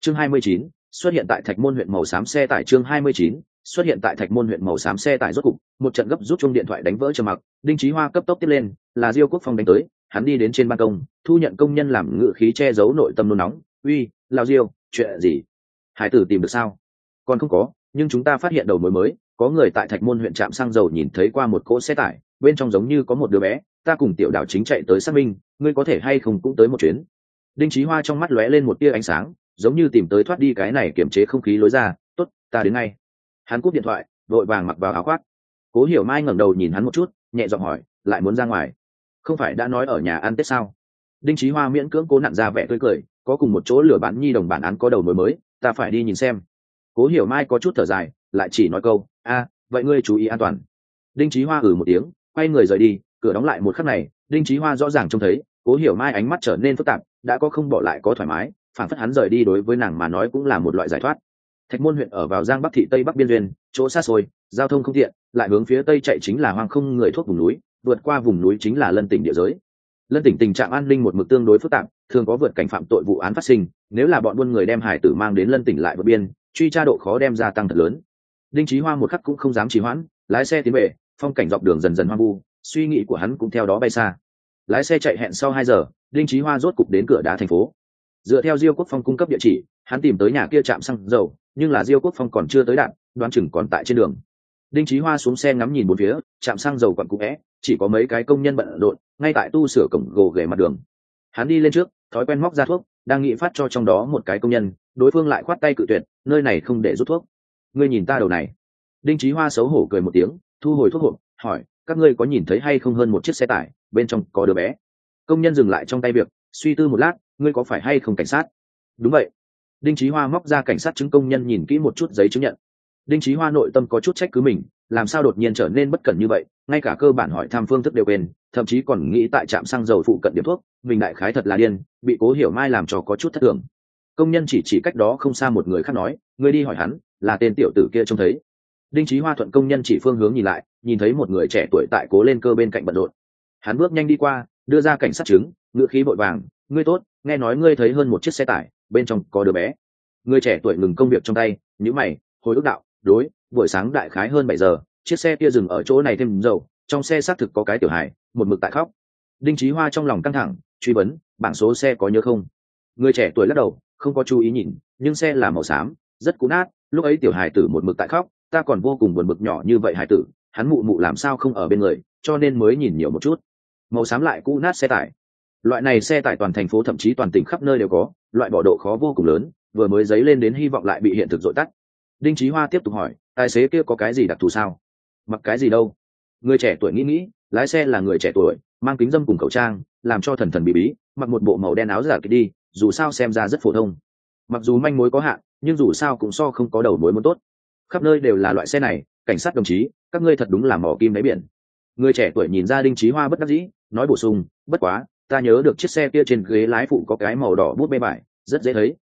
Chương 29, xuất hiện tại Thạch Môn huyện màu xám xe tải. Chương 29, xuất hiện tại Thạch Môn huyện màu xám xe tải. Rốt cục một trận gấp rút chuông điện thoại đánh vỡ trầm mặc. Đinh Chí Hoa cấp tốc tiếp lên, là Diêu Quốc Phong đánh tới. Hắn đi đến trên ban công, thu nhận công nhân làm ngự khí che giấu nội tâm nôn nóng. Uy, Lão Diêu, chuyện gì? Hải tử tìm được sao? Còn không có, nhưng chúng ta phát hiện đầu mối mới, có người tại Thạch Môn huyện trạm xăng dầu nhìn thấy qua một cỗ xe tải, bên trong giống như có một đứa bé. Ta cùng Tiểu Đào chính chạy tới xác minh, ngươi có thể hay không cũng tới một chuyến? Đinh Chí Hoa trong mắt lóe lên một tia ánh sáng, giống như tìm tới thoát đi cái này kiềm chế không khí lối ra. Tốt, ta đến ngay. Hắn cúp điện thoại, vội vàng mặc vào áo khoác. Cố Hiểu Mai ngẩng đầu nhìn hắn một chút, nhẹ giọng hỏi, lại muốn ra ngoài? Không phải đã nói ở nhà ăn Tết sao? Đinh Chí Hoa miễn cưỡng cố nặn ra vẻ tươi cười, có cùng một chỗ lừa bán nhi đồng bản án có đầu mối mới, ta phải đi nhìn xem. Cố Hiểu Mai có chút thở dài, lại chỉ nói câu, vậy ngươi chú ý an toàn. Đinh Chí Hoa một tiếng, quay người rời đi. Cửa đóng lại một khắc này, Đinh Chí Hoa rõ ràng trông thấy Cố Hiểu Mai ánh mắt trở nên phức tạp, đã có không bỏ lại có thoải mái, phản phất hắn rời đi đối với nàng mà nói cũng là một loại giải thoát. Thạch Môn huyện ở vào Giang Bắc thị Tây Bắc biên duyên, chỗ xa xôi, giao thông không tiện, lại hướng phía tây chạy chính là hoang không người thuốc vùng núi, vượt qua vùng núi chính là Lân tỉnh địa giới. Lân tỉnh tình trạng an ninh một mực tương đối phức tạp, thường có vượt cảnh phạm tội vụ án phát sinh, nếu là bọn buôn người đem hải tử mang đến Lân tỉnh lại vượt biên, truy tra độ khó đem gia tăng thật lớn. Đinh Chí Hoa một khắc cũng không dám trì hoãn, lái xe tiến về, phong cảnh dọc đường dần dần hoang vu, suy nghĩ của hắn cũng theo đó bay xa. Lái xe chạy hẹn sau 2 giờ, Đinh Chí Hoa rốt cục đến cửa đá thành phố. Dựa theo Diêu Quốc Phong cung cấp địa chỉ, hắn tìm tới nhà kia trạm xăng dầu, nhưng là Diêu Quốc Phong còn chưa tới đạt, đoán chừng còn tại trên đường. Đinh Chí Hoa xuống xe ngắm nhìn bốn phía, trạm xăng dầu quặn cũ é, chỉ có mấy cái công nhân bận rộn, ngay tại tu sửa cổng gồ ghề mặt đường. Hắn đi lên trước, thói quen móc ra thuốc, đang nghĩ phát cho trong đó một cái công nhân, đối phương lại khoát tay cự tuyệt, nơi này không để rút thuốc. Ngươi nhìn ta đầu này. Đinh Chí Hoa xấu hổ cười một tiếng, thu hồi thuốc hộp, hỏi, các ngươi có nhìn thấy hay không hơn một chiếc xe tải, bên trong có đứa bé? Công nhân dừng lại trong tay việc, suy tư một lát, ngươi có phải hay không cảnh sát? Đúng vậy. Đinh Chí Hoa móc ra cảnh sát chứng, công nhân nhìn kỹ một chút giấy chứng nhận. Đinh Chí Hoa nội tâm có chút trách cứ mình, làm sao đột nhiên trở nên bất cẩn như vậy, ngay cả cơ bản hỏi thăm phương thức đều quên, thậm chí còn nghĩ tại trạm xăng dầu phụ cận điểm thuốc, mình đại khái thật là điên, bị Cố Hiểu Mai làm cho có chút thất thường. Công nhân chỉ cách đó không xa một người khác nói, ngươi đi hỏi hắn, là tên tiểu tử kia trông thấy. Đinh Chí Hoa thuận công nhân chỉ phương hướng nhìn lại, nhìn thấy một người trẻ tuổi tại Cố lên cơ bên cạnh bận rộn. Hắn bước nhanh đi qua, đưa ra cảnh sát chứng, ngựa khí vội vàng, ngươi tốt, nghe nói ngươi thấy hơn một chiếc xe tải, bên trong có đứa bé. Người trẻ tuổi ngừng công việc trong tay, nhíu mày, hồi ức đạo, đối, buổi sáng đại khái hơn 7 giờ, chiếc xe kia dừng ở chỗ này thêm dầu, trong xe xác thực có cái tiểu hài, một mực tại khóc. Đinh Chí Hoa trong lòng căng thẳng, truy vấn, bảng số xe có nhớ không? Người trẻ tuổi lắc đầu, không có chú ý nhìn, nhưng xe là màu xám, rất cũ nát, lúc ấy tiểu hài tử một mực tại khóc, ta còn vô cùng buồn bực nhỏ như vậy hài tử, hắn mụ mụ làm sao không ở bên người, cho nên mới nhìn nhiều một chút. Màu xám lại cũ nát xe tải. Loại này xe tải toàn thành phố thậm chí toàn tỉnh khắp nơi đều có, loại bỏ độ khó vô cùng lớn, vừa mới dấy lên đến hy vọng lại bị hiện thực dội tắt. Đinh Chí Hoa tiếp tục hỏi, tài xế kia có cái gì đặc thù sao? Mặc cái gì đâu? Người trẻ tuổi nghĩ, lái xe là người trẻ tuổi, mang kính dâm cùng khẩu trang, làm cho thần thần bí bí, mặc một bộ màu đen áo giả kia đi, dù sao xem ra rất phổ thông. Mặc dù manh mối có hạn, nhưng dù sao cũng so không có đầu mối muốn tốt. Khắp nơi đều là loại xe này, cảnh sát đồng chí, các ngươi thật đúng là mỏ kim đáy biển. Người trẻ tuổi nhìn ra Đinh Chí Hoa bất đắc dĩ, nói bổ sung, bất quá, ta nhớ được chiếc xe kia trên ghế lái phụ có cái màu đỏ bút bê vải, rất dễ thấy.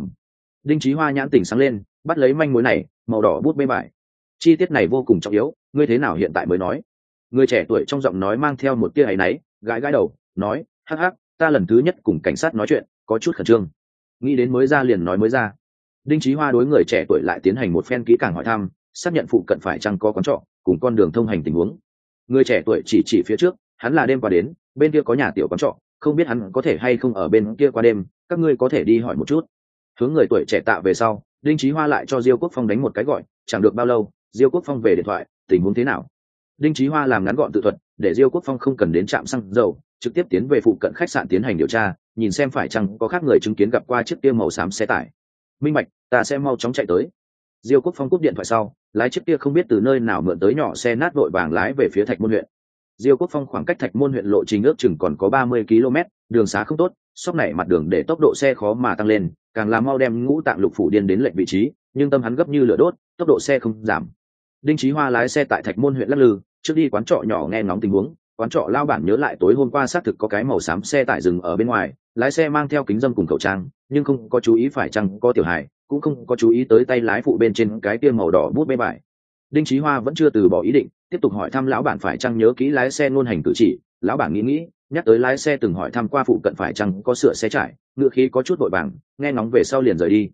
Đinh Chí Hoa nhãn tỉnh sáng lên, bắt lấy manh mối này, màu đỏ bút bê vải. Chi tiết này vô cùng trọng yếu, ngươi thế nào hiện tại mới nói? Người trẻ tuổi trong giọng nói mang theo một tia áy náy, gãi đầu, nói, hắc hắc, ta lần thứ nhất cùng cảnh sát nói chuyện, có chút khẩn trương. Nghĩ đến mới ra liền nói mới ra. Đinh Chí Hoa đối người trẻ tuổi lại tiến hành một phen kỹ càng hỏi thăm, xác nhận phụ cận phải chăng có quán trọ, cùng con đường thông hành tình huống. Người trẻ tuổi chỉ phía trước, hắn là đêm qua đến, bên kia có nhà tiểu quán trọ, không biết hắn có thể hay không ở bên kia qua đêm, các ngươi có thể đi hỏi một chút. Hướng người tuổi trẻ tạ về sau, Đinh Chí Hoa lại cho Diêu Quốc Phong đánh một cái gọi, chẳng được bao lâu, Diêu Quốc Phong về điện thoại, tình huống thế nào? Đinh Chí Hoa làm ngắn gọn tự thuật, để Diêu Quốc Phong không cần đến trạm xăng dầu, trực tiếp tiến về phụ cận khách sạn tiến hành điều tra, nhìn xem phải chăng có khác người chứng kiến gặp qua chiếc kia màu xám xe tải. Minh bạch, ta sẽ mau chóng chạy tới. Diêu Quốc Phong cúp điện thoại sau, lái chiếc kia không biết từ nơi nào mượn tới nhỏ xe nát vội vàng lái về phía Thạch Môn huyện. Diêu Quốc Phong khoảng cách Thạch Môn huyện lộ trình ước chừng còn có 30 km, đường xá không tốt, sóc này mặt đường để tốc độ xe khó mà tăng lên, càng làm mau đem Ngũ Tạng Lục Phủ điên đến lệch vị trí, nhưng tâm hắn gấp như lửa đốt, tốc độ xe không giảm. Đinh Chí Hoa lái xe tại Thạch Môn huyện lắc lư, trước đi quán trọ nhỏ nghe ngóng tình huống, quán trọ lao bản nhớ lại tối hôm qua xác thực có cái màu xám xe tải dừng ở bên ngoài, lái xe mang theo kính dâm cùng khẩu trang, nhưng không có chú ý phải chăng có tiểu hài, cũng không có chú ý tới tay lái phụ bên trên cái kia màu đỏ bút bê vải. Đinh Chí Hoa vẫn chưa từ bỏ ý định, tiếp tục hỏi thăm lão bản phải chăng nhớ kỹ lái xe ngôn hành cử chỉ. Lão bản nghĩ, nhắc tới lái xe từng hỏi thăm qua phụ cận phải chăng có sửa xe trải, ngựa khí có chút vội vàng, nghe ngóng về sau liền rời đi.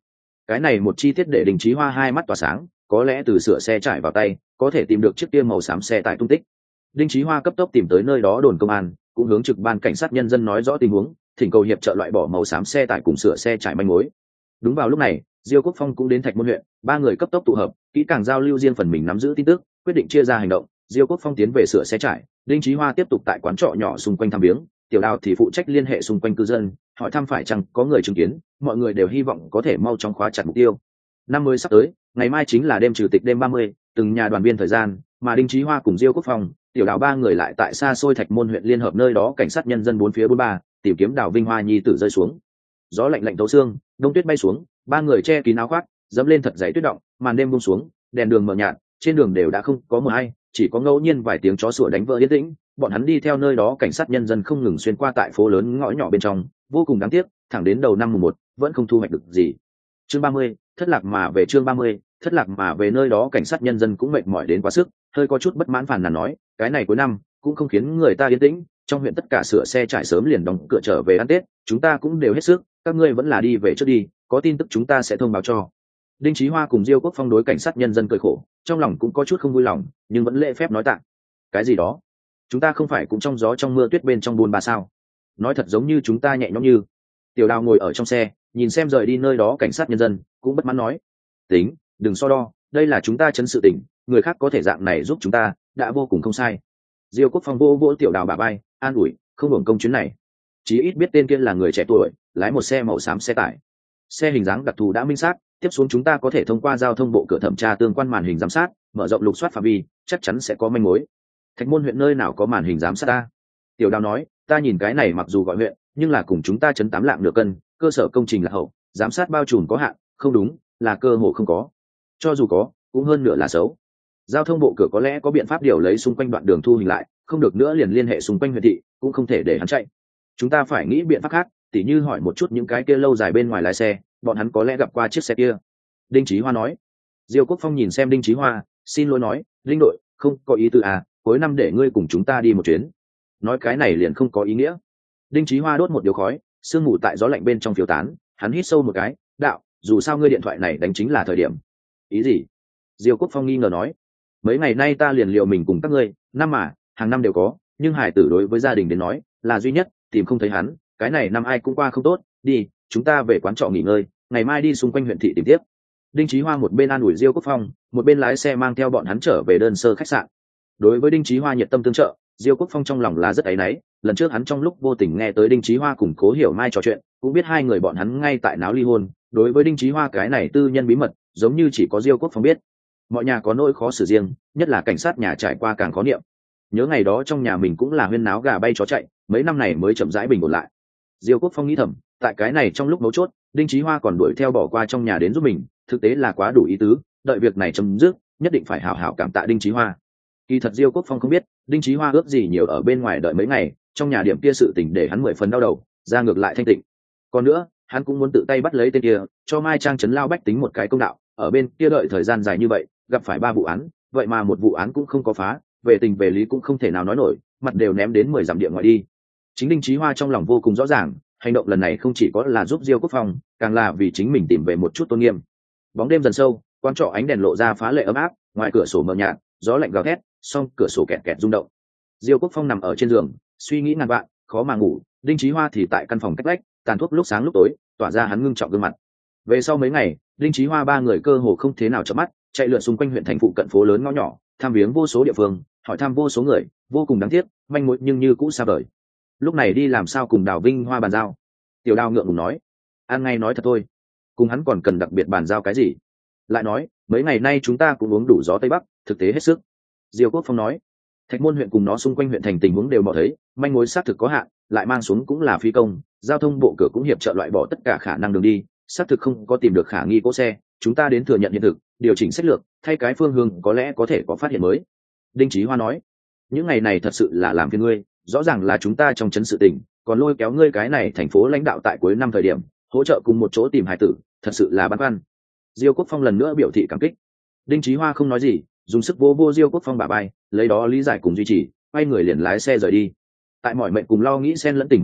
cái này một chi tiết để Đinh Chí Hoa hai mắt tỏa sáng, có lẽ từ sửa xe trải vào tay có thể tìm được chiếc kia màu xám xe tải tung tích. Đinh Chí Hoa cấp tốc tìm tới nơi đó đồn công an, cũng hướng trực ban cảnh sát nhân dân nói rõ tình huống, thỉnh cầu hiệp trợ loại bỏ màu xám xe tải cùng sửa xe trải manh mối. Đúng vào lúc này, Diêu Quốc Phong cũng đến Thạch Môn huyện, ba người cấp tốc tụ hợp, kỹ càng giao lưu riêng phần mình nắm giữ tin tức, quyết định chia ra hành động. Diêu Quốc Phong tiến về sửa xe trải, Đinh Chí Hoa tiếp tục tại quán trọ nhỏ xung quanh thăm viếng, Tiểu Đào thì phụ trách liên hệ xung quanh cư dân, hỏi thăm phải chăng có người chứng kiến, mọi người đều hy vọng có thể mau chóng khóa chặt mục tiêu. Năm mới sắp tới, ngày mai chính là đêm trừ tịch đêm 30, từng nhà đoàn viên thời gian, mà Đinh Chí Hoa cùng Diêu Quốc Phong, Tiểu Đào ba người lại tại xa xôi Thạch Môn huyện liên hợp nơi đó cảnh sát nhân dân bốn phía bốn ba, tìm kiếm Đào Vinh Hoa nhi tử rơi xuống. Gió lạnh lạnh thấu xương, đông tuyết bay xuống, ba người che kín áo khoác, dẫm lên thật dày tuyết động, màn đêm buông xuống, đèn đường mờ nhạt, trên đường đều đã không có mờ hay, chỉ có ngẫu nhiên vài tiếng chó sủa đánh vỡ yên tĩnh. Bọn hắn đi theo nơi đó cảnh sát nhân dân không ngừng xuyên qua tại phố lớn ngõ nhỏ bên trong, vô cùng đáng tiếc, thẳng đến đầu năm mùng 1, vẫn không thu hoạch được gì. Chương 30, thất lạc mà về chương 30, thất lạc mà về nơi đó cảnh sát nhân dân cũng mệt mỏi đến quá sức, hơi có chút bất mãn phàn nàn nói, cái này cuối năm cũng không khiến người ta yên tĩnh, trong huyện tất cả sửa xe trải sớm liền đóng cửa trở về ăn Tết, chúng ta cũng đều hết sức, các ngươi vẫn là đi về trước đi, có tin tức chúng ta sẽ thông báo cho. Đinh Chí Hoa cùng Diêu Quốc Phong đối cảnh sát nhân dân cười khổ, trong lòng cũng có chút không vui lòng, nhưng vẫn lễ phép nói tạ. Cái gì đó? Chúng ta không phải cũng trong gió trong mưa tuyết bên trong buồn bà sao? Nói thật giống như chúng ta nhẹ nhõm như. Tiểu Đào ngồi ở trong xe, nhìn xem rời đi nơi đó cảnh sát nhân dân, cũng bất mãn nói: "Tính, đừng so đo, đây là chúng ta chấn sự tình, người khác có thể dạng này giúp chúng ta, đã vô cùng không sai." Diêu Quốc Phong vỗ vỗ Tiểu Đào bả vai, an ủi: "Không hưởng công chuyến này." Chí ít biết tên kia là người trẻ tuổi, lái một xe màu xám xe tải. Xe hình dáng đặc thù đã minh xác, tiếp xuống chúng ta có thể thông qua giao thông bộ cửa thẩm tra tương quan màn hình giám sát, mở rộng lục soát phạm vi, chắc chắn sẽ có manh mối. Thạch Môn huyện nơi nào có màn hình giám sát ta? Tiểu Đào nói, ta nhìn cái này mặc dù gọi huyện, nhưng là cùng chúng ta chấn 8 lạng nửa cân, cơ sở công trình là hậu, giám sát bao trùm có hạn, không đúng, là cơ hồ không có. Cho dù có, cũng hơn nửa là xấu. Giao thông bộ cửa có lẽ có biện pháp điều lấy xung quanh đoạn đường thu hình lại, không được nữa liền liên hệ xung quanh huyện thị, cũng không thể để hắn chạy. Chúng ta phải nghĩ biện pháp khác, tỉ như hỏi một chút những cái kia lâu dài bên ngoài lái xe, bọn hắn có lẽ gặp qua chiếc xe kia. Đinh Chí Hoa nói. Diêu Quốc Phong nhìn xem Đinh Chí Hoa, xin lỗi nói, Đinh đội, không có ý tư à, cuối năm để ngươi cùng chúng ta đi một chuyến. Nói cái này liền không có ý nghĩa. Đinh Chí Hoa đốt một điếu khói, sương mù tại gió lạnh bên trong phiêu tán, hắn hít sâu một cái, đạo, dù sao ngươi điện thoại này đánh chính là thời điểm. Ý gì? Diêu Quốc Phong nghi ngờ nói. Mấy ngày nay ta liền liệu mình cùng các ngươi, năm mà, hàng năm đều có, nhưng hải tử đối với gia đình đến nói, là duy nhất, tìm không thấy hắn, cái này năm ai cũng qua không tốt, đi, chúng ta về quán trọ nghỉ ngơi, ngày mai đi xung quanh huyện thị tìm tiếp. Đinh Chí Hoa một bên an ủi Diêu Quốc Phong, một bên lái xe mang theo bọn hắn trở về đơn sơ khách sạn. Đối với Đinh Chí Hoa nhiệt tâm tương trợ, Diêu Quốc Phong trong lòng là rất áy náy, lần trước hắn trong lúc vô tình nghe tới Đinh Chí Hoa cùng Cố Hiểu Mai trò chuyện, cũng biết hai người bọn hắn ngay tại náo ly hôn, đối với Đinh Chí Hoa cái này tư nhân bí mật, giống như chỉ có Diêu Quốc Phong biết. Mọi nhà có nỗi khó xử riêng, nhất là cảnh sát nhà trải qua càng khó niệm. Nhớ ngày đó trong nhà mình cũng là huyên náo gà bay chó chạy, mấy năm này mới chậm rãi bình ổn lại. Diêu Quốc Phong nghĩ thầm, tại cái này trong lúc mấu chốt, Đinh Chí Hoa còn đuổi theo bỏ qua trong nhà đến giúp mình, thực tế là quá đủ ý tứ, đợi việc này chấm dứt, nhất định phải hảo hảo cảm tạ Đinh Chí Hoa. Kỳ thật Diêu Quốc Phong không biết, Đinh Chí Hoa ước gì nhiều ở bên ngoài đợi mấy ngày, trong nhà điểm kia sự tình để hắn 10 phần đau đầu, ra ngược lại thanh tịnh. Còn nữa, hắn cũng muốn tự tay bắt lấy tên kia, cho Mai Trang trấn lao bách tính một cái công đạo, ở bên kia đợi thời gian dài như vậy, gặp phải 3 vụ án, vậy mà một vụ án cũng không có phá, về tình về lý cũng không thể nào nói nổi, mặt đều ném đến 10 dặm địa ngoại đi. Chính Đinh Chí Hoa trong lòng vô cùng rõ ràng, hành động lần này không chỉ có là giúp Diêu Quốc Phong, càng là vì chính mình tìm về một chút tôn nghiêm. Bóng đêm dần sâu, quán trọ ánh đèn lộ ra phá lệ ấm áp, ngoài cửa sổ mờ nhạt, gió lạnh gào thét, song cửa sổ kẹt kẹt rung động. Diêu Quốc Phong nằm ở trên giường, suy nghĩ ngàn vạn, khó mà ngủ. Đinh Chí Hoa thì tại căn phòng cách vách, tàn thuốc lúc sáng lúc tối, tỏa ra hắn ngưng trọng gương mặt. Về sau mấy ngày, Đinh Chí Hoa ba người cơ hồ không thế nào chợp mắt, chạy lượn xung quanh huyện thành phụ cận phố lớn ngõ nhỏ, thăm viếng vô số địa phương, hỏi thăm vô số người, vô cùng đáng tiếc, manh mối nhưng như cũ xa vời. Lúc này đi làm sao cùng Đào Vinh Hoa bàn giao? Tiểu Đào ngượng ngùng nói, an ngay nói thật thôi, cùng hắn còn cần đặc biệt bàn giao cái gì? Lại nói, mấy ngày nay chúng ta cũng uống đủ gió tây bắc, thực tế hết sức. Diêu Quốc Phong nói, Thạch Môn huyện cùng nó xung quanh huyện thành tình huống đều mò thấy, manh mối xác thực có hạn, lại mang xuống cũng là phi công, giao thông bộ cửa cũng hiệp trợ loại bỏ tất cả khả năng đường đi, xác thực không có tìm được khả nghi cỗ xe, chúng ta đến thừa nhận hiện thực, điều chỉnh sách lược, thay cái phương hướng có lẽ có thể có phát hiện mới. Đinh Chí Hoa nói, những ngày này thật sự là làm phiền ngươi, rõ ràng là chúng ta trong chấn sự tình, còn lôi kéo ngươi cái này thành phố lãnh đạo tại cuối năm thời điểm, hỗ trợ cùng một chỗ tìm hải tử, thật sự là băn khoăn. Diêu Quốc Phong lần nữa biểu thị cảm kích. Đinh Chí Hoa không nói gì, dùng sức vô vô Diêu Quốc Phong bả vai, lấy đó lý giải cùng duy trì, quay người liền lái xe rời đi. Tại mọi mệnh cùng lo nghĩ xen lẫn tình huống dưới,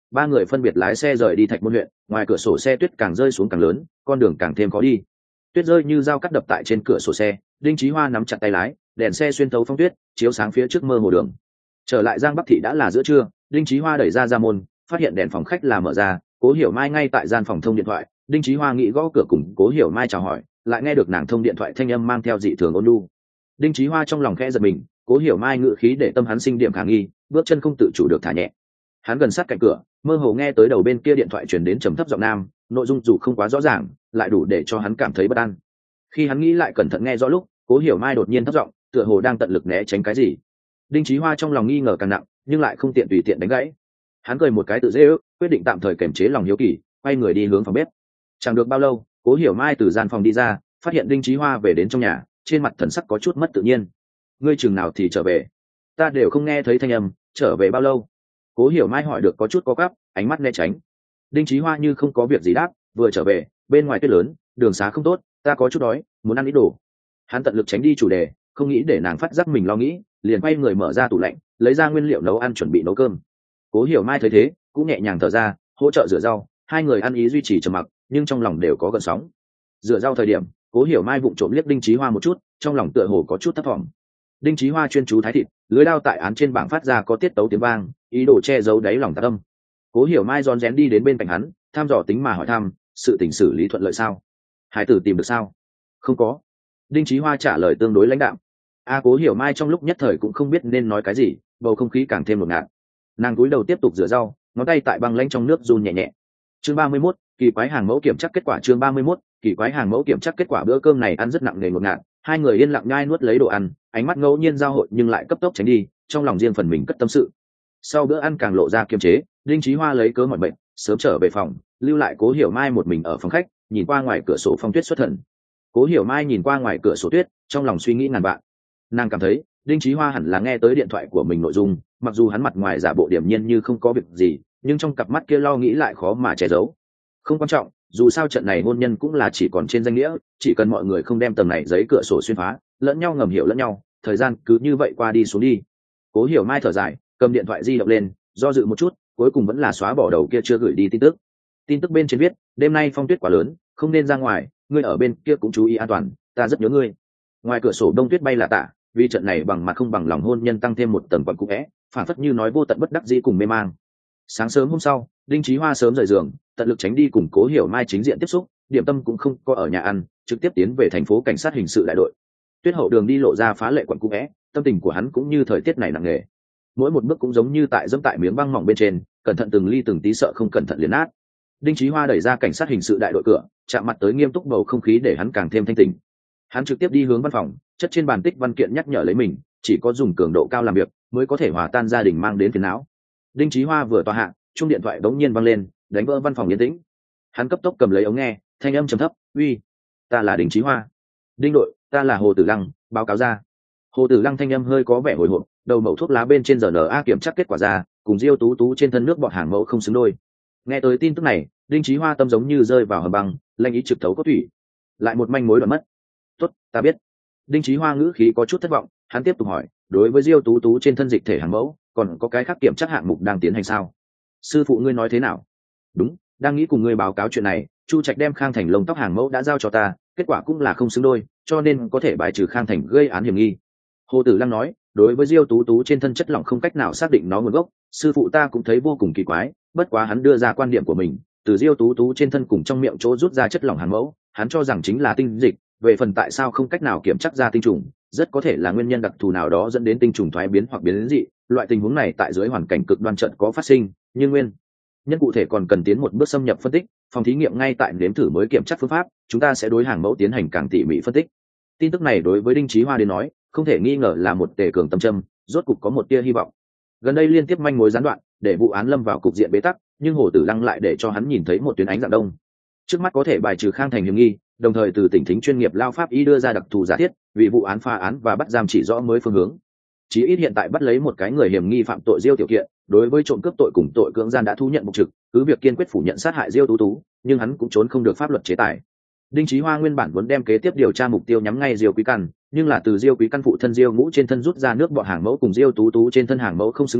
ba người phân biệt lái xe rời đi Thạch Môn huyện. Ngoài cửa sổ xe tuyết càng rơi xuống càng lớn, con đường càng thêm khó đi. Tuyết rơi như dao cắt đập tại trên cửa sổ xe, Đinh Chí Hoa nắm chặt tay lái, đèn xe xuyên thấu phong tuyết, chiếu sáng phía trước mơ hồ đường. Trở lại Giang Bắc thị đã là giữa trưa, Đinh Chí Hoa đẩy ra môn, phát hiện đèn phòng khách là mở ra, Cố Hiểu Mai ngay tại gian phòng thông điện thoại. Đinh Chí Hoa nghĩ gõ cửa cùng Cố Hiểu Mai chào hỏi, lại nghe được nàng thông điện thoại thanh âm mang theo dị thường ôn nhu. Đinh Chí Hoa trong lòng khẽ giật mình, Cố Hiểu Mai ngữ khí để tâm hắn sinh điểm khả nghi, bước chân không tự chủ được thả nhẹ. Hắn gần sát cạnh cửa, mơ hồ nghe tới đầu bên kia điện thoại truyền đến trầm thấp giọng nam, nội dung dù không quá rõ ràng, lại đủ để cho hắn cảm thấy bất an. Khi hắn nghĩ lại cẩn thận nghe rõ lúc, Cố Hiểu Mai đột nhiên thấp giọng, tựa hồ đang tận lực né tránh cái gì. Đinh Chí Hoa trong lòng nghi ngờ càng nặng, nhưng lại không tiện tùy tiện đánh gãy. Hắn cười một cái tự dễ ước, quyết định tạm thời kiềm chế lòng hiếu kỳ, quay người đi hướng phòng bếp. Chẳng được bao lâu, Cố Hiểu Mai từ gian phòng đi ra, phát hiện Đinh Chí Hoa về đến trong nhà, trên mặt thần sắc có chút mất tự nhiên. Ngươi chừng nào thì trở về? Ta đều không nghe thấy thanh âm, trở về bao lâu? Cố Hiểu Mai hỏi được có chút có gắp, ánh mắt né tránh. Đinh Chí Hoa như không có việc gì đáp, vừa trở về, bên ngoài tuyết lớn, đường xá không tốt, ta có chút đói, muốn ăn ít đồ. Hắn tận lực tránh đi chủ đề, không nghĩ để nàng phát giác mình lo nghĩ, liền quay người mở ra tủ lạnh, lấy ra nguyên liệu nấu ăn chuẩn bị nấu cơm. Cố Hiểu Mai thấy thế, cũng nhẹ nhàng thở ra, hỗ trợ rửa rau. Hai người ăn ý duy trì trầm mặc, nhưng trong lòng đều có gợn sóng. Rửa rau thời điểm, Cố Hiểu Mai vụng trộm liếc Đinh Chí Hoa một chút, trong lòng tựa hồ có chút thất vọng. Đinh Chí Hoa chuyên chú thái thịt, lưới đao tại án trên bảng phát ra có tiết tấu tiếng vang, ý đồ che giấu đáy lòng tạc âm. Cố Hiểu Mai rón rén đi đến bên cạnh hắn, thăm dò tính mà hỏi thăm, sự tình xử lý thuận lợi sao? Hải tử tìm được sao? Không có. Đinh Chí Hoa trả lời tương đối lãnh đạm. Cố Hiểu Mai trong lúc nhất thời cũng không biết nên nói cái gì, bầu không khí càng thêm ngột ngạt. Nàng cúi đầu tiếp tục rửa rau, ngón tay tại băng lanh trong nước run nhẹ nhẹ. Chương 31, kỳ quái hàng mẫu kiểm tra kết quả. Chương 31, kỳ quái hàng mẫu kiểm tra kết quả. Bữa cơm này ăn rất nặng nề ngột ngạt, hai người yên lặng nhai nuốt lấy đồ ăn, ánh mắt ngẫu nhiên giao hội nhưng lại cấp tốc tránh đi, trong lòng riêng phần mình cất tâm sự. Sau bữa ăn càng lộ ra kiềm chế, Đinh Chí Hoa lấy cớ mọi bệnh, sớm trở về phòng, lưu lại Cố Hiểu Mai một mình ở phòng khách, nhìn qua ngoài cửa sổ phong tuyết xuất thần. Cố Hiểu Mai nhìn qua ngoài cửa sổ tuyết, trong lòng suy nghĩ ngàn vạn. Nàng cảm thấy Đinh Chí Hoa hẳn là nghe tới điện thoại của mình nội dung, mặc dù hắn mặt ngoài giả bộ điềm nhiên như không có việc gì, nhưng trong cặp mắt kia lo nghĩ lại khó mà che giấu. Không quan trọng, dù sao trận này hôn nhân cũng là chỉ còn trên danh nghĩa, chỉ cần mọi người không đem tầng này giấy cửa sổ xuyên phá, lẫn nhau ngầm hiểu lẫn nhau, thời gian cứ như vậy qua đi xuống đi. Cố Hiểu Mai thở dài, cầm điện thoại di động lên, do dự một chút, cuối cùng vẫn là xóa bỏ đầu kia chưa gửi đi tin tức. Tin tức bên trên viết, đêm nay phong tuyết quá lớn, không nên ra ngoài, ngươi ở bên kia cũng chú ý an toàn, ta rất nhớ ngươi. Ngoài cửa sổ đông tuyết bay là tả, vì trận này bằng mặt không bằng lòng hôn nhân tăng thêm một tầng quặn cũ é, phản phất như nói vô tận bất đắc dĩ cùng mê mang. Sáng sớm hôm sau, Đinh Chí Hoa sớm rời giường, tận lực tránh đi cùng Cố Hiểu Mai chính diện tiếp xúc, điểm tâm cũng không có ở nhà ăn, trực tiếp tiến về thành phố cảnh sát hình sự đại đội. Tuyết hậu đường đi lộ ra phá lệ quặn cũ é, tâm tình của hắn cũng như thời tiết này nặng nề. Mỗi một bước cũng giống như tại dẫm tại miếng băng mỏng bên trên, cẩn thận từng ly từng tí sợ không cẩn thận liền nát. Đinh Chí Hoa đẩy ra cảnh sát hình sự đại đội cửa, chạm mặt tới nghiêm túc bầu không khí để hắn càng thêm thanh tỉnh. Hắn trực tiếp đi hướng văn phòng, chất trên bàn tích văn kiện nhắc nhở lấy mình, chỉ có dùng cường độ cao làm việc mới có thể hòa tan gia đình mang đến phiền não. Đinh Chí Hoa vừa tòa hạ, chuông điện thoại bỗng nhiên vang lên, đánh vỡ văn phòng yên tĩnh. Hắn cấp tốc cầm lấy ống nghe, thanh âm trầm thấp, "Uy, ta là Đinh Chí Hoa." "Đinh đội, ta là Hồ Tử Lăng, báo cáo ra." Hồ Tử Lăng thanh âm hơi có vẻ hồi hộp, đầu mẩu thuốc lá bên trên RNA kiểm tra kết quả ra, cùng Diêu Tú Tú trên thân nước bọt hàng mẫu không xứng đôi. Nghe tới tin tức này, Đinh Chí Hoa tâm giống như rơi vào hầm băng, lanh ý trực thấu cốt thủy. Lại một manh mối đoạn mất. "Tốt, ta biết." Đinh Chí Hoa ngữ khí có chút thất vọng, hắn tiếp tục hỏi, "Đối với Diêu Tú Tú trên thân dịch thể hàng mẫu, còn có cái khác kiểm tra hạng mục đang tiến hành sao? Sư phụ ngươi nói thế nào?" "Đúng, đang nghĩ cùng ngươi báo cáo chuyện này, Chu Trạch đem Khang Thành lông tóc hàng mẫu đã giao cho ta, kết quả cũng là không xứng đôi, cho nên có thể bài trừ Khang Thành gây án hiểm nghi." Hồ Tử Lăng nói, "Đối với Diêu Tú Tú trên thân chất lỏng không cách nào xác định nó nguồn gốc, sư phụ ta cũng thấy vô cùng kỳ quái, bất quá hắn đưa ra quan điểm của mình, từ Diêu Tú Tú trên thân cùng trong miệng chỗ rút ra chất lỏng hàng mẫu, hắn cho rằng chính là tinh dịch, về phần tại sao không cách nào kiểm chắc ra tinh trùng, rất có thể là nguyên nhân đặc thù nào đó dẫn đến tinh trùng thoái biến hoặc biến dị, loại tình huống này tại dưới hoàn cảnh cực đoan trận có phát sinh, nhưng nguyên nhân cụ thể còn cần tiến một bước xâm nhập phân tích, phòng thí nghiệm ngay tại nếm thử mới kiểm chắc phương pháp, chúng ta sẽ đối hàng mẫu tiến hành càng tỉ mỉ phân tích." Tin tức này đối với Đinh Chí Hoa đến nói, không thể nghi ngờ là một tề cường tâm châm, rốt cục có một tia hy vọng. Gần đây liên tiếp manh mối gián đoạn, để vụ án lâm vào cục diện bế tắc, nhưng Hồ Tử Lăng lại để cho hắn nhìn thấy một tuyến ánh dạng đông. Trước mắt có thể bài trừ Khang Thành hiểm nghi, đồng thời từ tỉnh thính chuyên nghiệp lao pháp y đưa ra đặc thù giả thiết, vì vụ án phá án và bắt giam chỉ rõ mới phương hướng. Chí ít hiện tại bắt lấy một cái người hiểm nghi phạm tội Diêu Tiểu Kiện, đối với trộm cướp tội cùng tội cưỡng gian đã thú nhận mục trực, cứ việc kiên quyết phủ nhận sát hại Diêu Tú Tú, nhưng hắn cũng trốn không được pháp luật chế tài. Đinh Chí Hoa nguyên bản muốn đem kế tiếp điều tra mục tiêu nhắm ngay Diêu Quý Căn, nhưng là từ Diêu Quý Căn phụ thân Diêu Ngũ trên thân rút ra nước bọt hàng mẫu cùng Diêu Tú Tú trên thân hàng mẫu không xứng đôi,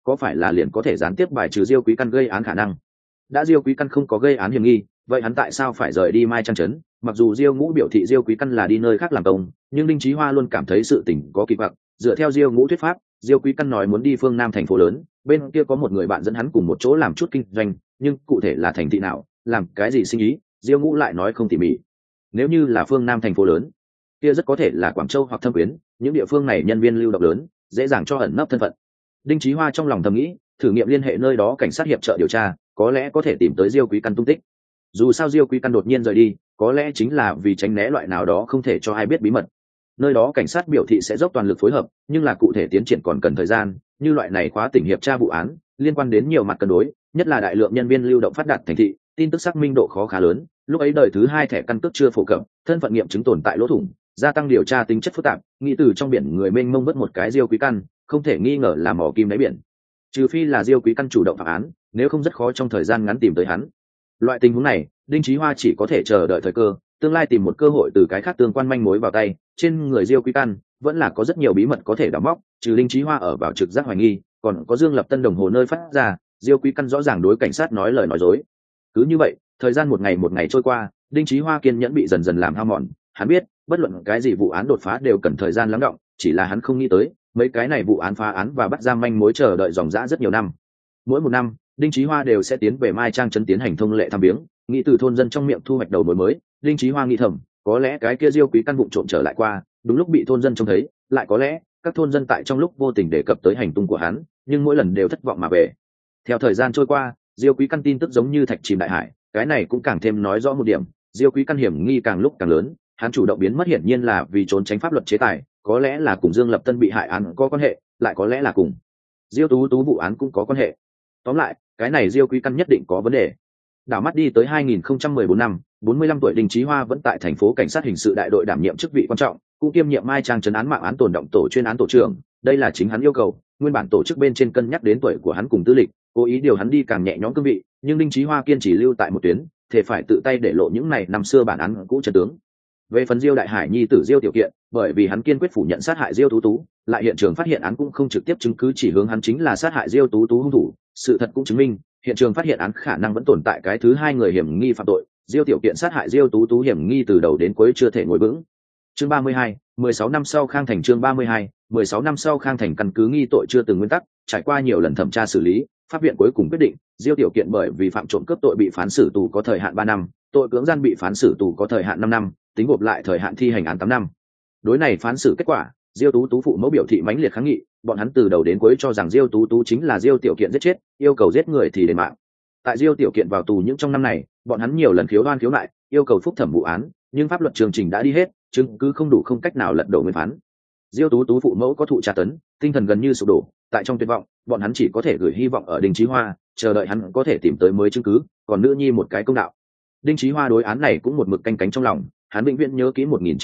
có phải là liền có thể gián tiếp bài trừ Diêu Quý Căn gây án khả năng? Đã Diêu Quý Căn không có gây án hiểm nghi, vậy hắn tại sao phải rời đi Mai Trang trấn? Mặc dù Diêu Ngũ biểu thị Diêu Quý Căn là đi nơi khác làm công, nhưng Đinh Chí Hoa luôn cảm thấy sự tình có kỳ quặc. Dựa theo Diêu Ngũ thuyết pháp, Diêu Quý Căn nói muốn đi phương Nam thành phố lớn, bên kia có một người bạn dẫn hắn cùng một chỗ làm chút kinh doanh, nhưng cụ thể là thành thị nào, làm cái gì sinh ý, Diêu Ngũ lại nói không tỉ mỉ. Nếu như là phương Nam thành phố lớn, kia rất có thể là Quảng Châu hoặc Thâm Quyến, những địa phương này nhân viên lưu động lớn, dễ dàng cho ẩn nấp thân phận. Đinh Chí Hoa trong lòng thầm nghĩ, thử nghiệm liên hệ nơi đó cảnh sát hiệp trợ điều tra, có lẽ có thể tìm tới Diêu Quý Căn tung tích. Dù sao Diêu Quý Căn đột nhiên rời đi, có lẽ chính là vì tránh né loại nào đó không thể cho ai biết bí mật. Nơi đó cảnh sát biểu thị sẽ dốc toàn lực phối hợp, nhưng là cụ thể tiến triển còn cần thời gian, như loại này khóa tỉnh hiệp tra vụ án, liên quan đến nhiều mặt cân đối, nhất là đại lượng nhân viên lưu động phát đạt thành thị, tin tức xác minh độ khó khá lớn, lúc ấy đời thứ hai thẻ căn cước chưa phổ cập, thân phận nghiệm chứng tồn tại lỗ thủng, gia tăng điều tra tính chất phức tạp, nghĩ từ trong biển người mênh mông vớt một cái Diêu Quý Căn, không thể nghi ngờ là mỏ kim đáy biển. Trừ phi là Diêu Quý Căn chủ động phạm án, nếu không rất khó trong thời gian ngắn tìm tới hắn. Loại tình huống này, Đinh Chí Hoa chỉ có thể chờ đợi thời cơ, tương lai tìm một cơ hội từ cái khác tương quan manh mối vào tay. Trên người Diêu Quý Căn vẫn là có rất nhiều bí mật có thể đào móc, trừ Đinh Chí Hoa ở vào trực giác hoài nghi, còn có Dương Lập Tân đồng hồ nơi phát ra, Diêu Quý Căn rõ ràng đối cảnh sát nói lời nói dối. Cứ như vậy, thời gian một ngày trôi qua, Đinh Chí Hoa kiên nhẫn bị dần dần làm hao mòn. Hắn biết, bất luận cái gì vụ án đột phá đều cần thời gian lắng đọng, chỉ là hắn không nghĩ tới, mấy cái này vụ án phá án và bắt giam manh mối chờ đợi dòng dã rất nhiều năm. Mỗi một năm, Đinh Chí Hoa đều sẽ tiến về Mai Trang trấn tiến hành thông lệ thăm viếng, nghĩ từ thôn dân trong miệng thu hoạch đầu mối mới. Đinh Chí Hoa nghĩ thầm, có lẽ cái kia Diêu Quý Căn vụ trộm trở lại qua, đúng lúc bị thôn dân trông thấy, lại có lẽ các thôn dân tại trong lúc vô tình đề cập tới hành tung của hắn, nhưng mỗi lần đều thất vọng mà về. Theo thời gian trôi qua, Diêu Quý Căn tin tức giống như thạch chìm đại hải, cái này cũng càng thêm nói rõ một điểm, Diêu Quý Căn hiểm nghi càng lúc càng lớn, hắn chủ động biến mất hiển nhiên là vì trốn tránh pháp luật chế tài, có lẽ là cùng Dương Lập Tân bị hại án có quan hệ, lại có lẽ là cùng Diêu Tú Tú vụ án cũng có quan hệ. Tóm lại, cái này Diêu Quý Căn nhất định có vấn đề. Đảo mắt đi tới 2014 năm, 45 tuổi Đinh Chí Hoa vẫn tại thành phố cảnh sát hình sự đại đội đảm nhiệm chức vị quan trọng, cũng kiêm nhiệm Mai Trang trấn án mạng án tồn động tổ chuyên án tổ trưởng, đây là chính hắn yêu cầu, nguyên bản tổ chức bên trên cân nhắc đến tuổi của hắn cùng tư lịch, cố ý điều hắn đi càng nhẹ nhõm cương vị, nhưng Đinh Chí Hoa kiên trì lưu tại một tuyến, thể phải tự tay để lộ những này năm xưa bản án cũ chân tướng. Về phần Diêu Đại Hải nhi tử Diêu Tiểu Kiện, bởi vì hắn kiên quyết phủ nhận sát hại Diêu Tú Tú, lại hiện trường phát hiện án cũng không trực tiếp chứng cứ chỉ hướng hắn chính là sát hại Diêu Tú Tú hung thủ, sự thật cũng chứng minh, hiện trường phát hiện án khả năng vẫn tồn tại cái thứ hai người hiểm nghi phạm tội, Diêu Tiểu Kiện sát hại Diêu Tú Tú hiểm nghi từ đầu đến cuối chưa thể ngồi vững. Chương 32, 16 năm sau Khang Thành. Chương 32, 16 năm sau Khang Thành căn cứ nghi tội chưa từng nguyên tắc, trải qua nhiều lần thẩm tra xử lý, pháp viện cuối cùng quyết định, Diêu Tiểu Kiện bởi vì phạm trộm cướp tội bị phán xử tù có thời hạn 3 năm, tội cưỡng gian bị phán xử tù có thời hạn 5 năm, tính gộp lại thời hạn thi hành án 8 năm. Đối này phán xử kết quả, Diêu Tú Tú phụ mẫu biểu thị mãnh liệt kháng nghị, bọn hắn từ đầu đến cuối cho rằng Diêu Tú Tú chính là Diêu Tiểu Kiện giết chết, yêu cầu giết người thì đền mạng. Tại Diêu Tiểu Kiện vào tù những trong năm này, bọn hắn nhiều lần khiếu đoan khiếu nại, yêu cầu phúc thẩm vụ án, nhưng pháp luật chương trình đã đi hết, chứng cứ không đủ không cách nào lật đổ nguyên phán. Diêu Tú Tú phụ mẫu có thụ tra tấn, tinh thần gần như sụp đổ, tại trong tuyệt vọng, bọn hắn chỉ có thể gửi hy vọng ở Đinh Chí Hoa, chờ đợi hắn có thể tìm tới mới chứng cứ, còn nữ nhi một cái công đạo. Đinh Chí Hoa đối án này cũng một mực canh cánh trong lòng, hắn vĩnh viễn nhớ kỹ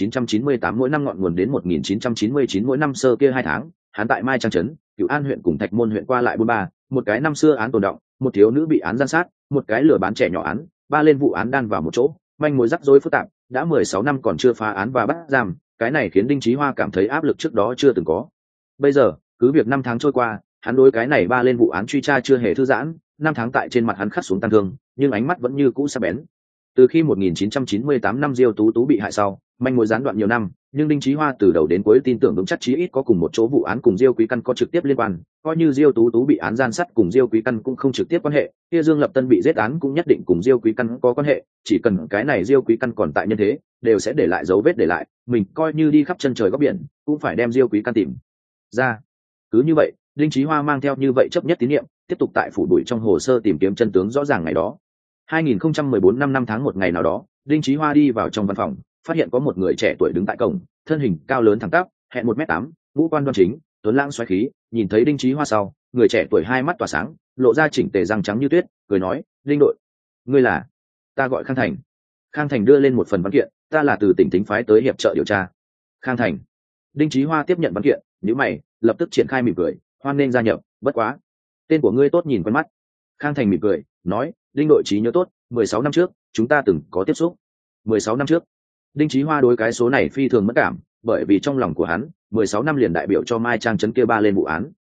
1998 mỗi năm ngọn nguồn đến 1999 mỗi năm sơ kia 2 tháng, hắn tại Mai Trang trấn, Cửu An huyện cùng Thạch Môn huyện qua lại 43, một cái năm xưa án tồn động, một thiếu nữ bị án gian sát, một cái lừa bán trẻ nhỏ án, ba lên vụ án đan vào một chỗ, manh mối rắc rối phức tạp, đã 16 năm còn chưa phá án và bắt giam, cái này khiến Đinh Chí Hoa cảm thấy áp lực trước đó chưa từng có. Bây giờ, cứ việc 5 tháng trôi qua, hắn đối cái này ba lên vụ án truy tra chưa hề thư giãn, 5 tháng tại trên mặt hắn khắc xuống tăng thương, nhưng ánh mắt vẫn như cũ sắc bén. Từ khi 1998 năm Diêu Tú Tú bị hại sau, manh mối gián đoạn nhiều năm, nhưng Đinh Chí Hoa từ đầu đến cuối tin tưởng vững chắc chí ít có cùng một chỗ vụ án cùng Diêu Quý Căn có trực tiếp liên quan, coi như Diêu Tú Tú bị án gian sát cùng Diêu Quý Căn cũng không trực tiếp quan hệ, kia Dương Lập Tân bị giết án cũng nhất định cùng Diêu Quý Căn có quan hệ, chỉ cần cái này Diêu Quý Căn còn tại nhân thế, đều sẽ để lại dấu vết để lại, mình coi như đi khắp chân trời góc biển, cũng phải đem Diêu Quý Căn tìm ra. Cứ như vậy, Đinh Chí Hoa mang theo như vậy chấp nhất tín nhiệm, tiếp tục tại phủ bụi trong hồ sơ tìm kiếm chân tướng rõ ràng ngày đó. 2014 năm tháng một ngày nào đó, Đinh Chí Hoa đi vào trong văn phòng, phát hiện có một người trẻ tuổi đứng tại cổng, thân hình cao lớn thẳng tắp, hẹn 1m8, ngũ quan đoan chính, tuấn lãng xoáy khí, nhìn thấy Đinh Chí Hoa sau, người trẻ tuổi hai mắt tỏa sáng, lộ ra chỉnh tề răng trắng như tuyết, cười nói, "Đinh đội, ngươi là?" "Ta gọi Khang Thành." Khang Thành đưa lên một phần văn kiện, "Ta là từ tỉnh Tính phái tới hiệp trợ điều tra." "Khang Thành." Đinh Chí Hoa tiếp nhận văn kiện, nhíu mày, lập tức triển khai mỉm cười, "Hoan nên gia nhập, bất quá, tên của ngươi tốt nhìn quen mắt." Khang Thành mỉm cười, nói, "Đinh đội trí nhớ tốt, 16 năm trước, chúng ta từng có tiếp xúc." 16 năm trước. Đinh Chí Hoa đối cái số này phi thường mất cảm, bởi vì trong lòng của hắn, 16 năm liền đại biểu cho Mai Trang trấn kia ba lên vụ án.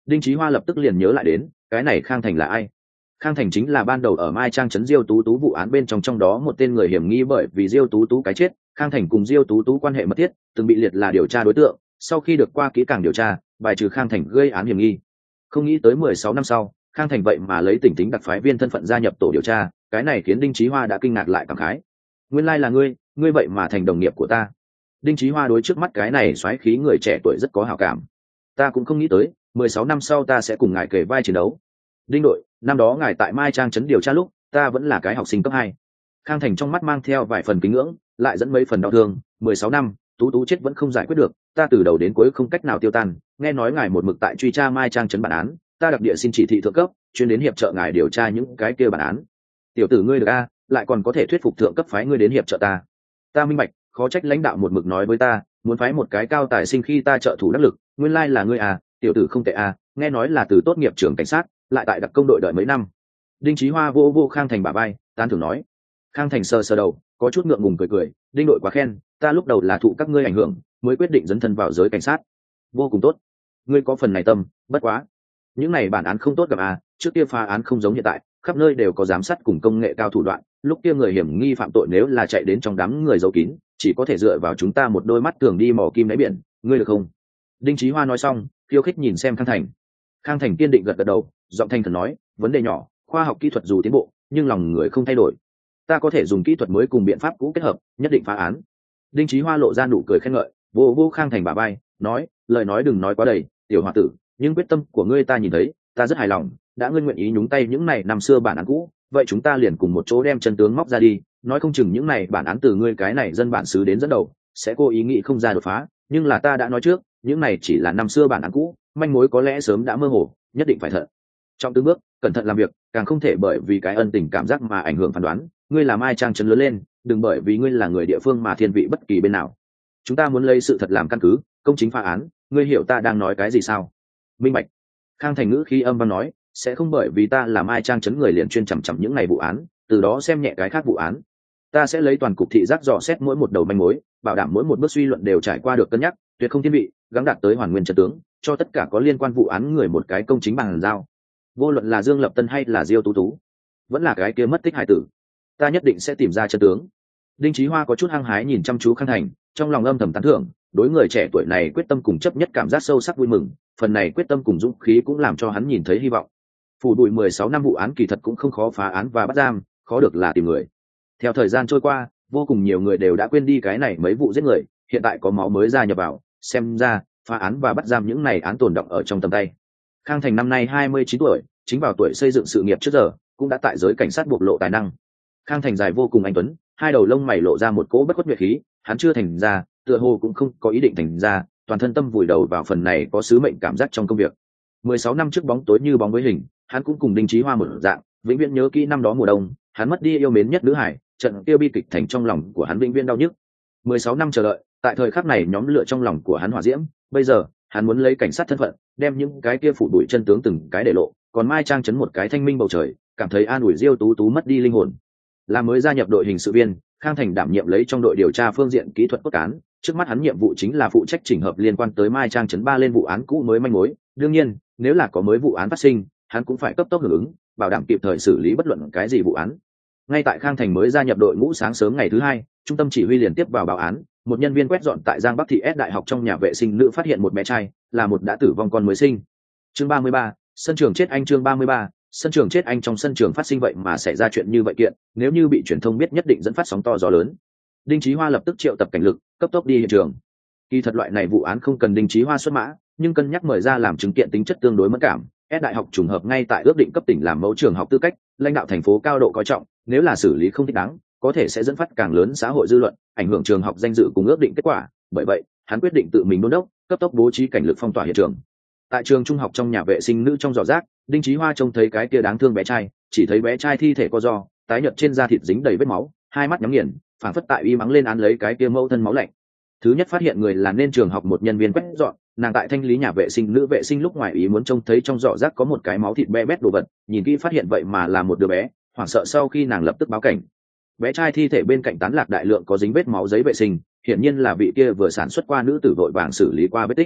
Đinh Chí Hoa lập tức liền nhớ lại đến, cái này Khang Thành là ai? Khang Thành chính là ban đầu ở Mai Trang trấn Diêu Tú Tú vụ án bên trong đó một tên người hiểm nghi, bởi vì Diêu Tú Tú cái chết, Khang Thành cùng Diêu Tú Tú quan hệ mật thiết, từng bị liệt là điều tra đối tượng. Sau khi được qua kỹ càng điều tra, bài trừ Khang Thành gây án hiểm nghi. Không nghĩ tới 16 năm sau, Khang Thành vậy mà lấy tỉnh tính đặc phái viên thân phận gia nhập tổ điều tra, cái này khiến Đinh Chí Hoa đã kinh ngạc lại cảm khái. Nguyên lai là ngươi vậy mà thành đồng nghiệp của ta. Đinh Chí Hoa đối trước mắt cái này soái khí người trẻ tuổi rất có hảo cảm. Ta cũng không nghĩ tới, 16 năm sau ta sẽ cùng ngài kề vai chiến đấu. Đinh đội, năm đó ngài tại Mai Trang trấn điều tra lúc, ta vẫn là cái học sinh cấp 2. Khang Thành trong mắt mang theo vài phần kính ngưỡng, lại dẫn mấy phần đau thương. 16 năm, Tú Tú chết vẫn không giải quyết được, ta từ đầu đến cuối không cách nào tiêu tan. Nghe nói ngài một mực tại truy tra Mai Trang trấn bản án, ta đặc địa xin chỉ thị thượng cấp, chuyên đến hiệp trợ ngài điều tra những cái kia bản án. Tiểu tử ngươi được a, lại còn có thể thuyết phục thượng cấp phái ngươi đến hiệp trợ ta. Ta minh bạch, khó trách lãnh đạo một mực nói với ta, muốn phái một cái cao tài sinh khi ta trợ thủ đắc lực. Nguyên lai là ngươi à, tiểu tử không tệ à, nghe nói là từ tốt nghiệp trường cảnh sát, lại tại đặc công đội đợi mấy năm. Đinh Chí Hoa vô Khang Thành bả vai, tán thưởng nói. Khang Thành sờ đầu, có chút ngượng ngùng cười. Đinh đội quá khen, ta lúc đầu là thụ các ngươi ảnh hưởng, mới quyết định dấn thân vào giới cảnh sát. Vô cùng tốt, ngươi có phần này tâm, bất quá những này bản án không tốt gặp à, trước kia phá án không giống hiện tại, khắp nơi đều có giám sát cùng công nghệ cao thủ đoạn, lúc kia người hiểm nghi phạm tội nếu là chạy đến trong đám người giấu kín, chỉ có thể dựa vào chúng ta một đôi mắt thường đi mò kim đáy biển, ngươi được không? Đinh Chí Hoa nói xong, khiêu khích nhìn xem Khang Thành. Khang Thành kiên định gật đầu, giọng thanh thần nói, vấn đề nhỏ, khoa học kỹ thuật dù tiến bộ, nhưng lòng người không thay đổi. Ta có thể dùng kỹ thuật mới cùng biện pháp cũ kết hợp, nhất định phá án. Đinh Chí Hoa lộ ra nụ cười khen ngợi, vô Khang Thành bả vai, nói, lời nói đừng nói quá đầy, tiểu hòa tử, nhưng quyết tâm của ngươi ta nhìn thấy, ta rất hài lòng, đã ngươi nguyện ý nhúng tay những này năm xưa bản án cũ, vậy chúng ta liền cùng một chỗ đem chân tướng móc ra đi, nói không chừng những này bản án từ ngươi cái này dân bản xứ đến dẫn đầu, sẽ cố ý nghĩ không ra đột phá, nhưng là ta đã nói trước, những này chỉ là năm xưa bản án cũ, manh mối có lẽ sớm đã mơ hồ, nhất định phải thận trong từng bước, cẩn thận làm việc, càng không thể bởi vì cái ân tình cảm giác mà ảnh hưởng phán đoán. Ngươi là Mai Trang trấn lớn lên, đừng bởi vì ngươi là người địa phương mà thiên vị bất kỳ bên nào. Chúng ta muốn lấy sự thật làm căn cứ, công chính phá án, ngươi hiểu ta đang nói cái gì sao? Minh bạch. Khang Thành ngữ khí âm văn nói, sẽ không bởi vì ta là Mai Trang trấn người liền chuyên chằm chằm những ngày vụ án, từ đó xem nhẹ cái khác vụ án. Ta sẽ lấy toàn cục thị giác dò xét mỗi một đầu manh mối, bảo đảm mỗi một bước suy luận đều trải qua được cân nhắc, tuyệt không thiên vị, gắng đạt tới hoàn nguyên chân tướng, cho tất cả có liên quan vụ án người một cái công chính bằng giao. Vô luận là Dương Lập Tân hay là Diêu Tú Tú, vẫn là cái kia mất tích hải tử, ta nhất định sẽ tìm ra chân tướng. Đinh Chí Hoa có chút hăng hái nhìn chăm chú Khang Thành, trong lòng âm thầm tán thưởng, đối người trẻ tuổi này quyết tâm cùng chấp nhất cảm giác sâu sắc vui mừng, phần này quyết tâm cùng dũng khí cũng làm cho hắn nhìn thấy hy vọng. Phủ đuổi 16 năm vụ án kỳ thật cũng không khó phá án và bắt giam, khó được là tìm người. Theo thời gian trôi qua, vô cùng nhiều người đều đã quên đi cái này mấy vụ giết người, hiện tại có máu mới gia nhập vào, xem ra phá án và bắt giam những này án tồn đọng ở trong tầm tay. Khang Thành năm nay 29 tuổi, chính vào tuổi xây dựng sự nghiệp trước giờ, cũng đã tại giới cảnh sát bộc lộ tài năng. Khang Thành dài vô cùng anh tuấn, hai đầu lông mày lộ ra một cỗ bất khuất nhuệ khí, hắn chưa thành ra, tựa hồ cũng không có ý định thành ra, toàn thân tâm vùi đầu vào phần này có sứ mệnh cảm giác trong công việc. 16 năm trước bóng tối như bóng với hình, hắn cũng cùng Đinh Chí Hoa một dạng, vĩnh viễn nhớ kỹ năm đó mùa đông, hắn mất đi yêu mến nhất nữ hải, trận tiêu bi kịch thành trong lòng của hắn vĩnh viễn đau nhức. 16 năm chờ đợi, tại thời khắc này nhóm lửa trong lòng của hắn hỏa diễm, bây giờ, hắn muốn lấy cảnh sát thân phận, đem những cái kia phủ đuổi chân tướng từng cái để lộ, còn Mai Trang trấn một cái thanh minh bầu trời, cảm thấy an ủi Diêu Tú Tú mất đi linh hồn. Là mới gia nhập đội hình sự viên, Khang Thành đảm nhiệm lấy trong đội điều tra phương diện kỹ thuật cốt cán, trước mắt hắn nhiệm vụ chính là phụ trách chỉnh hợp liên quan tới Mai Trang trấn 3 lên vụ án cũ mới manh mối, đương nhiên, nếu là có mới vụ án phát sinh, hắn cũng phải cấp tốc hưởng ứng, bảo đảm kịp thời xử lý bất luận cái gì vụ án. Ngay tại Khang Thành mới gia nhập đội ngũ sáng sớm ngày thứ 2, trung tâm chỉ huy liền tiếp vào báo án, một nhân viên quét dọn tại Giang Bắc thị S đại học trong nhà vệ sinh nữ phát hiện một bé trai, là một đã tử vong con mới sinh. Chương 33, sân trường chết anh. Chương 33, sân trường chết anh. Trong sân trường phát sinh vậy mà xảy ra chuyện như vậy kiện, nếu như bị truyền thông biết nhất định dẫn phát sóng to gió lớn. Đinh Chí Hoa lập tức triệu tập cảnh lực, cấp tốc đi hiện trường. Kỳ thật loại này vụ án không cần Đinh Chí Hoa xuất mã, nhưng cân nhắc mời ra làm chứng kiện tính chất tương đối mẫn cảm. S đại học trùng hợp ngay tại ước định cấp tỉnh làm mẫu trường học tư cách, lãnh đạo thành phố cao độ coi trọng, nếu là xử lý không thích đáng, có thể sẽ dẫn phát càng lớn xã hội dư luận, ảnh hưởng trường học danh dự cùng ước định kết quả. Bởi vậy, hắn quyết định tự mình đôn đốc, cấp tốc bố trí cảnh lực phong tỏa hiện trường. Tại trường trung học trong nhà vệ sinh nữ trong giỏ rác, Đinh Chí Hoa trông thấy cái kia đáng thương bé trai, chỉ thấy bé trai thi thể co ro, tái nhợt trên da thịt dính đầy vết máu, hai mắt nhắm nghiền, phảng phất tại y mắng lên án lấy cái kia mẫu thân máu lạnh. Thứ nhất phát hiện người là nên trường học một nhân viên quét dọn, nàng tại thanh lý nhà vệ sinh nữ vệ sinh lúc ngoài ý muốn trông thấy trong giỏ rác có một cái máu thịt be bét đồ vật, nhìn kỹ phát hiện vậy mà là một đứa bé, hoảng sợ sau khi nàng lập tức báo cảnh. Bé trai thi thể bên cạnh tán lạc đại lượng có dính vết máu giấy vệ sinh, hiển nhiên là vị kia vừa sản xuất qua nữ tử vội vàng xử lý qua vết tích.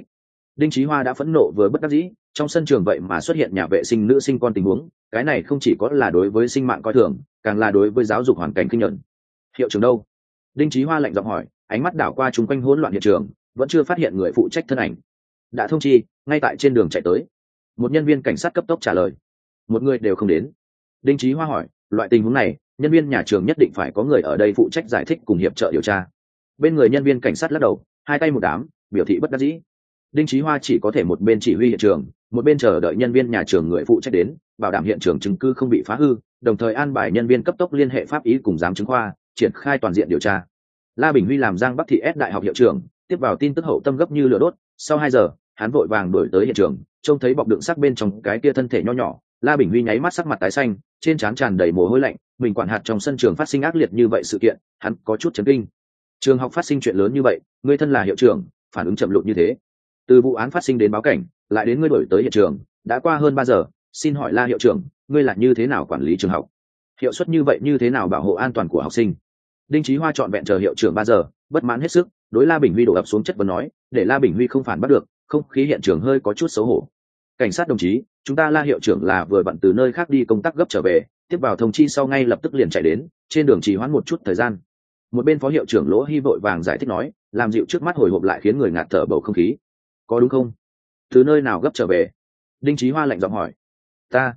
Đinh Chí Hoa đã phẫn nộ vừa bất đắc dĩ, trong sân trường vậy mà xuất hiện nhà vệ sinh nữ sinh con tình huống, cái này không chỉ có là đối với sinh mạng coi thường, càng là đối với giáo dục hoàn cảnh khinh nhẫn. Hiệu trưởng đâu? Đinh Chí Hoa lạnh giọng hỏi, ánh mắt đảo qua chung quanh hỗn loạn hiện trường, vẫn chưa phát hiện người phụ trách thân ảnh. Đã thông chi, ngay tại trên đường chạy tới. Một nhân viên cảnh sát cấp tốc trả lời. Một người đều không đến. Đinh Chí Hoa hỏi, loại tình huống này, nhân viên nhà trường nhất định phải có người ở đây phụ trách giải thích cùng hiệp trợ điều tra. Bên người nhân viên cảnh sát lắc đầu, hai tay một đám, biểu thị bất đắc dĩ. Đinh Chí Hoa chỉ có thể một bên chỉ huy hiện trường, một bên chờ đợi nhân viên nhà trường người phụ trách đến, bảo đảm hiện trường chứng cứ không bị phá hư, đồng thời an bài nhân viên cấp tốc liên hệ pháp y cùng giám chứng khoa, triển khai toàn diện điều tra. La Bình Huy làm Giang Bắc Thị S đại học hiệu trưởng, tiếp vào tin tức hậu tâm gấp như lửa đốt, sau 2 giờ, hắn vội vàng đuổi tới hiện trường, trông thấy bọc đựng xác bên trong cái kia thân thể nho nhỏ, La Bình Huy nháy mắt sắc mặt tái xanh, trên trán tràn đầy mồ hôi lạnh, mình quản hạt trong sân trường phát sinh ác liệt như vậy sự kiện, hắn có chút chấn kinh. Trường học phát sinh chuyện lớn như vậy, ngươi thân là hiệu trưởng, phản ứng chậm lụt như thế. Từ vụ án phát sinh đến báo cảnh, lại đến ngươi đuổi tới hiện trường, đã qua hơn 3 giờ, xin hỏi La hiệu trưởng, ngươi là như thế nào quản lý trường học? Hiệu suất như vậy như thế nào bảo hộ an toàn của học sinh? Đinh Chí Hoa trọn vẹn chờ hiệu trưởng 3 giờ, bất mãn hết sức, đối La Bình Huy đổ ập xuống chất vấn nói, để La Bình Huy không phản bắt được, không khí hiện trường hơi có chút xấu hổ. Cảnh sát đồng chí, chúng ta La hiệu trưởng là vừa bận từ nơi khác đi công tác gấp trở về, tiếp vào thông chi sau ngay lập tức liền chạy đến, trên đường trì hoãn một chút thời gian. Một bên phó hiệu trưởng Lỗ Hy vội vàng giải thích nói, làm dịu trước mắt hồi hộp lại khiến người ngạt thở bầu không khí. Có đúng không? Từ nơi nào gấp trở về? Đinh Chí Hoa lạnh giọng hỏi. Ta.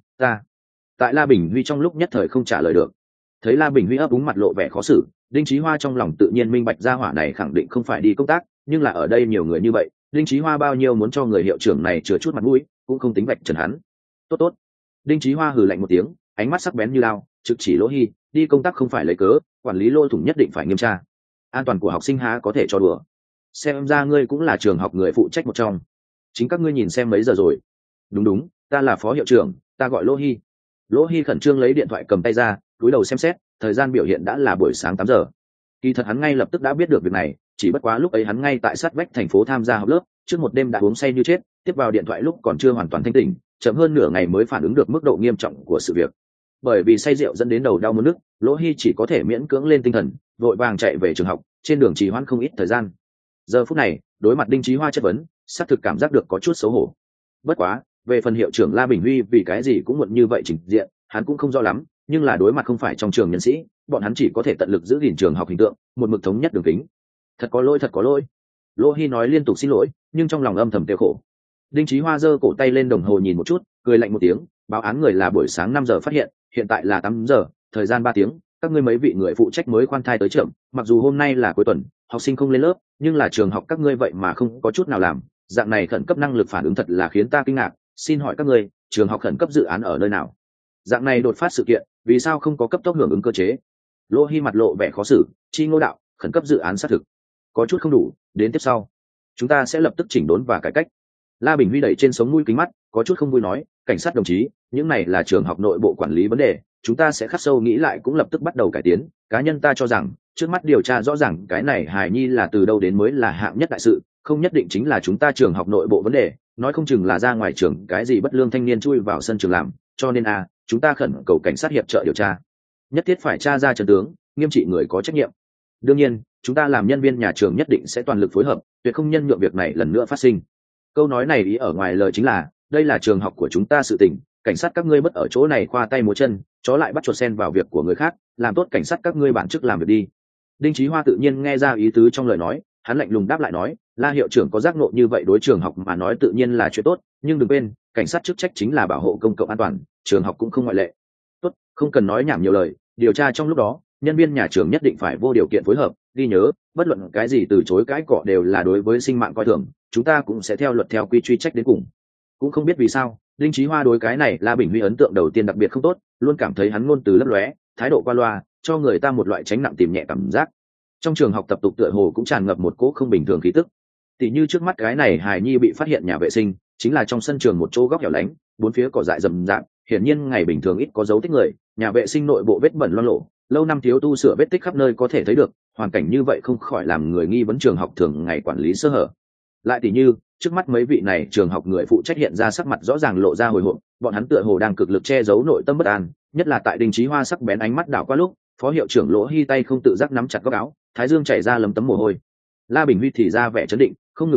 Tại La Bình Huy trong lúc nhất thời không trả lời được. Thấy La Bình Huy ấp úng mặt lộ vẻ khó xử, Đinh Chí Hoa trong lòng tự nhiên minh bạch gia hỏa này khẳng định không phải đi công tác, nhưng là ở đây nhiều người như vậy, Đinh Chí Hoa bao nhiêu muốn cho người hiệu trưởng này chừa chút mặt mũi, cũng không tính vạch trần hắn. Tốt. Đinh Chí Hoa hừ lạnh một tiếng, ánh mắt sắc bén như lao, trực chỉ Lỗ Hy, đi công tác không phải lấy cớ, quản lý lỗ thủng nhất định phải nghiêm tra. An toàn của học sinh há có thể cho đùa. Xem ra ngươi cũng là trường học người phụ trách một trong. Chính các ngươi nhìn xem mấy giờ rồi. Đúng, ta là phó hiệu trưởng, ta gọi Lỗ Hy. Lỗ Hy khẩn trương lấy điện thoại cầm tay ra, cúi đầu xem xét, thời gian biểu hiện đã là buổi sáng 8 giờ. Kỳ thật hắn ngay lập tức đã biết được việc này, chỉ bất quá lúc ấy hắn ngay tại sát vách thành phố tham gia học lớp, trước một đêm đã uống say như chết, tiếp vào điện thoại lúc còn chưa hoàn toàn thanh tỉnh, chậm hơn nửa ngày mới phản ứng được mức độ nghiêm trọng của sự việc. Bởi vì say rượu dẫn đến đầu đau muốn nức, Lỗ Hy chỉ có thể miễn cưỡng lên tinh thần, vội vàng chạy về trường học, trên đường trì hoãn không ít thời gian. Giờ phút này, đối mặt Đinh Chí Hoa chất vấn, xác thực cảm giác được có chút xấu hổ. Bất quá, về phần hiệu trưởng La Bình Huy vì cái gì cũng muộn như vậy trình diện, hắn cũng không rõ lắm, nhưng là đối mặt không phải trong trường nhân sĩ, bọn hắn chỉ có thể tận lực giữ gìn trường học hình tượng, một mực thống nhất đường kính. Thật có lỗi. Lỗ Hy nói liên tục xin lỗi, nhưng trong lòng âm thầm tiêu khổ. Đinh Chí Hoa giơ cổ tay lên đồng hồ nhìn một chút, cười lạnh một tiếng, báo án người là buổi sáng 5 giờ phát hiện, hiện tại là 8 giờ, thời gian 3 tiếng, các ngươi mấy vị người phụ trách mới khoan thai tới chậm, mặc dù hôm nay là cuối tuần, học sinh không lên lớp, nhưng là trường học các ngươi vậy mà không có chút nào làm, dạng này khẩn cấp năng lực phản ứng thật là khiến ta kinh ngạc, xin hỏi các ngươi, trường học khẩn cấp dự án ở nơi nào? Dạng này đột phát sự kiện, vì sao không có cấp tốc hưởng ứng cơ chế? Lỗ Hy mặt lộ vẻ khó xử, chi ngô đạo, khẩn cấp dự án xác thực có chút không đủ, đến tiếp sau chúng ta sẽ lập tức chỉnh đốn và cải cách. La Bình Huy đẩy trên sống mũi kính mắt, có chút không vui nói, cảnh sát đồng chí, những này là trường học nội bộ quản lý vấn đề, chúng ta sẽ khắc sâu nghĩ lại cũng lập tức bắt đầu cải tiến. Cá nhân ta cho rằng, trước mắt điều tra rõ ràng cái này hài nhi là từ đâu đến mới là hạng nhất đại sự, không nhất định chính là chúng ta trường học nội bộ vấn đề, nói không chừng là ra ngoài trường cái gì bất lương thanh niên chui vào sân trường làm, cho nên chúng ta khẩn cầu cảnh sát hiệp trợ điều tra, nhất thiết phải tra ra chân tướng, nghiêm trị người có trách nhiệm. Đương nhiên, chúng ta làm nhân viên nhà trường nhất định sẽ toàn lực phối hợp, tuyệt không nhân nhượng việc này lần nữa phát sinh. Câu nói này ý ở ngoài lời chính là, đây là trường học của chúng ta sự tình, cảnh sát các ngươi mất ở chỗ này khoa tay múa chân, chó lại bắt chuột sen vào việc của người khác, làm tốt cảnh sát các ngươi bản chức làm việc đi. Đinh Chí Hoa tự nhiên nghe ra ý tứ trong lời nói, hắn lạnh lùng đáp lại nói, La hiệu trưởng có giác ngộ như vậy đối trường học mà nói tự nhiên là chuyện tốt, nhưng đừng quên, cảnh sát chức trách chính là bảo hộ công cộng an toàn, trường học cũng không ngoại lệ. Tốt, không cần nói nhảm nhiều lời, điều tra trong lúc đó, nhân viên nhà trường nhất định phải vô điều kiện phối hợp, ghi nhớ, bất luận cái gì từ chối cãi cọ đều là đối với sinh mạng coi thường, chúng ta cũng sẽ theo luật theo quy truy trách đến cùng. Cũng không biết vì sao, Đinh Chí Hoa đối cái này La Bình Huy ấn tượng đầu tiên đặc biệt không tốt, luôn cảm thấy hắn ngôn từ lấp lóe, thái độ qua loa, cho người ta một loại tránh nặng tìm nhẹ cảm giác. Trong trường học tập tục tựa hồ cũng tràn ngập một cỗ không bình thường khí tức. Tỷ như trước mắt cái này hài nhi bị phát hiện nhà vệ sinh, chính là trong sân trường một chỗ góc hẻo lánh, bốn phía cỏ dại rậm rạp, hiển nhiên ngày bình thường ít có dấu tích người, nhà vệ sinh nội bộ vết bẩn loang lổ, lâu năm thiếu tu sửa vết tích khắp nơi có thể thấy được, hoàn cảnh như vậy không khỏi làm người nghi vấn trường học thường ngày quản lý sơ hở. Lại tỷ như, trước mắt mấy vị này trường học người phụ trách hiện ra sắc mặt rõ ràng lộ ra hồi hộp, bọn hắn tựa hồ đang cực lực che giấu nội tâm bất an, nhất là tại Đinh Chí Hoa sắc bén ánh mắt đảo qua lúc, phó hiệu trưởng Lỗ Hy tay không tự giác nắm chặt góc áo, thái dương chảy ra lấm tấm mồ hôi. La Bình Huy thì ra vẻ trấn định, không ngừng hút thuốc,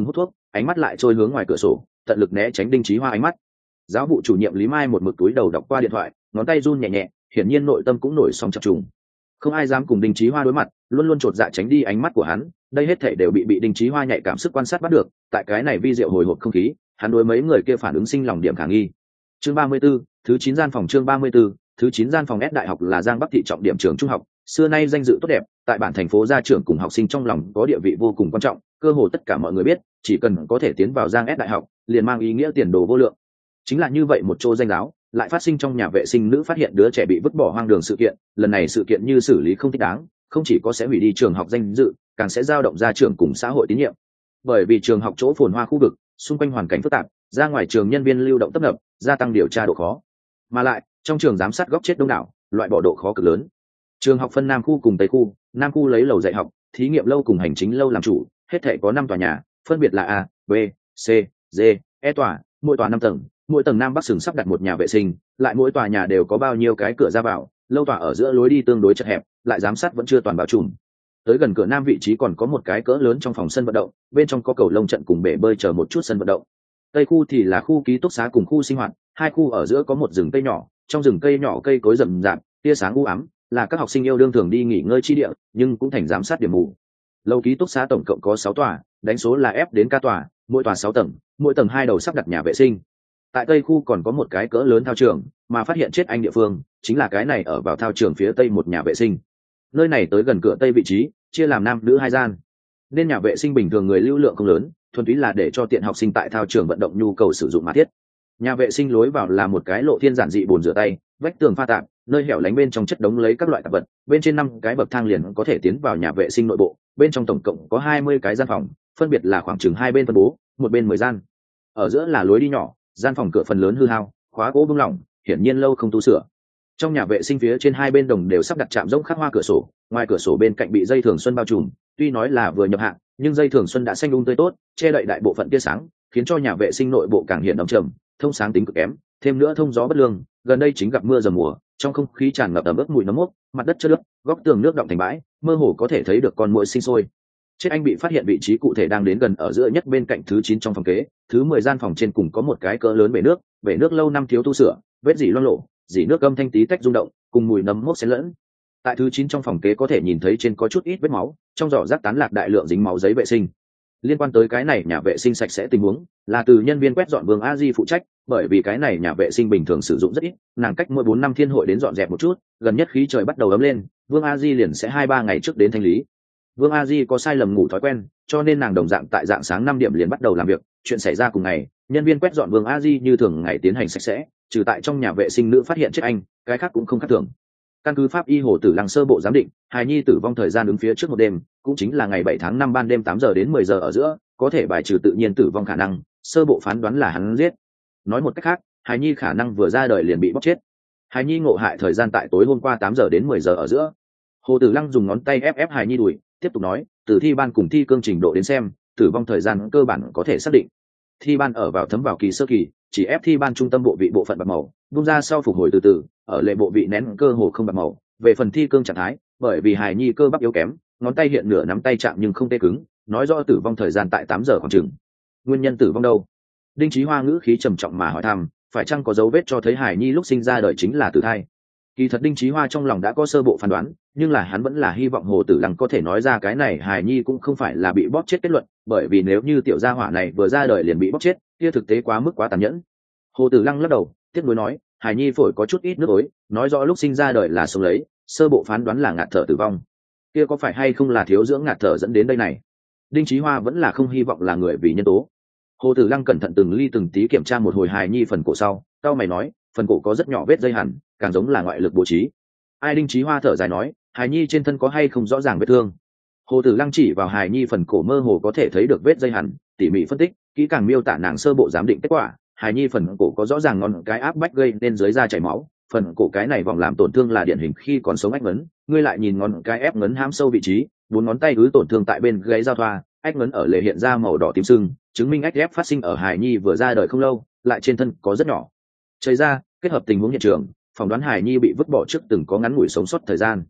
ánh mắt lại trôi hướng ngoài cửa sổ, tận lực né tránh Đinh Chí Hoa ánh mắt. Giáo vụ chủ nhiệm Lý Mai một mực túi đầu đọc qua điện thoại, ngón tay run nhẹ nhẹ, hiển nhiên nội tâm cũng nổi sóng chập trùng. Không ai dám cùng Đinh Chí Hoa đối mặt, luôn luôn chột dạ tránh đi ánh mắt của hắn, đây hết thảy đều bị Đinh Chí Hoa nhạy cảm sức quan sát bắt được, tại cái này vi diệu hồi hộp không khí, hắn đối mấy người kia phản ứng sinh lòng điểm khả nghi. Chương 34, thứ 9 gian phòng. Chương 34, thứ 9 gian phòng. S đại học là Giang Bắc thị trọng điểm trường trung học, xưa nay danh dự tốt đẹp, tại bản thành phố gia trưởng cùng học sinh trong lòng có địa vị vô cùng quan trọng, cơ hồ tất cả mọi người biết, chỉ cần có thể tiến vào Giang S đại học, liền mang ý nghĩa tiền đồ vô lượng. Chính là như vậy một chỗ danh giáo, lại phát sinh trong nhà vệ sinh nữ phát hiện đứa trẻ bị vứt bỏ hoang đường sự kiện, lần này sự kiện như xử lý không thích đáng, không chỉ có sẽ hủy đi trường học danh dự, càng sẽ dao động gia trưởng cùng xã hội tín nhiệm. Bởi vì trường học chỗ phồn hoa khu vực, xung quanh hoàn cảnh phức tạp, ra ngoài trường nhân viên lưu động tấp nập, gia tăng điều tra độ khó. Mà lại, trong trường giám sát góc chết đông đảo, loại bỏ độ khó cực lớn. Trường học phân Nam khu cùng Tây khu, Nam khu lấy lầu dạy học, thí nghiệm lâu cùng hành chính lâu làm chủ, hết thảy có 5 tòa nhà, phân biệt là A, B, C, D, E tòa, mỗi tòa 5 tầng, mỗi tầng Nam Bắc sừng sắp đặt một nhà vệ sinh, lại mỗi tòa nhà đều có bao nhiêu cái cửa ra vào, lâu tòa ở giữa lối đi tương đối chật hẹp, lại giám sát vẫn chưa toàn bao trùm. Tới gần cửa Nam vị trí còn có một cái cỡ lớn trong phòng sân vận động, bên trong có cầu lông trận cùng bể bơi chờ một chút sân vận động. Tây khu thì là khu ký túc xá cùng khu sinh hoạt, hai khu ở giữa có một rừng cây nhỏ, trong rừng cây nhỏ cây cối rậm rạp, tia sáng u ám, là các học sinh yêu đương thường đi nghỉ ngơi chi địa, nhưng cũng thành giám sát điểm mù. Lâu ký túc xá tổng cộng có 6 tòa, đánh số là F đến K tòa, mỗi tòa 6 tầng, mỗi tầng 2 đầu sắp đặt nhà vệ sinh. Tại Tây khu còn có một cái cỡ lớn thao trường, mà phát hiện chết anh địa phương chính là cái này ở vào thao trường phía tây một nhà vệ sinh. Nơi này tới gần cửa tây vị trí, chia làm nam nữ 2 gian. Nên nhà vệ sinh bình thường người lưu lượng không lớn, thuần túy là để cho tiện học sinh tại thao trường vận động nhu cầu sử dụng mà thiết. Nhà vệ sinh lối vào là một cái lộ thiên giản dị bồn rửa tay, vách tường pha tạp, nơi hẻo lánh bên trong chất đống lấy các loại tạp vật, bên trên 5 cái bậc thang liền có thể tiến vào nhà vệ sinh nội bộ, bên trong tổng cộng có 20 cái gian phòng, phân biệt là khoảng chừng 2 bên phân bố, một bên 10 gian. Ở giữa là lối đi nhỏ, gian phòng cửa phần lớn hư hao, khóa gỗ bung lỏng, hiển nhiên lâu không tu sửa. Trong nhà vệ sinh phía trên 2 bên đồng đều sắp đặt chạm rỗng khắc hoa cửa sổ, ngoài cửa sổ bên cạnh bị dây thường xuân bao trùm, tuy nói là vừa nhập hạng, nhưng dây thường xuân đã xanh tươi tốt, che đậy đại bộ phận tia sáng, khiến cho nhà vệ sinh nội bộ càng hiện ấm trầm, thông sáng tính cực kém, thêm nữa thông gió bất lương, gần đây chính gặp mưa dầm mùa, trong không khí tràn ngập ẩm ướt mùi nấm mốc, mặt đất chất nước, góc tường nước đọng thành bãi, mơ hồ có thể thấy được con muỗi sinh sôi. Chết anh bị phát hiện vị trí cụ thể đang đến gần ở giữa nhất bên cạnh thứ 9 trong phòng kế, thứ 10 gian phòng trên cùng có một cái cỡ lớn bể nước lâu năm thiếu tu sửa, vết dỉ loang lổ, dỉ nước âm thanh tí tách rung động, cùng mùi nấm mốc xen lẫn. Tại thứ 9 trong phòng kế có thể nhìn thấy trên có chút ít vết máu, trong giỏ rác tán lạc đại lượng dính máu giấy vệ sinh. Liên quan tới cái này nhà vệ sinh sạch sẽ tình huống, là từ nhân viên quét dọn Vương A Di phụ trách, bởi vì cái này nhà vệ sinh bình thường sử dụng rất ít, nàng cách mỗi 4 năm thiên hội đến dọn dẹp một chút, gần nhất khí trời bắt đầu ấm lên, Vương A Di liền sẽ 2-3 ngày trước đến thanh lý. Vương A Di có sai lầm ngủ thói quen, cho nên nàng đồng dạng tại dạng sáng 5 điểm liền bắt đầu làm việc, chuyện xảy ra cùng ngày, nhân viên quét dọn Vương A Di như thường ngày tiến hành sạch sẽ, trừ tại trong nhà vệ sinh nữ phát hiện chết anh, cái khác cũng không khác thường. Căn cứ pháp y Hồ Tử Lăng sơ bộ giám định, hài nhi tử vong thời gian ứng phía trước một đêm, cũng chính là ngày 7 tháng 5 ban đêm 8 giờ đến 10 giờ ở giữa, có thể bài trừ tự nhiên tử vong khả năng, sơ bộ phán đoán là hắn giết. Nói một cách khác, hài nhi khả năng vừa ra đời liền bị bóc chết. Hài nhi ngộ hại thời gian tại tối hôm qua 8 giờ đến 10 giờ ở giữa. Hồ Tử Lăng dùng ngón tay ép hài nhi đùi, tiếp tục nói, từ thi ban cùng thi cương trình độ đến xem, tử vong thời gian cơ bản có thể xác định. Thi ban ở vào thấm vào kỳ sơ kỳ, chỉ ép thi ban trung tâm bộ vị bộ phận bạc màu, bung ra sau phục hồi từ từ, ở lệ bộ vị nén cơ hồ không bạc màu. Về phần thi cương trạng thái, bởi vì hài nhi cơ bắp yếu kém, ngón tay hiện nửa nắm tay chạm nhưng không tê cứng, nói rõ tử vong thời gian tại 8 giờ khoảng chừng. Nguyên nhân tử vong đâu? Đinh Chí Hoa ngữ khí trầm trọng mà hỏi thăm, phải chăng có dấu vết cho thấy hài nhi lúc sinh ra đời chính là tử thai? Kỳ thật Đinh Chí Hoa trong lòng đã có sơ bộ phán đoán, nhưng là hắn vẫn là hy vọng Hồ Tử Lăng có thể nói ra cái này hài nhi cũng không phải là bị bóp chết kết luận, bởi vì nếu như tiểu gia hỏa này vừa ra đời liền bị bóp chết, kia thực tế quá mức quá tàn nhẫn. Hồ Tử Lăng lắc đầu, tiếc nuối nói, hài nhi phổi có chút ít nước ối, nói rõ lúc sinh ra đời là sống lấy, sơ bộ phán đoán là ngạt thở tử vong. Kia có phải hay không là thiếu dưỡng ngạt thở dẫn đến đây này? Đinh Chí Hoa vẫn là không hy vọng là người vì nhân tố. Hồ Tử Lăng cẩn thận từng ly từng tí kiểm tra một hồi hài nhi phần cổ sau, cau mày nói, phần cổ có rất nhỏ vết dây hằn, càng giống là ngoại lực bố trí. Ai? Đinh Chí Hoa thở dài nói, hài nhi trên thân có hay không rõ ràng vết thương? Hồ Tử Lăng chỉ vào hài nhi phần cổ mơ hồ có thể thấy được vết dây hằn, tỉ mỉ phân tích, kỹ càng miêu tả nàng sơ bộ giám định kết quả. Hài nhi phần cổ có rõ ràng ngón cái áp bách gây nên dưới da chảy máu, phần cổ cái này vòng làm tổn thương là điển hình khi còn sống ách ngấn. Ngươi lại nhìn ngón cái ép ngấn hãm sâu vị trí, 4 ngón tay ứ tổn thương tại bên gáy giao thoa, ách ngấn ở lề hiện ra màu đỏ tím sưng, chứng minh ách ép phát sinh ở hài nhi vừa ra đời không lâu, lại trên thân có rất nhỏ chảy ra, kết hợp tình huống hiện trường, phỏng đoán hài nhi bị vứt bỏ trước từng có ngắn ngủi sống sót thời gian.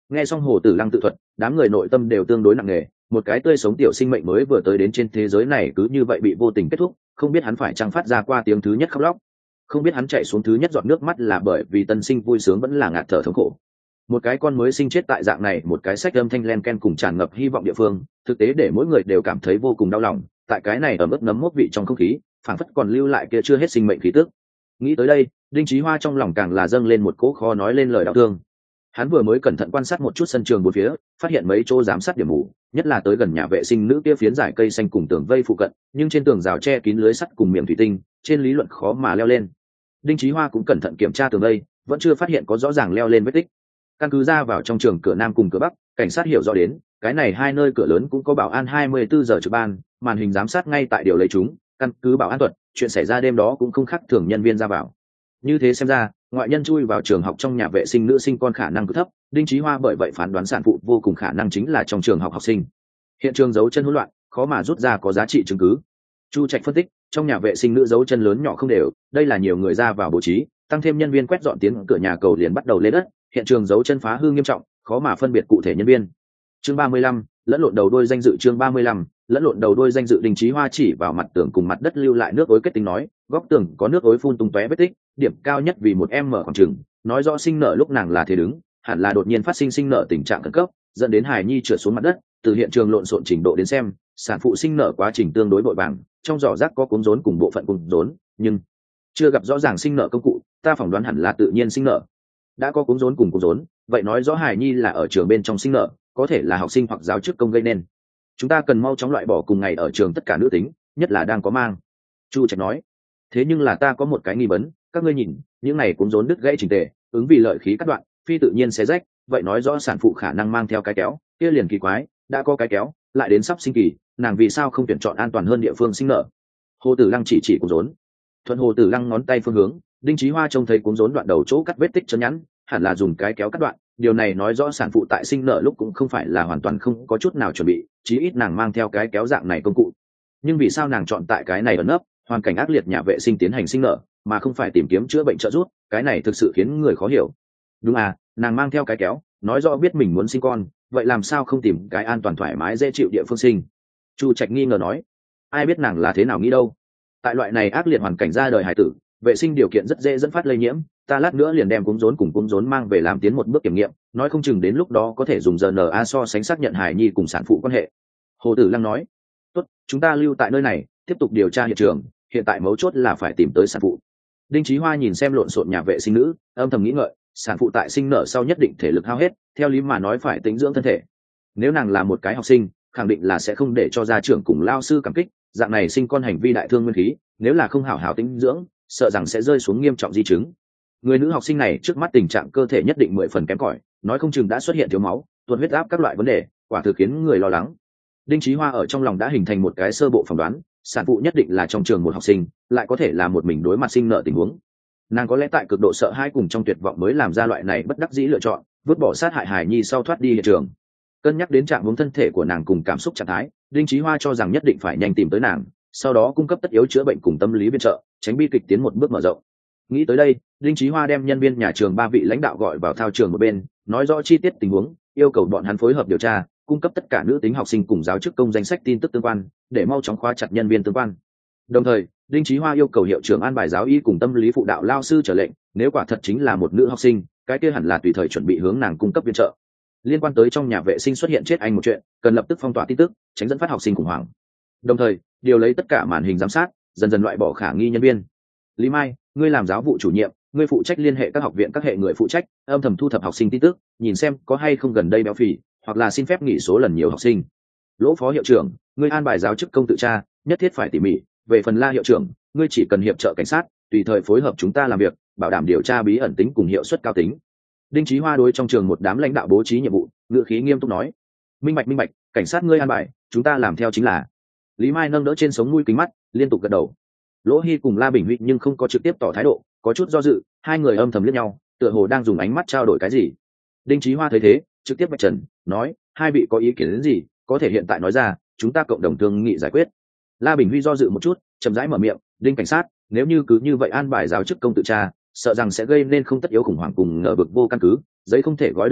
Nghe xong Hồ Tử Lăng tự thuật, đám người nội tâm đều tương đối nặng nề, một cái tươi sống tiểu sinh mệnh mới vừa tới đến trên thế giới này cứ như vậy bị vô tình kết thúc, không biết hắn phải chăng phát ra qua tiếng thứ nhất khóc lóc, không biết hắn chạy xuống thứ nhất giọt nước mắt là bởi vì tân sinh vui sướng vẫn là ngạt thở thống khổ. Một cái con mới sinh chết tại dạng này một cái sách âm thanh len ken cùng tràn ngập hy vọng địa phương, thực tế để mỗi người đều cảm thấy vô cùng đau lòng, tại cái này ở mức nấm mốc vị trong không khí, phảng phất còn lưu lại kia chưa hết sinh mệnh khí tức. Nghĩ tới đây, Đinh Chí Hoa trong lòng càng là dâng lên một cỗ khó nói lên lời đau thương. Hắn vừa mới cẩn thận quan sát một chút sân trường bốn phía, phát hiện mấy chỗ giám sát điểm mù, nhất là tới gần nhà vệ sinh nữ kia phiến dải cây xanh cùng tường vây phụ cận, nhưng trên tường rào che kín lưới sắt cùng miệng thủy tinh, trên lý luận khó mà leo lên. Đinh Chí Hoa cũng cẩn thận kiểm tra tường vây, vẫn chưa phát hiện có rõ ràng leo lên vết tích. Căn cứ ra vào trong trường cửa nam cùng cửa bắc, cảnh sát hiểu rõ đến, cái này hai nơi cửa lớn cũng có bảo an 24 giờ trực ban, màn hình giám sát ngay tại điều lấy chúng, căn cứ bảo an thuật, chuyện xảy ra đêm đó cũng không khác thường nhân viên ra vào. Như thế xem ra, ngoại nhân chui vào trường học trong nhà vệ sinh nữ sinh con khả năng cực thấp, Đinh Chí Hoa bởi vậy phán đoán sản phụ vô cùng khả năng chính là trong trường học học sinh. Hiện trường dấu chân hỗn loạn, khó mà rút ra có giá trị chứng cứ. Chu Trạch phân tích, trong nhà vệ sinh nữ dấu chân lớn nhỏ không đều, đây là nhiều người ra vào bố trí, tăng thêm nhân viên quét dọn tiến cửa nhà cầu liền bắt đầu lên đất, hiện trường dấu chân phá hư nghiêm trọng, khó mà phân biệt cụ thể nhân viên. Chương 35, lẫn lộn đầu đuôi danh dự. Chương 35, lẫn lộn đầu đuôi danh dự. Đinh Chí Hoa chỉ vào mặt tường cùng mặt đất lưu lại nước ối kết tinh nói, góc tường có nước ối phun tung tóe vết tích, điểm cao nhất vì một em mở khoảng chừng, nói rõ sinh nở lúc nàng là thế đứng, hẳn là đột nhiên phát sinh sinh nở tình trạng khẩn cấp, dẫn đến hài nhi trượt xuống mặt đất. Từ hiện trường lộn xộn trình độ đến xem, sản phụ sinh nở quá trình tương đối vội vàng, trong giỏ rác có cuống rốn cùng bộ phận cuống rốn, nhưng chưa gặp rõ ràng sinh nở công cụ, ta phỏng đoán hẳn là tự nhiên sinh nở. Đã có cuống rốn cùng cuống rốn, vậy nói rõ hài nhi là ở trường bên trong sinh nở, có thể là học sinh hoặc giáo chức công gây nên. Chúng ta cần mau chóng loại bỏ cùng ngày ở trường tất cả nữ tính, nhất là đang có mang. Chu Trạch nói. Thế nhưng là ta có một cái nghi vấn, các ngươi nhìn, những này cuống rốn đứt gãy chỉnh tề, ứng vì lợi khí cắt đoạn, phi tự nhiên xé rách, vậy nói rõ sản phụ khả năng mang theo cái kéo, kia liền kỳ quái, đã có cái kéo, lại đến sắp sinh kỳ, nàng vì sao không tuyển chọn an toàn hơn địa phương sinh nở? Hồ Tử Lăng chỉ cuống rốn. Thuận Hồ Tử Lăng ngón tay phương hướng, Đinh Chí Hoa trông thấy cuống rốn đoạn đầu chỗ cắt vết tích chân nhẵn, hẳn là dùng cái kéo cắt đoạn, điều này nói rõ sản phụ tại sinh nở lúc cũng không phải là hoàn toàn không có chút nào chuẩn bị, chí ít nàng mang theo cái kéo dạng này công cụ. Nhưng vì sao nàng chọn tại cái này ẩn nấp, hoàn cảnh ác liệt nhà vệ sinh tiến hành sinh nở, mà không phải tìm kiếm chữa bệnh trợ giúp, cái này thực sự khiến người khó hiểu. Đúng à, nàng mang theo cái kéo, nói rõ biết mình muốn sinh con, vậy làm sao không tìm cái an toàn thoải mái dễ chịu địa phương sinh? Chu Trạch nghi ngờ nói, ai biết nàng là thế nào nghĩ đâu. Tại loại này ác liệt hoàn cảnh ra đời hải tử, vệ sinh điều kiện rất dễ dẫn phát lây nhiễm, ta lát nữa liền đem cuống rốn cùng cuống rốn mang về làm tiến một bước kiểm nghiệm, nói không chừng đến lúc đó có thể dùng RNA so sánh xác nhận hài nhi cùng sản phụ quan hệ. Hồ Tử Lăng nói, tốt, chúng ta lưu tại nơi này, tiếp tục điều tra hiện trường, hiện tại mấu chốt là phải tìm tới sản phụ. Đinh Chí Hoa nhìn xem lộn xộn nhà vệ sinh nữ, âm thầm nghĩ ngợi, sản phụ tại sinh nở sau nhất định thể lực hao hết, theo lý mà nói phải tĩnh dưỡng thân thể. Nếu nàng là một cái học sinh, khẳng định là sẽ không để cho gia trưởng cùng lao sư cảm kích, dạng này sinh con hành vi đại thương nguyên khí, nếu là không hảo hảo tĩnh dưỡng, sợ rằng sẽ rơi xuống nghiêm trọng di chứng. Người nữ học sinh này trước mắt tình trạng cơ thể nhất định 10 phần kém cỏi, nói không chừng đã xuất hiện thiếu máu, tuột huyết áp các loại vấn đề, quả thực khiến người lo lắng. Đinh Chí Hoa ở trong lòng đã hình thành một cái sơ bộ phỏng đoán, sản phụ nhất định là trong trường một học sinh, lại có thể là một mình đối mặt sinh nợ tình huống. Nàng có lẽ tại cực độ sợ hãi cùng trong tuyệt vọng mới làm ra loại này bất đắc dĩ lựa chọn, vứt bỏ sát hại hài nhi sau thoát đi hiện trường. Cân nhắc đến trạng huống thân thể của nàng cùng cảm xúc trạng thái, Đinh Chí Hoa cho rằng nhất định phải nhanh tìm tới nàng, sau đó cung cấp tất yếu chữa bệnh cùng tâm lý viện trợ, tránh bi kịch tiến một bước mở rộng. Nghĩ tới đây, Đinh Chí Hoa đem nhân viên nhà trường 3 vị lãnh đạo gọi vào thao trường một bên, nói rõ chi tiết tình huống, yêu cầu bọn hắn phối hợp điều tra, cung cấp tất cả nữ tính học sinh cùng giáo chức công danh sách tin tức tương quan, để mau chóng khóa chặt nhân viên tương quan. Đồng thời, Đinh Chí Hoa yêu cầu hiệu trưởng an bài giáo y cùng tâm lý phụ đạo lao sư trở lệnh, nếu quả thật chính là một nữ học sinh, cái kia hẳn là tùy thời chuẩn bị hướng nàng cung cấp viện trợ. Liên quan tới trong nhà vệ sinh xuất hiện chết anh một chuyện, cần lập tức phong tỏa tin tức, tránh dẫn phát học sinh khủng hoảng. Đồng thời, điều lấy tất cả màn hình giám sát, dần dần loại bỏ khả nghi nhân viên. Lý Mai, ngươi làm giáo vụ chủ nhiệm, ngươi phụ trách liên hệ các học viện các hệ người phụ trách, âm thầm thu thập học sinh tin tức, nhìn xem có hay không gần đây béo phì, hoặc là xin phép nghỉ số lần nhiều học sinh. Lỗ phó hiệu trưởng, ngươi an bài giáo chức công tự tra, nhất thiết phải tỉ mỉ. Về phần La hiệu trưởng, ngươi chỉ cần hiệp trợ cảnh sát, tùy thời phối hợp chúng ta làm việc, bảo đảm điều tra bí ẩn tính cùng hiệu suất cao tính. Đinh Chí Hoa đối trong trường một đám lãnh đạo bố trí nhiệm vụ, ngữ khí nghiêm túc nói, minh bạch, cảnh sát ngươi an bài, chúng ta làm theo chính là. Lý Mai nâng đỡ trên sống mũi kính mắt, liên tục gật đầu. Lỗ Hi cùng La Bình Huy nhưng không có trực tiếp tỏ thái độ, có chút do dự, hai người âm thầm liếc nhau, tựa hồ đang dùng ánh mắt trao đổi cái gì. Đinh Chí Hoa thấy thế, trực tiếp vạch trần, nói, hai vị có ý kiến đến gì, có thể hiện tại nói ra, chúng ta cộng đồng thương nghị giải quyết. La Bình Huy do dự một chút, chậm rãi mở miệng, Đinh cảnh sát, nếu như cứ như vậy an bài giáo chức công tự tra, sợ rằng sẽ gây nên không tất yếu khủng hoảng cùng ngờ vực vô căn cứ, giấy không thể gói được lửa,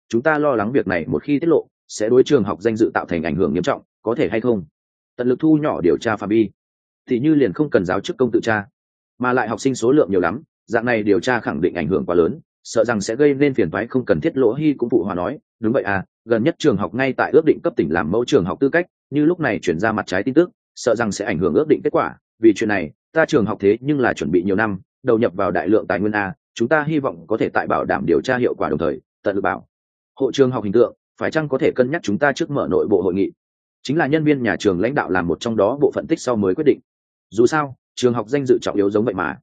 chúng ta lo lắng việc này một khi tiết lộ sẽ đối trường học danh dự tạo thành ảnh hưởng nghiêm trọng, có thể hay không tận lực thu nhỏ điều tra phạm vi, thì như liền không cần giáo chức công tự tra, mà lại học sinh số lượng nhiều lắm, dạng này điều tra khẳng định ảnh hưởng quá lớn, sợ rằng sẽ gây nên phiền toái không cần thiết. Lỗ Hy cũng phụ hòa nói, đúng vậy à, gần nhất trường học ngay tại ước định cấp tỉnh làm mẫu trường học tư cách, như lúc này chuyển ra mặt trái tin tức, sợ rằng sẽ ảnh hưởng ước định kết quả. Vì chuyện này ta trường học thế nhưng là chuẩn bị nhiều năm, đầu nhập vào đại lượng tài nguyên a, chúng ta hy vọng có thể tại bảo đảm điều tra hiệu quả đồng thời tận lực bảo hộ trường học hình tượng, phải chăng có thể cân nhắc chúng ta trước mở nội bộ hội nghị, chính là nhân viên nhà trường lãnh đạo làm một trong đó bộ phận tích sau mới quyết định. Dù sao trường học danh dự trọng yếu giống vậy mà.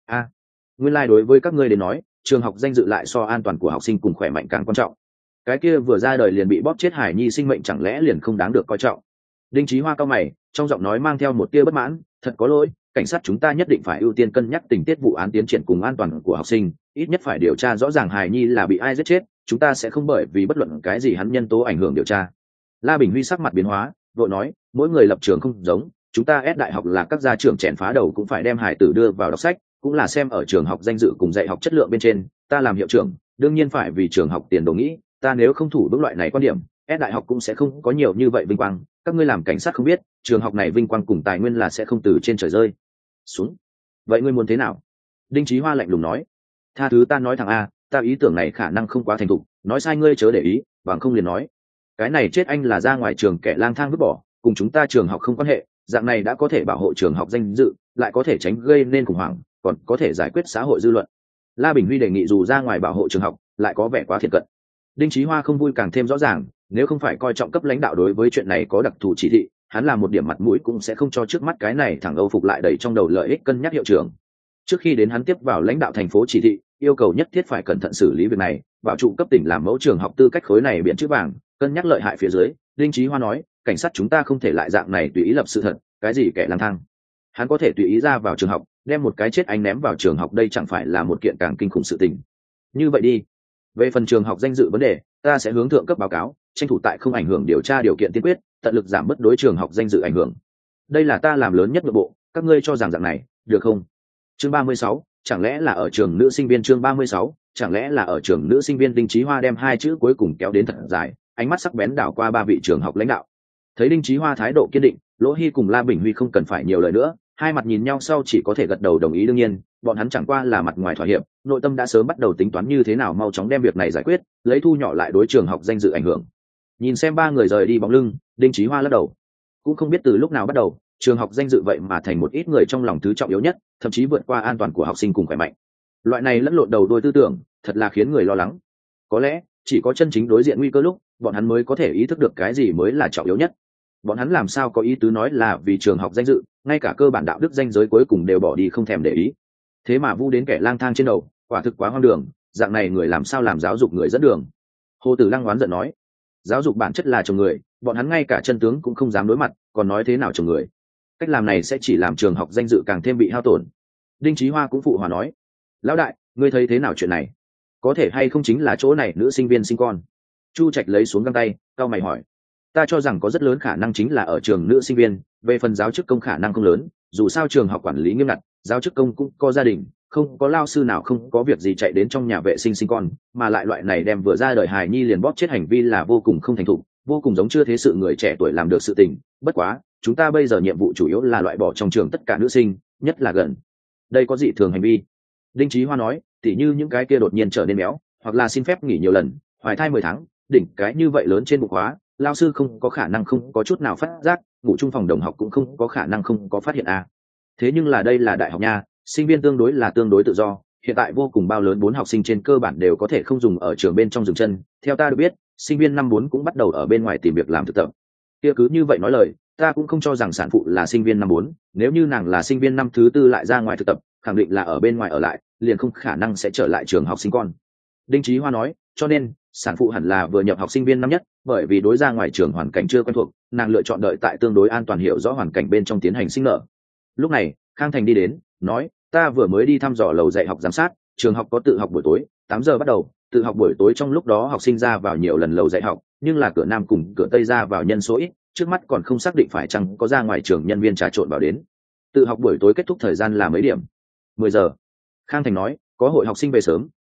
Nguyên lai、đối với các ngươi đến nói, trường học danh dự lại so an toàn của học sinh cùng khỏe mạnh càng quan trọng. Cái kia vừa ra đời liền bị bóp chết hải nhi sinh mệnh chẳng lẽ liền không đáng được coi trọng? Đinh Chí Hoa cao mày, trong giọng nói mang theo một tia bất mãn, thật có lỗi, cảnh sát chúng ta nhất định phải ưu tiên cân nhắc tình tiết vụ án tiến triển cùng an toàn của học sinh, ít nhất phải điều tra rõ ràng hải nhi là bị ai giết chết, chúng ta sẽ không bởi vì bất luận cái gì hắn nhân tố ảnh hưởng điều tra. La Bình Huy sắc mặt biến hóa, vội nói, mỗi người lập trường không giống, chúng ta ép đại học là các gia trưởng chèn phá đầu cũng phải đem hải tử đưa vào đọc sách, cũng là xem ở trường học danh dự cùng dạy học chất lượng bên trên, ta làm hiệu trưởng đương nhiên phải vì trường học tiền đồ nghĩ, ta nếu không thủ vững loại này quan điểm, ép đại học cũng sẽ không có nhiều như vậy vinh quang. Các ngươi làm cảnh sát không biết, trường học này vinh quang cùng tài nguyên là sẽ không từ trên trời rơi xuống. Vậy ngươi muốn thế nào? Đinh Chí Hoa lạnh lùng nói. Tha thứ ta nói thẳng a, ta ý tưởng này khả năng không quá thành thục, nói sai ngươi chớ để ý, bằng không liền nói cái này chết anh là ra ngoài trường kẻ lang thang vứt bỏ, cùng chúng ta trường học không quan hệ, dạng này đã có thể bảo hộ trường học danh dự, lại có thể tránh gây nên khủng hoảng, còn có thể giải quyết xã hội dư luận. La Bình Huy đề nghị dù ra ngoài bảo hộ trường học lại có vẻ quá thiệt cận. Đinh Chí Hoa không vui càng thêm rõ ràng, nếu không phải coi trọng cấp lãnh đạo đối với chuyện này có đặc thù chỉ thị, hắn làm một điểm mặt mũi cũng sẽ không cho trước mắt cái này thằng Âu phục lại đầy trong đầu lợi ích cân nhắc hiệu trưởng. Trước khi đến hắn tiếp vào lãnh đạo thành phố chỉ thị, yêu cầu nhất thiết phải cẩn thận xử lý việc này, bảo trụ cấp tỉnh làm mẫu trường học tư cách khối này biển chữ vàng, cân nhắc lợi hại phía dưới. Đinh Chí Hoa nói, cảnh sát chúng ta không thể lại dạng này tùy ý lập sự thật, cái gì kẻ lang thang, hắn có thể tùy ý ra vào trường học, đem một cái chết anh ném vào trường học, đây chẳng phải là một kiện càng kinh khủng sự tình. Như vậy đi, về phần trường học danh dự vấn đề, ta sẽ hướng thượng cấp báo cáo, tranh thủ tại không ảnh hưởng điều tra điều kiện tiên quyết, tận lực giảm bớt đối trường học danh dự ảnh hưởng. Đây là ta làm lớn nhất nội bộ, các ngươi cho rằng dạng này được không? Chương 36, chẳng lẽ là ở trường nữ sinh viên? Chương 36, chẳng lẽ là ở trường nữ sinh viên? Đinh Chí Hoa đem hai chữ cuối cùng kéo đến thật dài, ánh mắt sắc bén đảo qua ba vị trường học lãnh đạo. Thấy Đinh Chí Hoa thái độ kiên định, Lỗ Hy cùng La Bình Huy không cần phải nhiều lời nữa, hai mặt nhìn nhau sau chỉ có thể gật đầu đồng ý. đương nhiên bọn hắn chẳng qua là mặt ngoài thỏa hiệp, nội tâm đã sớm bắt đầu tính toán như thế nào mau chóng đem việc này giải quyết, lấy thu nhỏ lại đối trường học danh dự ảnh hưởng. Nhìn xem ba người rời đi bóng lưng, Đinh Chí Hoa lắc đầu. Cũng không biết từ lúc nào bắt đầu, trường học danh dự vậy mà thành một ít người trong lòng thứ trọng yếu nhất, thậm chí vượt qua an toàn của học sinh cùng khỏe mạnh. Loại này lẫn lộn đầu đuôi tư tưởng, thật là khiến người lo lắng. Có lẽ chỉ có chân chính đối diện nguy cơ lúc, bọn hắn mới có thể ý thức được cái gì mới là trọng yếu nhất. Bọn hắn làm sao có ý tứ nói là vì trường học danh dự, ngay cả cơ bản đạo đức danh giới cuối cùng đều bỏ đi không thèm để ý. Thế mà vu đến kẻ lang thang trên đầu, quả thực quá hoang đường, dạng này người làm sao làm giáo dục người dẫn đường? Hồ Tử Lăng oán giận nói, giáo dục bản chất là trồng người, bọn hắn ngay cả chân tướng cũng không dám đối mặt, còn nói thế nào trồng người? Cách làm này sẽ chỉ làm trường học danh dự càng thêm bị hao tổn. Đinh Chí Hoa cũng phụ hòa nói, lão đại, ngươi thấy thế nào chuyện này? Có thể hay không chính là chỗ này nữ sinh viên sinh con? Chu Trạch lấy xuống găng tay, cau mày hỏi. Ta cho rằng có rất lớn khả năng chính là ở trường nữ sinh viên, về phần giáo chức công khả năng không lớn, dù sao trường học quản lý nghiêm ngặt, giáo chức công cũng có gia đình, không có lao sư nào không có việc gì chạy đến trong nhà vệ sinh sinh con, mà lại loại này đem vừa ra đời hài nhi liền bóp chết hành vi là vô cùng không thành thục, vô cùng giống chưa thế sự người trẻ tuổi làm được sự tình. Bất quá chúng ta bây giờ nhiệm vụ chủ yếu là loại bỏ trong trường tất cả nữ sinh, nhất là gần đây có dị thường hành vi. Đinh Chí Hoa nói, tỉ như những cái kia đột nhiên trở nên béo, hoặc là xin phép nghỉ nhiều lần, hoài thai 10 tháng, đỉnh cái như vậy lớn trên bục hóa, lao sư không có khả năng không có chút nào phát giác, ngủ chung phòng đồng học cũng không có khả năng không có phát hiện a. Thế nhưng là đây là đại học nha, sinh viên tương đối tự do, hiện tại vô cùng bao lớn 4 học sinh trên cơ bản đều có thể không dùng ở trường bên trong dừng chân, theo ta được biết sinh viên năm 4 cũng bắt đầu ở bên ngoài tìm việc làm thực tập. Kia cứ như vậy nói lời, ta cũng không cho rằng sản phụ là sinh viên năm 4, nếu như nàng là sinh viên năm thứ 4 lại ra ngoài thực tập, khẳng định là ở bên ngoài ở lại, liền không khả năng sẽ trở lại trường học sinh con. Đinh Chí Hoa nói, cho nên sản phụ hẳn là vừa nhập học sinh viên năm nhất, bởi vì đối ra ngoài trường hoàn cảnh chưa quen thuộc, nàng lựa chọn đợi tại tương đối an toàn hiểu rõ hoàn cảnh bên trong tiến hành sinh nở. Lúc này Khang Thành đi đến, nói, ta vừa mới đi thăm dò lầu dạy học giám sát, trường học có tự học buổi tối 8 giờ bắt đầu, tự học buổi tối trong lúc đó học sinh ra vào nhiều lần lầu dạy học, nhưng là cửa nam cùng cửa tây ra vào nhân số ít, trước mắt còn không xác định phải chăng có ra ngoài trường nhân viên trà trộn vào đến. Tự học buổi tối kết thúc thời gian là mấy điểm? 10 giờ. Khang Thành nói, có hội học sinh về sớm,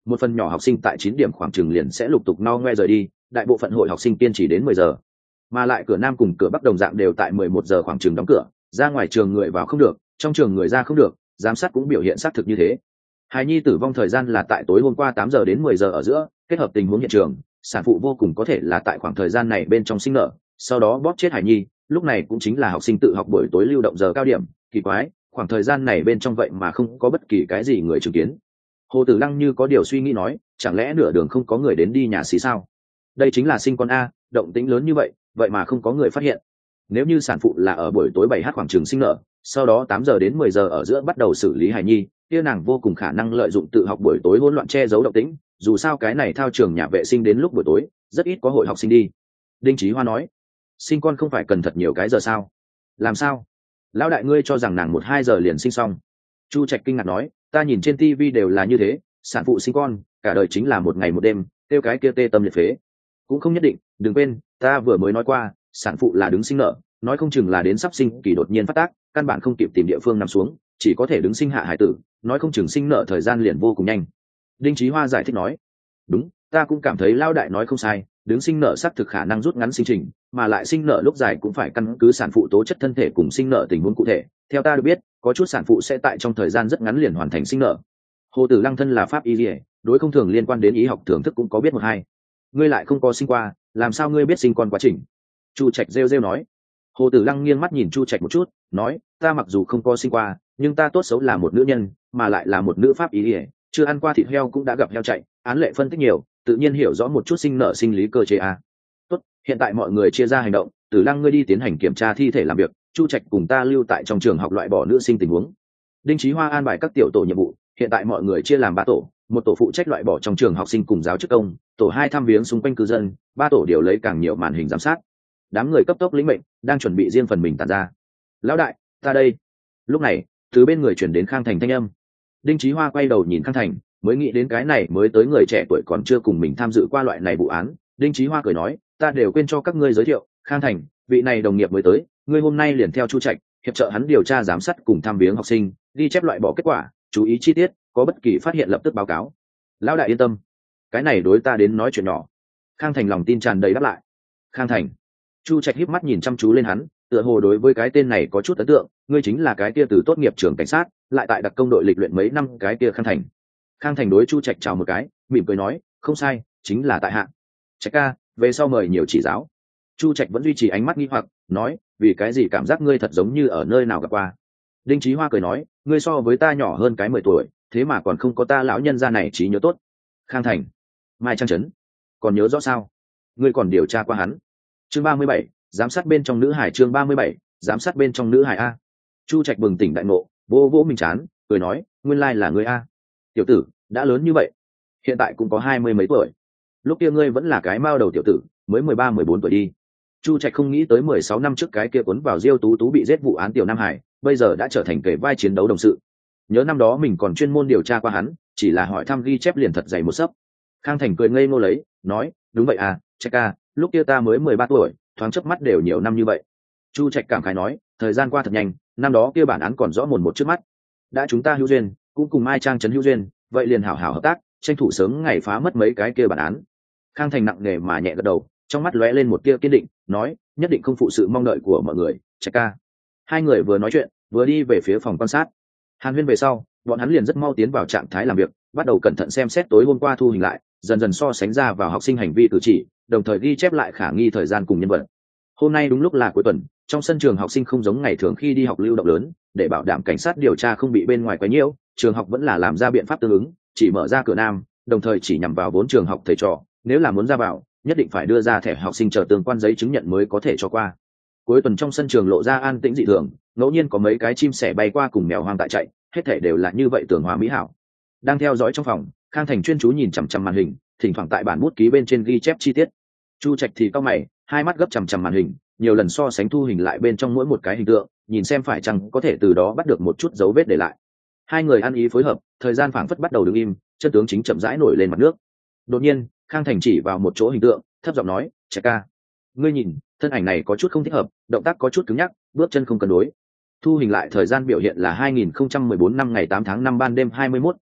một phần nhỏ học sinh tại 9 điểm khoảng chừng liền sẽ lục tục no ngoe rời đi, đại bộ phận hội học sinh kiên trì đến 10 giờ. Mà lại cửa Nam cùng cửa Bắc đồng dạng đều tại 11 giờ khoảng chừng đóng cửa, ra ngoài trường người vào không được, trong trường người ra không được, giám sát cũng biểu hiện xác thực như thế. Hài nhi tử vong thời gian là tại tối hôm qua 8 giờ đến 10 giờ ở giữa, kết hợp tình huống hiện trường, sản phụ vô cùng có thể là tại khoảng thời gian này bên trong sinh nở, sau đó bóp chết hài nhi, lúc này cũng chính là học sinh tự học buổi tối lưu động giờ cao điểm, kỳ quái, khoảng thời gian này bên trong vậy mà không có bất kỳ cái gì người chứng kiến. Hồ Tử Lăng như có điều suy nghĩ nói, chẳng lẽ nửa đường không có người đến đi nhà xí sao? Đây chính là sinh con a, động tĩnh lớn như vậy, vậy mà không có người phát hiện. Nếu như sản phụ là ở buổi tối 7h khoảng chừng sinh nở, sau đó 8 giờ đến 10 giờ ở giữa bắt đầu xử lý hài nhi, kia nàng vô cùng khả năng lợi dụng tự học buổi tối hỗn loạn che giấu động tĩnh, dù sao cái này thao trường nhà vệ sinh đến lúc buổi tối, rất ít có hội học sinh đi. Đinh Chí Hoa nói, sinh con không phải cần thật nhiều cái giờ sao? Làm sao? Lão đại ngươi cho rằng nàng 1-2 giờ liền sinh xong? Chu Trạch kinh ngạc nói, ta nhìn trên TV đều là như thế, sản phụ sinh con, cả đời chính là một ngày một đêm, tiêu cái kia tê tâm liệt phế. Cũng không nhất định, đừng quên, ta vừa mới nói qua, sản phụ là đứng sinh nở, nói không chừng là đến sắp sinh kỳ đột nhiên phát tác, căn bản không kịp tìm địa phương nằm xuống, chỉ có thể đứng sinh hạ hải tử, nói không chừng sinh nở thời gian liền vô cùng nhanh. Đinh Chí Hoa giải thích nói, đúng, ta cũng cảm thấy lao đại nói không sai, đứng sinh nở xác thực khả năng rút ngắn sinh trình, mà lại sinh nở lúc dài cũng phải căn cứ sản phụ tố chất thân thể cùng sinh nở tình huống cụ thể. Theo ta được biết, có chút sản phụ sẽ tại trong thời gian rất ngắn liền hoàn thành sinh nở. Hồ Tử Lăng thân là pháp y, đối không thường liên quan đến y học thưởng thức cũng có biết một hai. Ngươi lại không có sinh qua, làm sao ngươi biết sinh con quá trình? Chu Trạch rêu rêu nói. Hồ Tử Lăng nghiêng mắt nhìn Chu Trạch một chút, nói, ta mặc dù không có sinh qua, nhưng ta tốt xấu là một nữ nhân, mà lại là một nữ pháp y, chưa ăn qua thịt heo cũng đã gặp heo chạy, án lệ phân tích nhiều, tự nhiên hiểu rõ một chút sinh nở sinh lý cơ chế a. Tốt, hiện tại mọi người chia ra hành động, Tử Lăng ngươi đi tiến hành kiểm tra thi thể làm việc, Chu Trạch cùng ta lưu tại trong trường học loại bỏ nữ sinh tình huống. Đinh Chí Hoa an bài các tiểu tổ nhiệm vụ, hiện tại mọi người chia làm 3 tổ, một tổ phụ trách loại bỏ trong trường học sinh cùng giáo chức công, tổ 2 thăm viếng xung quanh cư dân, 3 tổ điều lấy càng nhiều màn hình giám sát. Đám người cấp tốc lĩnh mệnh, đang chuẩn bị riêng phần mình tản ra. Lão đại, ta đây. Lúc này, từ bên người chuyển đến Khang Thành thanh âm. Đinh Chí Hoa quay đầu nhìn Khang Thành, mới nghĩ đến cái này mới tới người trẻ tuổi còn chưa cùng mình tham dự qua loại này vụ án. Đinh Chí Hoa cười nói, ta đều quên cho các ngươi giới thiệu, Khang Thành, vị này đồng nghiệp mới tới, ngươi hôm nay liền theo Chu Trạch, hiệp trợ hắn điều tra giám sát cùng thăm viếng học sinh, ghi chép loại bỏ kết quả, chú ý chi tiết, có bất kỳ phát hiện lập tức báo cáo. Lão đại yên tâm, cái này đối ta đến nói chuyện nhỏ. Khang Thành lòng tin tràn đầy đáp lại. Khang Thành. Chu Trạch híp mắt nhìn chăm chú lên hắn, tựa hồ đối với cái tên này có chút ấn tượng, ngươi chính là cái kia từ tốt nghiệp trường cảnh sát, lại tại đặc công đội lịch luyện mấy năm cái kia Khang Thành. Khang Thành đối Chu Trạch chào một cái, mỉm cười nói, không sai, chính là tại hạ. Trạch ca, về sau mời nhiều chỉ giáo. Chu Trạch vẫn duy trì ánh mắt nghi hoặc, nói, vì cái gì cảm giác ngươi thật giống như ở nơi nào gặp qua. Đinh Chí Hoa cười nói, ngươi so với ta nhỏ hơn cái 10 tuổi, thế mà còn không có ta lão nhân gia này trí nhớ tốt. Khang Thành, Mai Trang Trấn, còn nhớ rõ sao? Ngươi còn điều tra qua hắn. Chương 37, giám sát bên trong nữ hải. Chương 37, giám sát bên trong nữ hải a. Chu Trạch bừng tỉnh đại ngộ, vỗ vỗ mình chán, cười nói, nguyên lai là ngươi a. Tiểu tử, đã lớn như vậy, hiện tại cũng có 20 mấy tuổi. Lúc kia ngươi vẫn là cái mao đầu tiểu tử, mới 13-14 tuổi đi. Chu Trạch không nghĩ tới 16 năm trước cái kia cuốn vào Diêu Tú Tú bị giết vụ án tiểu Nam Hải, bây giờ đã trở thành kẻ vai chiến đấu đồng sự. Nhớ năm đó mình còn chuyên môn điều tra qua hắn, chỉ là hỏi thăm ghi chép liền thật dày một sấp. Khang Thành cười ngây ngô lấy, nói, đúng vậy à, Trạch ca, lúc kia ta mới 13 tuổi, thoáng chớp mắt đều nhiều năm như vậy. Chu Trạch cảm khái nói, thời gian qua thật nhanh, năm đó kia bản án còn rõ mồn một trước mắt. Đã chúng ta hữu duyên, cũng cùng Mai Trang Trấn hữu duyên, vậy liền hảo hảo hợp tác, tranh thủ sớm ngày phá mất mấy cái kia bản án. Khang Thành nặng nề mà nhẹ gật đầu, trong mắt lóe lên một tia kiên định, nói, nhất định không phụ sự mong đợi của mọi người. Trạch ca. Hai người vừa nói chuyện, vừa đi về phía phòng quan sát. Hàn huyên về sau, bọn hắn liền rất mau tiến vào trạng thái làm việc, bắt đầu cẩn thận xem xét tối hôm qua thu hình lại, dần dần so sánh ra vào học sinh hành vi cử chỉ, đồng thời ghi chép lại khả nghi thời gian cùng nhân vật. Hôm nay đúng lúc là cuối tuần, trong sân trường học sinh không giống ngày thường khi đi học lưu động lớn, để bảo đảm cảnh sát điều tra không bị bên ngoài quấy nhiễu, trường học vẫn là làm ra biện pháp tương ứng, chỉ mở ra cửa nam, đồng thời chỉ nhằm vào 4 trường học thầy trò, nếu là muốn ra vào, nhất định phải đưa ra thẻ học sinh chờ tương quan giấy chứng nhận mới có thể cho qua. Cuối tuần trong sân trường lộ ra an tĩnh dị thường, ngẫu nhiên có mấy cái chim sẻ bay qua cùng mèo hoang tại chạy, hết thảy đều là như vậy tường hòa mỹ hảo. Đang theo dõi trong phòng, Khang Thành chuyên chú nhìn chằm chằm màn hình, thỉnh thoảng tại bản bút ký bên trên ghi chép chi tiết. Chu Trạch thì cau mày, hai mắt gấp chằm chằm màn hình, nhiều lần so sánh thu hình lại bên trong mỗi một cái hình tượng, nhìn xem phải chăng có thể từ đó bắt được một chút dấu vết để lại. Hai người ăn ý phối hợp, thời gian phảng phất bắt đầu đứng im, chân tướng chính chậm rãi nổi lên mặt nước. Đột nhiên, Khang Thành chỉ vào một chỗ hình tượng, thấp giọng nói, Trạch ca, ngươi nhìn, thân ảnh này có chút không thích hợp, động tác có chút cứng nhắc, bước chân không cân đối. Thu hình lại thời gian biểu hiện là 2014 năm ngày 8 tháng 5 ban đêm 21,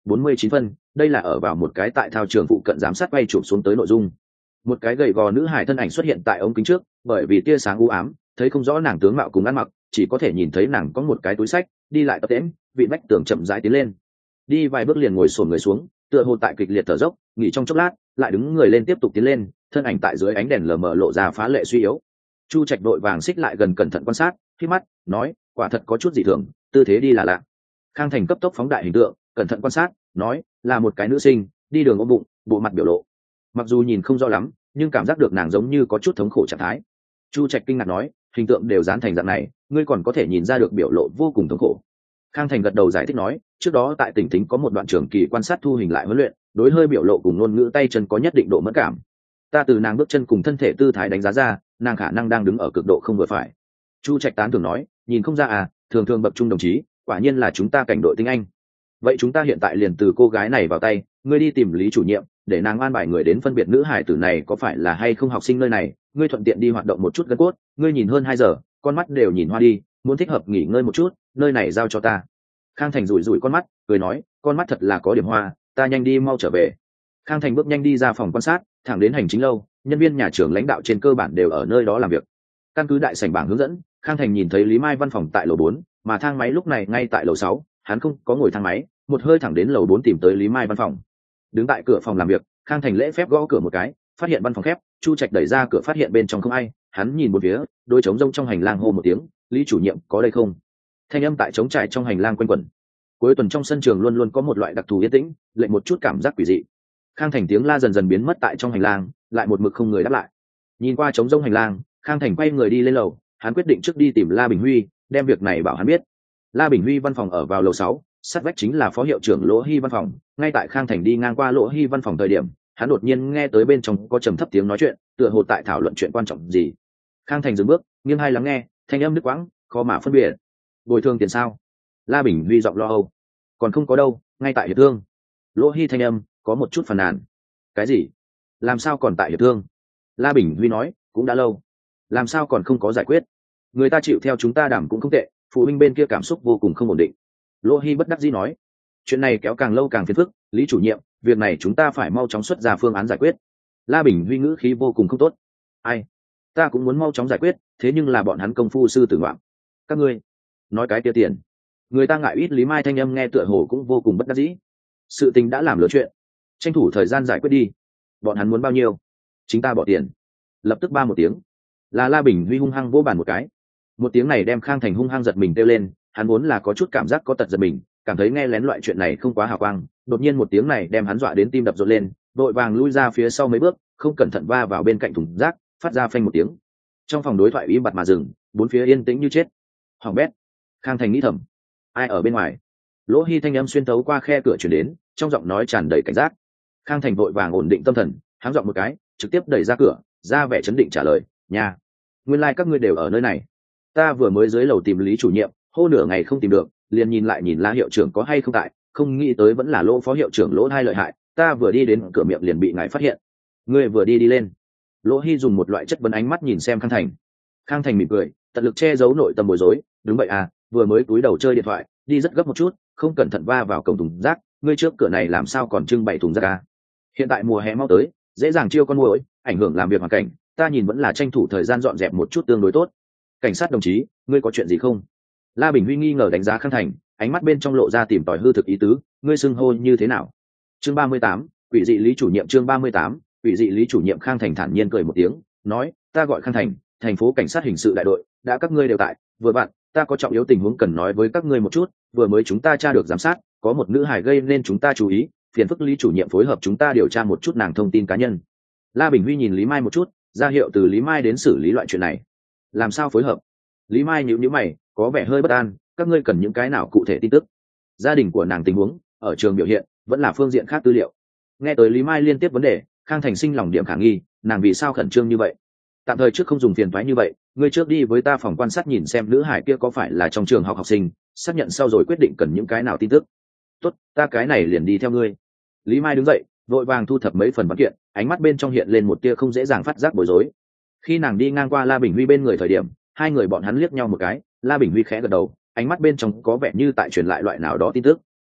49 phân, đây là ở vào một cái tại thao trường phụ cận giám sát quay chụp xuống tới nội dung. Một cái gầy gò nữ hài thân ảnh xuất hiện tại ống kính trước, bởi vì tia sáng u ám thấy không rõ nàng tướng mạo cùng ăn mặc, chỉ có thể nhìn thấy nàng có một cái túi sách, đi lại tập tễnh, vị vách tường chậm rãi tiến lên, đi vài bước liền ngồi xổm người xuống, tựa hồ tại kịch liệt thở dốc, nghỉ trong chốc lát lại đứng người lên tiếp tục tiến lên, thân ảnh tại dưới ánh đèn lờ mờ lộ ra phá lệ suy yếu. Chu Trạch đội vàng xích lại gần cẩn thận quan sát, khi mắt nói, quả thật có chút dị thường, tư thế đi là lạ. Khang Thành cấp tốc phóng đại hình tượng, cẩn thận quan sát, nói, là một cái nữ sinh, đi đường ôm bụng, bộ mặt biểu lộ, mặc dù nhìn không rõ lắm, nhưng cảm giác được nàng giống như có chút thống khổ trạng thái. Chu Trạch kinh ngạc nói, hình tượng đều dán thành dạng này, ngươi còn có thể nhìn ra được biểu lộ vô cùng thống khổ. Khang Thành gật đầu giải thích nói, trước đó tại tỉnh Thính có một đoạn trường kỳ quan sát thu hình lại huấn luyện, đối hơi biểu lộ cùng ngôn ngữ tay chân có nhất định độ mẫn cảm. Ta từ nàng bước chân cùng thân thể tư thái đánh giá ra, nàng khả năng đang đứng ở cực độ không vừa phải. Chu Trạch tán thưởng nói, nhìn không ra à, thường thường bậc trung đồng chí, quả nhiên là chúng ta cảnh đội tinh anh. Vậy chúng ta hiện tại liền từ cô gái này vào tay, ngươi đi tìm Lý chủ nhiệm, để nàng an bài người đến phân biệt nữ hải tử này có phải là hay không học sinh nơi này, ngươi thuận tiện đi hoạt động một chút gân cốt, ngươi nhìn hơn 2 giờ, con mắt đều nhìn hoa đi, muốn thích hợp nghỉ ngơi một chút, nơi này giao cho ta. Khang Thành rủi rủi con mắt, cười nói, con mắt thật là có điểm hoa, ta nhanh đi mau trở về. Khang Thành bước nhanh đi ra phòng quan sát, thẳng đến hành chính lâu, nhân viên nhà trường lãnh đạo trên cơ bản đều ở nơi đó làm việc. Căn cứ đại sảnh bảng hướng dẫn, Khang Thành nhìn thấy Lý Mai văn phòng tại lầu 4, mà thang máy lúc này ngay tại lầu 6, hắn không có ngồi thang máy, một hơi thẳng đến lầu 4 tìm tới Lý Mai văn phòng. Đứng tại cửa phòng làm việc, Khang Thành lễ phép gõ cửa một cái, phát hiện văn phòng khép, Chu Trạch đẩy ra cửa phát hiện bên trong không ai, hắn nhìn một phía, đôi trống rông trong hành lang hô một tiếng, Lý chủ nhiệm có đây không? Thanh âm tại trống trải trong hành lang quanh quẩn. Cuối tuần trong sân trường luôn luôn có một loại đặc thù yên tĩnh, lệnh một chút cảm giác quỷ dị. Khang Thành tiếng la dần dần biến mất tại trong hành lang, lại một mực không người đáp lại. Nhìn qua trống rông hành lang, Khang Thành quay người đi lên lầu, hắn quyết định trước đi tìm La Bình Huy, đem việc này bảo hắn biết. La Bình Huy văn phòng ở vào lầu 6, sát vách chính là phó hiệu trưởng Lỗ Hy văn phòng. Ngay tại Khang Thành đi ngang qua Lỗ Hy văn phòng thời điểm, hắn đột nhiên nghe tới bên trong có trầm thấp tiếng nói chuyện, tựa hồ tại thảo luận chuyện quan trọng gì. Khang Thành dừng bước, nghiêng hai lắng nghe, thanh âm đứt quãng, khó mà phân biệt. Bồi thường tiền sao? La Bình Huy giọng lo âu. Còn không có đâu, ngay tại hiệp thương. Lỗ Hy thanh âm có một chút phàn nàn. Cái gì? Làm sao còn tại hiệp thương? La Bình Huy nói, cũng đã lâu. Làm sao còn không có giải quyết? Người ta chịu theo chúng ta đảm cũng không tệ, phụ huynh bên kia cảm xúc vô cùng không ổn định. Lỗ Hy bất đắc dĩ nói, chuyện này kéo càng lâu càng phiền phức, Lý chủ nhiệm, việc này chúng ta phải mau chóng xuất ra phương án giải quyết. La Bình Huy ngữ khí vô cùng không tốt. Ai? Ta cũng muốn mau chóng giải quyết, thế nhưng là bọn hắn công phu sư tử ngoạm. Các ngươi nói cái kia tiền, người ta ngại ít. Lý Mai thanh âm nghe tựa hồ cũng vô cùng bất đắc dĩ. Sự tình đã làm lớn chuyện, tranh thủ thời gian giải quyết đi. Bọn hắn muốn bao nhiêu, chính ta bỏ tiền. Lập tức ba một tiếng, là La Bình Huy hung hăng vỗ bàn một cái. Một tiếng này đem Khang Thành hung hăng giật mình kêu lên, hắn vốn là có chút cảm giác có tật giật mình, cảm thấy nghe lén loại chuyện này không quá hào quang, đột nhiên một tiếng này đem hắn dọa đến tim đập rộn lên, vội vàng lui ra phía sau mấy bước, không cẩn thận va vào bên cạnh thùng rác, phát ra phanh một tiếng. Trong phòng đối thoại im bặt mà dừng, bốn phía yên tĩnh như chết. Hoàng bét. Khang Thành nghĩ thầm, ai ở bên ngoài? Lỗ Hy thanh âm xuyên tấu qua khe cửa chuyển đến, trong giọng nói tràn đầy cảnh giác. Khang Thành vội vàng ổn định tâm thần, háng giọng một cái, trực tiếp đẩy ra cửa, ra vẻ chấn định trả lời, nhà, nguyên lai các ngươi đều ở nơi này. Ta vừa mới dưới lầu tìm Lý chủ nhiệm, hô nửa ngày không tìm được, liền nhìn lại nhìn La hiệu trưởng có hay không tại, không nghĩ tới vẫn là Lỗ phó hiệu trưởng Lỗ hai lợi hại, ta vừa đi đến cửa miệng liền bị ngài phát hiện. Ngươi vừa đi lên. Lỗ Hy dùng một loại chất vấn ánh mắt nhìn xem Khang Thành. Khang Thành mỉm cười, tận lực che giấu nội tâm bối rối, đúng vậy à, vừa mới túi đầu chơi điện thoại, đi rất gấp một chút, không cẩn thận va vào cổng thùng rác, ngươi trước cửa này làm sao còn trưng bày thùng rác à? Hiện tại mùa hè mau tới, dễ dàng chiêu con muỗi, ảnh hưởng làm việc hoàn cảnh, ta nhìn vẫn là tranh thủ thời gian dọn dẹp một chút tương đối tốt. Cảnh sát đồng chí, ngươi có chuyện gì không? La Bình Huy nghi ngờ đánh giá Khang Thành, ánh mắt bên trong lộ ra tìm tòi hư thực ý tứ, ngươi xưng hô như thế nào? Chương 38, quỷ dị Lý chủ nhiệm. Chương 38, quỷ dị Lý chủ nhiệm. Khang Thành thản nhiên cười một tiếng, nói, ta gọi Khang Thành, thành phố cảnh sát hình sự đại đội, đã các ngươi đều tại, vừa vặn, ta có trọng yếu tình huống cần nói với các ngươi một chút, vừa mới chúng ta tra được giám sát, có một nữ hài gây nên chúng ta chú ý, phiền phức Lý chủ nhiệm phối hợp chúng ta điều tra một chút nàng thông tin cá nhân. La Bình Huy nhìn Lý Mai một chút, ra hiệu từ Lý Mai đến xử lý loại chuyện này. Làm sao phối hợp? Lý Mai nhíu nhíu mày, có vẻ hơi bất an, các ngươi cần những cái nào cụ thể tin tức? Gia đình của nàng tình huống, ở trường biểu hiện, vẫn là phương diện khác tư liệu. Nghe tới Lý Mai liên tiếp vấn đề, Khang Thành sinh lòng điểm khả nghi, nàng vì sao khẩn trương như vậy? Tạm thời trước không dùng phiền toái như vậy, ngươi trước đi với ta phòng quan sát nhìn xem nữ hải kia có phải là trong trường học học sinh, xác nhận sau rồi quyết định cần những cái nào tin tức. Tốt, ta cái này liền đi theo ngươi. Lý Mai đứng dậy, vội vàng thu thập mấy phần văn kiện, ánh mắt bên trong hiện lên một tia không dễ dàng phát giác bối rối. Khi nàng đi ngang qua La Bình Huy bên người thời điểm, hai người bọn hắn liếc nhau một cái, La Bình Huy khẽ gật đầu, ánh mắt bên trong có vẻ như tại truyền lại loại nào đó tin tức.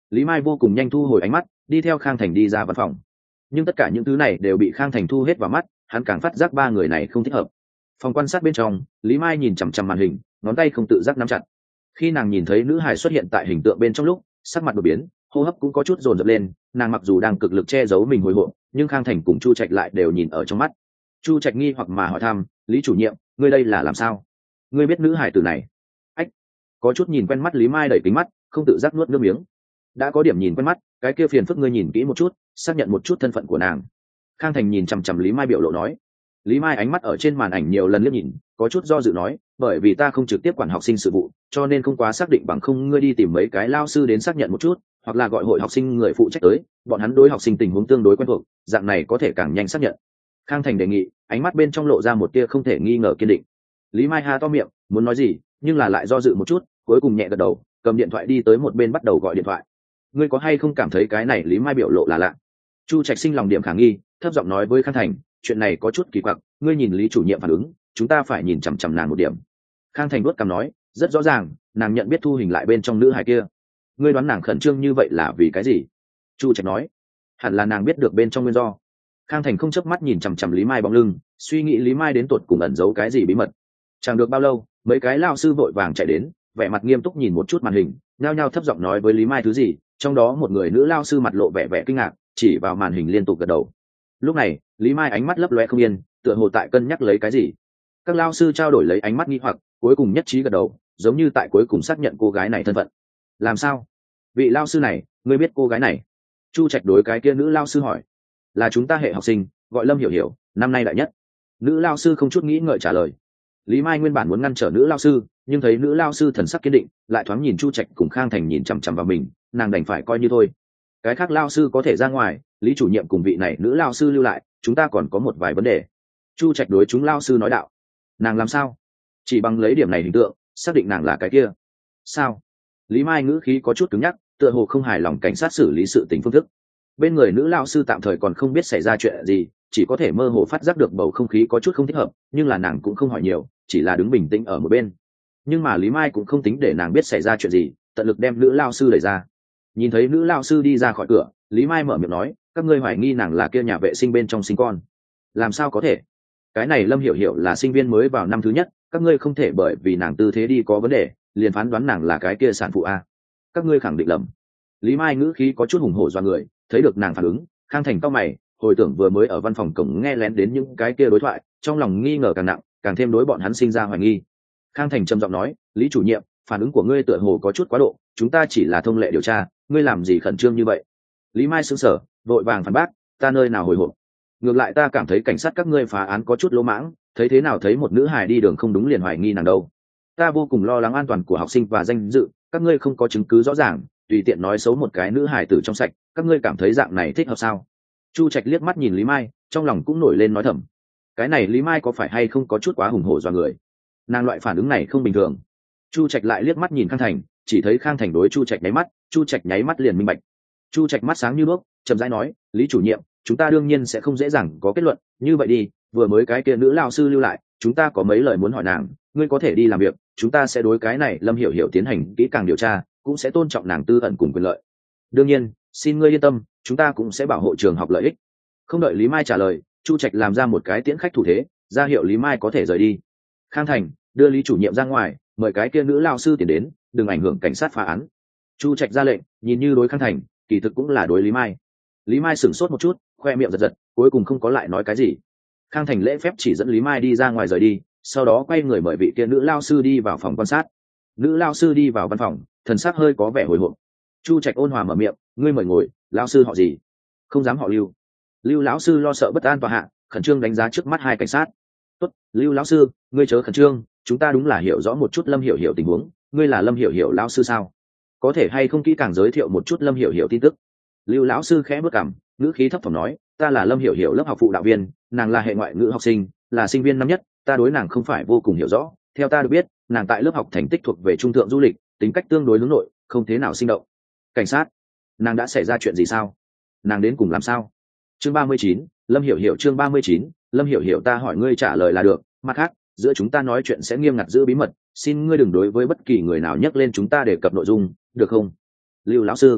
Lý Mai vô cùng nhanh thu hồi ánh mắt, đi theo Khang Thành đi ra văn phòng. Nhưng tất cả những thứ này đều bị Khang Thành thu hết vào mắt, hắn càng phát giác ba người này không thích hợp. Phòng quan sát bên trong, Lý Mai nhìn chằm chằm màn hình, ngón tay không tự giác nắm chặt. Khi nàng nhìn thấy nữ hài xuất hiện tại hình tượng bên trong lúc, sắc mặt đột biến, hô hấp cũng có chút dồn dập lên. Nàng mặc dù đang cực lực che giấu mình hồi hộp, nhưng Khang Thành cùng Chu Trạch lại đều nhìn ở trong mắt. Chu Trạch nghi hoặc mà hỏi thăm, Lý chủ nhiệm, ngươi đây là làm sao? Ngươi biết nữ hài tử này? Ách, có chút nhìn quen mắt. Lý Mai đẩy kính mắt, không tự giác nuốt nước miếng. Đã có điểm nhìn quen mắt, cái kia phiền phức ngươi nhìn kỹ một chút, xác nhận một chút thân phận của nàng. Khang Thành nhìn chằm chằm Lý Mai biểu lộ nói. Lý Mai ánh mắt ở trên màn ảnh nhiều lần liếc nhìn, có chút do dự nói, bởi vì ta không trực tiếp quản học sinh sự vụ, cho nên không quá xác định, bằng không ngươi đi tìm mấy cái lao sư đến xác nhận một chút, hoặc là gọi hội học sinh người phụ trách tới, bọn hắn đối học sinh tình huống tương đối quen thuộc, dạng này có thể càng nhanh xác nhận. Khang Thành đề nghị, ánh mắt bên trong lộ ra một tia không thể nghi ngờ kiên định. Lý Mai há to miệng, muốn nói gì, nhưng là lại do dự một chút, cuối cùng nhẹ gật đầu, cầm điện thoại đi tới một bên bắt đầu gọi điện thoại. Ngươi có hay không cảm thấy cái này Lý Mai biểu lộ là lạ? Chu Trạch sinh lòng điểm khả nghi, thấp giọng nói với Khang Thành, chuyện này có chút kỳ quặc, ngươi nhìn Lý chủ nhiệm phản ứng, chúng ta phải nhìn chằm chằm nàng một điểm. Khang Thành đuốt cằm nói, rất rõ ràng, nàng nhận biết thu hình lại bên trong nữ hài kia. Ngươi đoán nàng khẩn trương như vậy là vì cái gì? Chu Trạch nói, hẳn là nàng biết được bên trong nguyên do. Khang Thành không chớp mắt nhìn chằm chằm Lý Mai bóng lưng, suy nghĩ Lý Mai đến tột cùng ẩn giấu cái gì bí mật. Chẳng được bao lâu, mấy cái lao sư vội vàng chạy đến, vẻ mặt nghiêm túc nhìn một chút màn hình, nhao nhao thấp giọng nói với Lý Mai thứ gì, trong đó một người nữ lao sư mặt lộ vẻ vẻ kinh ngạc, chỉ vào màn hình liên tục gật đầu. Lúc này, Lý Mai ánh mắt lấp loe không yên, tựa hồ tại cân nhắc lấy cái gì. Các lao sư trao đổi lấy ánh mắt nghi hoặc, cuối cùng nhất trí gật đầu, giống như tại cuối cùng xác nhận cô gái này thân phận. Làm sao? Vị lao sư này, ngươi biết cô gái này? Chu Trạch đối cái kia nữ lao sư hỏi. Là chúng ta hệ học sinh, gọi Lâm Hiểu Hiểu, năm nay đại nhất. Nữ lao sư không chút nghĩ ngợi trả lời. Lý Mai nguyên bản muốn ngăn trở nữ lao sư, nhưng thấy nữ lao sư thần sắc kiên định, lại thoáng nhìn Chu Trạch cùng Khang Thành nhìn chằm chằm vào mình, nàng đành phải coi như thôi. Cái khác lao sư có thể ra ngoài, Lý chủ nhiệm cùng vị này nữ lao sư lưu lại, chúng ta còn có một vài vấn đề. Chu Trạch đối chúng lao sư nói đạo. Nàng làm sao? Chỉ bằng lấy điểm này hình tượng, xác định nàng là cái kia. Sao? Lý Mai ngữ khí có chút cứng nhắc, tựa hồ không hài lòng cảnh sát xử lý sự tình phương thức. Bên người nữ lao sư tạm thời còn không biết xảy ra chuyện gì, chỉ có thể mơ hồ phát giác được bầu không khí có chút không thích hợp, nhưng là nàng cũng không hỏi nhiều, chỉ là đứng bình tĩnh ở một bên. Nhưng mà Lý Mai cũng không tính để nàng biết xảy ra chuyện gì, tận lực đem nữ lao sư đẩy ra. Nhìn thấy nữ lao sư đi ra khỏi cửa, Lý Mai mở miệng nói, các ngươi hoài nghi nàng là kia nhà vệ sinh bên trong sinh con. Làm sao có thể? Cái này Lâm Hiểu Hiểu là sinh viên mới vào năm thứ nhất, các ngươi không thể bởi vì nàng tư thế đi có vấn đề liền phán đoán nàng là cái kia sản phụ a. Các ngươi khẳng định lầm. Lý Mai ngữ khí có chút hùng hổ do người, thấy được nàng phản ứng, Khang Thành cau mày, hồi tưởng vừa mới ở văn phòng cổng nghe lén đến những cái kia đối thoại, trong lòng nghi ngờ càng nặng, càng thêm đối bọn hắn sinh ra hoài nghi. Khang Thành trầm giọng nói, Lý chủ nhiệm, phản ứng của ngươi tựa hồ có chút quá độ, chúng ta chỉ là thông lệ điều tra, ngươi làm gì khẩn trương như vậy? Lý Mai sững sờ, vội vàng phản bác, ta nơi nào hồi hộp? Ngược lại ta cảm thấy cảnh sát các ngươi phá án có chút lỗ mãng, thấy thế nào thấy một nữ hài đi đường không đúng liền hoài nghi nàng đâu. Ta vô cùng lo lắng an toàn của học sinh và danh dự, các ngươi không có chứng cứ rõ ràng, tùy tiện nói xấu một cái nữ hài tử trong sạch, các ngươi cảm thấy dạng này thích hợp sao? Chu Trạch liếc mắt nhìn Lý Mai, trong lòng cũng nổi lên nói thầm, cái này Lý Mai có phải hay không có chút quá hùng hổ do người? Nàng loại phản ứng này không bình thường. Chu Trạch lại liếc mắt nhìn Khang Thành, chỉ thấy Khang Thành đối Chu Trạch nháy mắt, Chu Trạch nháy mắt liền minh bạch. Chu Trạch mắt sáng như đuốc, chậm rãi nói, Lý chủ nhiệm, chúng ta đương nhiên sẽ không dễ dàng có kết luận, như vậy đi, vừa mới cái kia nữ lao sư lưu lại, chúng ta có mấy lời muốn hỏi nàng, ngươi có thể đi làm việc, chúng ta sẽ đối cái này Lâm Hiểu Hiểu tiến hành kỹ càng điều tra, cũng sẽ tôn trọng nàng tư ẩn cùng quyền lợi. Đương nhiên, xin ngươi yên tâm, chúng ta cũng sẽ bảo hộ trường học lợi ích. Không đợi Lý Mai trả lời, Chu Trạch làm ra một cái tiễn khách thủ thế, ra hiệu Lý Mai có thể rời đi. Khang Thành đưa Lý chủ nhiệm ra ngoài, mời cái kia nữ lao sư tiến đến, đừng ảnh hưởng cảnh sát phá án. Chu Trạch ra lệnh, nhìn như đối Khang Thành, kỳ thực cũng là đối Lý Mai. Lý Mai sửng sốt một chút, khoe miệng giật giật, cuối cùng không có lại nói cái gì. Khang Thành lễ phép chỉ dẫn Lý Mai đi ra ngoài rời đi, sau đó quay người mời vị kia nữ lao sư đi vào phòng quan sát. Nữ lao sư đi vào văn phòng, thần sắc hơi có vẻ hồi hộp. Chu Trạch ôn hòa mở miệng, ngươi mời ngồi, lao sư họ gì? Không dám họ Lưu. Lưu lão sư lo sợ bất an tòa hạ, khẩn trương đánh giá trước mắt hai cảnh sát. Tốt, Lưu lão sư, ngươi chớ khẩn trương, chúng ta đúng là hiểu rõ một chút Lâm Hiểu Hiểu tình huống, ngươi là Lâm Hiểu Hiểu lão sư sao? Có thể hay không kỹ càng giới thiệu một chút Lâm Hiểu Hiểu tin tức? Lưu lão sư khẽ bước cằm, ngữ khí thấp thỏm nói, ta là Lâm Hiểu Hiểu lớp học phụ đạo viên, nàng là hệ ngoại ngữ học sinh, là sinh viên năm nhất, ta đối nàng không phải vô cùng hiểu rõ, theo ta được biết, nàng tại lớp học thành tích thuộc về trung thượng du lịch, tính cách tương đối hướng nội, không thế nào sinh động. Cảnh sát, nàng đã xảy ra chuyện gì sao? Nàng đến cùng làm sao? Chương 39, Lâm Hiểu Hiểu chương 39, Lâm Hiểu Hiểu ta hỏi ngươi trả lời là được, mặt khác, giữa chúng ta nói chuyện sẽ nghiêm ngặt giữ bí mật, xin ngươi đừng đối với bất kỳ người nào nhắc lên chúng ta đề cập nội dung, được không? Lưu lão sư,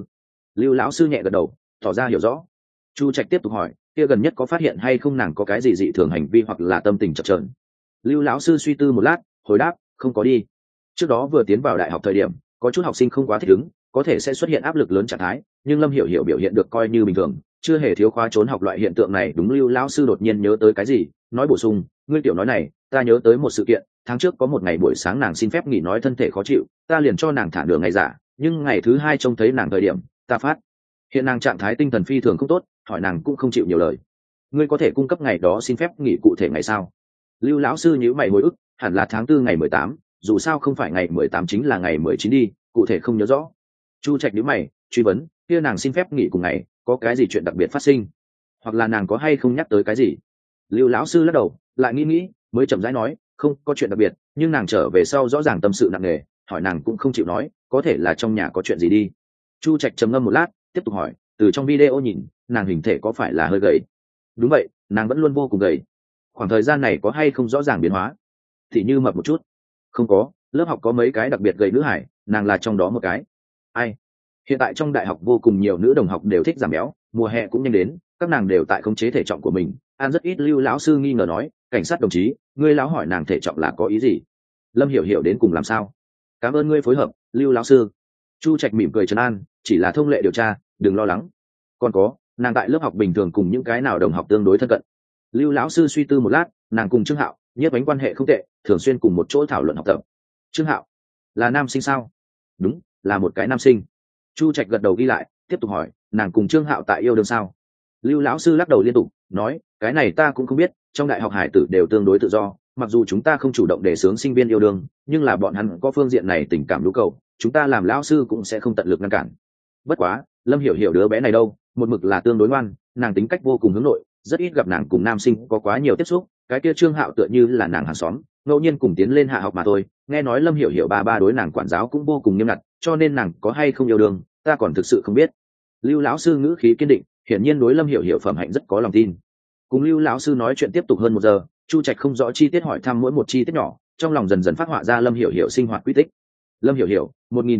Lưu lão sư nhẹ gật đầu, tỏ ra hiểu rõ. Chu Trạch tiếp tục hỏi, kia gần nhất có phát hiện hay không nàng có cái gì dị thường hành vi hoặc là tâm tình chập chờn? Lưu lão sư suy tư một lát, hồi đáp, không có đi. Trước đó vừa tiến vào đại học thời điểm, có chút học sinh không quá thích ứng, có thể sẽ xuất hiện áp lực lớn trạng thái, nhưng Lâm Hiểu Hiểu biểu hiện được coi như bình thường, chưa hề thiếu khóa trốn học loại hiện tượng này. Đúng. Lưu lão sư đột nhiên nhớ tới cái gì, nói bổ sung, ngươi tiểu nói này, ta nhớ tới một sự kiện, tháng trước có một ngày buổi sáng nàng xin phép nghỉ nói thân thể khó chịu, ta liền cho nàng thả nửa ngày giả, nhưng ngày thứ hai trông thấy nàng thời điểm, ta phát hiện nàng trạng thái tinh thần phi thường không tốt, hỏi nàng cũng không chịu nhiều lời. Ngươi có thể cung cấp ngày đó xin phép nghỉ cụ thể ngày sao? Lưu lão sư nhíu mày hồi ức, hẳn là tháng 4 ngày 18, dù sao không phải ngày 18 chính là ngày 19 đi, cụ thể không nhớ rõ. Chu Trạch nhíu mày, truy vấn, kia nàng xin phép nghỉ cùng ngày, có cái gì chuyện đặc biệt phát sinh, hoặc là nàng có hay không nhắc tới cái gì? Lưu lão sư lắc đầu, lại nghĩ, mới chậm rãi nói, không có chuyện đặc biệt, nhưng nàng trở về sau rõ ràng tâm sự nặng nề, hỏi nàng cũng không chịu nói, có thể là trong nhà có chuyện gì đi. Chu Trạch trầm ngâm một lát, tiếp tục hỏi, từ trong video nhìn, nàng hình thể có phải là hơi gầy? Đúng vậy, nàng vẫn luôn vô cùng gầy. Khoảng thời gian này có hay không rõ ràng biến hóa? Thì như mập một chút. Không có, lớp học có mấy cái đặc biệt gầy nữ hải, nàng là trong đó một cái. Ai? Hiện tại trong đại học vô cùng nhiều nữ đồng học đều thích giảm béo, mùa hè cũng nhanh đến, các nàng đều tại khống chế thể trọng của mình. An rất ít. Lưu lão sư nghi ngờ nói, cảnh sát đồng chí, ngươi lão hỏi nàng thể trọng là có ý gì? Lâm Hiểu Hiểu đến cùng làm sao? Cảm ơn ngươi phối hợp, Lưu lão sư. Chu Trạch mỉm cười trấn an, chỉ là thông lệ điều tra, đừng lo lắng. Còn có, nàng tại lớp học bình thường cùng những cái nào đồng học tương đối thân cận. Lưu lão sư suy tư một lát, nàng cùng Trương Hạo, Nhiếp Ánh quan hệ không tệ, thường xuyên cùng một chỗ thảo luận học tập. Trương Hạo là nam sinh sao? Đúng, là một cái nam sinh. Chu Trạch gật đầu ghi lại, tiếp tục hỏi, nàng cùng Trương Hạo tại yêu đương sao? Lưu lão sư lắc đầu liên tục, nói, cái này ta cũng không biết, trong đại học hải tử đều tương đối tự do, mặc dù chúng ta không chủ động đề xướng sinh viên yêu đương, nhưng là bọn hắn có phương diện này tình cảm nhu cầu, chúng ta làm lão sư cũng sẽ không tận lực ngăn cản. Bất quá, Lâm Hiểu Hiểu đứa bé này đâu, một mực là tương đối ngoan, nàng tính cách vô cùng hướng nội, rất ít gặp nàng cùng nam sinh có quá nhiều tiếp xúc, cái kia Trương Hạo tựa như là nàng hàng xóm, ngẫu nhiên cùng tiến lên hạ học mà thôi. Nghe nói Lâm Hiểu Hiểu ba đối nàng quản giáo cũng vô cùng nghiêm ngặt, cho nên nàng có hay không yêu đương, ta còn thực sự không biết. Lưu lão sư ngữ khí kiên định, hiển nhiên đối Lâm Hiểu Hiểu phẩm hạnh rất có lòng tin. Cùng Lưu lão sư nói chuyện tiếp tục hơn 1 giờ, Chu Trạch không rõ chi tiết hỏi thăm mỗi một chi tiết nhỏ, trong lòng dần dần phát họa ra Lâm Hiểu Hiểu sinh hoạt quy tích. Lâm Hiểu Hiểu,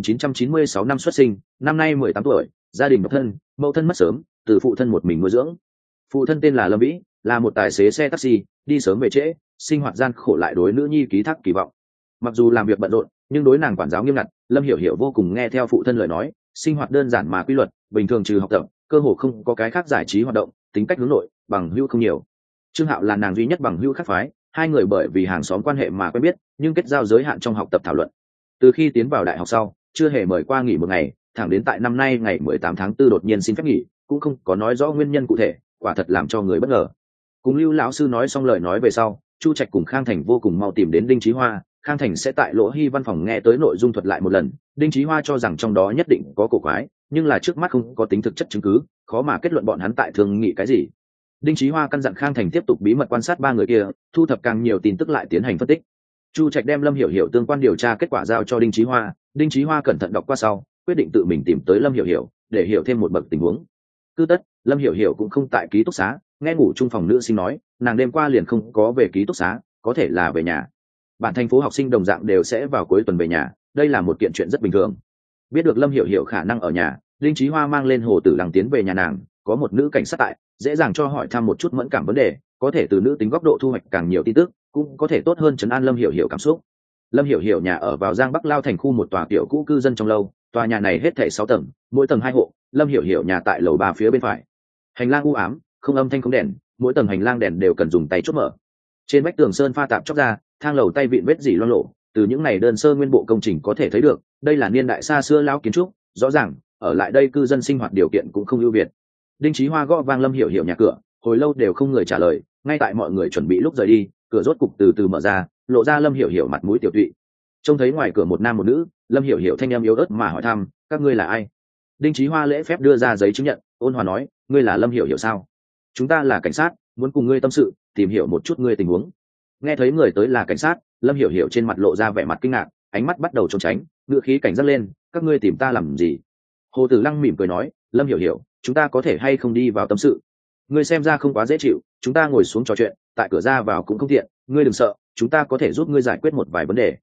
1996 năm xuất sinh, năm nay 18 tuổi, gia đình độc thân, mẫu thân mất sớm, từ phụ thân một mình nuôi dưỡng. Phụ thân tên là Lâm Vĩ, là một tài xế xe taxi, đi sớm về trễ, sinh hoạt gian khổ lại đối nữ nhi ký thác kỳ vọng. Mặc dù làm việc bận rộn, nhưng đối nàng quản giáo nghiêm ngặt, Lâm Hiểu Hiểu vô cùng nghe theo phụ thân lời nói, sinh hoạt đơn giản mà quy luật, bình thường trừ học tập, cơ hồ không có cái khác giải trí hoạt động, tính cách hướng nội, bằng hữu không nhiều. Trương Hạo là nàng duy nhất bằng hữu khác phái, hai người bởi vì hàng xóm quan hệ mà quen biết, nhưng kết giao giới hạn trong học tập thảo luận. Từ khi tiến vào đại học sau, chưa hề mời qua nghỉ một ngày, thẳng đến tại năm nay ngày 18 tháng 4 đột nhiên xin phép nghỉ, cũng không có nói rõ nguyên nhân cụ thể, quả thật làm cho người bất ngờ. Cùng Lưu lão sư nói xong lời nói về sau, Chu Trạch cùng Khang Thành vô cùng mau tìm đến Đinh Chí Hoa. Khang Thành sẽ tại Lỗ Hy văn phòng nghe tới nội dung thuật lại một lần. Đinh Chí Hoa cho rằng trong đó nhất định có cổ quái, nhưng là trước mắt không có tính thực chất chứng cứ, khó mà kết luận bọn hắn tại thương nghị cái gì. Đinh Chí Hoa căn dặn Khang Thành tiếp tục bí mật quan sát 3 người kia, thu thập càng nhiều tin tức lại tiến hành phân tích. Chu Trạch đem Lâm Hiểu Hiểu tương quan điều tra kết quả giao cho Đinh Chí Hoa. Đinh Chí Hoa cẩn thận đọc qua sau, quyết định tự mình tìm tới Lâm Hiểu Hiểu để hiểu thêm một bậc tình huống. Cứ tất, Lâm Hiểu Hiểu cũng không tại ký túc xá, nghe ngủ chung phòng nữ sinh nói, nàng đêm qua liền không có về ký túc xá, có thể là về nhà. Bản thành phố học sinh đồng dạng đều sẽ vào cuối tuần về nhà, đây là một kiện chuyện rất bình thường. Biết được Lâm Hiểu Hiểu khả năng ở nhà, Đinh Chí Hoa mang lên Hồ Tử Lăng tiến về nhà nàng, có một nữ cảnh sát tại, dễ dàng cho hỏi thăm một chút mẫn cảm vấn đề, có thể từ nữ tính góc độ thu hoạch càng nhiều tin tức, cũng có thể tốt hơn trấn an Lâm Hiểu Hiểu cảm xúc. Lâm Hiểu Hiểu nhà ở vào Giang Bắc Lao thành khu một tòa tiểu cũ cư dân trong lâu, tòa nhà này hết thảy 6 tầng, mỗi tầng 2 hộ. Lâm Hiểu Hiểu nhà tại lầu 3 phía bên phải. Hành lang u ám, không âm thanh không đèn, mỗi tầng hành lang đèn đều cần dùng tay chốt mở. Trên vách tường sơn pha tạp chóc ra, thang lầu tay vịn vết dỉ loang lổ, từ những này đơn sơ nguyên bộ công trình có thể thấy được, đây là niên đại xa xưa lão kiến trúc, rõ ràng ở lại đây cư dân sinh hoạt điều kiện cũng không ưu việt. Đinh Chí Hoa gõ vang Lâm Hiểu Hiểu nhà cửa, hồi lâu đều không người trả lời, ngay tại mọi người chuẩn bị lúc rời đi, cửa rốt cục từ từ mở ra, lộ ra Lâm Hiểu Hiểu mặt mũi tiểu tụy. Trông thấy ngoài cửa một nam một nữ, Lâm Hiểu Hiểu thanh âm yếu ớt mà hỏi thăm, các ngươi là ai? Đinh Chí Hoa lễ phép đưa ra giấy chứng nhận, ôn hòa nói, ngươi là Lâm Hiểu Hiểu sao? Chúng ta là cảnh sát, muốn cùng ngươi tâm sự, tìm hiểu một chút ngươi tình huống. Nghe thấy người tới là cảnh sát, Lâm Hiểu Hiểu trên mặt lộ ra vẻ mặt kinh ngạc, ánh mắt bắt đầu trốn tránh, ngữ khí cảnh giác lên, các ngươi tìm ta làm gì? Hồ Tử Lăng mỉm cười nói, Lâm Hiểu Hiểu, chúng ta có thể hay không đi vào tâm sự? Ngươi xem ra không quá dễ chịu, chúng ta ngồi xuống trò chuyện, tại cửa ra vào cũng không tiện, ngươi đừng sợ, chúng ta có thể giúp ngươi giải quyết một vài vấn đề.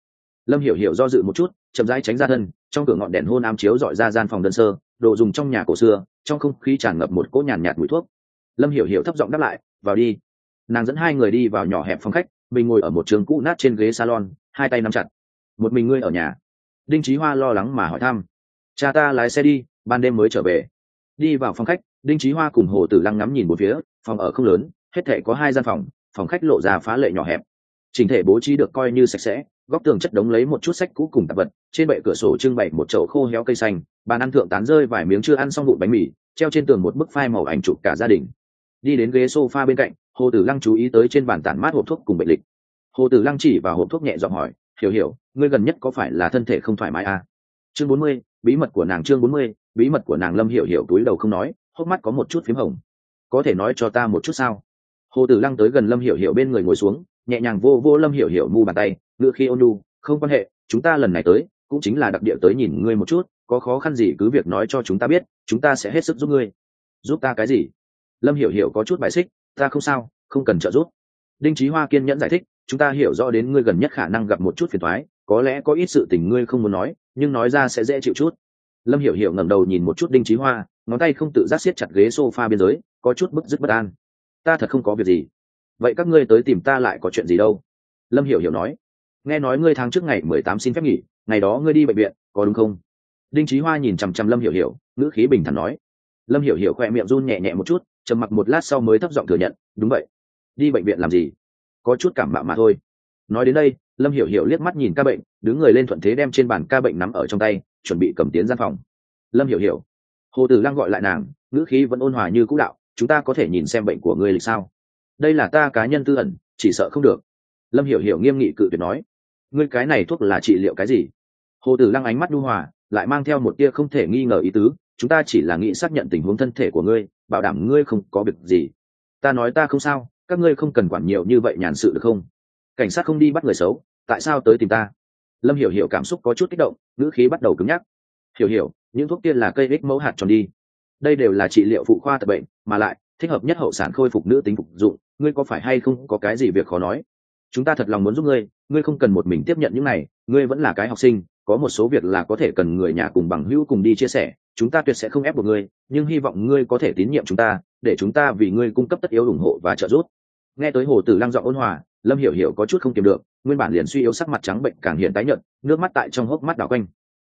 Lâm hiểu hiểu do dự một chút, chậm rãi tránh ra thân, trong cửa ngọn đèn hôn ám chiếu dọi ra gian phòng đơn sơ, đồ dùng trong nhà cổ xưa, trong không khí tràn ngập một cỗ nhàn nhạt mùi thuốc. Lâm hiểu hiểu thấp giọng đáp lại, vào đi. Nàng dẫn hai người đi vào nhỏ hẹp phòng khách, mình ngồi ở một trường cũ nát trên ghế salon, hai tay nắm chặt. Một mình ngươi ở nhà? Đinh Chí Hoa lo lắng mà hỏi thăm. Cha ta lái xe đi, ban đêm mới trở về. Đi vào phòng khách, Đinh Chí Hoa cùng Hồ Tử Lăng ngắm nhìn một phía, phòng ở không lớn, hết thảy có hai gian phòng, phòng khách lộ ra phá lệ nhỏ hẹp. Chỉnh thể bố trí được coi như sạch sẽ, góc tường chất đống lấy một chút sách cũ cùng tạp vật, trên bệ cửa sổ trưng bày một chậu khô héo cây xanh, bàn ăn thượng tán rơi vài miếng chưa ăn xong vụn bánh mì, treo trên tường một bức phai màu ảnh chụp cả gia đình. Đi đến ghế sofa bên cạnh, Hồ Tử Lăng chú ý tới trên bàn tản mát hộp thuốc cùng bệnh lịch. Hồ Tử Lăng chỉ vào hộp thuốc nhẹ giọng hỏi, hiểu hiểu, ngươi gần nhất có phải là thân thể không thoải mái à? Chương 40, bí mật của nàng. Chương 40, bí mật của nàng. Lâm hiểu hiểu túi đầu không nói, hốc mắt có một chút phím hồng. Có thể nói cho ta một chút sao? Hồ Tử Lăng tới gần Lâm hiểu hiểu bên người ngồi xuống, nhẹ nhàng vô vô Lâm hiểu hiểu mu bàn tay, ngựa khi ôn nhu, không quan hệ, chúng ta lần này tới cũng chính là đặc địa tới nhìn ngươi một chút, có khó khăn gì cứ việc nói cho chúng ta biết, chúng ta sẽ hết sức giúp ngươi. Giúp ta cái gì? Lâm hiểu hiểu có chút bài xích, ta không sao, không cần trợ giúp. Đinh Chí Hoa kiên nhẫn giải thích, chúng ta hiểu rõ đến ngươi gần nhất khả năng gặp một chút phiền toái, có lẽ có ít sự tình ngươi không muốn nói, nhưng nói ra sẽ dễ chịu chút. Lâm hiểu hiểu ngẩng đầu nhìn một chút Đinh Chí Hoa, ngón tay không tự giác siết chặt ghế sofa biên giới, có chút bức dứt bất an. Ta thật không có việc gì. Vậy các ngươi tới tìm ta lại có chuyện gì đâu? Lâm hiểu hiểu nói, nghe nói ngươi tháng trước ngày 18 xin phép nghỉ, ngày đó ngươi đi bệnh viện, có đúng không? Đinh Chí Hoa nhìn chằm chằm Lâm hiểu hiểu, ngữ khí bình thản nói. Lâm hiểu hiểu khẽ miệng run nhẹ nhẹ một chút, trầm mặc một lát sau mới thấp giọng thừa nhận, đúng vậy. Đi bệnh viện làm gì? Có chút cảm mạo mà thôi. Nói đến đây, Lâm hiểu hiểu liếc mắt nhìn ca bệnh, đứng người lên thuận thế đem trên bàn ca bệnh nắm ở trong tay, chuẩn bị cầm tiến gian phòng. Lâm hiểu hiểu. Hồ Tử Lăng gọi lại nàng, ngữ khí vẫn ôn hòa như cũ đạo, chúng ta có thể nhìn xem bệnh của ngươi lịch sao? Đây là ta cá nhân tư ẩn, chỉ sợ không được. Lâm hiểu hiểu nghiêm nghị cự tuyệt nói, ngươi cái này thuốc là trị liệu cái gì? Hồ Tử Lăng ánh mắt nhu hòa, lại mang theo một tia không thể nghi ngờ ý tứ, chúng ta chỉ là nghĩ xác nhận tình huống thân thể của ngươi, bảo đảm ngươi không có việc gì. Ta nói ta không sao, các ngươi không cần quản nhiều như vậy nhàn sự được không? Cảnh sát không đi bắt người xấu, tại sao tới tìm ta? Lâm hiểu hiểu cảm xúc có chút kích động, ngữ khí bắt đầu cứng nhắc. Hiểu hiểu, những thuốc kia là cây ích mẫu hạt tròn đi, đây đều là trị liệu phụ khoa tập bệnh, mà lại thích hợp nhất hậu sản khôi phục nữ tính phục dụng, ngươi có phải hay không có cái gì việc khó nói? Chúng ta thật lòng muốn giúp ngươi, ngươi không cần một mình tiếp nhận những này, ngươi vẫn là cái học sinh, có một số việc là có thể cần người nhà cùng bằng hữu cùng đi chia sẻ, chúng ta tuyệt sẽ không ép buộc ngươi, nhưng hy vọng ngươi có thể tín nhiệm chúng ta, để chúng ta vì ngươi cung cấp tất yếu ủng hộ và trợ giúp. Nghe tới Hồ Tử Lăng giọng ôn hòa, Lâm hiểu hiểu có chút không kiềm được, nguyên bản liền suy yếu sắc mặt trắng bệnh càng hiện tái nhợt, nước mắt tại trong hốc mắt đảo quanh.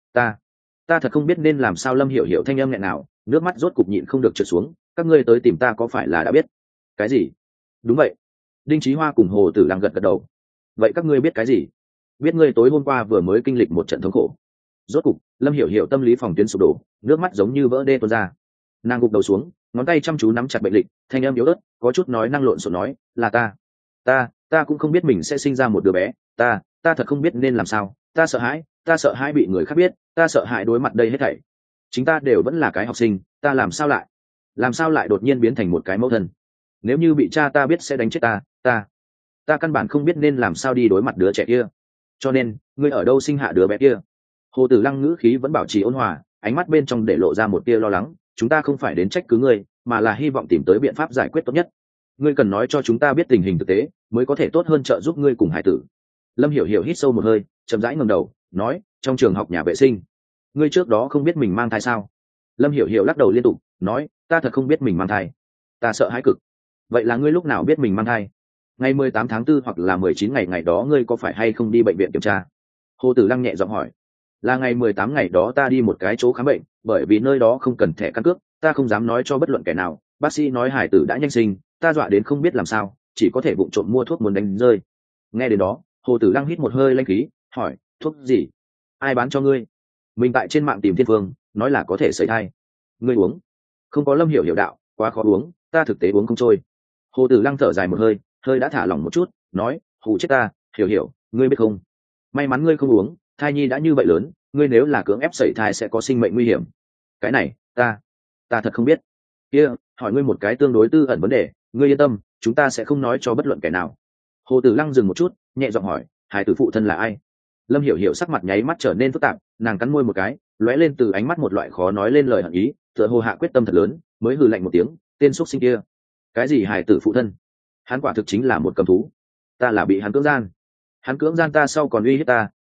Ta thật không biết nên làm sao. Lâm hiểu hiểu thanh âm nghẹn nào, nước mắt rốt cục nhịn không được trượt xuống. Các ngươi tới tìm ta có phải là đã biết cái gì? Đúng vậy. Đinh Chí Hoa cùng Hồ Tử Lăng gật gật đầu. Vậy các ngươi biết cái gì? Biết ngươi tối hôm qua vừa mới kinh lịch một trận thống khổ. Rốt cục Lâm hiểu hiểu tâm lý phòng tuyến sụp đổ, nước mắt giống như vỡ đê tuôn ra. Nàng gục đầu xuống, ngón tay chăm chú nắm chặt bệnh lịch, thanh âm yếu ớt có chút nói năng lộn xộn nói, là ta cũng không biết mình sẽ sinh ra một đứa bé, ta thật không biết nên làm sao, ta sợ hãi bị người khác biết, ta sợ hãi đối mặt đây hết thảy. Chính ta đều vẫn là cái học sinh, ta làm sao lại đột nhiên biến thành một cái mẫu thân? Nếu như bị cha ta biết sẽ đánh chết ta căn bản không biết nên làm sao đi đối mặt đứa trẻ kia. Cho nên ngươi ở đâu sinh hạ đứa bé kia? Hồ Tử Lăng ngữ khí vẫn bảo trì ôn hòa, ánh mắt bên trong để lộ ra một tia lo lắng. Chúng ta không phải đến trách cứ ngươi, mà là hy vọng tìm tới biện pháp giải quyết tốt nhất. Ngươi cần nói cho chúng ta biết tình hình thực tế, mới có thể tốt hơn trợ giúp ngươi cùng hải tử. Lâm hiểu hiểu hít sâu một hơi, chậm rãi ngẩng đầu, nói, trong trường học nhà vệ sinh, ngươi trước đó không biết mình mang thai sao? Lâm hiểu hiểu lắc đầu liên tục, nói, ta thật không biết mình mang thai, ta sợ hãi cực. Vậy là ngươi lúc nào biết mình mang thai? Ngày 18 tháng 4 hoặc là 19 ngày đó ngươi có phải hay không đi bệnh viện kiểm tra? Hồ Tử Lăng nhẹ giọng hỏi. Là ngày 18 ngày đó ta đi một cái chỗ khám bệnh, bởi vì nơi đó không cần thẻ căn cước, ta không dám nói cho bất luận kẻ nào, bác sĩ nói hải tử đã nhanh sinh, ta dọa đến không biết làm sao, chỉ có thể vụng trộm mua thuốc muốn đánh rơi. Nghe đến đó, Hồ Tử Lăng hít một hơi lãnh khí, hỏi, thuốc gì? Ai bán cho ngươi? Mình tại trên mạng tìm thiên phương, nói là có thể sẩy thai. Ngươi uống? Không có. Lâm hiểu hiểu đạo, quá khó uống, ta thực tế uống không trôi. Hồ Tử Lăng thở dài một hơi, hơi đã thả lỏng một chút, nói, hù chết ta, hiểu, ngươi biết không? May mắn ngươi không uống, thai nhi đã như vậy lớn, ngươi nếu là cưỡng ép sẩy thai sẽ có sinh mệnh nguy hiểm. Cái này, ta thật không biết. Kia, hỏi ngươi một cái tương đối tư ẩn vấn đề, ngươi yên tâm, chúng ta sẽ không nói cho bất luận kẻ nào. Hồ Tử Lăng dừng một chút, nhẹ giọng hỏi, hải tử phụ thân là ai? Lâm hiểu hiểu sắc mặt nháy mắt trở nên phức tạp, nàng cắn môi một cái, lóe lên từ ánh mắt một loại khó nói lên lời hận ý, tựa hồ hạ quyết tâm thật lớn, mới hừ lạnh một tiếng, tên xuất sinh kia. Cái gì hải tử phụ thân? Hắn quả thực chính là một cầm thú. Ta là bị hắn cưỡng gian. Hắn cưỡng gian ta sau còn uy hiếp ta,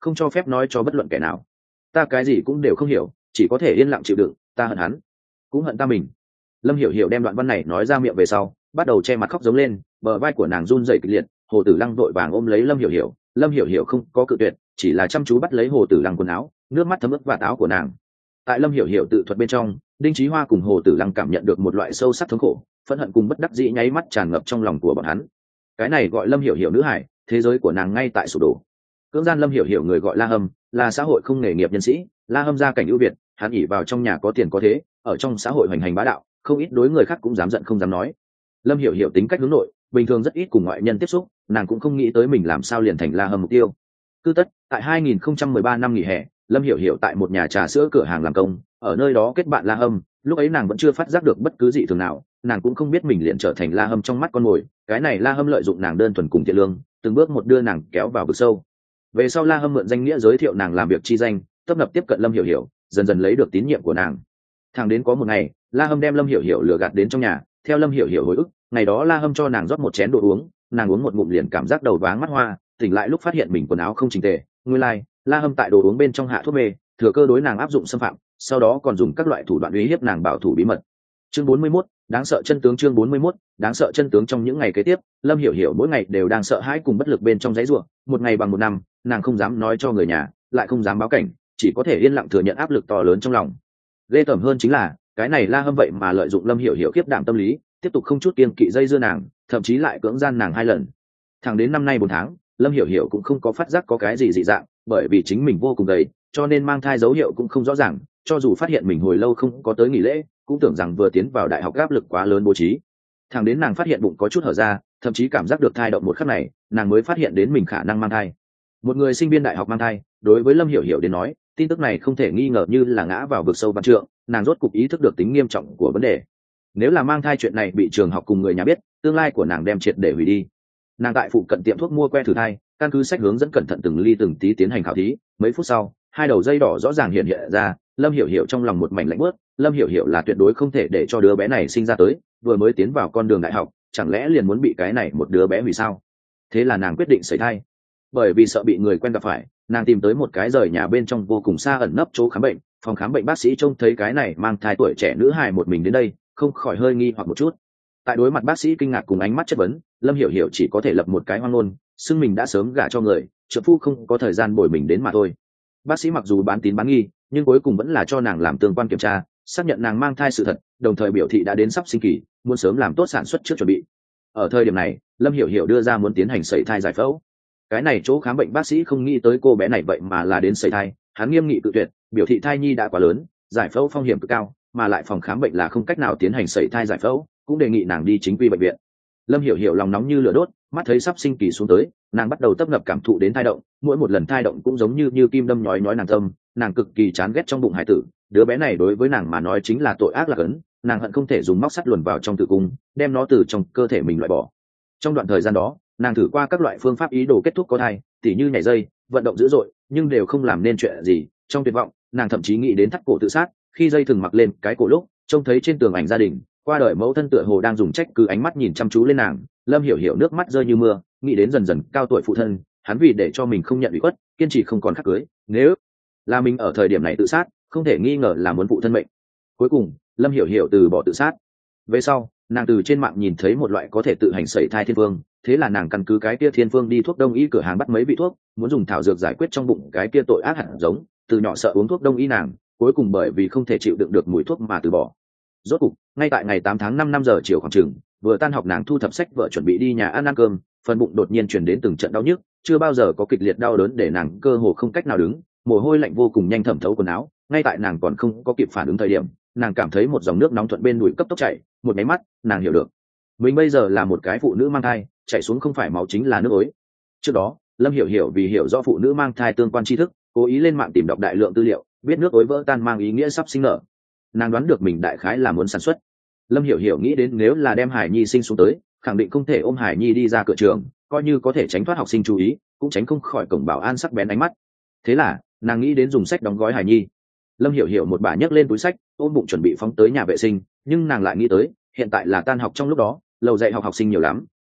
không cho phép nói cho bất luận kẻ nào. Ta cái gì cũng đều không hiểu, chỉ có thể yên lặng chịu đựng. Ta hận hắn, cũng hận ta mình. Lâm hiểu hiểu đem đoạn văn này nói ra miệng về sau, bắt đầu che mặt khóc giống lên, bờ vai của nàng run rẩy kịch liệt. Hồ Tử Lăng vội vàng ôm lấy Lâm hiểu hiểu, Lâm hiểu hiểu không có cự tuyệt, chỉ là chăm chú bắt lấy Hồ Tử Lăng quần áo, nước mắt thấm ướt vạt áo của nàng. Tại Lâm hiểu hiểu tự thuật bên trong, Đinh Chí Hoa cùng Hồ Tử Lăng cảm nhận được một loại sâu sắc thống khổ, phẫn hận cùng bất đắc dĩ nháy mắt tràn ngập trong lòng của bọn hắn. Cái này gọi Lâm hiểu hiểu nữ hải, thế giới của nàng ngay tại sụp đổ. Cưỡng gian Lâm hiểu hiểu người gọi La Hâm, là xã hội không nghề nghiệp nhân sĩ. La Hâm gia cảnh ưu việt, hắn ỉ vào trong nhà có tiền có thế, ở trong xã hội hoành hành bá đạo, không ít đối người khác cũng dám giận không dám nói. Lâm hiểu hiểu tính cách hướng nội, bình thường rất ít cùng ngoại nhân tiếp xúc, nàng cũng không nghĩ tới mình làm sao liền thành La Hâm mục tiêu. Cứ tất, tại 2013 năm nghỉ hè, Lâm hiểu hiểu tại một nhà trà sữa cửa hàng làm công, ở nơi đó kết bạn La Hâm. Lúc ấy nàng vẫn chưa phát giác được bất cứ gì thường nào, nàng cũng không biết mình liền trở thành La Hâm trong mắt con mồi. Cái này La Hâm lợi dụng nàng đơn thuần cùng thiện lương, từng bước một đưa nàng kéo vào vực sâu. Về sau La Hâm mượn danh nghĩa giới thiệu nàng làm việc chi danh, tấp nập tiếp cận Lâm hiểu hiểu, dần dần lấy được tín nhiệm của nàng. Thẳng đến có một ngày, La Hâm đem Lâm hiểu hiểu lừa gạt đến trong nhà. Theo Lâm hiểu hiểu hồi ức, ngày đó La Hâm cho nàng rót một chén đồ uống, nàng uống một ngụm liền cảm giác đầu váng mắt hoa, tỉnh lại lúc phát hiện mình quần áo không chỉnh tề. Nguyên lai, La Hâm tại đồ uống bên trong hạ thuốc mê, thừa cơ đối nàng áp dụng xâm phạm, sau đó còn dùng các loại thủ đoạn uy hiếp nàng bảo thủ bí mật. Chương 41, đáng sợ chân tướng. Chương 41, đáng sợ chân tướng. Trong những ngày kế tiếp, Lâm hiểu hiểu mỗi ngày đều đang sợ hãi cùng bất lực bên trong giấy rủa, một ngày bằng một năm, nàng không dám nói cho người nhà, lại không dám báo cảnh, chỉ có thể yên lặng thừa nhận áp lực to lớn trong lòng. Ghê tởm hơn chính là, cái này La Hâm vậy mà lợi dụng Lâm hiểu hiểu khiếp đảm tâm lý, tiếp tục không chút kiêng kỵ dây dưa nàng, thậm chí lại cưỡng gian nàng 2 lần. Thẳng đến năm nay 4 tháng, Lâm hiểu hiểu cũng không có phát giác có cái gì dị dạng, bởi vì chính mình vô cùng gầy, cho nên mang thai dấu hiệu cũng không rõ ràng, cho dù phát hiện mình hồi lâu không có tới nghỉ lễ, cũng tưởng rằng vừa tiến vào đại học áp lực quá lớn bố trí. Thẳng đến nàng phát hiện bụng có chút hở ra, thậm chí cảm giác được thai động một khắc này, nàng mới phát hiện đến mình khả năng mang thai. Một người sinh viên đại học mang thai, đối với Lâm hiểu hiểu đến nói, tin tức này không thể nghi ngờ như là ngã vào vực sâu văn trượng, nàng rốt cục ý thức được tính nghiêm trọng của vấn đề. Nếu là mang thai chuyện này bị trường học cùng người nhà biết, tương lai của nàng đem triệt để hủy đi. Nàng tại phụ cận tiệm thuốc mua que thử thai, căn cứ sách hướng dẫn cẩn thận từng ly từng tí tiến hành khảo thí. Mấy phút sau, 2 đầu dây đỏ rõ ràng hiện ra. Lâm hiểu hiểu trong lòng một mảnh lạnh buốt. Lâm hiểu hiểu là tuyệt đối không thể để cho đứa bé này sinh ra tới, vừa mới tiến vào con đường đại học, chẳng lẽ liền muốn bị cái này một đứa bé hủy sao? Thế là nàng quyết định sẩy thai. Bởi vì sợ bị người quen gặp phải, nàng tìm tới một cái rời nhà bên trong vô cùng xa ẩn nấp chỗ khám bệnh. Phòng khám bệnh bác sĩ trông thấy cái này mang thai tuổi trẻ nữ hài một mình đến đây, không khỏi hơi nghi hoặc một chút. Tại đối mặt bác sĩ kinh ngạc cùng ánh mắt chất vấn, Lâm hiểu hiểu chỉ có thể lập một cái hoang ngôn, xưng mình đã sớm gả cho người, trợ phu không có thời gian bồi mình đến mà thôi. Bác sĩ mặc dù bán tín bán nghi, nhưng cuối cùng vẫn là cho nàng làm tương quan kiểm tra, xác nhận nàng mang thai sự thật, đồng thời biểu thị đã đến sắp sinh kỳ, muốn sớm làm tốt sản xuất trước chuẩn bị. Ở thời điểm này, Lâm hiểu hiểu đưa ra muốn tiến hành sẩy thai giải phẫu. Cái này chỗ khám bệnh bác sĩ không nghĩ tới cô bé này vậy mà là đến sẩy thai, hắn nghiêm nghị cự tuyệt, biểu thị thai nhi đã quá lớn, giải phẫu phong hiểm cực cao, mà lại phòng khám bệnh là không cách nào tiến hành sẩy thai giải phẫu, cũng đề nghị nàng đi chính quy bệnh viện. Lâm hiểu hiểu lòng nóng như lửa đốt, mắt thấy sắp sinh kỳ xuống tới, nàng bắt đầu tấp nập cảm thụ đến thai động, mỗi một lần thai động cũng giống như kim đâm nhói nhói nàng tâm, nàng cực kỳ chán ghét trong bụng hải tử, đứa bé này đối với nàng mà nói chính là tội ác lạc ấn, nàng hận không thể dùng móc sắt luồn vào trong tử cung, đem nó từ trong cơ thể mình loại bỏ. Trong đoạn thời gian đó, nàng thử qua các loại phương pháp ý đồ kết thúc có thai, tỉ như nhảy dây, vận động dữ dội, nhưng đều không làm nên chuyện gì. Trong tuyệt vọng, nàng thậm chí nghĩ đến thắt cổ tự sát, khi dây thừng mặc lên cái cổ lúc, trông thấy trên tường ảnh gia đình, qua đời mẫu thân tựa hồ đang dùng trách cứ ánh mắt nhìn chăm chú lên nàng. Lâm hiểu hiểu nước mắt rơi như mưa, nghĩ đến dần dần cao tuổi phụ thân, hắn vì để cho mình không nhận ủy khuất, kiên trì không còn khắc cưới, nếu là mình ở thời điểm này tự sát, không thể nghi ngờ là muốn phụ thân mệnh. Cuối cùng, Lâm hiểu hiểu từ bỏ tự sát. Về sau, nàng từ trên mạng nhìn thấy một loại có thể tự hành sẩy thai thiên phương, thế là nàng căn cứ cái kia thiên phương đi thuốc đông y cửa hàng bắt mấy vị thuốc, muốn dùng thảo dược giải quyết trong bụng cái kia tội ác hẳn giống. Từ nhỏ sợ uống thuốc đông y nàng, cuối cùng bởi vì không thể chịu đựng được mùi thuốc mà từ bỏ. Rốt cục, ngay tại ngày 8 tháng 5 giờ chiều khoảng chừng, vừa tan học nàng thu thập sách vợ chuẩn bị đi nhà ăn cơm, phần bụng đột nhiên truyền đến từng trận đau nhức, chưa bao giờ có kịch liệt đau đớn để nàng cơ hồ không cách nào đứng, mồ hôi lạnh vô cùng nhanh thẩm thấu quần áo. Ngay tại nàng còn không có kịp phản ứng thời điểm, nàng cảm thấy một dòng nước nóng thuận bên đùi cấp tốc chảy, một máy mắt, nàng hiểu được, mình bây giờ là một cái phụ nữ mang thai, chảy xuống không phải máu chính là nước ối. Trước đó, Lâm hiểu hiểu vì hiểu rõ phụ nữ mang thai tương quan tri thức, cố ý lên mạng tìm đọc đại lượng tư liệu, biết nước ối vỡ tan mang ý nghĩa sắp sinh nở. Nàng đoán được mình đại khái là muốn sản xuất. Lâm hiểu hiểu nghĩ đến nếu là đem Hải Nhi sinh xuống tới, khẳng định không thể ôm Hải Nhi đi ra cửa trường, coi như có thể tránh thoát học sinh chú ý, cũng tránh không khỏi cổng bảo an sắc bén ánh mắt. Thế là, nàng nghĩ đến dùng sách đóng gói Hải Nhi. Lâm hiểu hiểu một bà nhấc lên túi sách, ôm bụng chuẩn bị phóng tới nhà vệ sinh, nhưng nàng lại nghĩ tới, hiện tại là tan học trong lúc đó, lầu dạy học học sinh nhiều lắm,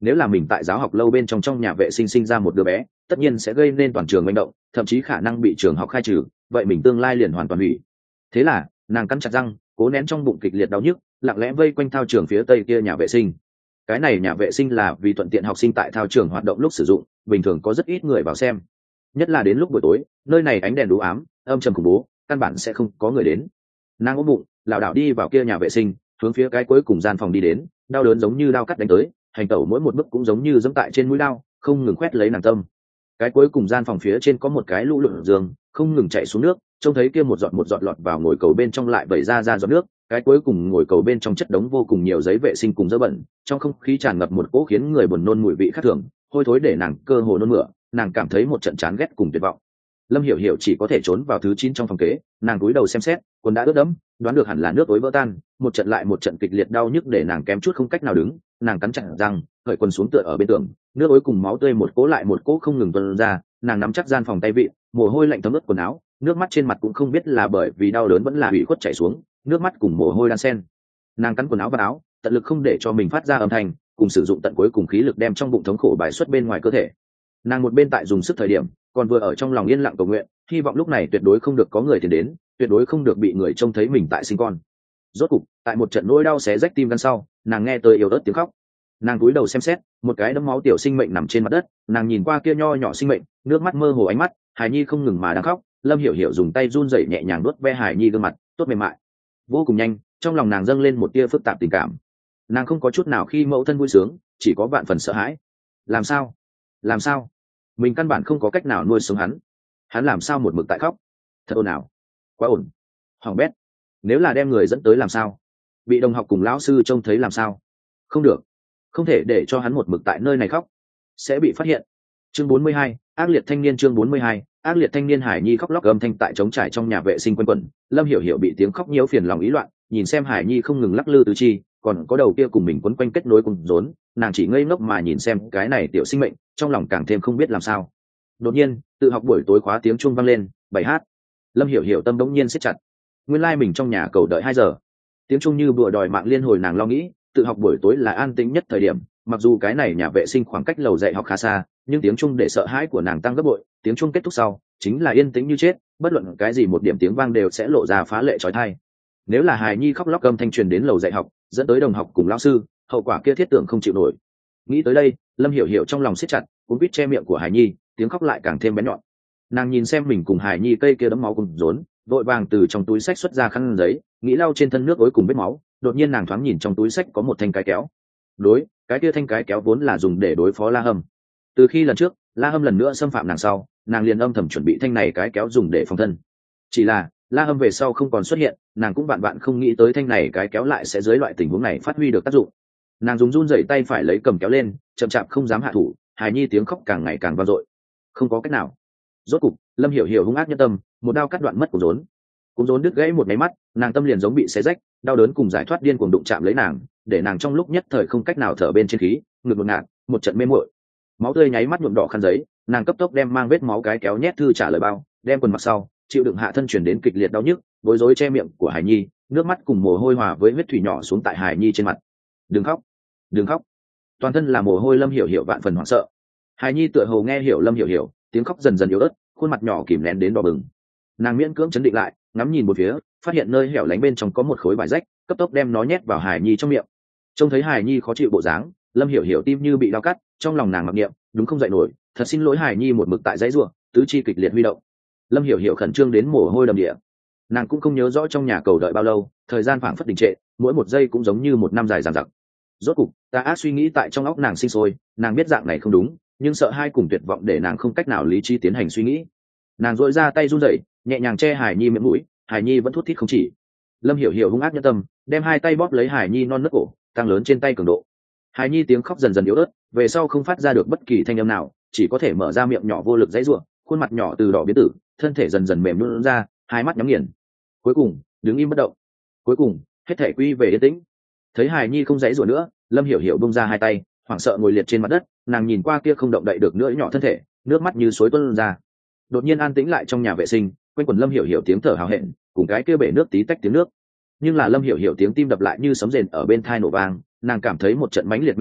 nếu là mình tại giáo học lâu bên trong nhà vệ sinh sinh ra một đứa bé, tất nhiên sẽ gây nên toàn trường manh động, thậm chí khả năng bị trường học khai trừ, vậy mình tương lai liền hoàn toàn hủy. Thế là nàng cắn chặt răng, cố nén trong bụng kịch liệt đau nhức, lặng lẽ vây quanh thao trường phía tây kia nhà vệ sinh. Cái này nhà vệ sinh là vì thuận tiện học sinh tại thao trường hoạt động lúc sử dụng, bình thường có rất ít người vào xem, nhất là đến lúc buổi tối, nơi này ánh đèn đú ám, âm trầm khủng bố, căn bản sẽ không có người đến. Nàng ôm bụng, lảo đảo đi vào kia nhà vệ sinh, hướng phía cái cuối cùng gian phòng đi đến, đau đớn giống như đao cắt đánh tới, hành tẩu mỗi một bước cũng giống như giẫm tại trên mũi đao, không ngừng quét lấy nàng tâm. Cái cuối cùng gian phòng phía trên có một cái lũ lụt giường, không ngừng chạy xuống nước, trông thấy kia một giọt lọt vào ngồi cầu bên trong lại vẩy ra giọt nước, cái cuối cùng ngồi cầu bên trong chất đống vô cùng nhiều giấy vệ sinh cùng dơ bẩn, trong không khí tràn ngập một cỗ khiến người buồn nôn mùi vị khác thường, hôi thối để nàng cơ hồ nôn mửa, nàng cảm thấy một trận chán ghét cùng tuyệt vọng. Lâm Hiểu Hiểu chỉ có thể trốn vào thứ 9 trong phòng kế, nàng cúi đầu xem xét, quần đã ướt đẫm, đoán được hẳn là nước ối vỡ tan, một trận lại một trận kịch liệt đau nhức để nàng kém chút không cách nào đứng, nàng cắn chặt răng, cởi quần xuống tựa ở bên tường, nước ối cùng máu tươi một cỗ lại một cỗ không ngừng tuôn ra, nàng nắm chắc gian phòng tay vị, mồ hôi lạnh thấm ướt quần áo, nước mắt trên mặt cũng không biết là bởi vì đau đớn vẫn là ủy khuất chảy xuống, nước mắt cùng mồ hôi đan xen. Nàng cắn quần áo và áo, tận lực không để cho mình phát ra âm thanh, cùng sử dụng tận cuối cùng khí lực đem trong bụng thống khổ bài xuất bên ngoài cơ thể. Nàng một bên tại dùng sức thời điểm, còn vừa ở trong lòng yên lặng cầu nguyện, hy vọng lúc này tuyệt đối không được có người tiến đến, tuyệt đối không được bị người trông thấy mình tại sinh con. Rốt cục, tại một trận nỗi đau xé rách tim gan sau, nàng nghe tới yếu ớt tiếng khóc. Nàng cúi đầu xem xét, một cái đấm máu tiểu sinh mệnh nằm trên mặt đất, nàng nhìn qua kia nho nhỏ sinh mệnh, nước mắt mơ hồ ánh mắt, hài nhi không ngừng mà đang khóc. Lâm Hiểu Hiểu dùng tay run rẩy nhẹ nhàng nuốt ve hài nhi gương mặt tốt mềm mại. Vô cùng nhanh, trong lòng nàng dâng lên một tia phức tạp tình cảm. Nàng không có chút nào khi mẫu thân vui sướng, chỉ có vạn phần sợ hãi. Làm sao? Làm sao? Mình căn bản không có cách nào nuôi sống hắn làm sao một mực tại khóc? Thật ồn ào, quá ồn, hỏng bét. Nếu là đem người dẫn tới làm sao? Bị đồng học cùng lão sư trông thấy làm sao? Không được, không thể để cho hắn một mực tại nơi này khóc, sẽ bị phát hiện. Chương 42, ác liệt thanh niên. Chương 42, ác liệt thanh niên. Hải nhi khóc lóc âm thanh tại trống trải trong nhà vệ sinh quanh quẩn. Lâm Hiểu Hiểu bị tiếng khóc nhiễu phiền lòng ý loạn, nhìn xem Hải nhi không ngừng lắc lư tứ chi, còn có đầu kia cùng mình quấn quanh kết nối cùng rốn, nàng chỉ ngây ngốc mà nhìn xem cái này tiểu sinh mệnh, trong lòng càng thêm không biết làm sao. Đột nhiên, tự học buổi tối khóa tiếng chuông vang lên, 7h. Lâm Hiểu Hiểu tâm đống nhiên siết chặt. Nguyên lai mình trong nhà cầu đợi 2 giờ. Tiếng chuông như bùa đòi mạng liên hồi, nàng lo nghĩ, tự học buổi tối là an tĩnh nhất thời điểm, mặc dù cái này nhà vệ sinh khoảng cách lầu dạy học khá xa, nhưng tiếng chuông để sợ hãi của nàng tăng gấp bội. Tiếng chuông kết thúc sau, chính là yên tĩnh như chết, bất luận cái gì một điểm tiếng vang đều sẽ lộ ra phá lệ chói tai. Nếu là hài nhi khóc lóc âm thanh truyền đến lầu dạy học, dẫn tới đồng học cùng lão sư, hậu quả kia thiết tưởng không chịu nổi. Nghĩ tới đây, Lâm Hiểu Hiểu trong lòng siết chặt, cuống quýt che miệng của hài nhi, tiếng khóc lại càng thêm bén nhọn. Nàng nhìn xem mình cùng hài nhi cây kia đẫm máu cùng rốn, vội vàng từ trong túi xách xuất ra khăn giấy, nghĩ lau trên thân nước ối cùng vết máu. Đột nhiên nàng thoáng nhìn trong túi xách có một thanh cái kéo. Cái kia thanh cái kéo vốn là dùng để đối phó La Hâm. Từ khi lần trước La Hâm lần nữa xâm phạm nàng sau, nàng liền âm thầm chuẩn bị thanh này cái kéo dùng để phòng thân. Chỉ là La Hâm về sau không còn xuất hiện, nàng cũng vạn không nghĩ tới thanh này cái kéo lại sẽ dưới loại tình huống này phát huy được tác dụng. Nàng dùng run rẩy tay phải lấy cầm kéo lên, chậm chạp không dám hạ thủ. Hài nhi tiếng khóc càng ngày càng vang dội. Không có cách nào. Rốt cục, Lâm Hiểu Hiểu hung ác nhân tâm, một đao cắt đoạn mất cuống rốn đứt gãy một máy mắt, nàng tâm liền giống bị xé rách, đau đớn cùng giải thoát điên cuồng đụng chạm lấy nàng, để nàng trong lúc nhất thời không cách nào thở bên trên khí, ngực ngột ngạt, một trận mê muội. Máu tươi nháy mắt nhuộm đỏ khăn giấy, nàng cấp tốc đem mang vết máu cái kéo nhét thư trả lời bao, đem quần mặc sau, chịu đựng hạ thân chuyển đến kịch liệt đau nhức, bối rối che miệng của Hải Nhi, nước mắt cùng mồ hôi hòa với huyết thủy nhỏ xuống tại Hải Nhi trên mặt. Đừng khóc, đừng khóc. Toàn thân là mồ hôi Lâm Hiểu Hiểu vạn phần hoảng sợ. Hải Nhi tựa hồ nghe hiểu Lâm Hiểu Hiểu, tiếng khóc dần dần yếu ớt, khuôn mặt nhỏ kìm nén đến đỏ bừng. Nàng miễn cưỡng chấn định lại, ngắm nhìn một phía, phát hiện nơi hẻo lánh bên trong có một khối vải rách, cấp tốc đem nó nhét vào Hải Nhi trong miệng. Trông thấy Hải Nhi khó chịu bộ dáng, Lâm Hiểu Hiểu tim như bị dao cắt, trong lòng nàng mặc niệm, đúng không dậy nổi, thật xin lỗi. Hải Nhi một mực tại dãy rủa, tứ chi kịch liệt huy động. Lâm Hiểu Hiểu khẩn trương đến mồ hôi đầm đìa. Nàng cũng không nhớ rõ trong nhà cầu đợi bao lâu, thời gian phảng phất đình trệ, mỗi một giây cũng giống như một năm dài dằng dặc. Rốt cục, tà ác suy nghĩ tại trong óc nàng sinh sôi, nàng biết dạng này không đúng, nhưng sợ hai cùng tuyệt vọng để nàng không cách nào lý trí tiến hành suy nghĩ. Nàng duỗi ra tay run rẩy, nhẹ nhàng che Hải Nhi miệng mũi, Hải Nhi vẫn thút thít không chỉ. Lâm Hiểu Hiểu hung ác nhân tâm, đem hai tay bóp lấy Hải Nhi non nớt cổ, tăng lớn trên tay cường độ. Hải Nhi tiếng khóc dần dần yếu ớt, về sau không phát ra được bất kỳ thanh âm nào, chỉ có thể mở ra miệng nhỏ vô lực giãy giụa, khuôn mặt nhỏ từ đỏ biến tử, thân thể dần dần mềm nhũn ra, hai mắt nhắm nghiền. Cuối cùng, đứng im bất động. Cuối cùng, hết thể quy về yên tĩnh. Thấy Hải Nhi không giãy giụa nữa, Lâm Hiểu Hiểu buông ra hai tay, hoảng sợ ngồi liệt trên mặt đất, nàng nhìn qua kia không động đậy được nữa nhỏ thân thể, nước mắt như suối tuôn ra. Đột nhiên an tĩnh lại trong nhà vệ sinh, quanh quẩn Lâm Hiểu Hiểu tiếng thở hào hẹn, cùng cái kia bể nước tí tách tiếng nước. Nhưng là Lâm Hiểu Hiểu tiếng tim đập lại như sấm rền ở bên tai nổ vang, nàng cảm thấy một trận mãnh liệt mê muội,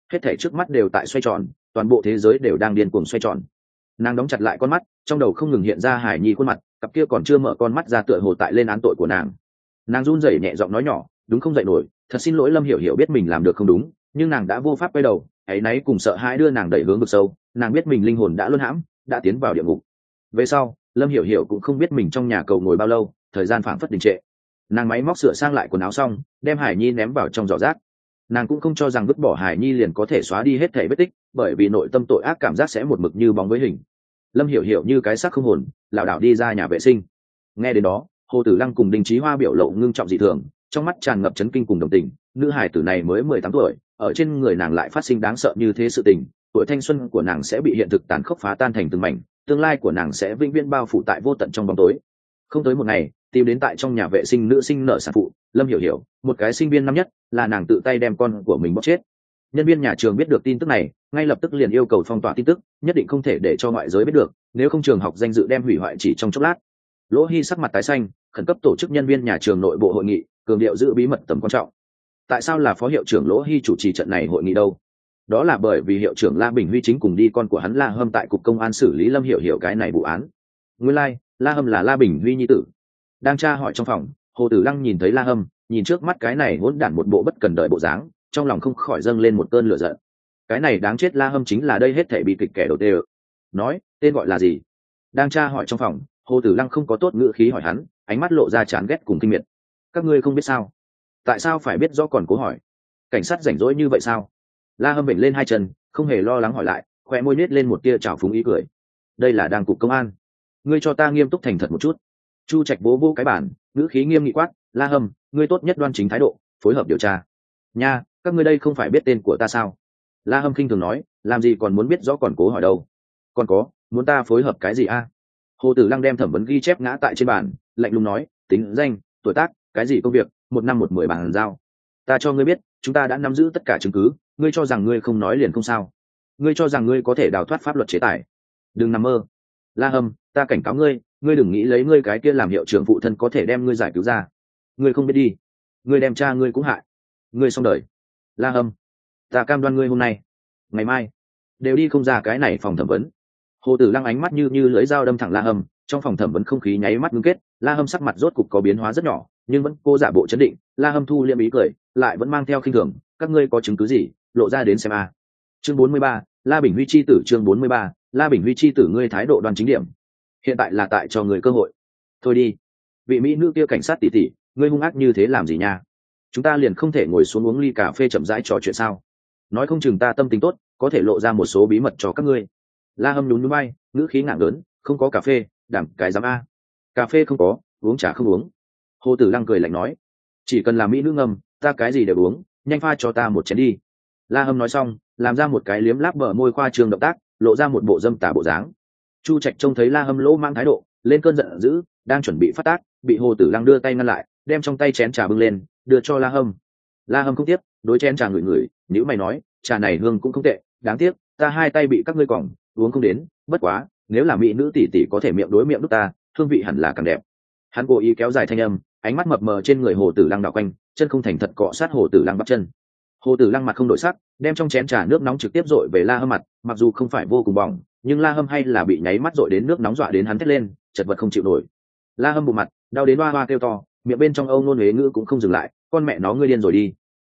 hết thảy trước mắt đều tại xoay tròn, toàn bộ thế giới đều đang điên cuồng xoay tròn. Nàng đóng chặt lại con mắt, trong đầu không ngừng hiện ra Hải Nhi khuôn mặt, cặp kia còn chưa mở con mắt ra tựa hồ tại lên án tội của nàng. Nàng run rẩy nhẹ giọng nói nhỏ, đúng không dậy nổi, thật xin lỗi. Lâm Hiểu Hiểu biết mình làm được không đúng, nhưng nàng đã vô pháp quay đầu, áy náy cùng sợ hãi đưa nàng đẩy hướng vực sâu. Nàng biết mình linh hồn đã luân hãm, đã tiến vào địa ngục. Về sau, Lâm Hiểu Hiểu cũng không biết mình trong nhà cầu ngồi bao lâu, thời gian phảng phất đình trệ. Nàng máy móc sửa sang lại quần áo xong, đem Hải Nhi ném vào trong giỏ rác. Nàng cũng không cho rằng vứt bỏ Hải Nhi liền có thể xóa đi hết thảy vết tích, bởi vì nội tâm tội ác cảm giác sẽ một mực như bóng với hình. Lâm Hiểu Hiểu như cái xác không hồn, lảo đảo đi ra nhà vệ sinh. Nghe đến đó, Hồ Tử Lăng cùng Đinh Chí Hoa biểu lộ ngưng trọng dị thường, trong mắt tràn ngập chấn kinh cùng đồng tình. Nữ hài tử này mới 18 tuổi, ở trên người nàng lại phát sinh đáng sợ như thế sự tình, tuổi thanh xuân của nàng sẽ bị hiện thực tàn khốc phá tan thành từng mảnh, tương lai của nàng sẽ vĩnh viễn bao phủ tại vô tận trong bóng tối. Không tới một ngày, tìm đến tại trong nhà vệ sinh nữ sinh nợ sản phụ Lâm Hiểu Hiểu, một cái sinh viên năm nhất, là nàng tự tay đem con của mình bóp chết. Nhân viên nhà trường biết được tin tức này, ngay lập tức liền yêu cầu phong tỏa tin tức, nhất định không thể để cho ngoại giới biết được, nếu không trường học danh dự đem hủy hoại chỉ trong chốc lát. Lỗ Hi sắc mặt tái xanh, khẩn cấp tổ chức nhân viên nhà trường nội bộ hội nghị, cường điệu giữ bí mật tầm quan trọng. Tại sao là phó hiệu trưởng Lỗ Hi chủ trì trận này hội nghị đâu? Đó là bởi vì hiệu trưởng La Bình Huy chính cùng đi con của hắn La Hâm tại cục công an xử lý Lâm Hiểu Hiểu cái này vụ án. Nguyên lai, La Hâm là La Bình Huy nhi tử. Đang tra hỏi trong phòng, Hồ Tử Lăng nhìn thấy La Hâm, nhìn trước mắt cái này hỗn đản một bộ bất cần đời bộ dáng, trong lòng không khỏi dâng lên một cơn lửa giận. Cái này đáng chết, La Hâm chính là đây hết thảy bị kịch kẻ đầu tiên. Nói, tên gọi là gì? Đang tra hỏi trong phòng, Hồ Tử Lăng không có tốt ngữ khí hỏi hắn, ánh mắt lộ ra chán ghét cùng kinh miệt. Các ngươi không biết sao? Tại sao phải biết rõ còn cố hỏi? Cảnh sát rảnh rỗi như vậy sao? La Hâm vểnh lên hai chân, không hề lo lắng hỏi lại, khóe môi nhếch lên một tia trào phúng ý cười. Đây là đang cục công an, ngươi cho ta nghiêm túc thành thật một chút. Chu Trạch vỗ vỗ cái bản, ngữ khí nghiêm nghị quát, La Hâm, ngươi tốt nhất đoan chính thái độ, phối hợp điều tra. Nha, các ngươi đây không phải biết tên của ta sao? La Hâm khinh thường nói, làm gì còn muốn biết rõ còn cố hỏi đâu? Còn có, muốn ta phối hợp cái gì a? Hồ Tử Lăng đem thẩm vấn ghi chép ngã tại trên bàn, lạnh lùng nói, tính danh, tuổi tác, cái gì công việc, 1 năm 1 10 bàn giao. Ta cho ngươi biết, chúng ta đã nắm giữ tất cả chứng cứ, ngươi cho rằng ngươi không nói liền không sao? Ngươi cho rằng ngươi có thể đào thoát pháp luật chế tài? Đừng nằm mơ. La Hâm, ta cảnh cáo ngươi, ngươi đừng nghĩ lấy ngươi cái kia làm hiệu trưởng phụ thân có thể đem ngươi giải cứu ra. Ngươi không biết đi, ngươi đem cha ngươi cũng hại, ngươi xong đời. La Hâm, ta cam đoan ngươi hôm nay, ngày mai đều đi không ra cái này phòng thẩm vấn. Hồ Tử Lăng ánh mắt như lưỡi dao đâm thẳng La Hâm, trong phòng thẩm vấn không khí nháy mắt ngưng kết. La Hâm sắc mặt rốt cục có biến hóa rất nhỏ, nhưng vẫn cố giả bộ chấn định. La Hâm thu liêm ý cười, lại vẫn mang theo khinh thường, các ngươi có chứng cứ gì, lộ ra đến xem a. Chương 43, La Bình Huy chi tử. Chương 43, La Bình Huy chi tử. Ngươi thái độ đoan chính điểm, hiện tại là tại cho người cơ hội. Thôi đi, vị mỹ nữ kia cảnh sát tỷ tỷ, ngươi hung ác như thế làm gì nha? Chúng ta liền không thể ngồi xuống uống ly cà phê chậm rãi trò chuyện sao? Nói không chừng ta tâm tình tốt, có thể lộ ra một số bí mật cho các ngươi. La Hâm nhún nhún vai, ngữ khí ngạo lớn, không có cà phê, đảm cái dám a? Cà phê không có, uống trà không uống. Hồ Tử Lăng cười lạnh nói, chỉ cần là mỹ nữ ngâm, ta cái gì đều uống, nhanh pha cho ta một chén đi. La Hâm nói xong, làm ra một cái liếm láp bờ môi khoa trương động tác, lộ ra một bộ dâm tà bộ dáng. Chu Trạch trông thấy La Hâm lỗ mang thái độ, lên cơn giận dữ, đang chuẩn bị phát tác, bị Hồ Tử Lăng đưa tay ngăn lại, đem trong tay chén trà bưng lên, đưa cho La Hâm. La Hâm không tiếp, đối chén trà ngửi ngửi, nhíu mày nói, trà này hương cũng không tệ, đáng tiếc, ta hai tay bị các ngươi còng, uống không đến, bất quá, nếu là mỹ nữ tỷ tỷ có thể miệng đối miệng đúc ta, hương vị hẳn là càng đẹp. Hắn cố ý kéo dài thanh âm, ánh mắt mập mờ trên người Hồ Tử Lăng đảo quanh, chân không thành thật cọ sát Hồ Tử Lăng bắp chân. Hồ Tử Lăng mặt không đổi sắc, đem trong chén trà nước nóng trực tiếp dội về La Hâm mặt, mặc dù không phải vô cùng bỏng, nhưng La Hâm hay là bị nháy mắt dội đến nước nóng dọa đến hắn thét lên, chật vật không chịu nổi. La Hâm bụng mặt, đau đến hoa hoa kêu to, miệng bên trong âu nôn huế ngữ cũng không dừng lại, con mẹ nó ngươi điên rồi đi.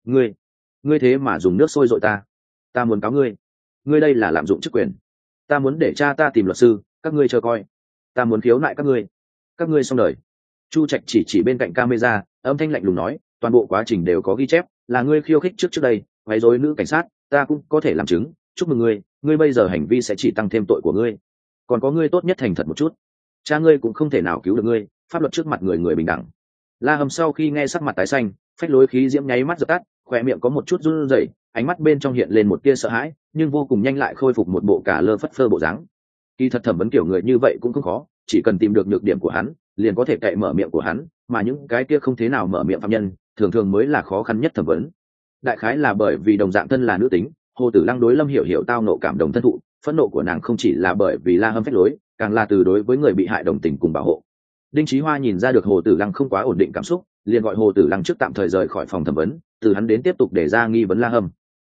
Ngươi thế mà dùng nước sôi dội ta muốn cáo ngươi. Ngươi đây là lạm dụng chức quyền. Ta muốn để cha ta tìm luật sư, các ngươi chờ coi. Ta muốn khiếu nại các ngươi xong đời. Chu Trạch chỉ bên cạnh camera, âm thanh lạnh lùng nói, toàn bộ quá trình đều có ghi chép, là ngươi khiêu khích trước đây, quấy rối nữ cảnh sát, ta cũng có thể làm chứng, chúc mừng ngươi bây giờ hành vi sẽ chỉ tăng thêm tội của ngươi. Còn có ngươi tốt nhất thành thật một chút, cha ngươi cũng không thể nào cứu được ngươi, pháp luật trước mặt người bình đẳng. La Hâm sau khi nghe sắc mặt tái xanh, phách lối khí diễm nháy mắt dập tắt, khóe miệng có một chút run rẩy, ánh mắt bên trong hiện lên một tia sợ hãi, nhưng vô cùng nhanh lại khôi phục một bộ cả lơ phất phơ bộ dáng. Kỳ thật thẩm vấn kiểu người như vậy cũng không khó, chỉ cần tìm được nhược điểm của hắn, liền có thể cậy mở miệng của hắn, mà những cái kia không thế nào mở miệng phạm nhân, thường thường mới là khó khăn nhất thẩm vấn. Đại khái là bởi vì đồng dạng thân là nữ tính, Hồ Tử Lăng đối Lâm Hiểu Hiểu tao nộ cảm động thân thụ, phẫn nộ của nàng không chỉ là bởi vì La Hâm phách lối, càng là từ đối với người bị hại đồng tình cùng bảo hộ. Đinh Chí Hoa nhìn ra được Hồ Tử Lăng không quá ổn định cảm xúc, liền gọi Hồ Tử Lăng trước tạm thời rời khỏi phòng thẩm vấn, từ hắn đến tiếp tục để ra nghi vấn La Hâm.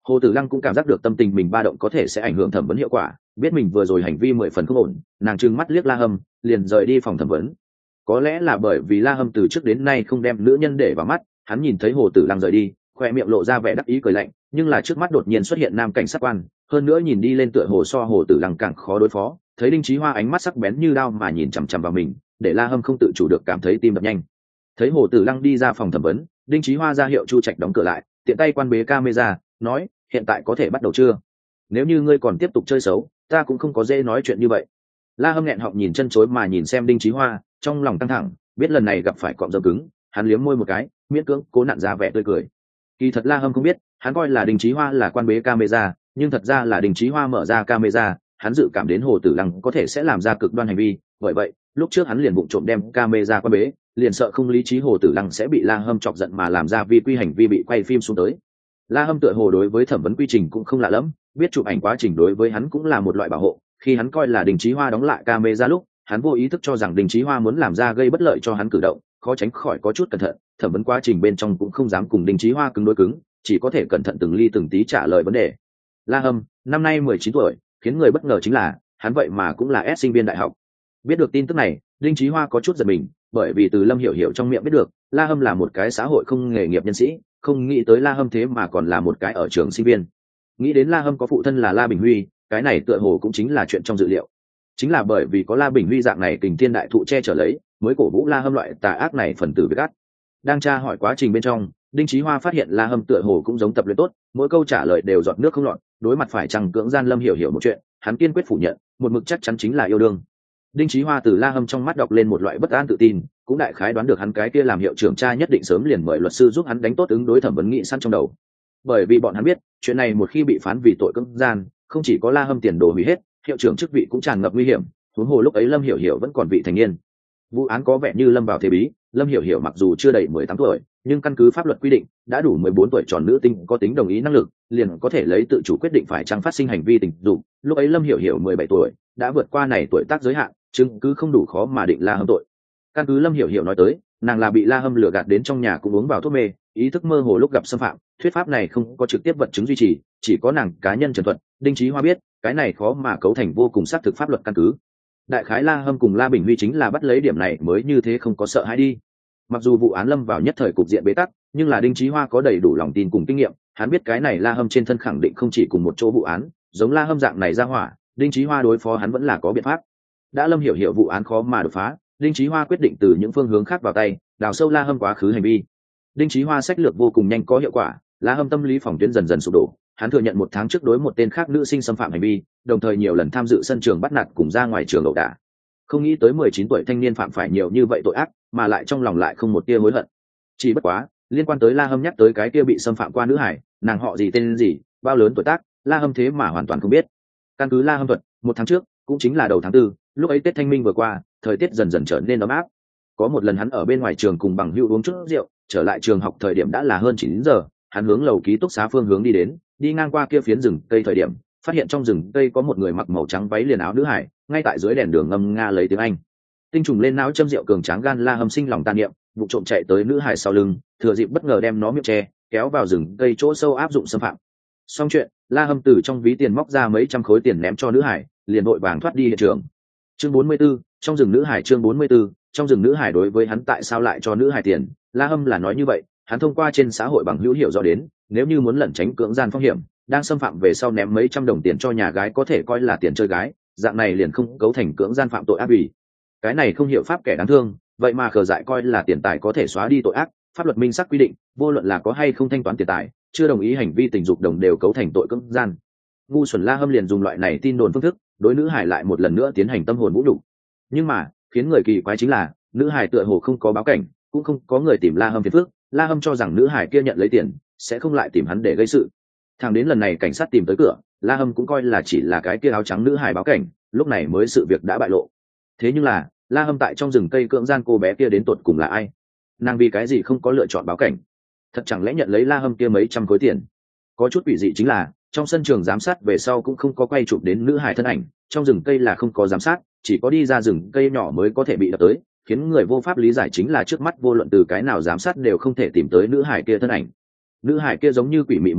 Hồ Tử Lăng cũng cảm giác được tâm tình mình ba động có thể sẽ ảnh hưởng thẩm vấn hiệu quả, biết mình vừa rồi hành vi 10 phần không ổn, nàng trừng mắt liếc La Hâm, liền rời đi phòng thẩm vấn. Có lẽ là bởi vì La Hâm từ trước đến nay không đem nữ nhân để vào mắt, hắn nhìn thấy Hồ Tử Lăng rời đi, khoe miệng lộ ra vẻ đắc ý cười lạnh, nhưng là trước mắt đột nhiên xuất hiện nam cảnh sát quan, hơn nữa nhìn đi lên tựa hồ so Hồ Tử Lăng càng khó đối phó, thấy Đinh Chí Hoa ánh mắt sắc bén như đao mà nhìn chằm chằm vào mình, để La Hâm không tự chủ được cảm thấy tim đập nhanh. Thấy Hồ Tử Lăng đi ra phòng thẩm vấn, Đinh Chí Hoa ra hiệu Chu Trạch đóng cửa lại, tiện tay quan bế camera, nói: "Hiện tại có thể bắt đầu chưa? Nếu như ngươi còn tiếp tục chơi xấu, ta cũng không có dễ nói chuyện như vậy." La Hâm nghẹn họng nhìn chân chối mà nhìn xem Đinh Chí Hoa, trong lòng căng thẳng, biết lần này gặp phải cọm dâu cứng, hắn liếm môi một cái, miễn cưỡng cố nặn ra vẻ tươi cười. Kỳ thật La Hâm không biết, hắn coi là Đinh Chí Hoa là quan bế camera, nhưng thật ra là Đinh Chí Hoa mở ra camera, hắn dự cảm đến Hồ Tử Lăng có thể sẽ làm ra cực đoan hành vi, bởi vậy, lúc trước hắn liền vụng trộm đem camera quan bế, liền sợ không lý trí Hồ Tử Lăng sẽ bị La Hâm chọc giận mà làm ra vi quy hành vi bị quay phim xuống tới. La Hâm tựa hồ đối với thẩm vấn quy trình cũng không lạ lẫm, biết chụp ảnh quá trình đối với hắn cũng là một loại bảo hộ. Khi hắn coi là Đinh Chí Hoa đóng lại camera lúc, hắn vô ý thức cho rằng Đinh Chí Hoa muốn làm ra gây bất lợi cho hắn cử động, khó tránh khỏi có chút cẩn thận. Thẩm vấn quá trình bên trong cũng không dám cùng Đinh Chí Hoa cứng đối cứng, chỉ có thể cẩn thận từng ly từng tí trả lời vấn đề. La Hâm, năm nay 19 tuổi, khiến người bất ngờ chính là, hắn vậy mà cũng là sinh viên đại học. Biết được tin tức này, Đinh Chí Hoa có chút giật mình, bởi vì từ Lâm Hiểu Hiểu trong miệng biết được, La Hâm là một cái xã hội không nghề nghiệp nhân sĩ, không nghĩ tới La Hâm thế mà còn là một cái ở trường sinh viên. Nghĩ đến La Hâm có phụ thân là La Bình Huy, cái này tựa hồ cũng chính là chuyện trong dự liệu. Chính là bởi vì có La Bình Huy dạng này Kình Thiên đại thụ che chở lấy, mới cổ vũ La Hâm loại tà ác này phần tử việc ác. Đang tra hỏi quá trình bên trong, Đinh Chí Hoa phát hiện La Hâm tựa hồ cũng giống tập luyện tốt, mỗi câu trả lời đều giọt nước không lọt, đối mặt phải chăng cưỡng gian Lâm Hiểu Hiểu một chuyện, hắn kiên quyết phủ nhận, một mực chắc chắn chính là yêu đương. Đinh Chí Hoa từ La Hâm trong mắt đọc lên một loại bất an tự tin, cũng đại khái đoán được hắn cái kia làm hiệu trưởng trai nhất định sớm liền mời luật sư giúp hắn đánh tốt ứng đối thẩm vấn nghị săn trong đầu. Bởi vì bọn hắn biết, chuyện này một khi bị phán vì tội cưỡng gian, không chỉ có La Hâm tiền đồ hủy hết, hiệu trưởng chức vị cũng tràn ngập nguy hiểm, huống hồ lúc ấy Lâm Hiểu Hiểu vẫn còn vị thành niên. Vụ án có vẻ như lâm vào thế bí, Lâm Hiểu Hiểu mặc dù chưa đầy 18 tuổi, nhưng căn cứ pháp luật quy định, đã đủ 14 tuổi tròn nữ tinh có tính đồng ý năng lực, liền có thể lấy tự chủ quyết định phải chăng phát sinh hành vi tình dục. Lúc ấy Lâm Hiểu Hiểu 17 tuổi, đã vượt qua này tuổi tác giới hạn, chứng cứ không đủ khó mà định La Hâm tội. Căn cứ Lâm Hiểu Hiểu nói tới, nàng là bị La Hâm lừa gạt đến trong nhà cũng uống vào thuốc mê, ý thức mơ hồ lúc gặp xâm phạm, thuyết pháp này không có trực tiếp vật chứng duy trì, chỉ có nàng cá nhân trần thuật. Đinh Chí Hoa biết, cái này khó mà cấu thành vô cùng xác thực pháp luật căn cứ. Đại khái La Hâm cùng La Bình Huy chính là bắt lấy điểm này mới như thế không có sợ hãi đi. Mặc dù vụ án lâm vào nhất thời cục diện bế tắc, nhưng là Đinh Chí Hoa có đầy đủ lòng tin cùng kinh nghiệm, hắn biết cái này La Hâm trên thân khẳng định không chỉ cùng một chỗ vụ án, giống La Hâm dạng này ra hỏa, Đinh Chí Hoa đối phó hắn vẫn là có biện pháp. Đã Lâm Hiểu Hiểu vụ án khó mà đột phá, Đinh Chí Hoa quyết định từ những phương hướng khác vào tay, đào sâu La Hâm quá khứ hành vi. Đinh Chí Hoa sách lược vô cùng nhanh có hiệu quả, La Hâm tâm lý phòng tuyến dần dần sụp đổ, hắn thừa nhận 1 tháng trước đối một tên khác nữ sinh xâm phạm hành vi, đồng thời nhiều lần tham dự sân trường bắt nạt cùng ra ngoài trường ẩu đả. Không nghĩ tới 19 tuổi thanh niên phạm phải nhiều như vậy tội ác, mà lại trong lòng lại không một tia hối hận. Chỉ bất quá, liên quan tới La Hâm nhắc tới cái kia bị xâm phạm qua nữ hải, nàng họ gì tên gì, bao lớn tuổi tác, La Hâm thế mà hoàn toàn không biết. Căn cứ La Hâm thuật, 1 tháng trước, cũng chính là đầu tháng 4, lúc ấy Tết Thanh Minh vừa qua, thời tiết dần dần trở nên ấm áp. Có một lần hắn ở bên ngoài trường cùng bằng hữu uống chút rượu, trở lại trường học thời điểm đã là hơn 9 giờ, hắn hướng lầu ký túc xá phương hướng đi đến, đi ngang qua kia phiến rừng cây thời điểm, phát hiện trong rừng cây có một người mặc màu trắng váy liền áo nữ hải, ngay tại dưới đèn đường ngâm nga lấy tiếng Anh. Tinh trùng lên não châm rượu cường tráng gan La Hâm sinh lòng tàn niệm, vụ trộm chạy tới nữ hải sau lưng, thừa dịp bất ngờ đem nó miệng che, kéo vào rừng cây chỗ sâu áp dụng xâm phạm. Xong chuyện, La Hâm từ trong ví tiền móc ra mấy trăm khối tiền ném cho nữ hải, liền vội vàng thoát đi hiện trường. Chương 44, trong rừng nữ hải. Chương 44, trong rừng nữ hải. Đối với hắn tại sao lại cho nữ hải tiền, La Hâm là nói như vậy, hắn thông qua trên xã hội bằng hữu hiểu rõ đến, nếu như muốn lẩn tránh cưỡng gian phong hiểm, đang xâm phạm về sau ném mấy trăm đồng tiền cho nhà gái có thể coi là tiền chơi gái, dạng này liền không cấu thành cưỡng gian phạm tội ác ủy. Cái này không hiểu pháp kẻ đáng thương, vậy mà khờ dại coi là tiền tài có thể xóa đi tội ác, pháp luật minh xác quy định, vô luận là có hay không thanh toán tiền tài, chưa đồng ý hành vi tình dục đồng đều cấu thành tội cưỡng gian. Ngu xuẩn La Hâm liền dùng loại này tin đồn phương thức, đối nữ hải lại một lần nữa tiến hành tâm hồn vũ nhục. Nhưng mà, khiến người kỳ quái chính là, nữ hải tựa hồ không có báo cảnh, cũng không có người tìm La Hâm phiền phức, La Hâm cho rằng nữ hải kia nhận lấy tiền, sẽ không lại tìm hắn để gây sự. Thằng đến lần này cảnh sát tìm tới cửa, La Hâm cũng coi là chỉ là cái kia áo trắng nữ hải báo cảnh, lúc này mới sự việc đã bại lộ. Thế nhưng là, La Hâm tại trong rừng cây cưỡng gian cô bé kia đến tột cùng là ai? Nàng vì cái gì không có lựa chọn báo cảnh? Thật chẳng lẽ nhận lấy La Hâm kia mấy trăm khối tiền? Có chút quỷ dị chính là, trong sân trường giám sát về sau cũng không có quay chụp đến nữ hải thân ảnh, trong rừng cây là không có giám sát, chỉ có đi ra rừng cây nhỏ mới có thể bị đập tới, khiến người vô pháp lý giải chính là trước mắt vô luận từ cái nào giám sát đều không thể tìm tới nữ hải kia thân ảnh. Nữ hải kia giống như quỷ mị một dạng,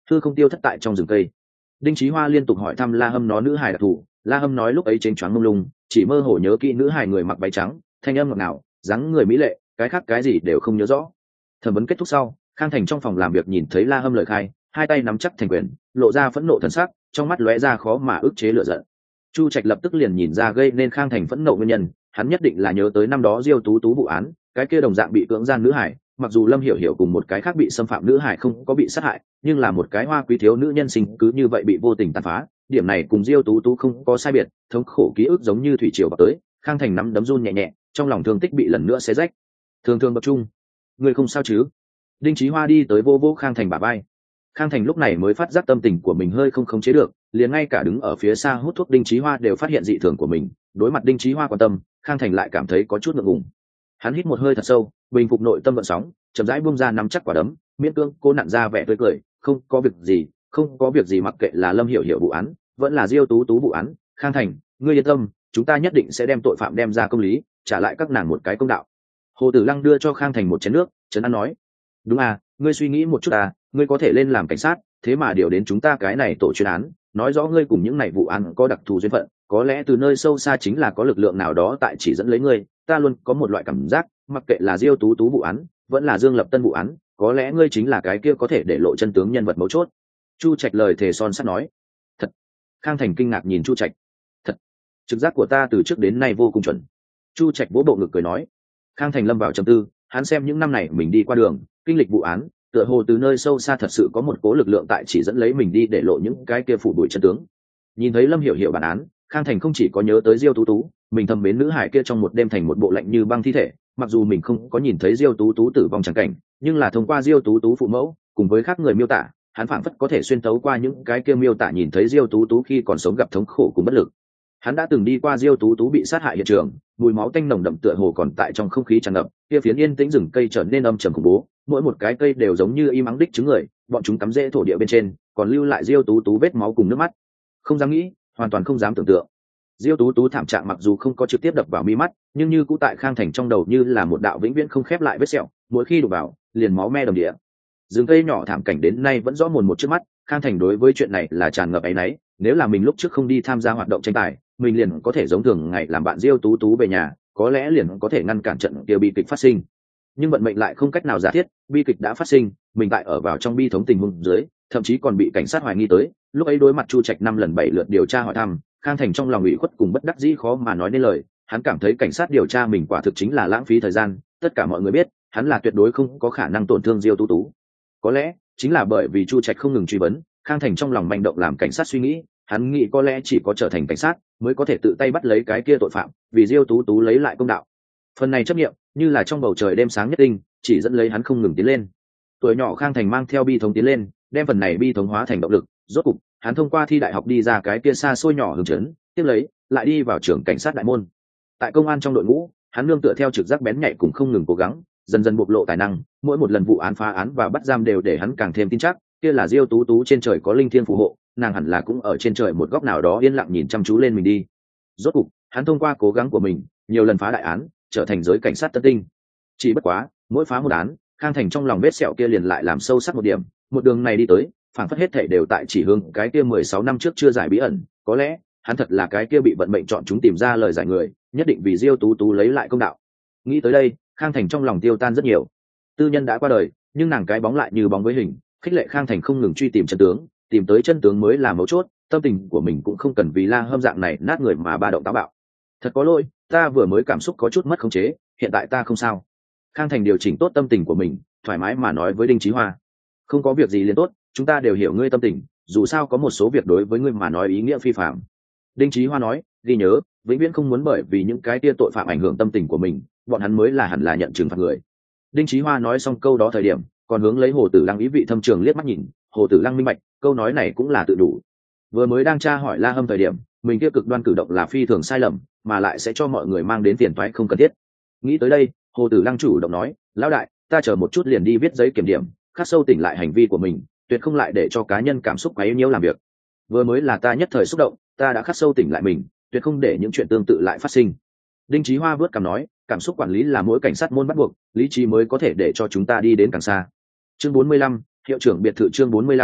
hư không tiêu thất tại trong rừng cây. Đinh Chí Hoa liên tục hỏi thăm La Hâm nó nữ hài đặc thù. La Hâm nói lúc ấy chênh choáng mông lung, chỉ mơ hồ nhớ kỹ nữ hài người mặc váy trắng, thanh âm ngọt ngào, dáng người mỹ lệ, cái khác cái gì đều không nhớ rõ. Thẩm vấn kết thúc sau, Khang Thành trong phòng làm việc nhìn thấy La Hâm lời khai, hai tay nắm chắc thành quyền, lộ ra phẫn nộ thần sắc, trong mắt lóe ra khó mà ức chế lửa giận. Chu Trạch lập tức liền nhìn ra gây nên Khang Thành phẫn nộ nguyên nhân, hắn nhất định là nhớ tới năm đó Diêu Tú Tú vụ án, cái kia đồng dạng bị cưỡng gian nữ hải, mặc dù Lâm Hiểu Hiểu cùng một cái khác bị xâm phạm nữ hải không có bị sát hại, nhưng là một cái hoa quý thiếu nữ nhân sinh cứ như vậy bị vô tình tàn phá, điểm này cùng Diêu Tú Tú không có sai biệt, thống khổ ký ức giống như thủy triều vào tới, Khang Thành nắm đấm run nhẹ nhẹ, trong lòng thương tích bị lần nữa xé rách. Thường thường tập trung, người không sao chứ? Đinh Chí Hoa đi tới vô vô Khang Thành bả vai. Khang Thành lúc này mới phát giác tâm tình của mình hơi không khống chế được, liền ngay cả đứng ở phía xa hút thuốc Đinh Chí Hoa đều phát hiện dị thường của mình. Đối mặt Đinh Chí Hoa quan tâm, Khang Thành lại cảm thấy có chút ngượng ngùng. Hắn hít một hơi thật sâu, bình phục nội tâm gợn sóng, chậm rãi buông ra nắm chắc quả đấm, miễn cưỡng cố nặn ra vẻ tươi cười, không có việc gì, không có việc gì, mặc kệ là Lâm Hiểu Hiểu vụ án, vẫn là Diêu Tú Tú vụ án, Khang Thành, ngươi yên tâm, chúng ta nhất định sẽ đem tội phạm đem ra công lý, trả lại các nàng một cái công đạo. Hồ Tử Lăng đưa cho Khang Thành một chén nước, trấn an nói: đúng à, ngươi suy nghĩ một chút à, ngươi có thể lên làm cảnh sát, thế mà điều đến chúng ta cái này tổ chuyên án, nói rõ ngươi cùng những này vụ án có đặc thù duyên phận, có lẽ từ nơi sâu xa chính là có lực lượng nào đó tại chỉ dẫn lấy ngươi. Ta luôn có một loại cảm giác, mặc kệ là Diêu Tú Tú vụ án, vẫn là Dương Lập Tân vụ án, có lẽ ngươi chính là cái kia có thể để lộ chân tướng nhân vật mấu chốt. Chu Trạch lời thề son sắt nói. Thật? Khang Thành kinh ngạc nhìn Chu Trạch. Thật? Trực giác của ta từ trước đến nay vô cùng chuẩn. Chu Trạch vỗ bộ ngực cười nói. Khang Thành lâm vào trầm tư, hắn xem những năm này mình đi qua đường, kinh lịch vụ án, tựa hồ từ nơi sâu xa thật sự có một cố lực lượng tại chỉ dẫn lấy mình đi để lộ những cái kia phủ bụi chân tướng. Nhìn thấy Lâm Hiểu Hiểu bản án, Khang Thành không chỉ có nhớ tới Diêu Tú Tú, mình thầm mến nữ hải kia trong một đêm thành một bộ lạnh như băng thi thể, mặc dù mình không có nhìn thấy Diêu Tú Tú tử vong chẳng cảnh, nhưng là thông qua Diêu Tú Tú phụ mẫu cùng với khác người miêu tả, hắn phảng phất có thể xuyên tấu qua những cái kia miêu tả nhìn thấy Diêu Tú Tú khi còn sống gặp thống khổ cùng bất lực. Hắn đã từng đi qua Diêu Tú Tú bị sát hại hiện trường, mùi máu tanh nồng đậm tựa hồ còn tại trong không khí tràn ngập, kia phiến yên tĩnh rừng cây trở nên âm trầm khủng bố, mỗi một cái cây đều giống như y mắng đích trứng người, bọn chúng cắm rễ thổ địa bên trên, còn lưu lại Diêu Tú Tú vết máu cùng nước mắt. Không dám nghĩ, hoàn toàn không dám tưởng tượng. Diêu Tú Tú thảm trạng mặc dù không có trực tiếp đập vào mi mắt, nhưng như cũ tại Khang Thành trong đầu như là một đạo vĩnh viễn không khép lại vết sẹo, mỗi khi đụng vào, liền máu me đầm địa. Rừng cây nhỏ thảm cảnh đến nay vẫn rõ mồn một trước mắt, Khang Thành đối với chuyện này là tràn ngập áy náy, nếu là mình lúc trước không đi tham gia hoạt động tranh tài, mình liền có thể giống thường ngày làm bạn Diêu Tú Tú về nhà, có lẽ liền có thể ngăn cản trận kia bi kịch phát sinh. Nhưng vận mệnh lại không cách nào giả thiết, bi kịch đã phát sinh, mình tại ở vào trong bi thống tình huống dưới, thậm chí còn bị cảnh sát hoài nghi tới. Lúc ấy đối mặt Chu Trạch 5 lần 7 lượt điều tra hỏi thăm, Khang Thành trong lòng ủy khuất cùng bất đắc dĩ khó mà nói nên lời, hắn cảm thấy cảnh sát điều tra mình quả thực chính là lãng phí thời gian, tất cả mọi người biết, hắn là tuyệt đối không có khả năng tổn thương Diêu Tú Tú. Có lẽ chính là bởi vì Chu Trạch không ngừng truy vấn, Khang Thành trong lòng manh động làm cảnh sát suy nghĩ, hắn nghĩ có lẽ chỉ có trở thành cảnh sát mới có thể tự tay bắt lấy cái kia tội phạm, vì Diêu Tú Tú lấy lại công đạo. Phần này chấp niệm như là trong bầu trời đêm sáng nhất tinh, chỉ dẫn lấy hắn không ngừng tiến lên. Tuổi nhỏ Khang Thành mang theo bi thống tiến lên, đem phần này bi thống hóa thành động lực, rốt cục hắn thông qua thi đại học đi ra cái kia xa xôi nhỏ hương trấn, tiếp lấy lại đi vào trường cảnh sát đại môn. Tại công an trong đội ngũ, hắn nương tựa theo trực giác bén nhạy cùng không ngừng cố gắng, dần dần bộc lộ tài năng, mỗi một lần vụ án phá án và bắt giam đều để hắn càng thêm tin chắc, kia là Diêu Tú Tú trên trời có linh thiên phù hộ, nàng hẳn là cũng ở trên trời một góc nào đó yên lặng nhìn chăm chú lên mình đi. Rốt cục hắn thông qua cố gắng của mình, nhiều lần phá đại án, trở thành giới cảnh sát tân tinh. Chỉ bất quá, mỗi phá một án, Khang Thành trong lòng vết sẹo kia liền lại làm sâu sắc một điểm, một đường này đi tới, phảng phất hết thảy đều tại chỉ hướng cái kia 16 năm trước chưa giải bí ẩn, có lẽ hắn thật là cái kia bị vận mệnh chọn chúng tìm ra lời giải người, nhất định vì Diêu Tú Tú lấy lại công đạo. Nghĩ tới đây, Khang Thành trong lòng tiêu tan rất nhiều. Tư nhân đã qua đời, nhưng nàng cái bóng lại như bóng với hình, khích lệ Khang Thành không ngừng truy tìm chân tướng, tìm tới chân tướng mới là mấu chốt, tâm tình của mình cũng không cần vì La Hâm dạng này nát người mà ba động táo bạo. Thật có lỗi, ta vừa mới cảm xúc có chút mất khống chế, hiện tại ta không sao. Khang Thành điều chỉnh tốt tâm tình của mình, thoải mái mà nói với Đinh Chí Hoa. Không có việc gì liền tốt, chúng ta đều hiểu ngươi tâm tình, dù sao có một số việc đối với ngươi mà nói ý nghĩa phi phạm. Đinh Chí Hoa nói, ghi nhớ, vĩnh viễn không muốn bởi vì những cái tia tội phạm ảnh hưởng tâm tình của mình, bọn hắn mới là hẳn là nhận trừng phạt người. Đinh Chí Hoa nói xong câu đó thời điểm, còn hướng lấy Hồ Tử Lăng ý vị thâm trường liếc mắt nhìn, Hồ Tử Lăng minh bạch, câu nói này cũng là tự đủ. Vừa mới đang tra hỏi La Hâm thời điểm, mình kia cực đoan cử động là phi thường sai lầm, mà lại sẽ cho mọi người mang đến phiền toái không cần thiết. Nghĩ tới đây, Hồ Tử Lăng chủ động nói, lão đại, ta chờ một chút liền đi viết giấy kiểm điểm, khắc sâu tỉnh lại hành vi của mình, tuyệt không lại để cho cá nhân cảm xúc quấy nhiễu làm việc. Vừa mới là ta nhất thời xúc động, ta đã khắc sâu tỉnh lại mình, tuyệt không để những chuyện tương tự lại phát sinh. Đinh Chí Hoa vớt cằm nói, cảm xúc quản lý là mỗi cảnh sát môn bắt buộc, lý trí mới có thể để cho chúng ta đi đến càng xa. Chương 45, hiệu trưởng biệt thự. Chương 45,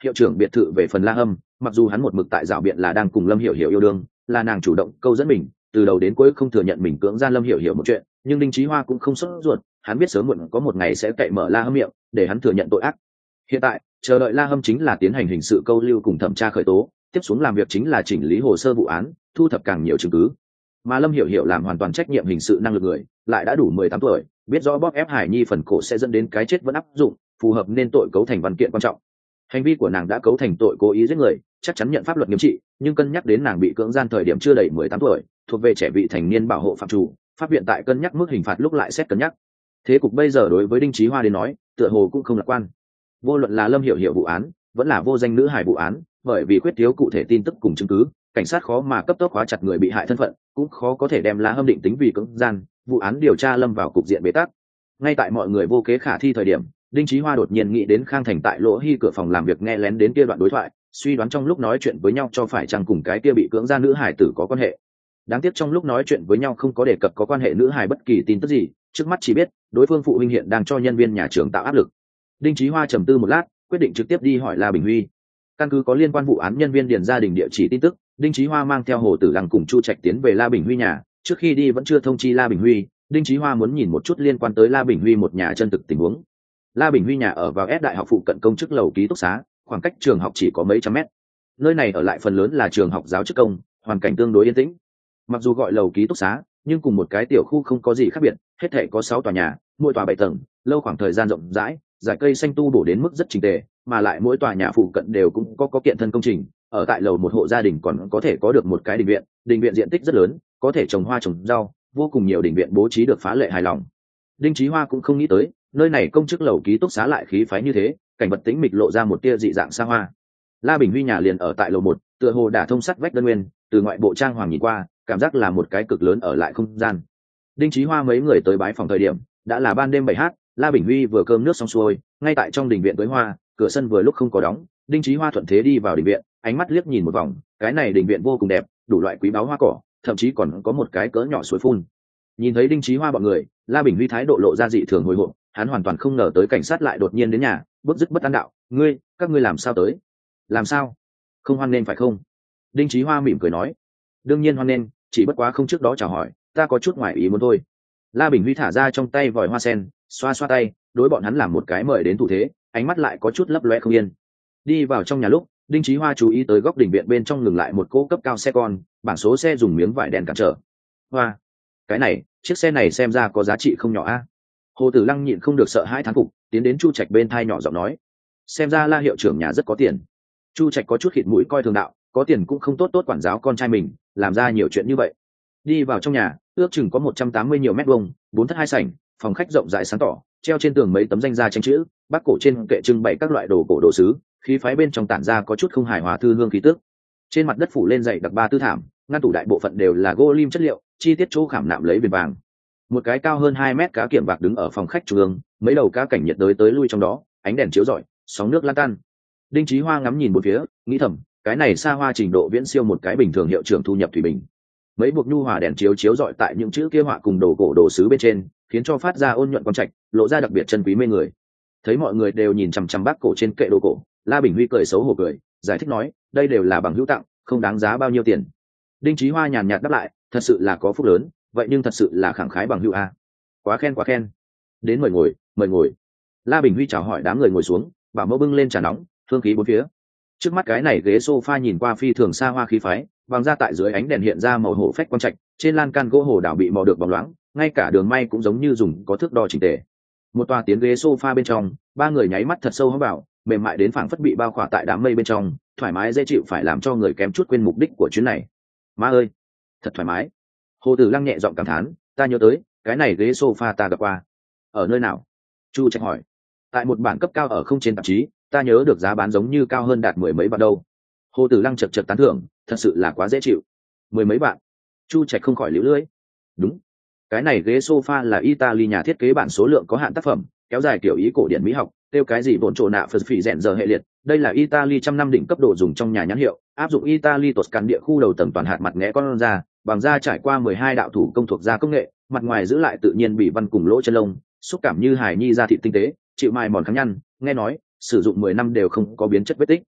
hiệu trưởng biệt thự về phần La Hâm, mặc dù hắn một mực tại dạo biện là đang cùng Lâm Hiểu Hiểu yêu đương, là nàng chủ động câu dẫn mình, từ đầu đến cuối không thừa nhận mình cưỡng gian Lâm Hiểu Hiểu một chuyện, nhưng Đinh Chí Hoa cũng không sốt ruột, hắn biết sớm muộn có một ngày sẽ cậy mở La Hâm miệng, để hắn thừa nhận tội ác. Hiện tại, chờ đợi La Hâm chính là tiến hành hình sự câu lưu cùng thẩm tra khởi tố, tiếp xuống làm việc chính là chỉnh lý hồ sơ vụ án, thu thập càng nhiều chứng cứ. Mà Lâm Hiểu Hiểu làm hoàn toàn trách nhiệm hình sự năng lực người, lại đã đủ 18 tuổi, biết rõ bóp ép Hải Nhi phần cổ sẽ dẫn đến cái chết vẫn áp dụng, phù hợp nên tội cấu thành văn kiện quan trọng. Hành vi của nàng đã cấu thành tội cố ý giết người, chắc chắn nhận pháp luật nghiêm trị, nhưng cân nhắc đến nàng bị cưỡng gian thời điểm chưa đầy 18 tuổi, thuộc về trẻ vị thành niên bảo hộ phạm chủ, pháp viện tại cân nhắc mức hình phạt lúc lại xét cân nhắc. Thế cục bây giờ đối với Đinh Chí Hoa đến nói, tựa hồ cũng không lạc quan. Vô luận là Lâm Hiểu Hiểu vụ án, vẫn là vô danh nữ hài vụ án, bởi vì khuyết thiếu cụ thể tin tức cùng chứng cứ, cảnh sát khó mà cấp tốc khóa chặt người bị hại thân phận, cũng khó có thể đem La Hâm định tính vì cưỡng gian, vụ án điều tra lâm vào cục diện bế tắc. Ngay tại mọi người vô kế khả thi thời điểm, Đinh Chí Hoa đột nhiên nghĩ đến Khang Thành tại Lỗ Hy cửa phòng làm việc nghe lén đến kia đoạn đối thoại, suy đoán trong lúc nói chuyện với nhau cho phải chăng cùng cái kia bị cưỡng gian nữ hài tử có quan hệ. Đáng tiếc trong lúc nói chuyện với nhau không có đề cập có quan hệ nữ hài bất kỳ tin tức gì, trước mắt chỉ biết đối phương phụ huynh hiện đang cho nhân viên nhà trường tạo áp lực. Đinh Chí Hoa trầm tư một lát, quyết định trực tiếp đi hỏi La Bình Huy. Căn cứ có liên quan vụ án nhân viên điền gia đình địa chỉ tin tức, Đinh Chí Hoa mang theo Hồ Tử Lăng cùng Chu Trạch tiến về La Bình Huy nhà, trước khi đi vẫn chưa thông chi La Bình Huy, Đinh Chí Hoa muốn nhìn một chút liên quan tới La Bình Huy một nhà chân thực tình huống. La Bình Huy nhà ở vào S đại học phụ cận công chức lầu ký túc xá, khoảng cách trường học chỉ có mấy trăm mét. Nơi này ở lại phần lớn là trường học giáo chức công, hoàn cảnh tương đối yên tĩnh. Mặc dù gọi lầu ký túc xá, nhưng cùng một cái tiểu khu không có gì khác biệt, hết thảy có 6 tòa nhà, mỗi tòa 7 tầng, lâu khoảng thời gian rộng rãi, dải cây xanh tu bổ đến mức rất chỉnh tề, mà lại mỗi tòa nhà phụ cận đều cũng có kiện thân công trình. Ở tại lầu một hộ gia đình còn có thể có được một cái đình viện diện tích rất lớn, có thể trồng hoa trồng rau, vô cùng nhiều đình viện bố trí được phá lệ hài lòng. Đinh Chí Hoa cũng không nghĩ tới, nơi này công chức lầu ký túc xá lại khí phái như thế, cảnh vật tĩnh mịch lộ ra một tia dị dạng xa hoa. La Bình Huy nhà liền ở tại lầu một, tựa hồ đã thông sắt vách đơn nguyên, từ ngoại bộ trang hoàng nhìn qua, cảm giác là một cái cực lớn ở lại không gian. Đinh Chí Hoa mấy người tới bái phòng thời điểm, đã là ban đêm 7h, La Bình Huy vừa cơm nước xong xuôi, ngay tại trong đình viện với hoa, cửa sân vừa lúc không có đóng, Đinh Chí Hoa thuận thế đi vào đình viện, ánh mắt liếc nhìn một vòng, cái này đình viện vô cùng đẹp, đủ loại quý báu hoa cỏ, thậm chí còn có một cái cỡ nhỏ suối phun. Nhìn thấy Đinh Chí Hoa bọn người, La Bình Huy thái độ lộ ra dị thường hồi hộp, hắn hoàn toàn không ngờ tới cảnh sát lại đột nhiên đến nhà, bức dứt bất an đạo, các ngươi làm sao tới? Làm sao? Không hoan nên phải không? Đinh Chí Hoa mỉm cười nói, đương nhiên hoan nên, chỉ bất quá không trước đó chào hỏi, ta có chút ngoài ý muốn thôi. La Bình Huy thả ra trong tay vòi hoa sen, xoa xoa tay, đối bọn hắn làm một cái mời đến thủ thế, ánh mắt lại có chút lấp loe không yên. Đi vào trong nhà lúc, Đinh Chí Hoa chú ý tới góc đỉnh viện bên trong ngừng lại một cỗ cấp cao xe con, bảng số xe dùng miếng vải đèn cản trở. Hoa, cái này, chiếc xe này xem ra có giá trị không nhỏ a. Hồ Tử Lăng nhịn không được sợ hãi thán phục, tiến đến Chu Trạch bên thai nhỏ giọng nói, xem ra La hiệu trưởng nhà rất có tiền. Chu Trạch có chút khịt mũi coi thường đạo, có tiền cũng không tốt quản giáo con trai mình, làm ra nhiều chuyện như vậy. Đi vào trong nhà, ước chừng có 180 nhiều mét vuông, 4 thất 2 sảnh, phòng khách rộng rãi sáng tỏ, treo trên tường mấy tấm danh gia tranh chữ, bác cổ trên kệ trưng bày các loại đồ cổ đồ sứ, khí phái bên trong tản ra có chút không hài hòa thư hương khí tức. Trên mặt đất phủ lên dày đặc ba tư thảm, ngăn tủ đại bộ phận đều là gỗ lim chất liệu, chi tiết chỗ khảm nạm lấy viền vàng. Một cái cao hơn 2 mét cá kiểm bạc đứng ở phòng khách trung ương, mấy đầu cá cảnh nhiệt đới tới lui trong đó, ánh đèn chiếu rọi, sóng nước lan tan. Đinh Chí Hoa ngắm nhìn một phía, nghĩ thầm, cái này xa hoa trình độ viễn siêu một cái bình thường hiệu trưởng thu nhập thủy bình. Mấy buộc nhu hòa đèn chiếu rọi tại những chữ kia họa cùng đồ cổ đồ sứ bên trên, khiến cho phát ra ôn nhuận quang trạch, lộ ra đặc biệt chân quý mê người. Thấy mọi người đều nhìn chằm chằm bác cổ trên kệ đồ cổ, La Bình Huy cười xấu hổ cười, giải thích nói, đây đều là bằng hữu tặng, không đáng giá bao nhiêu tiền. Đinh Chí Hoa nhàn nhạt đáp lại, thật sự là có phúc lớn, vậy nhưng thật sự là khẳng khái bằng hữu a. Quá khen. Đến mời ngồi. La Bình Huy chào hỏi đám người ngồi xuống, bảo mẫu bưng lên trà nóng, hương khí bốn phía. Trước mắt cái này ghế sofa nhìn qua phi thường xa hoa khí phái, vàng ra tại dưới ánh đèn hiện ra màu hổ phách quang trạch, trên lan can gỗ hồ đảo bị mò được bóng loáng, ngay cả đường may cũng giống như dùng có thước đo chỉnh tề. Một tòa tiến ghế sofa bên trong, ba người nháy mắt thật sâu hóng vào, mềm mại đến phảng phất bị bao khỏa tại đám mây bên trong, thoải mái dễ chịu phải làm cho người kém chút quên mục đích của chuyến này. Má ơi, thật thoải mái. Hồ Tử Lăng nhẹ giọng cảm thán, ta nhớ tới, cái này ghế sofa ta gặp qua. Ở nơi nào? Chu Trạch hỏi. Tại một bản cấp cao ở không trên tạp chí, ta nhớ được giá bán giống như cao hơn đạt 10 mấy vạn đâu. Hồ Tử Lăng chật tán thưởng, thật sự là quá dễ chịu. 10 mấy vạn. Chu Trạch không khỏi liễu lưỡi. Đúng, cái này ghế sofa là Italy nhà thiết kế bản số lượng có hạn tác phẩm, kéo dài kiểu ý cổ điển mỹ học, tiêu cái gì bổn trổ nạ phật phỉ rèn giờ hệ liệt. Đây là Italy trăm năm đỉnh cấp độ dùng trong nhà nhãn hiệu, áp dụng Italy Toscan địa khu đầu tầng toàn hạt mặt ngẽ con da, bằng da trải qua 12 đạo thủ công thuộc da công nghệ, mặt ngoài giữ lại tự nhiên bị văn cùng lỗ chân lông, xúc cảm như hài nhi da thịt tinh tế, chịu mài mòn kháng nhăn. Nghe nói sử dụng 10 năm đều không có biến chất vết tích.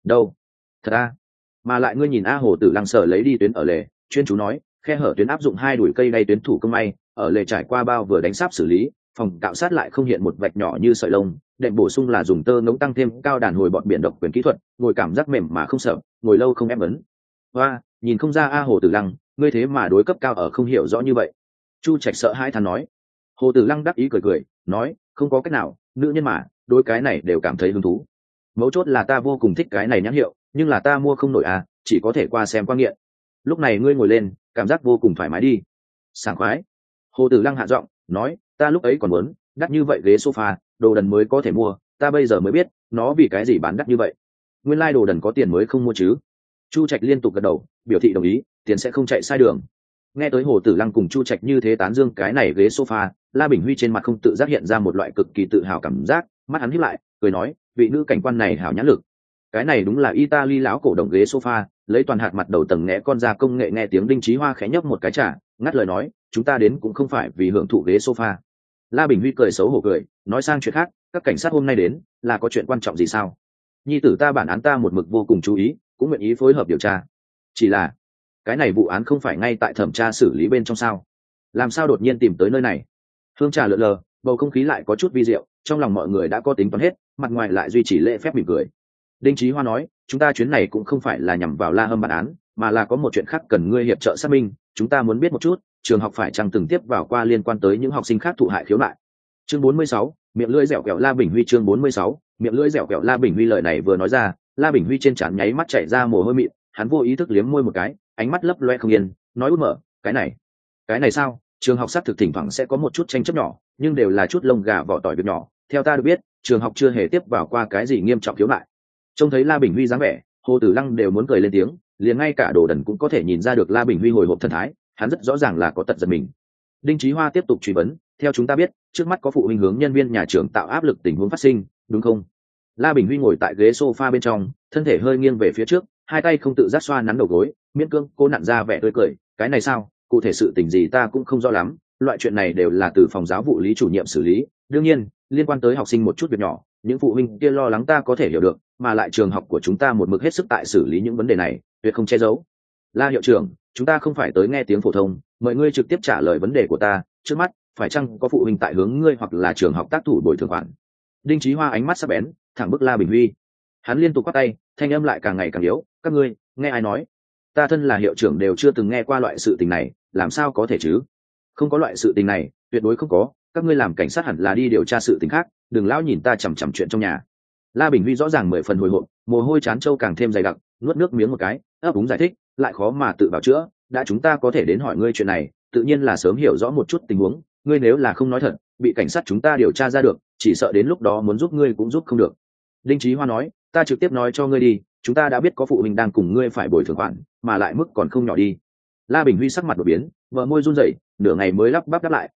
đâu? Thật à? Mà lại ngươi nhìn Hồ Tử Lăng sở lấy đi tuyến ở lề, chuyên chú nói, khe hở tuyến áp dụng 2 đùi cây đay tuyến thủ công may, ở lề trải qua bao vừa đánh sáp xử lý, phòng cạo sát lại không hiện một vạch nhỏ như sợi lông, đệm bổ sung là dùng tơ ngỗng tăng thêm cao đàn hồi bọn biển độc quyền kỹ thuật, ngồi cảm giác mềm mà không sợ, ngồi lâu không ép ấn. Và nhìn không ra Hồ Tử Lăng, ngươi thế mà đối cấp cao ở không hiểu rõ như vậy. Chu Trạch sợ hãi than nói. Hồ Tử Lăng đắc ý cười cười, nói, không có cách nào, nữ nhân mà, đối cái này đều cảm thấy hứng thú. Mấu chốt là ta vô cùng thích cái này nhãn hiệu, nhưng là ta mua không nổi chỉ có thể qua xem qua nghiện. Lúc này ngươi ngồi lên, cảm giác vô cùng thoải mái đi. Sảng khoái. Hồ Tử Lăng hạ giọng, nói, ta lúc ấy còn muốn, đắt như vậy ghế sofa, đồ đần mới có thể mua, ta bây giờ mới biết, nó vì cái gì bán đắt như vậy. Nguyên lai đồ đần có tiền mới không mua chứ. Chu Trạch liên tục gật đầu, biểu thị đồng ý, tiền sẽ không chạy sai đường. Nghe tới Hồ Tử Lăng cùng Chu Trạch như thế tán dương cái này ghế sofa, La Bình Huy trên mặt không tự giác hiện ra một loại cực kỳ tự hào cảm giác, mắt hắn híp lại, cười nói, vị nữ cảnh quan này hảo nhãn lực. Cái này đúng là Italy lão cổ đồng ghế sofa, lấy toàn hạt mặt đầu tầng ngẽ con ra công nghệ. Nghe tiếng Đinh Chí Hoa khẽ nhấp một cái trà, ngắt lời nói, chúng ta đến cũng không phải vì hưởng thụ ghế sofa. La Bình Huy cười xấu hổ cười, nói sang chuyện khác, các cảnh sát hôm nay đến, là có chuyện quan trọng gì sao? Nhi tử ta bản án ta một mực vô cùng chú ý, cũng nguyện ý phối hợp điều tra. Chỉ là, cái này vụ án không phải ngay tại thẩm tra xử lý bên trong sao? Làm sao đột nhiên tìm tới nơi này? Hương trà lượn lờ, bầu không khí lại có chút vi diệu, trong lòng mọi người đã có tính toán hết, mặt ngoài lại duy trì lễ phép mỉm cười. Đinh Chí Hoa nói, chúng ta chuyến này cũng không phải là nhằm vào La Hâm bản án, mà là có một chuyện khác cần ngươi hiệp trợ xác minh, chúng ta muốn biết một chút, trường học phải chăng từng tiếp vào qua liên quan tới những học sinh khác thụ hại khiếu nại. Chương 46, miệng lưỡi dẻo kẹo La Bình Huy. Chương 46, miệng lưỡi dẻo kẹo La Bình Huy. Lời này vừa nói ra, La Bình Huy trên trán nháy mắt chảy ra mồ hôi mịn, hắn vô ý thức liếm môi một cái, ánh mắt lấp loe không yên, nói út mở, cái này sao? Trường học xác thực thỉnh thoảng sẽ có một chút tranh chấp nhỏ, nhưng đều là chút lông gà vỏ tỏi việc nhỏ, theo ta được biết, trường học chưa hề tiếp vào qua cái gì nghiêm trọng khiếu nại. Trông thấy La Bình Huy dáng vẻ, Hồ Tử Lăng đều muốn cười lên tiếng, liền ngay cả đồ đần cũng có thể nhìn ra được La Bình Huy hồi hộp thần thái, hắn rất rõ ràng là có tật giật mình. Đinh Chí Hoa tiếp tục truy vấn, theo chúng ta biết, trước mắt có phụ huynh hướng nhân viên nhà trường tạo áp lực tình huống phát sinh, đúng không? La Bình Huy ngồi tại ghế sofa bên trong, thân thể hơi nghiêng về phía trước, hai tay không tự giác xoa nắn đầu gối, miễn cưỡng cô nặn ra vẻ tươi cười, cái này sao? Cụ thể sự tình gì ta cũng không rõ lắm, loại chuyện này đều là từ phòng giáo vụ lý chủ nhiệm xử lý, đương nhiên, liên quan tới học sinh một chút việc nhỏ, những phụ huynh kia lo lắng ta có thể hiểu được, mà lại trường học của chúng ta một mực hết sức tại xử lý những vấn đề này, tuyệt không che giấu. La hiệu trưởng, chúng ta không phải tới nghe tiếng phổ thông, mời ngươi trực tiếp trả lời vấn đề của ta, trước mắt, phải chăng có phụ huynh tại hướng ngươi hoặc là trường học tác thủ bồi thường khoản? Đinh Chí Hoa ánh mắt sắc bén, thẳng bức La Bình Huy. Hắn liên tục quát tay, thanh âm lại càng ngày càng yếu, các ngươi, nghe ai nói? Ta thân là hiệu trưởng đều chưa từng nghe qua loại sự tình này, làm sao có thể chứ? Không có loại sự tình này, tuyệt đối không có, các ngươi làm cảnh sát hẳn là đi điều tra sự tình khác, đừng lão nhìn ta chằm chằm chuyện trong nhà. La Bình Huy rõ ràng 10 phần hồi hộp, mồ hôi trán trâu càng thêm dày đặc, nuốt nước miếng một cái, ấp úng giải thích, lại khó mà tự bảo chữa, đã chúng ta có thể đến hỏi ngươi chuyện này, tự nhiên là sớm hiểu rõ một chút tình huống, ngươi nếu là không nói thật, bị cảnh sát chúng ta điều tra ra được, chỉ sợ đến lúc đó muốn giúp ngươi cũng giúp không được. Đinh Chí Hoa nói, ta trực tiếp nói cho ngươi đi, chúng ta đã biết có phụ huynh đang cùng ngươi phải bồi thường khoản, mà lại mức còn không nhỏ đi. La Bình Huy sắc mặt đổi biến, vợ môi run rẩy, nửa ngày mới lắp bắp đáp lại,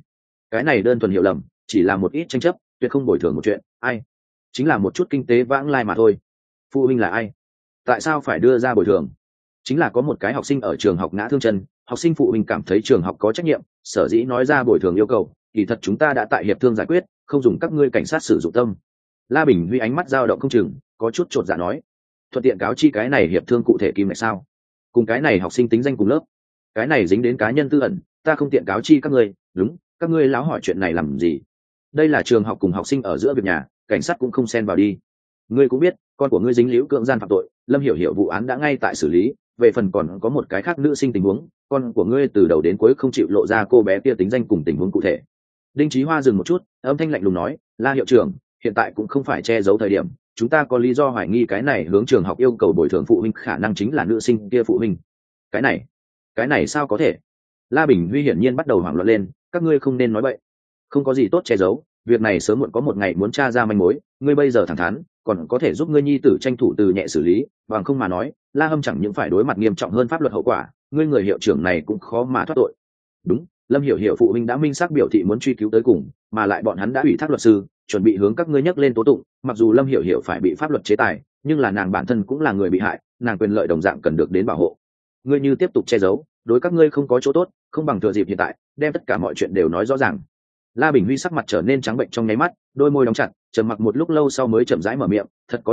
cái này đơn thuần hiểu lầm, chỉ là một ít tranh chấp, tuyệt không bồi thường một chuyện, ai? Chính là một chút kinh tế vãng lai mà thôi. Phụ huynh là ai? Tại sao phải đưa ra bồi thường? Chính là có một cái học sinh ở trường học ngã thương chân, học sinh phụ huynh cảm thấy trường học có trách nhiệm, sở dĩ nói ra bồi thường yêu cầu, kỳ thật chúng ta đã tại hiệp thương giải quyết, không dùng các ngươi cảnh sát sử dụng tâm. La Bình Huy ánh mắt dao động không chừng, có chút chột dạ nói, thuận tiện cáo chi cái này hiệp thương cụ thể kim ngạch sao? Cùng cái này học sinh tính danh cùng lớp, cái này dính đến cá nhân tư ẩn, ta không tiện cáo chi các ngươi. Đúng, các ngươi láo hỏi chuyện này làm gì? Đây là trường học cùng học sinh ở giữa việc nhà, cảnh sát cũng không xen vào đi. Ngươi cũng biết, con của ngươi dính líu cưỡng gian phạm tội, Lâm Hiểu Hiểu vụ án đã ngay tại xử lý, về phần còn có một cái khác nữ sinh tình huống, con của ngươi từ đầu đến cuối không chịu lộ ra cô bé kia tính danh cùng tình huống cụ thể. Đinh Chí Hoa dừng một chút, âm thanh lạnh lùng nói, La hiệu trưởng, hiện tại cũng không phải che giấu thời điểm, chúng ta có lý do hoài nghi cái này hướng trường học yêu cầu bồi thường phụ huynh khả năng chính là nữ sinh kia phụ huynh. Cái này sao có thể? La Bình Huy hiển nhiên bắt đầu hoảng loạn lên, các ngươi không nên nói bậy, không có gì tốt che giấu, việc này sớm muộn có một ngày muốn tra ra manh mối, ngươi bây giờ thẳng thắn, còn có thể giúp ngươi nhi tử tranh thủ từ nhẹ xử lý, bằng không mà nói, La Hâm chẳng những phải đối mặt nghiêm trọng hơn pháp luật hậu quả, ngươi người hiệu trưởng này cũng khó mà thoát tội. Đúng, Lâm Hiểu Hiểu phụ huynh đã minh xác biểu thị muốn truy cứu tới cùng, mà lại bọn hắn đã ủy thác luật sư, chuẩn bị hướng các ngươi nhắc lên tố tụng, mặc dù Lâm Hiểu Hiểu phải bị pháp luật chế tài, nhưng là nàng bản thân cũng là người bị hại, nàng quyền lợi đồng dạng cần được đến bảo hộ. Ngươi như tiếp tục che giấu, đối các ngươi không có chỗ tốt, không bằng thừa dịp hiện tại, đem tất cả mọi chuyện đều nói rõ ràng. La Bình Huy sắc mặt trở nên trắng bệnh trong nháy mắt, đôi môi đóng chặt, trầm mặc một lúc lâu sau mới chậm rãi mở miệng, thật có lỗi,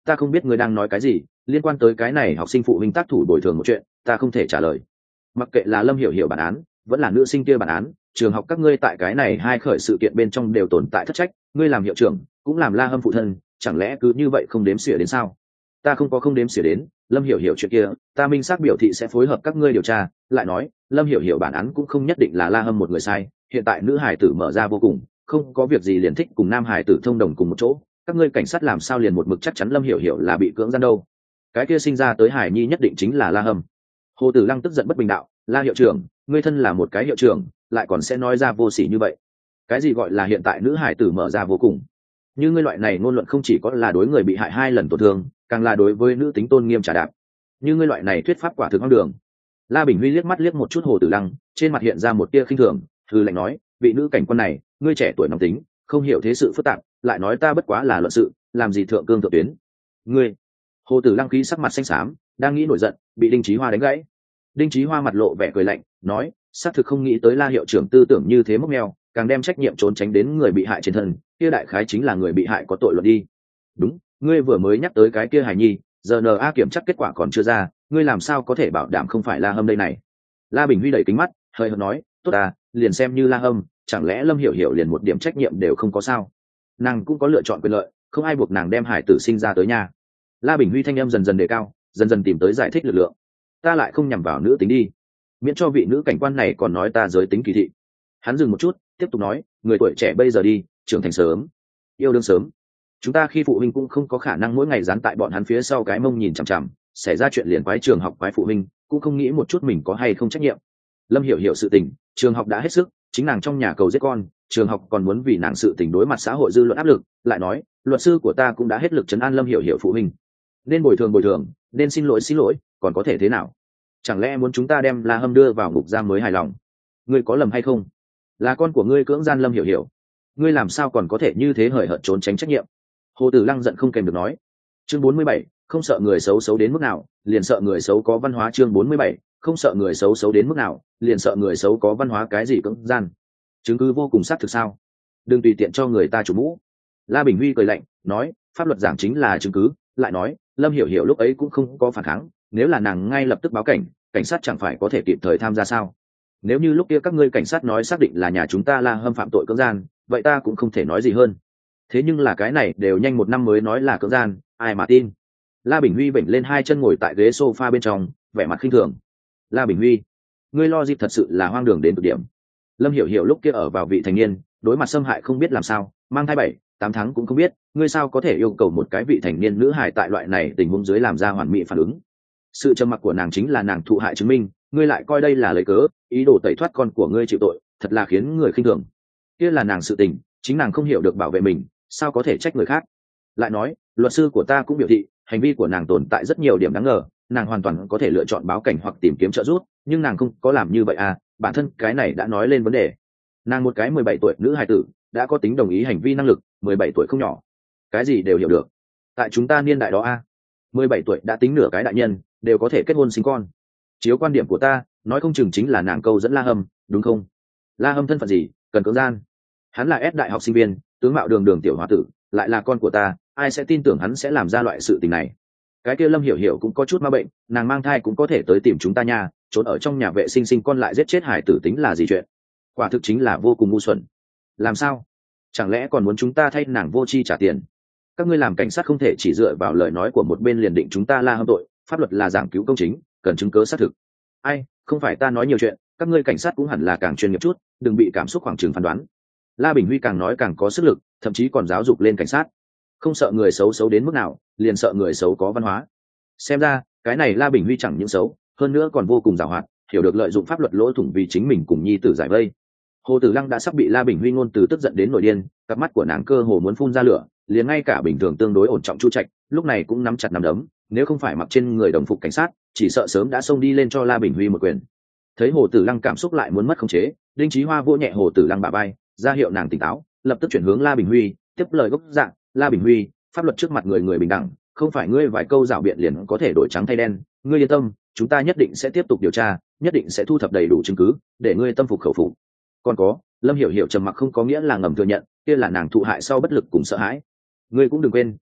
ta không biết ngươi đang nói cái gì, liên quan tới cái này học sinh phụ huynh tác thủ bồi thường một chuyện ta không thể trả lời. Mặc kệ là Lâm Hiểu Hiểu bản án vẫn là nữ sinh kia bản án, trường học các ngươi tại cái này hai khởi sự kiện bên trong đều tồn tại thất trách, ngươi làm hiệu trưởng cũng làm La Hâm phụ thân, chẳng lẽ cứ như vậy không đếm xỉa đến sao? Ta không đếm xỉa đến. Lâm Hiểu Hiểu chuyện kia ta minh xác biểu thị sẽ phối hợp các ngươi điều tra. Lại nói Lâm Hiểu Hiểu bản án cũng không nhất định là La Hâm một người sai, hiện tại nữ hải tử mở ra vô cùng, không có việc gì liền thích cùng nam hải tử thông đồng cùng một chỗ, các ngươi cảnh sát làm sao liền một mực chắc chắn Lâm Hiểu Hiểu là bị cưỡng gian đâu? Cái kia sinh ra tới hải nhi nhất định chính là La Hâm. Hồ Tử Lăng tức giận bất bình đạo, La hiệu trưởng, ngươi thân là một cái hiệu trưởng lại còn sẽ nói ra vô sỉ như vậy. Cái gì gọi là hiện tại nữ hải tử mở ra vô cùng? Như ngươi loại này ngôn luận không chỉ có là đối người bị hại 2 lần tổn thương, càng là đối với nữ tính tôn nghiêm trả đạp. Như ngươi loại này thuyết pháp quả thực hoang đường. La Bình Huy liếc mắt liếc một chút Hồ Tử Lăng, trên mặt hiện ra một tia khinh thường, hừ lạnh nói, vị nữ cảnh quân này, ngươi trẻ tuổi nóng tính, không hiểu thế sự phức tạp, lại nói ta bất quá là luận sự, làm gì thượng cương thượng tuyến. Ngươi. Hồ Tử Lăng khí sắc mặt xanh xám, đang nghĩ nổi giận, bị Đinh Chí Hoa đánh gãy. Đinh Chí Hoa mặt lộ vẻ cười lạnh, nói, xác thực không nghĩ tới La hiệu trưởng tư tưởng như thế mốc meo, càng đem trách nhiệm trốn tránh đến người bị hại trên thân, kia đại khái chính là người bị hại có tội luận đi. Đúng, ngươi vừa mới nhắc tới cái kia hài nhi, giờ DNA kiểm tra kết quả còn chưa ra, ngươi làm sao có thể bảo đảm không phải La Hâm đây này? La Bình Huy đẩy kính mắt, hơi hợt nói, tốt à, liền xem như La Hâm, chẳng lẽ Lâm Hiểu Hiểu liền một điểm trách nhiệm đều không có sao? Nàng cũng có lựa chọn quyền lợi, không ai buộc nàng đem hải tử sinh ra tới nhà. La Bình Huy thanh âm dần dần đề cao, dần dần tìm tới giải thích lực lượng. Ta lại không nhằm vào nữ tính đi, miễn cho vị nữ cảnh quan này còn nói ta giới tính kỳ thị. Hắn dừng một chút, tiếp tục nói, người tuổi trẻ bây giờ đi, trưởng thành sớm, yêu đương sớm. Chúng ta khi phụ huynh cũng không có khả năng mỗi ngày dán tại bọn hắn phía sau cái mông nhìn chằm chằm, xảy ra chuyện liền quái trường học quái phụ huynh, cũng không nghĩ một chút mình có hay không trách nhiệm. Lâm Hiểu Hiểu sự tình, trường học đã hết sức, chính nàng trong nhà cầu giết con, trường học còn muốn vì nàng sự tình đối mặt xã hội dư luận áp lực, lại nói, luật sư của ta cũng đã hết lực trấn an Lâm Hiểu Hiểu phụ huynh. Nên bồi thường, nên xin lỗi, còn có thể thế nào? Chẳng lẽ muốn chúng ta đem La Hâm đưa vào ngục giam mới hài lòng? Ngươi có lầm hay không? Là con của ngươi cưỡng gian Lâm Hiểu Hiểu, ngươi làm sao còn có thể như thế hời hợt trốn tránh trách nhiệm? Hồ Tử Lăng giận không kèm được nói. Chương 47, không sợ người xấu xấu đến mức nào, liền sợ người xấu có văn hóa. Chương 47, không sợ người xấu xấu đến mức nào, liền sợ người xấu có văn hóa. Cái gì cưỡng gian? Chứng cứ vô cùng xác thực sao? Đừng tùy tiện cho người ta chủ mũ. La Bình Huy cười lạnh, nói, pháp luật giảng chính là chứng cứ. Lại nói, Lâm Hiểu Hiểu lúc ấy cũng không có phản kháng, nếu là nàng ngay lập tức báo cảnh, cảnh sát chẳng phải có thể kịp thời tham gia sao? Nếu như lúc kia các ngươi cảnh sát nói xác định là nhà chúng ta La Hâm phạm tội cưỡng gian, vậy ta cũng không thể nói gì hơn. Thế nhưng là cái này đều nhanh 1 năm mới nói là cưỡng gian, ai mà tin? La Bình Huy vểnh lên 2 chân ngồi tại ghế sofa bên trong, vẻ mặt khinh thường. La Bình Huy, ngươi lo gì thật sự là hoang đường đến cực điểm. Lâm Hiểu Hiểu lúc kia ở vào vị thành niên, đối mặt xâm hại không biết làm sao, mang thai 7, 8 tháng cũng không biết, ngươi sao có thể yêu cầu một cái vị thành niên nữ hài tại loại này tình huống dưới làm ra hoàn mỹ phản ứng? Sự trầm mặc của nàng chính là nàng thụ hại chứng minh, ngươi lại coi đây là lấy cớ, ý đồ tẩy thoát con của ngươi chịu tội, thật là khiến người khinh thường. Kia là nàng sự tình, chính nàng không hiểu được bảo vệ mình, sao có thể trách người khác? Lại nói, luật sư của ta cũng biểu thị, hành vi của nàng tồn tại rất nhiều điểm đáng ngờ, nàng hoàn toàn có thể lựa chọn báo cảnh hoặc tìm kiếm trợ giúp, nhưng nàng không có làm như vậy à? Bản thân cái này đã nói lên vấn đề. Nàng một cái 17 tuổi nữ hài tử, đã có tính đồng ý hành vi năng lực, 17 tuổi không nhỏ, cái gì đều hiểu được. Tại chúng ta niên đại đó a, 17 tuổi đã tính nửa cái đại nhân, đều có thể kết hôn sinh con. Chiếu quan điểm của ta, nói không chừng chính là nàng câu dẫn La Hâm, đúng không? La Hâm thân phận gì, cần cưỡng gian? Hắn là S đại học sinh viên, tướng mạo đường đường tiểu hòa tử, lại là con của ta, ai sẽ tin tưởng hắn sẽ làm ra loại sự tình này? Cái kia Lâm Hiểu Hiểu cũng có chút ma bệnh, nàng mang thai cũng có thể tới tìm chúng ta nha, trốn ở trong nhà vệ sinh sinh con lại giết chết hải tử tính là gì chuyện? Quả thực chính là vô cùng ngu xuẩn. Làm sao? Chẳng lẽ còn muốn chúng ta thay nàng vô chi trả tiền? Các ngươi làm cảnh sát không thể chỉ dựa vào lời nói của một bên liền định chúng ta La Hâm tội, pháp luật là giảng cứu công chính, cần chứng cứ xác thực. Ai, không phải ta nói nhiều chuyện, các ngươi cảnh sát cũng hẳn là càng chuyên nghiệp chút, đừng bị cảm xúc khoảng chừng phán đoán. La Bình Huy càng nói càng có sức lực, thậm chí còn giáo dục lên cảnh sát. Không sợ người xấu xấu đến mức nào, liền sợ người xấu có văn hóa. Xem ra, cái này La Bình Huy chẳng những xấu, hơn nữa còn vô cùng giàu hoạt, hiểu được lợi dụng pháp luật lỗ thủng vì chính mình cùng nhi tử giải vây. Hồ Tử Lăng đã sắp bị La Bình Huy ngôn từ tức giận đến nổi điên, cặp mắt của nàng cơ hồ muốn phun ra lửa, liền ngay cả bình thường tương đối ổn trọng Chu Trạch, lúc này cũng nắm chặt nắm đấm, nếu không phải mặc trên người đồng phục cảnh sát, chỉ sợ sớm đã xông đi lên cho La Bình Huy một quyền. Thấy Hồ Tử Lăng cảm xúc lại muốn mất khống chế, Đinh Chí Hoa vỗ nhẹ Hồ Tử Lăng bả vai, ra hiệu nàng tỉnh táo, lập tức chuyển hướng La Bình Huy, tiếp lời gốc dạng, La Bình Huy, pháp luật trước mặt người người bình đẳng, không phải ngươi vài câu rảo biện liền có thể đổi trắng thay đen, ngươi yên tâm, chúng ta nhất định sẽ tiếp tục điều tra, nhất định sẽ thu thập đầy đủ chứng cứ, để ngươi tâm phục khẩu phục. Còn có, Lâm Hiểu Hiểu trầm mặc không có nghĩa là ngầm thừa nhận, kia là nàng thụ hại sau bất lực cùng sợ hãi. Ngươi cũng đừng quên,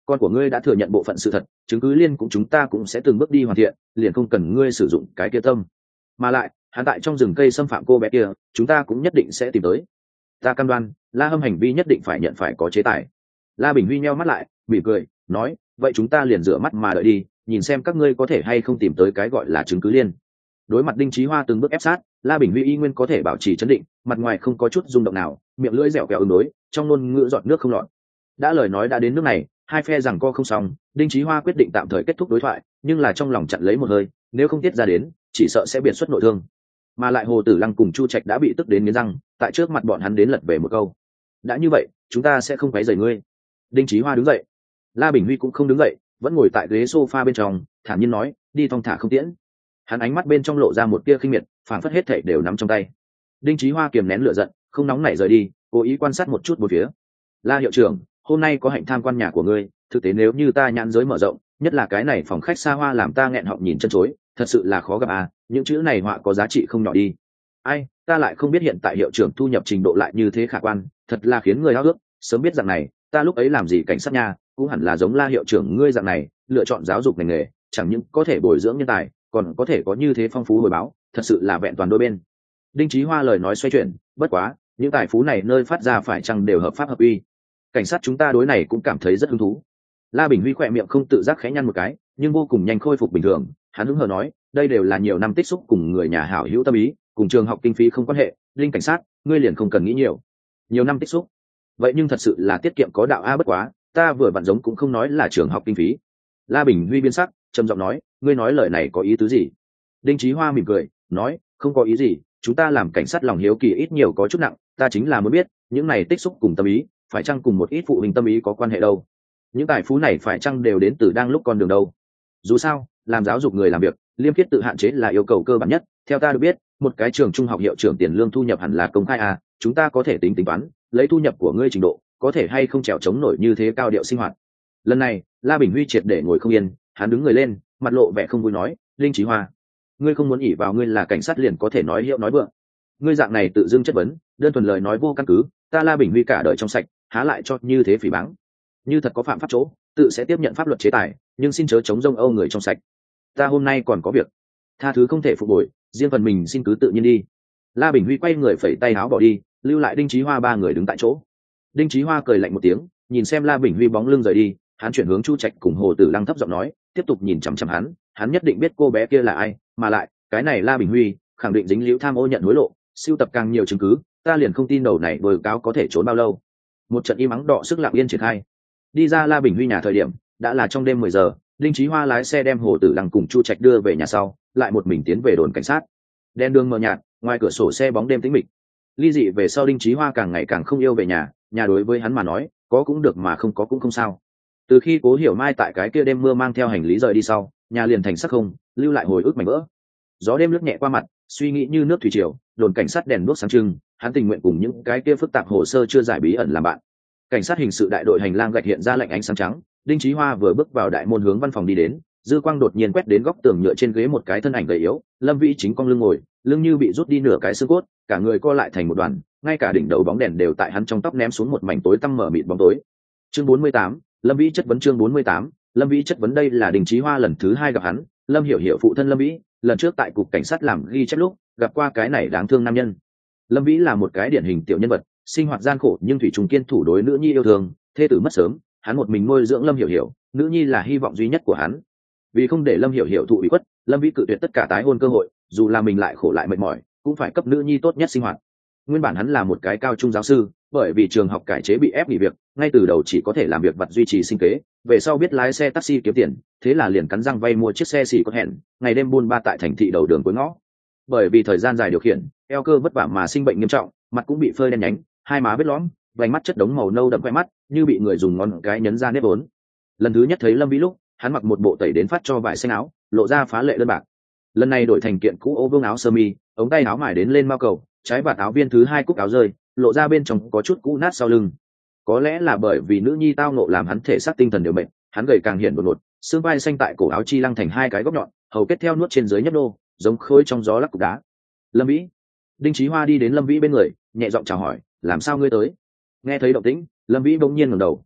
con của ngươi đã thừa nhận bộ phận sự thật, chứng cứ liên cũng chúng ta cũng sẽ từng bước đi hoàn thiện, liền không cần ngươi sử dụng cái kia tâm. Mà lại hắn tại trong rừng cây xâm phạm cô bé kia, chúng ta cũng nhất định sẽ tìm tới. Ta cam đoan La Hâm hành vi nhất định phải nhận phải có chế tài. La Bình Huy nheo mắt lại mỉm cười nói, vậy chúng ta liền rửa mắt mà đợi đi, nhìn xem các ngươi có thể hay không tìm tới cái gọi là chứng cứ liên. Đối mặt Đinh Chí Hoa từng bước ép sát, La Bình Huy y nguyên có thể bảo trì trấn định, mặt ngoài không có chút rung động nào, miệng lưỡi dẻo kẹo ứng đối, trong ngôn ngữ giọt nước không lọt. Đã lời nói đã đến nước này, hai phe rằng co không xong, Đinh Chí Hoa quyết định tạm thời kết thúc đối thoại, nhưng là trong lòng chặn lấy một hơi, nếu không tiết ra đến, chỉ sợ sẽ biệt xuất nội thương. Mà lại Hồ Tử Lăng cùng Chu Trạch đã bị tức đến nghiến răng, tại trước mặt bọn hắn đến lật về một câu. Đã như vậy, chúng ta sẽ không quấy rầy ngươi. Đinh Chí Hoa đứng dậy. La Bình Huy cũng không đứng dậy, vẫn ngồi tại ghế sofa bên trong, thản nhiên nói, đi thong thả không tiễn. Hắn ánh mắt bên trong lộ ra một tia khinh miệt, phảng phất hết thảy đều nắm trong tay. Đinh Chí Hoa kiềm nén lửa giận, không nóng nảy rời đi, cố ý quan sát một chút bốn phía. La hiệu trưởng, hôm nay có hạnh tham quan nhà của ngươi, thực tế nếu như ta nhãn giới mở rộng, nhất là cái này phòng khách xa hoa làm ta nghẹn họng nhìn chân chối, thật sự là khó gặp à, những chữ này họa có giá trị không nhỏ đi. Ai, ta lại không biết hiện tại hiệu trưởng thu nhập trình độ lại như thế khả quan, thật là khiến người háo ước, sớm biết rằng này, ta lúc ấy làm gì cảnh sát nha, cũng hẳn là giống La hiệu trưởng ngươi dạng này, lựa chọn giáo dục ngành nghề, chẳng những có thể bồi dưỡng nhân tài, còn có thể có như thế phong phú hồi báo, thật sự là vẹn toàn đôi bên. Đinh Chí Hoa lời nói xoay chuyển, bất quá, những tài phú này nơi phát ra phải chăng đều hợp pháp hợp uy. Cảnh sát chúng ta đối này cũng cảm thấy rất hứng thú. La Bình Huy khỏe miệng không tự giác khẽ nhăn một cái, nhưng vô cùng nhanh khôi phục bình thường, hắn hứng hờ nói, đây đều là nhiều năm tích xúc cùng người nhà hảo hữu tâm ý, cùng trường học kinh phí không quan hệ, Đinh cảnh sát, ngươi liền không cần nghĩ nhiều. Nhiều năm tích xúc. Vậy nhưng thật sự là tiết kiệm có đạo a, bất quá, ta vừa vặn giống cũng không nói là trường học kinh phí. La Bình Huy biến sắc, trầm giọng nói, ngươi nói lời này có ý tứ gì? Đinh Chí Hoa mỉm cười, nói, không có ý gì, chúng ta làm cảnh sát lòng hiếu kỳ ít nhiều có chút nặng, ta chính là muốn biết, những này tích xúc cùng tâm ý, phải chăng cùng một ít phụ huynh tâm ý có quan hệ đâu? Những tài phú này phải chăng đều đến từ đang lúc con đường đâu? Dù sao, làm giáo dục người làm việc, liêm khiết tự hạn chế là yêu cầu cơ bản nhất. Theo ta được biết, một cái trường trung học hiệu trưởng tiền lương thu nhập hẳn là công khai à, chúng ta có thể tính toán, lấy thu nhập của ngươi trình độ, có thể hay không trèo chống nổi như thế cao điệu sinh hoạt. Lần này, La Bình Huy triệt để ngồi không yên, hắn đứng người lên, mặt lộ vẻ không vui nói, Đinh Chí Hoa, ngươi không muốn ỷ vào ngươi là cảnh sát liền có thể nói hiệu nói vượng. Ngươi dạng này tự dưng chất vấn, đơn thuần lời nói vô căn cứ, ta La Bình Huy cả đời trong sạch, há lại cho như thế phỉ báng. Như thật có phạm pháp chỗ, tự sẽ tiếp nhận pháp luật chế tài, nhưng xin chớ chống rông âu người trong sạch. Ta hôm nay còn có việc, tha thứ không thể phục bồi, riêng phần mình xin cứ tự nhiên đi. La Bình Huy quay người phẩy tay áo bỏ đi, lưu lại Đinh Chí Hoa ba người đứng tại chỗ. Đinh Chí Hoa cười lạnh một tiếng, nhìn xem La Bình Huy bóng lưng rời đi, hắn chuyển hướng Chu Trạch cùng Hồ Tử Lăng thấp giọng nói, tiếp tục nhìn chằm chằm hắn nhất định biết cô bé kia là ai, mà lại, cái này La Bình Huy khẳng định dính líu tham ô nhận hối lộ, sưu tập càng nhiều chứng cứ, ta liền không tin đầu này đồi cáo có thể trốn bao lâu. Một trận im mắng đọ sức lặng yên triển khai. Đi ra La Bình Huy nhà thời điểm, đã là trong đêm 10 giờ, Đinh Chí Hoa lái xe đem Hồ Tử Lăng cùng Chu Trạch đưa về nhà sau, lại một mình tiến về đồn cảnh sát. Đèn đường mờ nhạt, ngoài cửa sổ xe bóng đêm tĩnh mịch. Ly dị về sau Đinh Chí Hoa càng ngày càng không yêu về nhà, nhà đối với hắn mà nói, có cũng được mà không có cũng không sao. Từ khi Cố Hiểu Mai tại cái kia đêm mưa mang theo hành lý rời đi sau, nhà liền thành sắc không, lưu lại hồi ức mảnh vỡ. Gió đêm lướt nhẹ qua mặt, suy nghĩ như nước thủy triều, đồn cảnh sát đèn đuốc sáng trưng, hắn tình nguyện cùng những cái kia phức tạp hồ sơ chưa giải bí ẩn làm bạn. Cảnh sát hình sự đại đội hành lang gạch hiện ra lạnh ánh sáng trắng, Đinh Chí Hoa vừa bước vào đại môn hướng văn phòng đi đến, dư quang đột nhiên quét đến góc tường nhựa trên ghế một cái thân ảnh gầy yếu, Lâm Vĩ chính cong lưng ngồi, lưng như bị rút đi nửa cái xương cốt, cả người co lại thành một đoàn, ngay cả đỉnh đầu bóng đèn đều tại hắn trong tóc ném xuống một mảnh tối tăm mở mịt bóng tối. Chương 48, Lâm Vĩ chất vấn. Chương 48, Lâm Vĩ chất vấn. Đây là Đinh Chí Hoa lần thứ hai gặp hắn, Lâm Hiểu Hiểu phụ thân Lâm Vĩ, lần trước tại cục cảnh sát làm ghi chép lúc gặp qua cái này đáng thương nam nhân. Lâm Vĩ là một cái điển hình tiểu nhân vật, sinh hoạt gian khổ nhưng thủy trùng kiên thủ đối nữ nhi yêu thương, thê tử mất sớm, hắn một mình nuôi dưỡng Lâm Hiểu Hiểu, nữ nhi là hy vọng duy nhất của hắn. Vì không để Lâm Hiểu Hiểu thụ ủy khuất, Lâm Vĩ cự tuyệt tất cả tái hôn cơ hội, dù là mình lại khổ lại mệt mỏi, cũng phải cấp nữ nhi tốt nhất sinh hoạt. Nguyên bản hắn là một cái cao trung giáo sư, bởi vì trường học cải chế bị ép nghỉ việc, ngay từ đầu chỉ có thể làm việc vặt duy trì sinh kế, về sau biết lái xe taxi kiếm tiền, thế là liền cắn răng vay mua chiếc xe xỉ có hẹn, ngày đêm buôn ba tại thành thị đầu đường cuối ngõ. Bởi vì thời gian dài điều khiển, eo cơ vất vả mà sinh bệnh nghiêm trọng, mặt cũng bị phơi đen nhánh, hai má vết lõm, vành mắt chất đống màu nâu đậm khoe mắt, như bị người dùng ngón cái nhấn ra nếp vốn. Lần thứ nhất thấy Lâm Vĩ lúc, hắn mặc một bộ tẩy đến phát cho vải xanh áo, lộ ra phá lệ đơn bạc. Lần này đổi thành kiện cũ ô vương áo sơ mi, ống tay áo mải đến lên mao cầu, trái vạt áo viên thứ hai cúc áo rơi, lộ ra bên trong có chút cũ nát sau lưng. Có lẽ là bởi vì nữ nhi tao nộ làm hắn thể xác tinh thần đều mệt, hắn gầy càng hiện đột ngột, xương vai xanh tại cổ áo chi lăng thành hai cái góc nhọn, hầu kết theo nuốt trên dưới nhấp nô, giống khối trong gió lắc cục đá. Lâm Vĩ. Đinh Chí Hoa đi đến Lâm Vĩ bên người, nhẹ giọng chào hỏi, làm sao ngươi tới? Nghe thấy động tĩnh, Lâm Vĩ bỗng nhiên ngẩng đầu.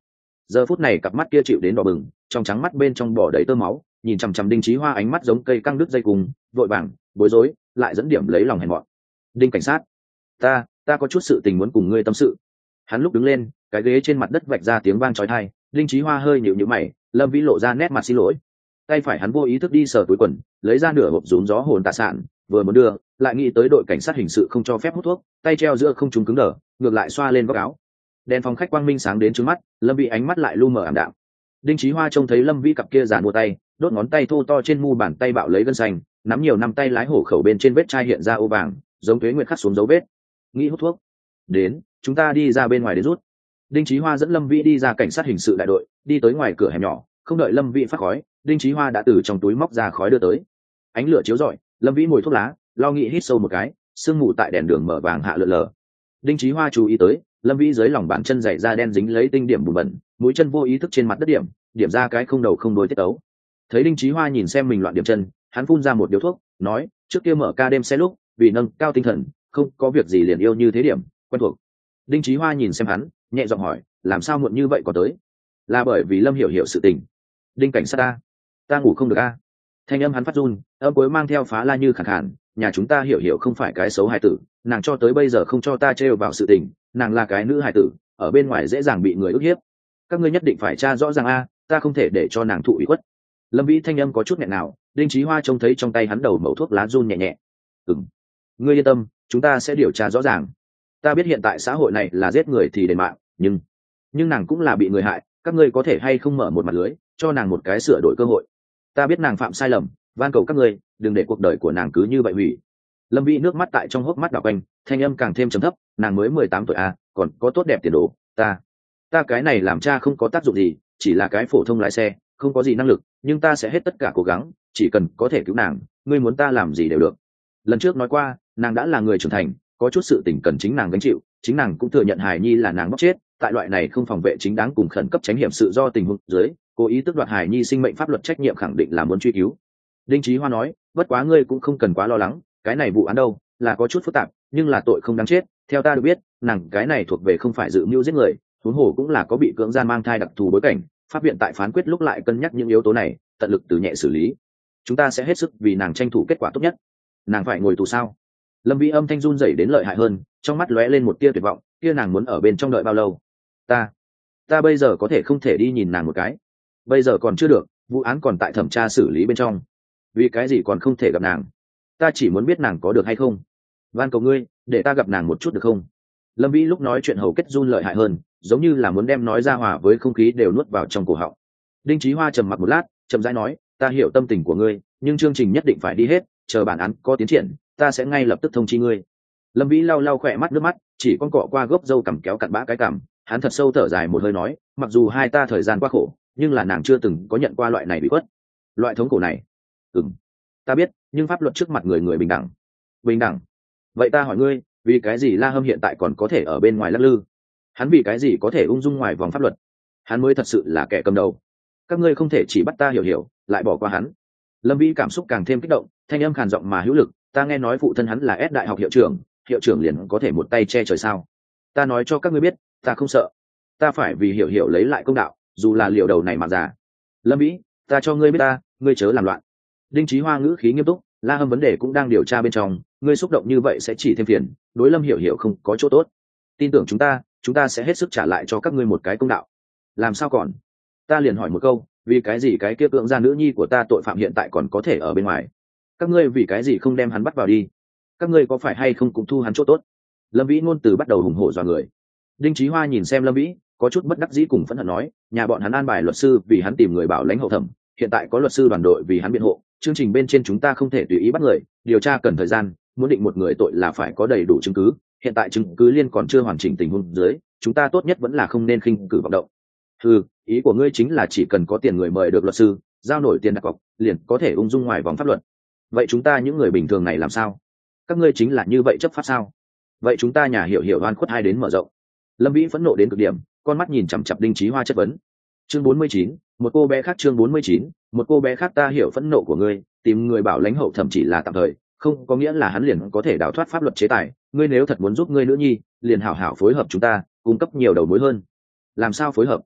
giờ phút này cặp mắt kia chịu đến đỏ bừng, trong trắng mắt bên trong bỏ đầy tơ máu, nhìn chằm chằm Đinh Chí Hoa ánh mắt giống cây căng đứt dây cùng, vội vàng bối rối lại dẫn điểm lấy lòng hèn mọn. Đinh cảnh sát, ta có chút sự tình muốn cùng ngươi tâm sự. Hắn lúc đứng lên, cái ghế trên mặt đất vạch ra tiếng vang chói tai. Đinh Chí Hoa hơi nhíu nhíu mày, Lâm Vĩ lộ ra nét mặt xin lỗi. Tay phải hắn vô ý thức đi sờ túi quần, lấy ra nửa hộp rúm gió hồn tạ sản, vừa muốn đưa, lại nghĩ tới đội cảnh sát hình sự không cho phép hút thuốc, tay treo giữa không trung cứng đờ, ngược lại xoa lên góc áo. Đèn phòng khách quang minh sáng đến trước mắt, Lâm Vĩ ánh mắt lại lu mờ ảm đạm. Đinh Chí Hoa trông thấy Lâm Vĩ cặp kia giàn mua tay, đốt ngón tay thô to trên mu bàn tay bạo lấy gân xanh, nắm nhiều năm tay lái hổ khẩu bên trên vết chai hiện ra ô vàng, giống Tuế Nguyệt khắc xuống dấu vết. Nghĩ hút thuốc. Đến, chúng ta đi ra bên ngoài để rút. Đinh Chí Hoa dẫn Lâm Vĩ đi ra cảnh sát hình sự đại đội, đi tới ngoài cửa hẻm nhỏ, không đợi Lâm Vĩ phát khói, Đinh Chí Hoa đã từ trong túi móc ra khói đưa tới. Ánh lửa chiếu rọi, Lâm Vĩ mùi thuốc lá, lo nghĩ hít sâu một cái, sương mù tại đèn đường mở vàng hạ lượn lờ. Đinh Chí Hoa chú ý tới, Lâm Vĩ dưới lòng bàn chân dày da đen dính lấy tinh điểm bùn bẩn, mũi chân vô ý thức trên mặt đất điểm ra cái không đầu không đuôi tiết tấu. Thấy Đinh Chí Hoa nhìn xem mình loạn điểm chân, hắn phun ra một điếu thuốc, nói, trước kia mở ca đêm xe lúc, vì nâng cao tinh thần, không có việc gì liền yêu như thế điểm, quen thuộc. Đinh Chí Hoa nhìn xem hắn, nhẹ giọng hỏi, làm sao muộn như vậy có tới? Là bởi vì Lâm hiểu sự tình. Đinh cảnh sát ta ngủ không được a. Thanh âm hắn phát run, âm cuối mang theo phá la như khàn khàn, nhà chúng ta hiểu không phải cái xấu hài tử, nàng cho tới bây giờ không cho ta trêu vào sự tình, nàng là cái nữ hài tử, ở bên ngoài dễ dàng bị người ức hiếp. Các ngươi nhất định phải tra rõ ràng a, ta không thể để cho nàng thụ ủy khuất. Lâm Vĩ thanh âm có chút nghẹn nào, Đinh Chí Hoa trông thấy trong tay hắn đầu mẩu thuốc lá run nhẹ nhẹ. Ngươi yên tâm, chúng ta sẽ điều tra rõ ràng. Ta biết hiện tại xã hội này là giết người thì đền mạng, nhưng nàng cũng là bị người hại, các ngươi có thể hay không mở một mặt lưới, cho nàng một cái sửa đổi cơ hội. Ta biết nàng phạm sai lầm, van cầu các ngươi đừng để cuộc đời của nàng cứ như vậy hủy. Lâm Vĩ nước mắt tại trong hốc mắt đảo quanh, thanh âm càng thêm trầm thấp, nàng mới 18 tuổi a, còn có tốt đẹp tiền đồ, ta cái này làm cha không có tác dụng gì, chỉ là cái phổ thông lái xe, không có gì năng lực, nhưng ta sẽ hết tất cả cố gắng, chỉ cần có thể cứu nàng, ngươi muốn ta làm gì đều được. Lần trước nói qua, nàng đã là người trưởng thành, có chút sự tình cần chính nàng gánh chịu, chính nàng cũng thừa nhận hài nhi là nàng bóc chết, tại loại này không phòng vệ chính đáng cùng khẩn cấp tránh hiểm sự do tình huống dưới, cố ý tước đoạt hài nhi sinh mệnh pháp luật trách nhiệm khẳng định là muốn truy cứu. Đinh Chí Hoa nói, bất quá ngươi cũng không cần quá lo lắng, cái này vụ án đâu là có chút phức tạp, nhưng là tội không đáng chết, theo ta được biết, nàng cái này thuộc về không phải dự mưu giết người, huống hồ cũng là có bị cưỡng gian mang thai đặc thù bối cảnh, pháp viện tại phán quyết lúc lại cân nhắc những yếu tố này, tận lực từ nhẹ xử lý. Chúng ta sẽ hết sức vì nàng tranh thủ kết quả tốt nhất. Nàng phải ngồi tù sao? Lâm Vĩ âm thanh run rẩy đến lợi hại hơn, trong mắt lóe lên một tia tuyệt vọng, kia nàng muốn ở bên trong đợi bao lâu? Ta bây giờ có thể không thể đi nhìn nàng một cái. Bây giờ còn chưa được, vụ án còn tại thẩm tra xử lý bên trong. Vì cái gì còn không thể gặp nàng? Ta chỉ muốn biết nàng có được hay không. Van cầu ngươi, để ta gặp nàng một chút được không? Lâm Vĩ lúc nói chuyện hầu kết run lợi hại hơn, giống như là muốn đem nói ra hòa với không khí đều nuốt vào trong cổ họng. Đinh Chí Hoa trầm mặc một lát, chậm rãi nói, ta hiểu tâm tình của ngươi, nhưng chương trình nhất định phải đi hết, chờ bản án có tiến triển, ta sẽ ngay lập tức thông chi ngươi. Lâm Vĩ lau lau khỏe mắt nước mắt, chỉ con cọ qua gốc râu cằm kéo cặn bã cái cằm, hắn thật sâu thở dài một hơi nói, mặc dù hai ta thời gian quá khổ, nhưng là nàng chưa từng có nhận qua loại này bị khuất, loại thống khổ này. Ta biết, nhưng pháp luật trước mặt người người bình đẳng. Bình đẳng? Vậy ta hỏi ngươi, vì cái gì La Hâm hiện tại còn có thể ở bên ngoài lắc lư? Hắn vì cái gì có thể ung dung ngoài vòng pháp luật? Hắn mới thật sự là kẻ cầm đầu. Các ngươi không thể chỉ bắt ta hiểu, lại bỏ qua hắn. Lâm Vĩ cảm xúc càng thêm kích động, thanh âm khàn giọng mà hữu lực, ta nghe nói phụ thân hắn là S đại học hiệu trưởng liền có thể một tay che trời sao? Ta nói cho các ngươi biết, ta không sợ. Ta phải vì hiểu lấy lại công đạo, dù là liệu đầu này mà già. Lâm Vĩ, ta cho ngươi biết ngươi chớ làm loạn. Đinh Chí Hoa ngữ khí nghiêm túc, La Hâm vấn đề cũng đang điều tra bên trong, ngươi xúc động như vậy sẽ chỉ thêm phiền, đối Lâm hiểu không có chỗ tốt. Tin tưởng chúng ta sẽ hết sức trả lại cho các ngươi một cái công đạo. Làm sao còn? Ta liền hỏi một câu, vì cái gì cái kia cưỡng gian nữ nhi của ta tội phạm hiện tại còn có thể ở bên ngoài? Các ngươi vì cái gì không đem hắn bắt vào đi? Các ngươi có phải hay không cũng thu hắn chỗ tốt? Lâm Vĩ ngôn từ bắt đầu hùng hổ dọa người. Đinh Chí Hoa nhìn xem Lâm Vĩ, có chút bất đắc dĩ cùng phẫn hận nói, nhà bọn hắn an bài luật sư vì hắn tìm người bảo lãnh hậu thẩm, hiện tại có luật sư đoàn đội vì hắn biện hộ, chương trình bên trên chúng ta không thể tùy ý bắt người, điều tra cần thời gian, muốn định một người tội là phải có đầy đủ chứng cứ, hiện tại chứng cứ liên còn chưa hoàn chỉnh tình huống dưới, chúng ta tốt nhất vẫn là không nên khinh cử vọng động. Ý của ngươi chính là chỉ cần có tiền người mời được luật sư, giao nổi tiền đặt cọc, liền có thể ung dung ngoài vòng pháp luật. Vậy chúng ta những người bình thường này làm sao? Các ngươi chính là như vậy chấp pháp sao? Vậy chúng ta nhà hiểu oan khuất hai đến mở rộng. Lâm Vĩ phẫn nộ đến cực điểm, con mắt nhìn chằm chằm Đinh Chí Hoa chất vấn. Chương 49, một cô bé khác. Chương 49, một cô bé khác. Ta hiểu phẫn nộ của ngươi, tìm người bảo lãnh hậu thẩm chỉ là tạm thời, không có nghĩa là hắn liền có thể đào thoát pháp luật chế tài. Ngươi nếu thật muốn giúp ngươi nữ nhi, liền hảo hảo phối hợp chúng ta, cung cấp nhiều đầu mối hơn. Làm sao phối hợp?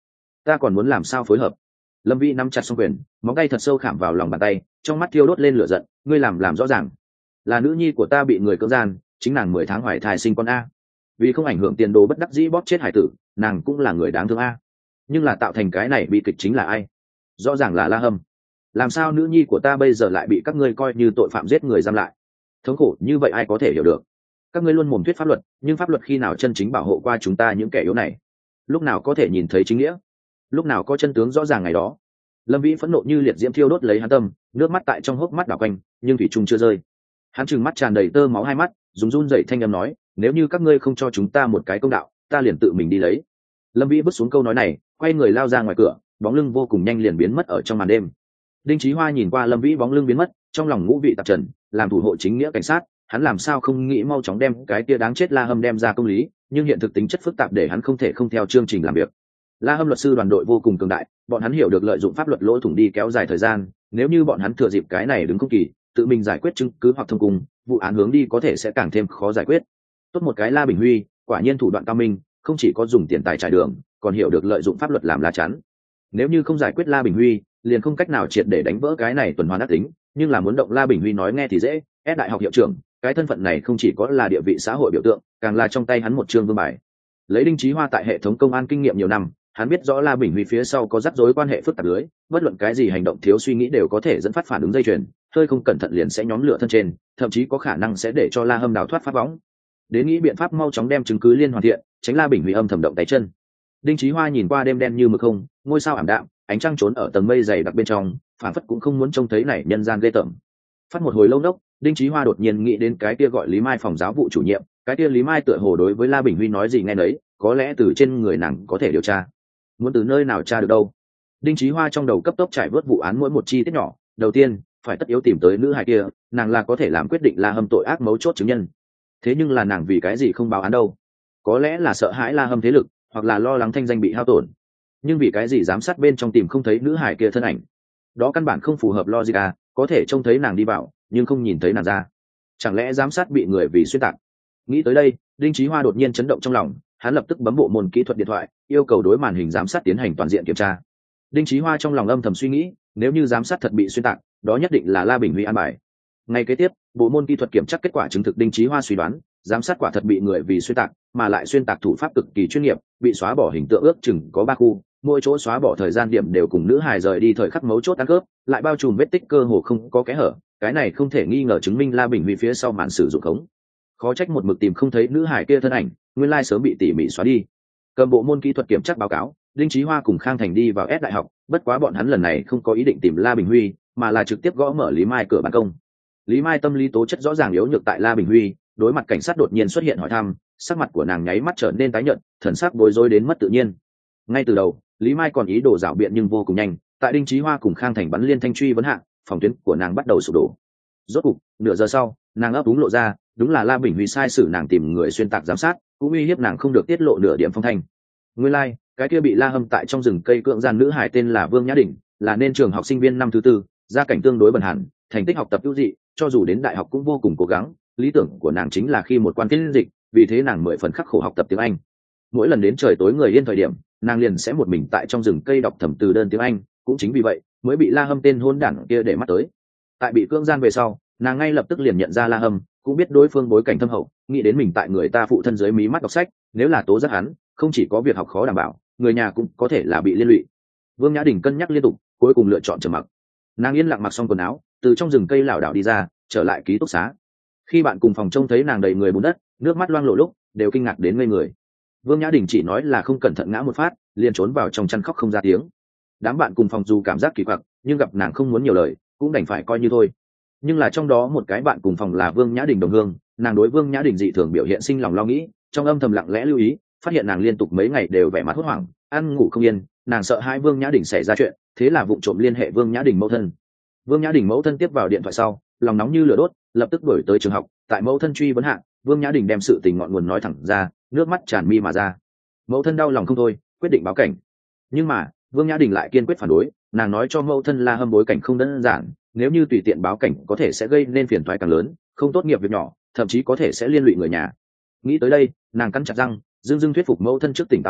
ta còn muốn làm sao phối hợp? Lâm Vĩ nắm chặt song quyền, móng tay thật sâu khảm vào lòng bàn tay, trong mắt thiêu đốt lên lửa giận. Ngươi làm rõ ràng, là nữ nhi của ta bị người cưỡng gian, chính nàng 10 tháng hoài thai sinh con a. Vì không ảnh hưởng tiền đồ bất đắc dĩ bóp chết hải tử, nàng cũng là người đáng thương a. Nhưng là tạo thành cái này bi kịch chính là ai? Rõ ràng là La Hâm. Làm sao nữ nhi của ta bây giờ lại bị các ngươi coi như tội phạm giết người giam lại? Thống khổ như vậy ai có thể hiểu được? Các ngươi luôn mồm thuyết pháp luật, nhưng pháp luật khi nào chân chính bảo hộ qua chúng ta những kẻ yếu này? Lúc nào có thể nhìn thấy chính nghĩa? Lúc nào có chân tướng rõ ràng ngày đó? Lâm Vĩ phẫn nộ như liệt diễm thiêu đốt lấy hắn tâm, nước mắt tại trong hốc mắt đảo quanh, nhưng thủy trung chưa rơi. Hắn trừng mắt tràn đầy tơ máu hai mắt, dùng run rẩy thanh âm nói, nếu như các ngươi không cho chúng ta một cái công đạo, ta liền tự mình đi lấy. Lâm Vĩ bước xuống câu nói này, quay người lao ra ngoài cửa, bóng lưng vô cùng nhanh liền biến mất ở trong màn đêm. Đinh Chí Hoa nhìn qua Lâm Vĩ bóng lưng biến mất, trong lòng ngũ vị tạp trần, làm thủ hộ chính nghĩa cảnh sát, hắn làm sao không nghĩ mau chóng đem cái kia đáng chết La Hâm đem ra công lý, nhưng hiện thực tính chất phức tạp để hắn không thể không theo chương trình làm việc. La Hâm luật sư đoàn đội vô cùng cường đại, bọn hắn hiểu được lợi dụng pháp luật lỗ thủng đi kéo dài thời gian, nếu như bọn hắn thừa dịp cái này đứng không kỳ, tự mình giải quyết chứng cứ hoặc thông cùng, vụ án hướng đi có thể sẽ càng thêm khó giải quyết. Tốt một cái La Bình Huy, quả nhiên thủ đoạn cao minh, không chỉ có dùng tiền tài trải đường, còn hiểu được lợi dụng pháp luật làm lá chắn. Nếu như không giải quyết La Bình Huy, liền không cách nào triệt để đánh vỡ cái này tuần hoàn ác tính, nhưng là muốn động La Bình Huy nói nghe thì dễ, ép đại học hiệu trưởng, cái thân phận này không chỉ có là địa vị xã hội biểu tượng, càng là trong tay hắn một chương vương bài. Lấy Đinh Chí Hoa tại hệ thống công an kinh nghiệm nhiều năm, hắn biết rõ La Bình Huy phía sau có rắc rối quan hệ phức tạp lưới, bất luận cái gì hành động thiếu suy nghĩ đều có thể dẫn phát phản ứng dây chuyền, hơi không cẩn thận liền sẽ nhóm lửa thân trên, thậm chí có khả năng sẽ để cho La Hâm đào thoát phát võng. Đến nghĩ biện pháp mau chóng đem chứng cứ liên hoàn thiện, tránh La Bình Huy âm thầm động tay chân. Đinh Chí Hoa nhìn qua đêm đen như mực không, ngôi sao ảm đạm, ánh trăng trốn ở tầng mây dày đặc bên trong, phản phất cũng không muốn trông thấy này nhân gian ghê tởm. Phát một hồi lâu nốc, Đinh Chí Hoa đột nhiên nghĩ đến cái kia gọi Lý Mai phòng giáo vụ chủ nhiệm, cái kia Lý Mai tựa hồ đối với La Bình Huy nói gì nghe nấy, có lẽ từ trên người nàng có thể điều tra. Muốn từ nơi nào tra được đâu? Đinh Chí Hoa trong đầu cấp tốc trải vớt vụ án mỗi một chi tiết nhỏ, đầu tiên, phải tất yếu tìm tới nữ hài kia, nàng là có thể làm quyết định La Hâm tội ác mấu chốt chứng nhân. Thế nhưng là nàng vì cái gì không báo án đâu? Có lẽ là sợ hãi La Hâm thế lực, hoặc là lo lắng thanh danh bị hao tổn. Nhưng vì cái gì giám sát bên trong tìm không thấy nữ hài kia thân ảnh? Đó căn bản không phù hợp logic à, có thể trông thấy nàng đi vào, nhưng không nhìn thấy nàng ra. Chẳng lẽ giám sát bị người vì xuyên tạc? Nghĩ tới đây, Đinh Chí Hoa đột nhiên chấn động trong lòng, hắn lập tức bấm bộ môn kỹ thuật điện thoại, yêu cầu đối màn hình giám sát tiến hành toàn diện kiểm tra. Đinh Chí Hoa trong lòng âm thầm suy nghĩ, nếu như giám sát thật bị xuyên tạc, đó nhất định là La Bình Huy an bài. Ngay kế tiếp, bộ môn kỹ thuật kiểm tra kết quả chứng thực Đinh Chí Hoa suy đoán, giám sát quả thật bị người vì xuyên tạc, mà lại xuyên tạc thủ pháp cực kỳ chuyên nghiệp, bị xóa bỏ hình tượng ước chừng có 3 khu, mỗi chỗ xóa bỏ thời gian điểm đều cùng nữ hài rời đi thời khắc mấu chốt ăn cướp, lại bao trùm vết tích cơ hồ không có kẽ hở, cái này không thể nghi ngờ chứng minh La Bình Huy phía sau màn sử dụng khống. Khó trách một mực tìm không thấy nữ hài kia thân ảnh, nguyên lai sớm bị tỉ mỉ xóa đi. Cầm bộ môn kỹ thuật kiểm tra báo cáo, Đinh Chí Hoa cùng Khang Thành đi vào S đại học, bất quá bọn hắn lần này không có ý định tìm La Bình Huy, mà là trực tiếp gõ mở Lý Mai cửa ban công. Lý Mai tâm lý tố chất rõ ràng yếu nhược tại La Bình Huy, đối mặt cảnh sát đột nhiên xuất hiện hỏi thăm, sắc mặt của nàng nháy mắt trở nên tái nhợt, thần sắc bối rối đến mất tự nhiên. Ngay từ đầu, Lý Mai còn ý đồ rảo biện nhưng vô cùng nhanh, tại Đinh Chí Hoa cùng Khang Thành bắn liên thanh truy vấn hạ, phòng tuyến của nàng bắt đầu sụp đổ. Rốt cục, nửa giờ sau, nàng ấp úng lộ ra, đúng là La Bình Huy sai sử nàng tìm người xuyên tạc giám sát, cũng uy hiếp nàng không được tiết lộ nửa điểm phong thanh. Nguyên lai, cái kia bị La Hâm tại trong rừng cây cưỡng gian nữ hải tên là Vương Nhã Đình, là nên trường học sinh viên năm thứ tư, gia cảnh tương đối bần hàn, thành tích học tập ưu dị, cho dù đến đại học cũng vô cùng cố gắng, lý tưởng của nàng chính là khi một quan phiên dịch, vì thế nàng 10 phần khắc khổ học tập tiếng Anh. Mỗi lần đến trời tối người yên thời điểm, nàng liền sẽ một mình tại trong rừng cây đọc thầm từ đơn tiếng Anh, cũng chính vì vậy, mới bị La Hâm tên hôn đản kia để mắt tới. Tại bị cưỡng gian về sau, nàng ngay lập tức liền nhận ra La Hâm, cũng biết đối phương bối cảnh thâm hậu, nghĩ đến mình tại người ta phụ thân dưới mí mắt đọc sách, nếu là tố giác hắn, không chỉ có việc học khó đảm bảo, người nhà cũng có thể là bị liên lụy. Vương Nhã Đình cân nhắc liên tục, cuối cùng lựa chọn trầm mặc. Nàng yên lặng mặc xong quần áo, từ trong rừng cây lảo đảo đi ra, trở lại ký túc xá. Khi bạn cùng phòng trông thấy nàng đầy người bùn đất, nước mắt loang lổ lúc, đều kinh ngạc đến ngây người. Vương Nhã Đình chỉ nói là không cẩn thận ngã một phát, liền trốn vào trong chăn khóc không ra tiếng. Đám bạn cùng phòng dù cảm giác kỳ quặc, nhưng gặp nàng không muốn nhiều lời, cũng đành phải coi như thôi. Nhưng là trong đó một cái bạn cùng phòng là Vương Nhã Đình đồng hương, nàng đối Vương Nhã Đình dị thường biểu hiện sinh lòng lo nghĩ, trong âm thầm lặng lẽ lưu ý, phát hiện nàng liên tục mấy ngày đều vẻ mặt hốt hoảng, ăn ngủ không yên, nàng sợ hai Vương Nhã Đình xảy ra chuyện, thế là vụng trộm liên hệ Vương Nhã Đình mẫu thân. Vương Nhã Đình mẫu thân tiếp vào điện thoại sau, lòng nóng như lửa đốt, lập tức đuổi tới trường học, tại mẫu thân truy vấn hạ, Vương Nhã Đình đem sự tình ngọn nguồn nói thẳng ra, nước mắt tràn mi mà ra. Mẫu thân đau lòng không thôi, quyết định báo cảnh. Nhưng mà Vương Nhã Đình lại kiên quyết phản đối, nàng nói cho mẫu thân La Hâm bối cảnh không đơn giản, nếu như tùy tiện báo cảnh có thể sẽ gây nên phiền toái càng lớn, không tốt nghiệp việc nhỏ, thậm chí có thể sẽ liên lụy người nhà. Nghĩ tới đây, nàng cắn chặt răng, dưng thuyết phục mẫu thân trước tỉnh táo lại,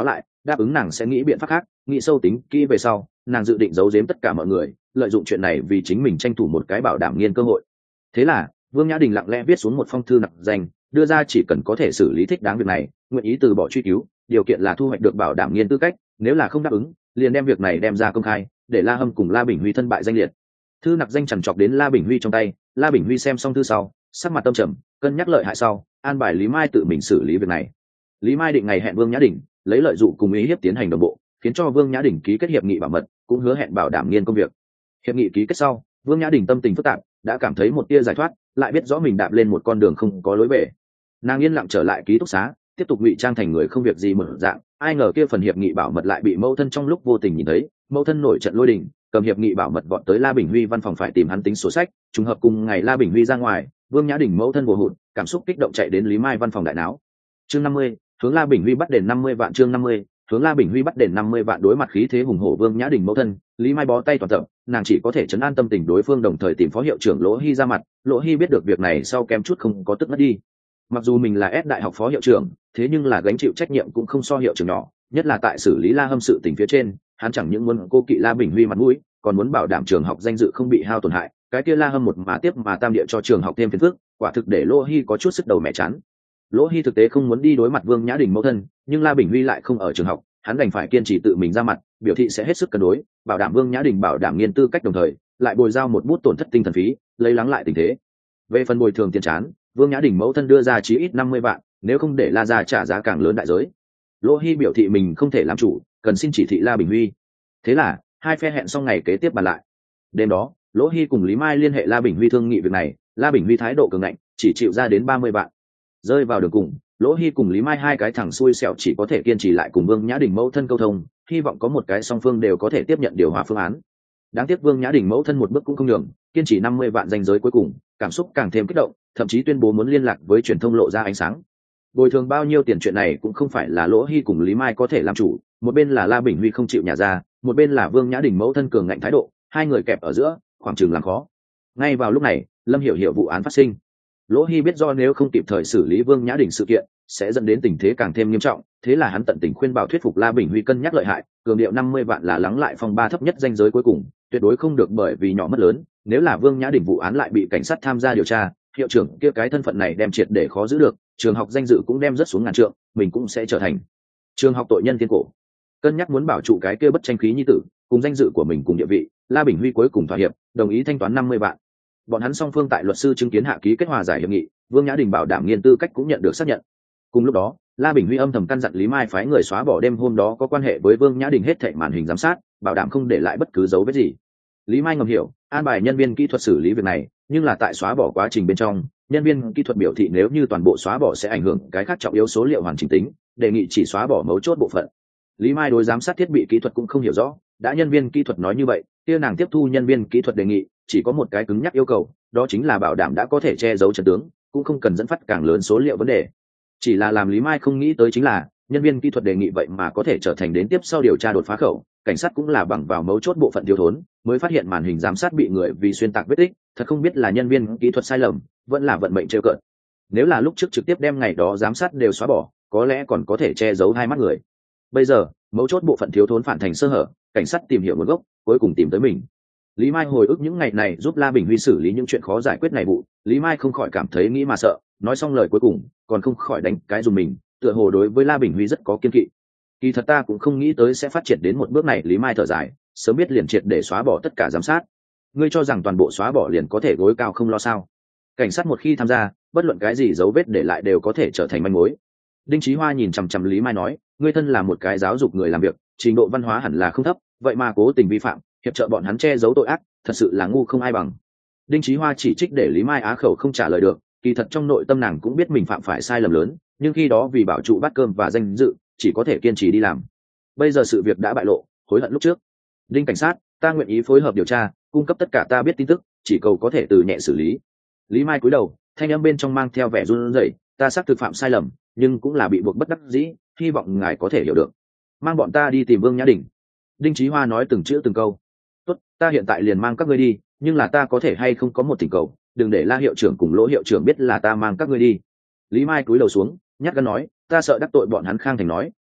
đáp ứng nàng sẽ nghĩ biện pháp khác, nghĩ sâu tính kỹ về sau nàng dự định giấu giếm tất cả mọi người, lợi dụng chuyện này vì chính mình tranh thủ một cái bảo đảm nghiên cơ hội. Thế là Vương Nhã Đình lặng lẽ viết xuống một phong thư nặc danh, đưa ra chỉ cần có thể xử lý thích đáng việc này, nguyện ý từ bỏ truy cứu, điều kiện là thu hoạch được bảo đảm nghiên tư cách, nếu là không đáp ứng liền đem việc này đem ra công khai, để La Hâm cùng La Bình Huy thân bại danh liệt. Thư nặc danh trằn trọc đến La Bình Huy trong tay, La Bình Huy xem xong thư sau sắc mặt tâm trầm, cân nhắc lợi hại sau an bài Lý Mai tự mình xử lý việc này. Lý Mai định ngày hẹn Vương Nhã Đình lấy lợi dụng cùng ý hiếp tiến hành đồng bộ, khiến cho Vương Nhã Đình ký kết hiệp nghị bảo mật, cũng hứa hẹn bảo đảm nghiên công việc. Hiệp nghị ký kết sau, Vương Nhã Đình tâm tình phức tạp, đã cảm thấy một tia giải thoát, lại biết rõ mình đạp lên một con đường không có lối về. Nàng yên lặng trở lại ký túc xá, tiếp tục ngụy trang thành người không việc gì mở dạng. Ai ngờ kia phần hiệp nghị bảo mật lại bị mẫu thân trong lúc vô tình nhìn thấy, mẫu thân nổi trận lôi đình, cầm hiệp nghị bảo mật vọt tới La Bình Huy văn phòng phải tìm hắn tính sổ sách. Trùng hợp cùng ngày La Bình Huy ra ngoài, Vương Nhã Đình mẫu thân vồ hụt, cảm xúc kích động chạy đến Lý Mai văn phòng đại náo. Chương 50, hướng La Bình Huy bắt đền 50 vạn. Chương 50, hướng La Bình Huy bắt đền 50 vạn. Đối mặt khí thế hùng hổ Vương Nhã Đình mẫu thân, Lý Mai bó tay toàn tập, nàng chỉ có thể trấn an tâm tình đối phương, đồng thời tìm phó hiệu trưởng Lỗ Hy ra mặt. Lỗ Hy biết được việc này sau kém chút không có tức mất đi. Mặc dù mình là S đại học phó hiệu trưởng, thế nhưng là gánh chịu trách nhiệm cũng không so hiệu trưởng nhỏ, nhất là tại xử lý La Hâm sự tình phía trên, hắn chẳng những muốn cô kỵ La Bình Huy mặt mũi, còn muốn bảo đảm trường học danh dự không bị hao tổn hại. Cái kia La Hâm một mà tiếp mà tam địa cho trường học thêm phiền phức, quả thực để Lỗ Hy có chút sức đầu mẹ chán. Lỗ Hy thực tế không muốn đi đối mặt Vương Nhã Đình mẫu thân, nhưng La Bình Huy lại không ở trường học, hắn đành phải kiên trì tự mình ra mặt, biểu thị sẽ hết sức cân đối, bảo đảm Vương Nhã Đình bảo đảm nghiên tư cách, đồng thời lại bồi giao một bút tổn thất tinh thần phí, lấy lắng lại tình thế. Về phần bồi thường tiền chán, Vương Nhã Đình mẫu thân đưa ra chí ít 50 vạn, nếu không để La gia trả giá càng lớn đại giới. Lỗ Hy biểu thị mình không thể làm chủ, cần xin chỉ thị La Bình Huy. Thế là hai phe hẹn xong ngày kế tiếp bàn lại. Đêm đó, Lỗ Hy cùng Lý Mai liên hệ La Bình Huy thương nghị việc này, La Bình Huy thái độ cường ngạnh, chỉ chịu ra đến 30 vạn. Rơi vào đường cùng, Lỗ Hy cùng Lý Mai hai cái thằng xui xẻo chỉ có thể kiên trì lại cùng Vương Nhã Đình mẫu thân câu thông, hy vọng có một cái song phương đều có thể tiếp nhận điều hòa phương án. Đáng tiếc Vương Nhã Đình mẫu thân một bước cũng không nhường, kiên trì 50 vạn danh giới cuối cùng, cảm xúc càng thêm kích động, thậm chí tuyên bố muốn liên lạc với truyền thông lộ ra ánh sáng. Bồi thường bao nhiêu tiền chuyện này cũng không phải là Lỗ Hy cùng Lý Mai có thể làm chủ, một bên là La Bình Huy không chịu nhả ra, một bên là Vương Nhã Đình mẫu thân cường ngạnh thái độ, hai người kẹp ở giữa, khoảng chừng làm khó. Ngay vào lúc này, Lâm Hiểu Hiểu vụ án phát sinh. Lỗ Hy biết do nếu không kịp thời xử lý Vương Nhã Đình sự kiện, sẽ dẫn đến tình thế càng thêm nghiêm trọng, thế là hắn tận tình khuyên bảo thuyết phục La Bình Huy cân nhắc lợi hại, cường điệu 50 vạn là lắng lại phong ba thấp nhất danh giới cuối cùng, tuyệt đối không được bởi vì nhỏ mất lớn, nếu là Vương Nhã Đình vụ án lại bị cảnh sát tham gia điều tra, hiệu trưởng kia cái thân phận này đem triệt để khó giữ được, trường học danh dự cũng đem rất xuống ngàn trượng, mình cũng sẽ trở thành trường học tội nhân thiên cổ. Cân nhắc muốn bảo trụ cái kia bất tranh khí nhi tử, cùng danh dự của mình cùng địa vị, La Bình Huy cuối cùng thỏa hiệp, đồng ý thanh toán 50 vạn. Bọn hắn song phương tại luật sư chứng kiến hạ ký kết hòa giải hiệp nghị, Vương Nhã Đình bảo đảm nghiên tư cách cũng nhận được xác nhận. Cùng lúc đó, La Bình Huy âm thầm căn dặn Lý Mai phái người xóa bỏ đêm hôm đó có quan hệ với Vương Nhã Đình hết thảy màn hình giám sát, bảo đảm không để lại bất cứ dấu vết gì. Lý Mai ngầm hiểu, an bài nhân viên kỹ thuật xử lý việc này, nhưng là tại xóa bỏ quá trình bên trong, nhân viên kỹ thuật biểu thị nếu như toàn bộ xóa bỏ sẽ ảnh hưởng cái khác trọng yếu số liệu hoàn chỉnh tính, đề nghị chỉ xóa bỏ mấu chốt bộ phận. Lý Mai đối giám sát thiết bị kỹ thuật cũng không hiểu rõ, đã nhân viên kỹ thuật nói như vậy, kia nàng tiếp thu nhân viên kỹ thuật đề nghị, chỉ có một cái cứng nhắc yêu cầu, đó chính là bảo đảm đã có thể che giấu trận tướng, cũng không cần dẫn phát càng lớn số liệu vấn đề. Chỉ là làm Lý Mai không nghĩ tới chính là, nhân viên kỹ thuật đề nghị vậy mà có thể trở thành đến tiếp sau điều tra đột phá khẩu, cảnh sát cũng là bằng vào mấu chốt bộ phận thiếu thốn, mới phát hiện màn hình giám sát bị người vì xuyên tạc vết tích, thật không biết là nhân viên kỹ thuật sai lầm, vẫn là vận mệnh trêu cợt. Nếu là lúc trước trực tiếp đem ngày đó giám sát đều xóa bỏ, có lẽ còn có thể che giấu hai mắt người. Bây giờ, mấu chốt bộ phận thiếu thốn phản thành sơ hở, cảnh sát tìm hiểu nguồn gốc, cuối cùng tìm tới mình. Lý Mai hồi ức những ngày này giúp La Bình Huy xử lý những chuyện khó giải quyết này vụ, Lý Mai không khỏi cảm thấy nghĩ mà sợ, nói xong lời cuối cùng, còn không khỏi đánh cái dùng mình, tựa hồ đối với La Bình Huy rất có kiên kỵ. Kỳ thật ta cũng không nghĩ tới sẽ phát triển đến một bước này, Lý Mai thở dài, sớm biết liền triệt để xóa bỏ tất cả giám sát. Ngươi cho rằng toàn bộ xóa bỏ liền có thể gối cao không lo sao? Cảnh sát một khi tham gia, bất luận cái gì dấu vết để lại đều có thể trở thành manh mối. Đinh Chí Hoa nhìn chằm chằm Lý Mai nói, ngươi thân là một cái giáo dục người làm việc, trình độ văn hóa hẳn là không thấp, vậy mà cố tình vi phạm, hiệp trợ bọn hắn che giấu tội ác, thật sự là ngu không ai bằng. Đinh Chí Hoa chỉ trích để Lý Mai á khẩu không trả lời được, kỳ thật trong nội tâm nàng cũng biết mình phạm phải sai lầm lớn, nhưng khi đó vì bảo trụ bát cơm và danh dự, chỉ có thể kiên trì đi làm. Bây giờ sự việc đã bại lộ, hối hận lúc trước. Đinh cảnh sát, ta nguyện ý phối hợp điều tra, cung cấp tất cả ta biết tin tức, chỉ cầu có thể từ nhẹ xử lý. Lý Mai cúi đầu, thanh âm bên trong mang theo vẻ run rẩy, ta xác thực phạm sai lầm, nhưng cũng là bị buộc bất đắc dĩ, hy vọng ngài có thể hiểu được. Mang bọn ta đi tìm Vương Nhã Đình. Đinh Chí Hoa nói từng chữ từng câu. Tốt, ta hiện tại liền mang các ngươi đi, nhưng là ta có thể hay không có một thỉnh cầu, đừng để La hiệu trưởng cùng Lỗ hiệu trưởng biết là ta mang các ngươi đi. Lý Mai cúi đầu xuống, nhát gan nói, ta sợ đắc tội bọn hắn. Khang Thành nói,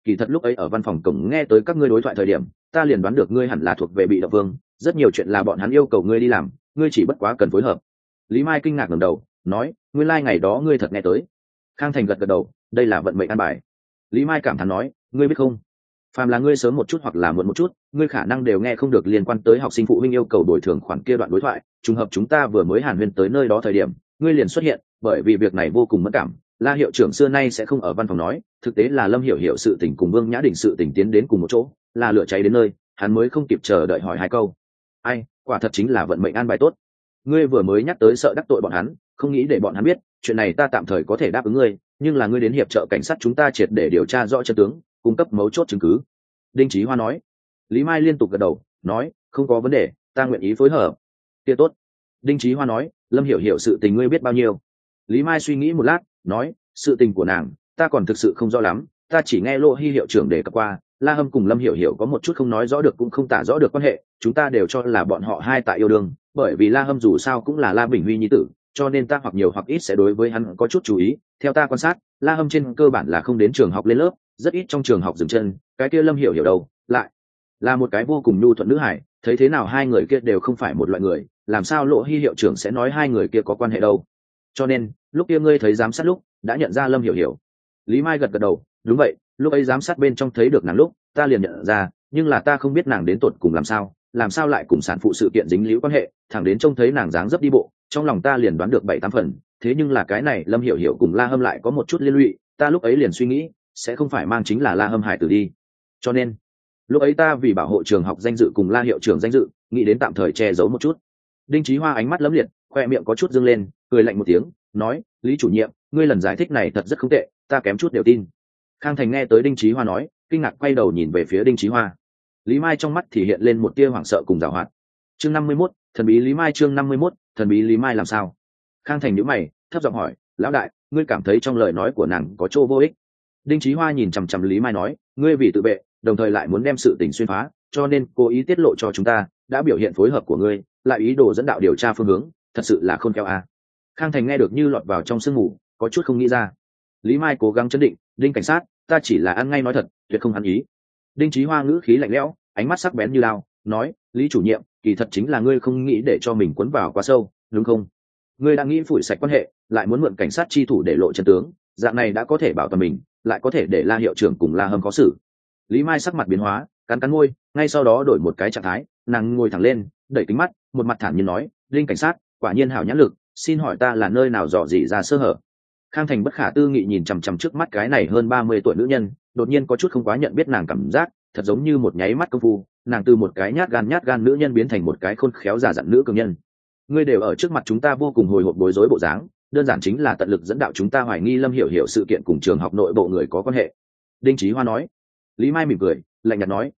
kỳ thật lúc ấy ở văn phòng cổng nghe tới các ngươi đối thoại thời điểm ta liền đoán được ngươi hẳn là thuộc về bị động vương, rất nhiều chuyện là bọn hắn yêu cầu ngươi đi làm, ngươi chỉ bất quá cần phối hợp. Lý Mai kinh ngạc ngẩng đầu nói, nguyên lai、ngày đó ngươi thật nghe tới. Khang Thành gật gật đầu, đây là vận mệnh an bài. Lý Mai cảm thán nói, ngươi biết không, phàm là ngươi sớm một chút hoặc là muộn một chút, ngươi khả năng đều nghe không được liên quan tới học sinh phụ huynh yêu cầu bồi thường khoản kia đoạn đối thoại. Trùng hợp chúng ta vừa mới hàn huyên tới nơi đó thời điểm ngươi liền xuất hiện, bởi vì việc này vô cùng mẫn cảm. La hiệu trưởng xưa nay sẽ không ở văn phòng nói, thực tế là Lâm Hiểu Hiểu sự tình cùng Vương Nhã Đình sự tình tiến đến cùng một chỗ, là lửa cháy đến nơi, hắn mới không kịp chờ đợi hỏi hai câu. Ai, quả thật chính là vận mệnh an bài tốt. Ngươi vừa mới nhắc tới sợ đắc tội bọn hắn, không nghĩ để bọn hắn biết, chuyện này ta tạm thời có thể đáp ứng ngươi, nhưng là ngươi đến hiệp trợ cảnh sát chúng ta triệt để điều tra rõ chân tướng, cung cấp mấu chốt chứng cứ. Đinh Chí Hoa nói. Lý Mai liên tục gật đầu nói, không có vấn đề, ta nguyện ý phối hợp. Kia tốt. Đinh Chí Hoa nói, Lâm Hiểu Hiểu sự tình ngươi biết bao nhiêu? Lý Mai suy nghĩ một lát nói, sự tình của nàng ta còn thực sự không rõ lắm, ta chỉ nghe Lô Hi hiệu trưởng đề cập qua, La Hâm cùng Lâm Hiểu Hiểu có một chút không nói rõ được cũng không tả rõ được quan hệ, chúng ta đều cho là bọn họ hai tại yêu đương, bởi vì La Hâm dù sao cũng là La Bình Huy nhi tử, cho nên ta hoặc nhiều hoặc ít sẽ đối với hắn có chút chú ý. Theo ta quan sát, La Hâm trên cơ bản là không đến trường học lên lớp, rất ít trong trường học dừng chân, cái kia Lâm Hiểu Hiểu đâu lại là một cái vô cùng nhu thuận nữ hải, thấy thế nào hai người kia đều không phải một loại người, làm sao Lỗ Hi hiệu trưởng sẽ nói hai người kia có quan hệ đâu? Cho nên lúc kia ngươi thấy giám sát lúc đã nhận ra Lâm Hiểu Hiểu. Lý Mai gật gật đầu, đúng vậy, lúc ấy giám sát bên trong thấy được nàng lúc ta liền nhận ra, nhưng là ta không biết nàng đến tột cùng làm sao lại cùng sản phụ sự kiện dính líu quan hệ, thẳng đến trông thấy nàng dáng dấp đi bộ, trong lòng ta liền đoán được 7-8 phần. Thế nhưng là cái này Lâm Hiểu Hiểu cùng La Hâm lại có một chút liên lụy, ta lúc ấy liền suy nghĩ sẽ không phải mang chính là La Hâm hải tử đi, cho nên lúc ấy ta vì bảo hộ trường học danh dự cùng La hiệu trưởng danh dự, nghĩ đến tạm thời che giấu một chút. Đinh Chí Hoa ánh mắt lấm liệt, khoe miệng có chút dương lên, cười lạnh một tiếng nói, Lý chủ nhiệm, ngươi lần giải thích này thật rất không tệ, ta kém chút đều tin. Khang Thành nghe tới Đinh Chí Hoa nói, kinh ngạc quay đầu nhìn về phía Đinh Chí Hoa. Lý Mai trong mắt thì hiện lên một tia hoảng sợ cùng giảo hoạt. Chương 51, thần bí Lý Mai. Chương 51, thần bí Lý Mai làm sao? Khang Thành nhíu mày, thấp giọng hỏi, lão đại, ngươi cảm thấy trong lời nói của nàng có chỗ vô ích? Đinh Chí Hoa nhìn chằm chằm Lý Mai nói, ngươi vì tự vệ, đồng thời lại muốn đem sự tình xuyên phá, cho nên cố ý tiết lộ cho chúng ta, đã biểu hiện phối hợp của ngươi, lại ý đồ dẫn đạo điều tra phương hướng, thật sự là khôn khéo à. Khang Thành nghe được như lọt vào trong sương mù, có chút không nghĩ ra. Lý Mai cố gắng chấn định, Đinh cảnh sát, ta chỉ là ăn ngay nói thật, tuyệt không hắn ý. Đinh Chí Hoa ngữ khí lạnh lẽo, ánh mắt sắc bén như lao, nói, Lý chủ nhiệm, kỳ thật chính là ngươi không nghĩ để cho mình cuốn vào quá sâu, đúng không? Ngươi đang nghĩ phủi sạch quan hệ, lại muốn mượn cảnh sát chi thủ để lộ chân tướng, dạng này đã có thể bảo toàn mình, lại có thể để La hiệu trưởng cùng La Hâm khó xử. Lý Mai sắc mặt biến hóa, cắn cắn môi, ngay sau đó đổi một cái trạng thái, nàng ngồi thẳng lên, đẩy kính mắt, một mặt thản nhiên nói, Đinh cảnh sát, quả nhiên hảo nhãn lực, xin hỏi ta là nơi nào dò dỉ ra sơ hở? Khang Thành bất khả tư nghị nhìn chằm chằm trước mắt cái này hơn 30 tuổi nữ nhân, đột nhiên có chút không quá nhận biết nàng cảm giác, thật giống như một nháy mắt công phu, nàng từ một cái nhát gan nữ nhân biến thành một cái khôn khéo giả dặn nữ cường nhân. Ngươi đều ở trước mặt chúng ta vô cùng hồi hộp bối rối bộ dáng, đơn giản chính là tận lực dẫn đạo chúng ta hoài nghi Lâm Hiểu Hiểu sự kiện cùng trường học nội bộ người có quan hệ. Đinh Chí Hoa nói. Lý Mai mỉm cười, lạnh nhạt nói,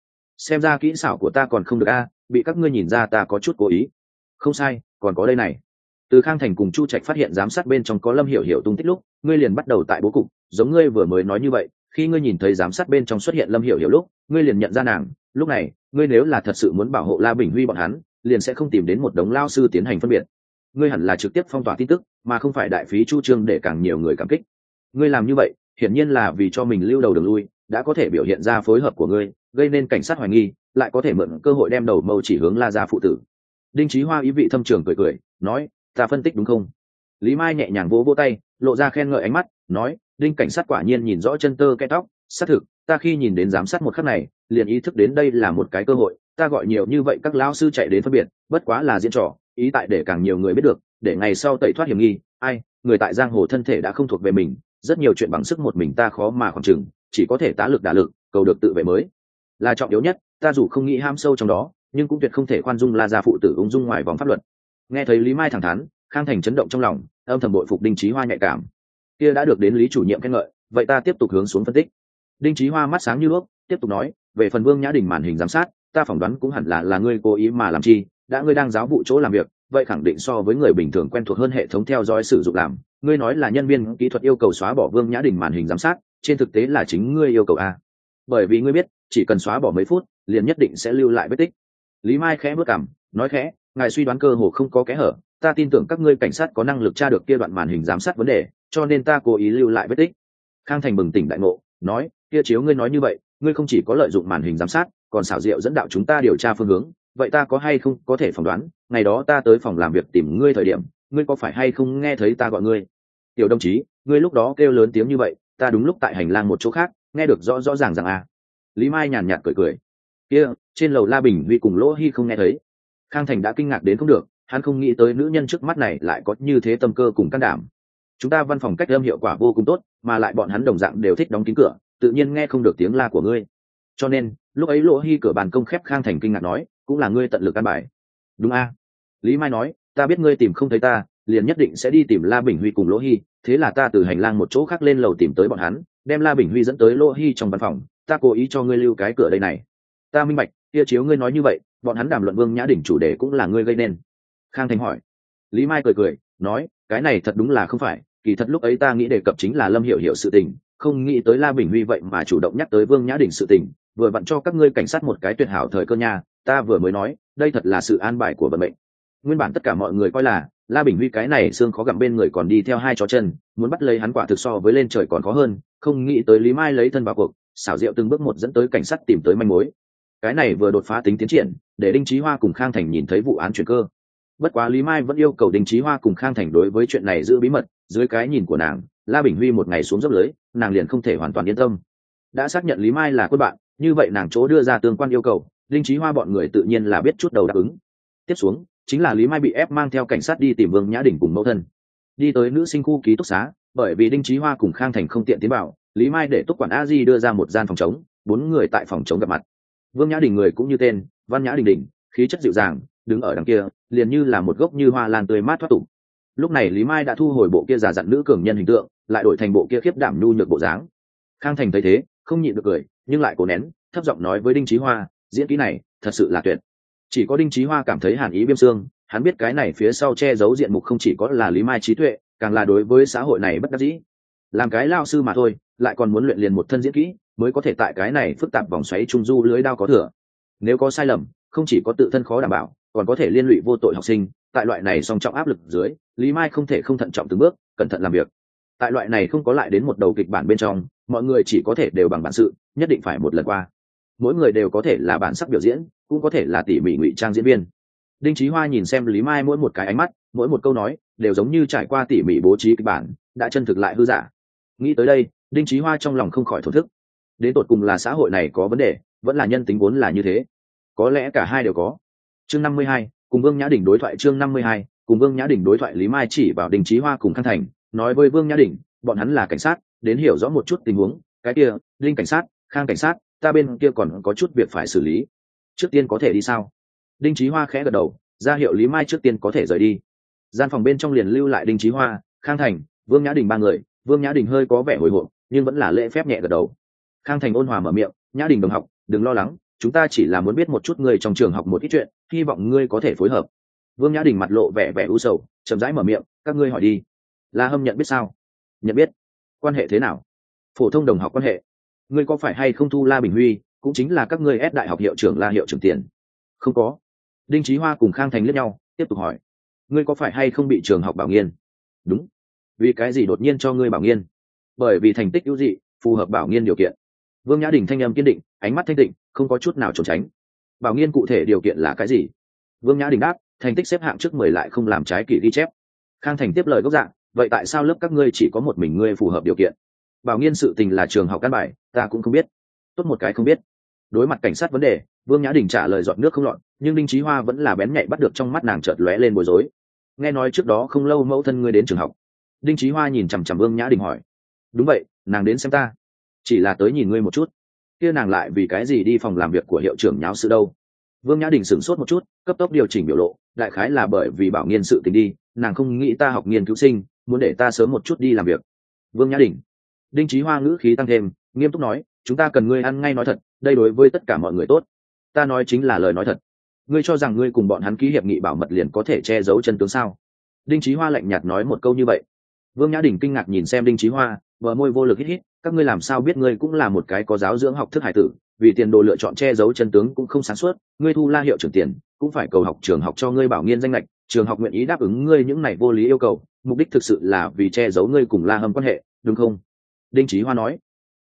xem ra kỹ xảo của ta còn không được bị các ngươi nhìn ra ta có chút cố ý. Không sai, còn có đây này. Từ Khang Thành cùng Chu Trạch phát hiện giám sát bên trong có Lâm Hiểu Hiểu tung tích lúc, ngươi liền bắt đầu tại bố cục, giống ngươi vừa mới nói như vậy, khi ngươi nhìn thấy giám sát bên trong xuất hiện Lâm Hiểu Hiểu lúc, ngươi liền nhận ra nàng, lúc này, ngươi nếu là thật sự muốn bảo hộ La Bình Huy bọn hắn, liền sẽ không tìm đến một đống lao sư tiến hành phân biệt. Ngươi hẳn là trực tiếp phong tỏa tin tức, mà không phải đại phí chu trương để càng nhiều người cảm kích. Ngươi làm như vậy, hiển nhiên là vì cho mình lưu đầu đường lui, đã có thể biểu hiện ra phối hợp của ngươi, gây nên cảnh sát hoài nghi, lại có thể mượn cơ hội đem đầu mâu chỉ hướng La gia phụ tử. Đinh Chí Hoa ý vị thâm trường cười nói, ta phân tích đúng không? Lý Mai nhẹ nhàng vỗ vỗ tay, lộ ra khen ngợi ánh mắt, nói, Đinh cảnh sát quả nhiên nhìn rõ chân tơ kẽ tóc, xác thực, ta khi nhìn đến giám sát một khắc này, liền ý thức đến đây là một cái cơ hội, ta gọi nhiều như vậy các lão sư chạy đến phân biệt, bất quá là diễn trò, ý tại để càng nhiều người biết được, để ngày sau tẩy thoát hiểm nghi, người tại giang hồ thân thể đã không thuộc về mình, rất nhiều chuyện bằng sức một mình ta khó mà khoảng chừng, chỉ có thể tá lực đả lực, cầu được tự vệ mới là trọng yếu nhất, ta dù không nghĩ ham sâu trong đó, nhưng cũng tuyệt không thể khoan dung La gia phụ tử ung dung ngoài vòng pháp luật. Nghe thấy Lý Mai thẳng thắn, Khang Thành chấn động trong lòng, âm thầm bội phục Đinh Chí Hoa nhạy cảm. Kia đã được đến Lý chủ nhiệm khen ngợi, vậy ta tiếp tục hướng xuống phân tích. Đinh Chí Hoa mắt sáng như đuốc, tiếp tục nói, về phần Vương Nhã Đình màn hình giám sát, ta phỏng đoán cũng hẳn là ngươi cố ý mà làm chi, đã ngươi đang giáo vụ chỗ làm việc, vậy khẳng định so với người bình thường quen thuộc hơn hệ thống theo dõi sử dụng làm. Ngươi nói là nhân viên kỹ thuật yêu cầu xóa bỏ Vương Nhã Đình màn hình giám sát, trên thực tế là chính ngươi yêu cầu bởi vì ngươi biết, chỉ cần xóa bỏ mấy phút, liền nhất định sẽ lưu lại vết tích. Lý Mai khẽ bước cằm, nói khẽ, ngài suy đoán cơ hồ không có kẽ hở, ta tin tưởng các ngươi cảnh sát có năng lực tra được kia đoạn màn hình giám sát vấn đề, cho nên ta cố ý lưu lại vết tích. Khang Thành bừng tỉnh đại ngộ, nói, kia chiếu ngươi nói như vậy, ngươi không chỉ có lợi dụng màn hình giám sát, còn xảo diệu dẫn đạo chúng ta điều tra phương hướng, vậy ta có hay không có thể phỏng đoán ngày đó ta tới phòng làm việc tìm ngươi thời điểm, ngươi có phải hay không nghe thấy ta gọi ngươi? Tiểu đồng chí, ngươi lúc đó kêu lớn tiếng như vậy, ta đúng lúc tại hành lang một chỗ khác nghe được rõ rõ ràng à. Lý Mai nhàn nhạt cười cười. Kia trên lầu La Bình Huy cùng Lỗ Hy không nghe thấy. Khang Thành đã kinh ngạc đến không được, hắn không nghĩ tới nữ nhân trước mắt này lại có như thế tâm cơ cùng can đảm. Chúng ta văn phòng cách âm hiệu quả vô cùng tốt, mà lại bọn hắn đồng dạng đều thích đóng kín cửa, tự nhiên nghe không được tiếng la của ngươi. Cho nên lúc ấy Lỗ Hy cửa bàn công khép. Khang Thành kinh ngạc nói, cũng là ngươi tận lực căn bài. Đúng a. Lý Mai nói, ta biết ngươi tìm không thấy ta, liền nhất định sẽ đi tìm La Bình Huy cùng Lỗ Hy, thế là ta từ hành lang một chỗ khác lên lầu tìm tới bọn hắn, đem La Bình Huy dẫn tới Lỗ Hy trong văn phòng, ta cố ý cho ngươi lưu cái cửa đây này. Ta minh bạch, kia chiếu ngươi nói như vậy, bọn hắn đàm luận Vương Nhã Đỉnh chủ đề cũng là ngươi gây nên. Khang Thành hỏi. Lý Mai cười cười nói, cái này thật đúng là không phải, kỳ thật lúc ấy ta nghĩ đề cập chính là Lâm Hiểu Hiểu sự tình, không nghĩ tới La Bình Huy vậy mà chủ động nhắc tới Vương Nhã Đỉnh sự tình, vừa vặn cho các ngươi cảnh sát một cái tuyệt hảo thời cơ nha. Ta vừa mới nói, đây thật là sự an bài của vận mệnh. Nguyên bản tất cả mọi người coi là La Bình Huy cái này xương khó gặm bên người còn đi theo hai chó chân, muốn bắt lấy hắn quả thực so với lên trời còn khó hơn, không nghĩ tới Lý Mai lấy thân vào cuộc, xảo diệu từng bước một dẫn tới cảnh sát tìm tới manh mối. Cái này vừa đột phá tính tiến triển, để Đinh Chí Hoa cùng Khang Thành nhìn thấy vụ án chuyển cơ. Bất quá Lý Mai vẫn yêu cầu Đinh Chí Hoa cùng Khang Thành đối với chuyện này giữ bí mật, dưới cái nhìn của nàng, La Bình Huy một ngày xuống dốc lưới, nàng liền không thể hoàn toàn yên tâm. Đã xác nhận Lý Mai là quân bạn, như vậy nàng chỗ đưa ra tương quan yêu cầu, Đinh Chí Hoa bọn người tự nhiên là biết chút đầu đáp ứng. Tiếp xuống chính là Lý Mai bị ép mang theo cảnh sát đi tìm Vương Nhã Đỉnh cùng mẫu thân. Đi tới nữ sinh khu ký túc xá, bởi vì Đinh Chí Hoa cùng Khang Thành không tiện tiến vào, Lý Mai để túc quản a di đưa ra một gian phòng trống, 4 người tại phòng trống gặp mặt. Vương Nhã Đỉnh người cũng như tên, Văn Nhã Đình Đình, khí chất dịu dàng, đứng ở đằng kia liền như là một gốc như hoa lan tươi mát thoát tục. Lúc này Lý Mai đã thu hồi bộ kia già dặn nữ cường nhân hình tượng, lại đổi thành bộ kia khiếp đảm nhu nhược bộ dáng. Khang Thành thấy thế không nhịn được cười, nhưng lại cố nén, thấp giọng nói với Đinh Chí Hoa, diễn kỹ này thật sự là tuyệt. Chỉ có Đinh Chí Hoa cảm thấy hàn ý biêm xương, hắn biết cái này phía sau che giấu diện mục không chỉ có là Lý Mai trí tuệ, càng là đối với xã hội này bất đắc dĩ. Làm cái lao sư mà thôi, lại còn muốn luyện liền một thân diễn kỹ, mới có thể tại cái này phức tạp vòng xoáy trung du lưới đao có thừa. Nếu có sai lầm, không chỉ có tự thân khó đảm bảo, còn có thể liên lụy vô tội học sinh. Tại loại này song trọng áp lực dưới, Lý Mai không thể không thận trọng từng bước, cẩn thận làm việc. Tại loại này không có lại đến một đầu kịch bản bên trong, mọi người chỉ có thể đều bằng bản sự, nhất định phải một lần qua. Mỗi người đều có thể là bản sắc biểu diễn, cũng có thể là tỉ mỉ ngụy trang diễn viên. Đinh Chí Hoa nhìn xem Lý Mai mỗi một cái ánh mắt, mỗi một câu nói đều giống như trải qua tỉ mỉ bố trí kịch bản, đã chân thực lại hư giả. Nghĩ tới đây, Đinh Chí Hoa trong lòng không khỏi thổn thức. Đến tột cùng là xã hội này có vấn đề, vẫn là nhân tính vốn là như thế. Có lẽ cả hai đều có. Chương 52, cùng Vương Nhã Đỉnh đối thoại. Chương 52, cùng Vương Nhã Đỉnh đối thoại. Lý Mai chỉ vào Đinh Chí Hoa cùng Khang Thành, nói với Vương Nhã Đỉnh, bọn hắn là cảnh sát, đến hiểu rõ một chút tình huống. Cái kia, Đinh cảnh sát, Khang cảnh sát, ta bên kia còn có chút việc phải xử lý. Trước tiên có thể đi sao? Đinh Chí Hoa khẽ gật đầu, ra hiệu Lý Mai trước tiên có thể rời đi. Gian phòng bên trong liền lưu lại Đinh Chí Hoa, Khang Thành, Vương Nhã Đỉnh ba người. Vương Nhã Đỉnh hơi có vẻ hồi hộp, nhưng vẫn là lễ phép nhẹ gật đầu. Khang Thành ôn hòa mở miệng, Nhã Đỉnh đồng học, đừng lo lắng, chúng ta chỉ là muốn biết một chút người trong trường học một ít chuyện, hy vọng ngươi có thể phối hợp. Vương Nhã Đỉnh mặt lộ vẻ vẻ u sầu, chậm rãi mở miệng, các ngươi hỏi đi. La Hâm nhận biết sao? Nhận biết. Quan hệ thế nào? Phổ thông đồng học quan hệ. Ngươi có phải hay không thu La Bình Huy, cũng chính là các ngươi ép đại học hiệu trưởng La hiệu trưởng tiền? Không có. Đinh Chí Hoa cùng Khang Thành liếc nhau, tiếp tục hỏi, ngươi có phải hay không bị trường học bảo nghiên? Đúng. Vì cái gì đột nhiên cho ngươi bảo nghiên? Bởi vì thành tích ưu dị, phù hợp bảo nghiên điều kiện. Vương Nhã Đình thanh âm kiên định, ánh mắt thanh tịnh, không có chút nào trốn tránh. Bảo nghiên cụ thể điều kiện là cái gì? Vương Nhã Đình đáp, thành tích xếp hạng trước 10 lại không làm trái kỷ ghi chép. Khang Thành tiếp lời gốc dạng, vậy tại sao lớp các ngươi chỉ có một mình ngươi phù hợp điều kiện? Bảo nghiên sự tình là trường học căn bài, ta cũng không biết. Tốt một cái không biết. Đối mặt cảnh sát vấn đề, Vương Nhã Đình trả lời giọt nước không lọt, nhưng Đinh Chí Hoa vẫn là bén nhạy bắt được trong mắt nàng chợt lóe lên bối rối. Nghe nói trước đó không lâu mẫu thân ngươi đến trường học. Đinh Chí Hoa nhìn chằm chằm Vương Nhã Đình hỏi. Đúng vậy, nàng đến xem ta. Chỉ là tới nhìn ngươi một chút. Kia nàng lại vì cái gì đi phòng làm việc của hiệu trưởng nháo sự đâu? Vương Nhã Đình sửng sốt một chút, cấp tốc điều chỉnh biểu lộ, đại khái là bởi vì bảo nghiên sự tình đi, nàng không nghĩ ta học nghiên cứu sinh, muốn để ta sớm một chút đi làm việc. Vương Nhã Đình. Đinh Chí Hoa ngữ khí tăng thêm, nghiêm túc nói, chúng ta cần ngươi ăn ngay nói thật, đây đối với tất cả mọi người tốt. Ta nói chính là lời nói thật. Ngươi cho rằng ngươi cùng bọn hắn ký hiệp nghị bảo mật liền có thể che giấu chân tướng sao? Đinh Chí Hoa lạnh nhạt nói một câu như vậy. Vương Nhã Đình kinh ngạc nhìn xem Đinh Chí Hoa, bờ môi vô lực hít hít, các ngươi làm sao biết ngươi cũng là một cái có giáo dưỡng học thức hải tử, vì tiền đồ lựa chọn che giấu chân tướng cũng không sáng suốt, ngươi thu La hiệu trưởng tiền, cũng phải cầu học trường học cho ngươi bảo nghiên danh lệch, trường học nguyện ý đáp ứng ngươi những này vô lý yêu cầu, mục đích thực sự là vì che giấu ngươi cùng La Hâm quan hệ, đúng không? Đinh Chí Hoa nói.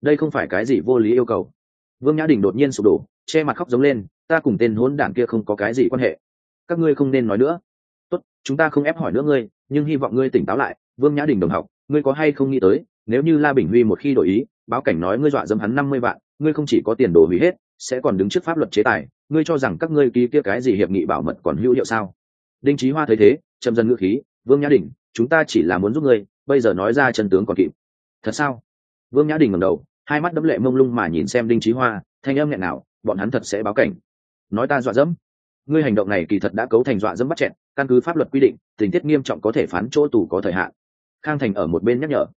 đây không phải cái gì vô lý yêu cầu. Vương Nhã Đình đột nhiên sụp đổ, che mặt khóc giống lên, ta cùng tên hỗn đản kia không có cái gì quan hệ, các ngươi không nên nói nữa. Tốt, chúng ta không ép hỏi nữa ngươi, nhưng hy vọng ngươi tỉnh táo lại. Vương Nhã Đình đồng học, ngươi có hay không nghĩ tới, nếu như La Bình Huy một khi đổi ý, báo cảnh nói ngươi dọa dẫm hắn 50 vạn, ngươi không chỉ có tiền đồ hủy hết, sẽ còn đứng trước pháp luật chế tài. Ngươi cho rằng các ngươi ký kia cái gì hiệp nghị bảo mật còn hữu hiệu sao? Đinh Chí Hoa thấy thế, trầm dần ngữ khí, Vương Nhã Đình, chúng ta chỉ là muốn giúp ngươi, bây giờ nói ra chân tướng còn kịp. Thật sao? Vương Nhã Đình ngẩng đầu, hai mắt đẫm lệ mông lung mà nhìn xem Đinh Chí Hoa, thanh âm nghẹn nào, bọn hắn thật sẽ báo cảnh? Nói ta dọa dẫm? Ngươi hành động này kỳ thật đã cấu thành dọa dẫm bắt chẹn, căn cứ pháp luật quy định, tình tiết nghiêm trọng có thể phán chỗ tù có thời hạn. Khang Thành ở một bên nhắc nhở,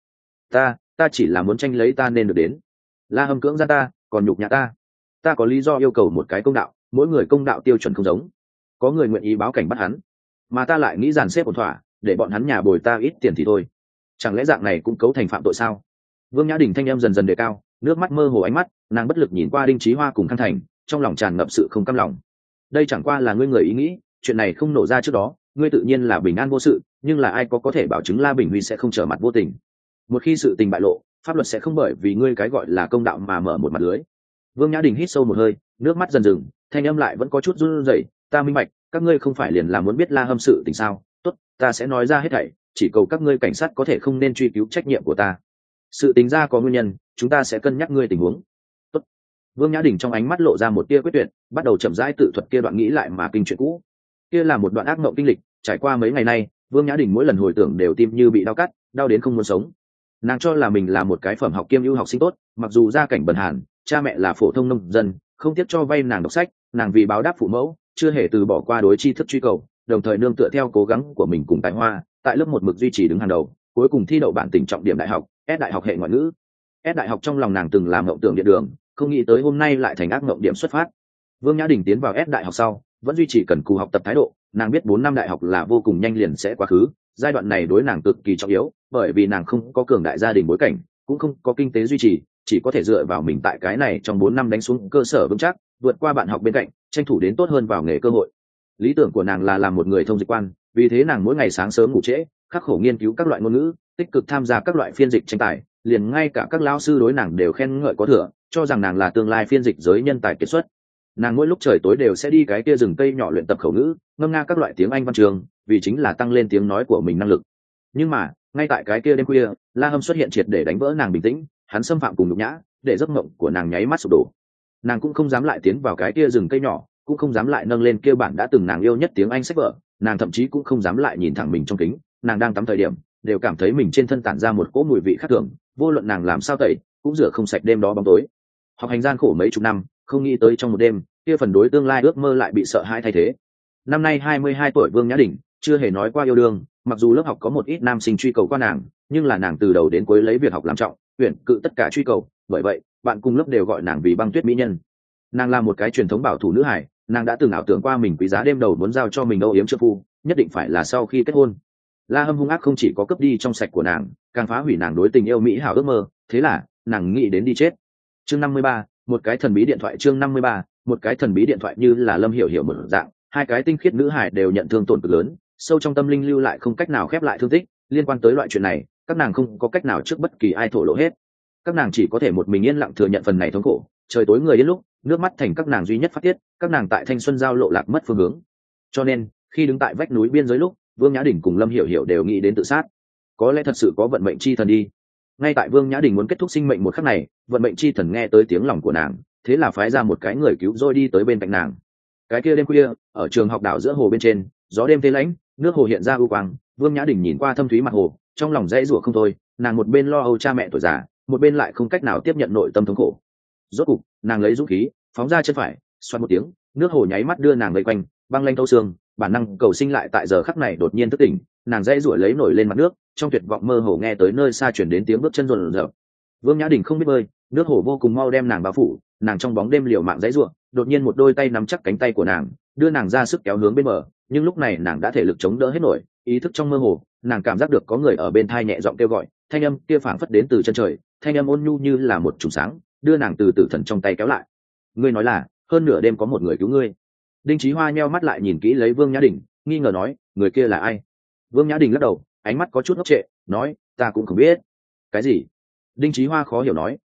ta chỉ là muốn tranh lấy ta nên được đến. La Hâm cưỡng gian ta, còn nhục nhã ta có lý do yêu cầu một cái công đạo, mỗi người công đạo tiêu chuẩn không giống, có người nguyện ý báo cảnh bắt hắn, mà ta lại nghĩ dàn xếp ổn thỏa, để bọn hắn nhà bồi ta ít tiền thì thôi. Chẳng lẽ dạng này cũng cấu thành phạm tội sao? Vương Nhã Đình thanh em dần dần đề cao, nước mắt mơ hồ ánh mắt, nàng bất lực nhìn qua Đinh Chí Hoa cùng Khang Thành, trong lòng tràn ngập sự không cam lòng. Đây chẳng qua là ngươi người ý nghĩ, chuyện này không nổ ra trước đó, ngươi tự nhiên là bình an vô sự, nhưng là ai có thể bảo chứng La Bình Huy sẽ không trở mặt vô tình? Một khi sự tình bại lộ, pháp luật sẽ không bởi vì ngươi cái gọi là công đạo mà mở một mặt lưới. Vương Nhã Đình hít sâu một hơi, nước mắt dần dừng, thanh âm lại vẫn có chút run rẩy, ta minh bạch, các ngươi không phải liền là muốn biết La Hâm sự tình sao? Tốt, ta sẽ nói ra hết thảy, chỉ cầu các ngươi cảnh sát có thể không nên truy cứu trách nhiệm của ta. Sự tính ra có nguyên nhân, chúng ta sẽ cân nhắc ngươi tình huống. Tốt. Vương Nhã Đình trong ánh mắt lộ ra một tia quyết tuyệt, bắt đầu chậm rãi tự thuật kia đoạn nghĩ lại mà kinh chuyện cũ. Kia là một đoạn ác mộng kinh lịch, trải qua mấy ngày nay, Vương Nhã Đình mỗi lần hồi tưởng đều tim như bị đau cắt, đau đến không muốn sống. Nàng cho là mình là một cái phẩm học kiêm ưu học sinh tốt, mặc dù gia cảnh bần hàn, cha mẹ là phổ thông nông dân, không tiếc cho vay nàng đọc sách, nàng vì báo đáp phụ mẫu, chưa hề từ bỏ qua đối tri thức truy cầu, đồng thời nương tựa theo cố gắng của mình cùng tài hoa, tại lớp một mực duy trì đứng hàng đầu, cuối cùng thi đậu bản tỉnh trọng điểm đại học, S đại học hệ ngoại ngữ. S đại học trong lòng nàng từng làm mộng tưởng điện đường, không nghĩ tới hôm nay lại thành ác mộng điểm xuất phát. Vương Nhã Đình tiến vào S đại học sau, vẫn duy trì cần cù học tập thái độ, nàng biết 4 năm đại học là vô cùng nhanh liền sẽ quá khứ, giai đoạn này đối nàng cực kỳ trọng yếu, bởi vì nàng không có cường đại gia đình bối cảnh, cũng không có kinh tế duy trì, chỉ có thể dựa vào mình tại cái này trong 4 năm đánh xuống cơ sở vững chắc, vượt qua bạn học bên cạnh, tranh thủ đến tốt hơn vào nghề cơ hội. Lý tưởng của nàng là làm một người thông dịch quan, vì thế nàng mỗi ngày sáng sớm ngủ trễ, khắc khổ nghiên cứu các loại ngôn ngữ, tích cực tham gia các loại phiên dịch tranh tài, liền ngay cả các lão sư đối nàng đều khen ngợi có thừa, cho rằng nàng là tương lai phiên dịch giới nhân tài kiệt xuất. Nàng mỗi lúc trời tối đều sẽ đi cái kia rừng cây nhỏ luyện tập khẩu ngữ, ngâm nga các loại tiếng Anh văn trường, vì chính là tăng lên tiếng nói của mình năng lực. Nhưng mà, ngay tại cái kia đêm khuya, La Hâm xuất hiện triệt để đánh vỡ nàng bình tĩnh, hắn xâm phạm cùng nhục nhã, để giấc mộng của nàng nháy mắt sụp đổ. Nàng cũng không dám lại tiến vào cái kia rừng cây nhỏ, cũng không dám lại nâng lên kia bản đã từng nàng yêu nhất tiếng Anh sách vở, nàng thậm chí cũng không dám lại nhìn thẳng mình trong kính, nàng đang tắm thời điểm, đều cảm thấy mình trên thân tản ra một cỗ mùi vị khác thường, vô luận nàng làm sao tẩy, cũng rửa không sạch đêm đó bóng tối. Học hành gian khổ mấy chục năm, không nghĩ tới trong một đêm, kia phần đối tương lai ước mơ lại bị sợ hãi thay thế. Năm nay 22 tuổi Vương Nhã Đình, chưa hề nói qua yêu đương, mặc dù lớp học có một ít nam sinh truy cầu qua nàng, nhưng là nàng từ đầu đến cuối lấy việc học làm trọng, tuyển cự tất cả truy cầu, bởi vậy, bạn cùng lớp đều gọi nàng vì băng tuyết mỹ nhân. Nàng là một cái truyền thống bảo thủ nữ hải, nàng đã từng ảo tưởng qua mình quý giá đêm đầu muốn giao cho mình âu yếm trợ phu, nhất định phải là sau khi kết hôn. La Hâm hung ác không chỉ có cướp đi trong sạch của nàng, càng phá hủy nàng đối tình yêu mỹ hảo ước mơ, thế là nàng nghĩ đến đi chết. Chương 53, một cái thần bí điện thoại. Chương 53, một cái thần bí điện thoại. Như là Lâm Hiểu Hiểu một dạng, hai cái tinh khiết nữ hải đều nhận thương tổn cực lớn, sâu trong tâm linh lưu lại không cách nào khép lại thương tích. Liên quan tới loại chuyện này, các nàng không có cách nào trước bất kỳ ai thổ lộ hết, các nàng chỉ có thể một mình yên lặng thừa nhận phần này thống khổ. Trời tối người đến lúc, nước mắt thành các nàng duy nhất phát tiết, các nàng tại thanh xuân giao lộ lạc mất phương hướng. Cho nên, khi đứng tại vách núi biên giới lúc, Vương Nhã Đình cùng Lâm Hiểu Hiểu đều nghĩ đến tự sát. Có lẽ thật sự có vận mệnh chi thần đi. Ngay tại Vương Nhã Đình muốn kết thúc sinh mệnh một khắc này, vận mệnh chi thần nghe tới tiếng lòng của nàng, thế là phái ra một cái người cứu rồi đi tới bên cạnh nàng. Cái kia đêm khuya, ở trường học đảo giữa hồ bên trên, gió đêm tê lãnh, nước hồ hiện ra u quang, Vương Nhã Đình nhìn qua thâm thúy mặt hồ, trong lòng dãy rủa không thôi, nàng một bên lo âu cha mẹ tuổi già, một bên lại không cách nào tiếp nhận nội tâm thống khổ. Rốt cục, nàng lấy dũng khí, phóng ra chân phải, xoát một tiếng, nước hồ nháy mắt đưa nàng vây quanh, băng lanh thấu xương, bản năng cầu sinh lại tại giờ khắc này đột nhiên thức tỉnh, nàng dãy rủa lấy nổi lên mặt nước, trong tuyệt vọng mơ hồ nghe tới nơi xa truyền đến tiếng bước chân rộn rợn. Vương Nhã Đình không biết bơi, nước hồ vô cùng mau đem nàng bao phủ, nàng trong bóng đêm liều mạng dãy rủa, đột nhiên một đôi tay nắm chắc cánh tay của nàng, đưa nàng ra sức kéo hướng bên bờ, nhưng lúc này nàng đã thể lực chống đỡ hết nổi, ý thức trong mơ hồ, nàng cảm giác được có người ở bên tai nhẹ giọng kêu gọi, thanh âm kia phảng phất đến từ chân trời, thanh âm ôn nhu như là một chùm sáng, đưa nàng từ tử thần trong tay kéo lại. Ngươi nói là, hơn nửa đêm có một người cứu ngươi. Đinh Chí Hoa nheo mắt lại nhìn kỹ lấy Vương Nhã Đình, nghi ngờ nói, người kia là ai? Vương Nhã Đình lắc đầu, ánh mắt có chút ngốc trệ, nói, ta cũng không biết. Cái gì? Đinh Chí Hoa khó hiểu nói,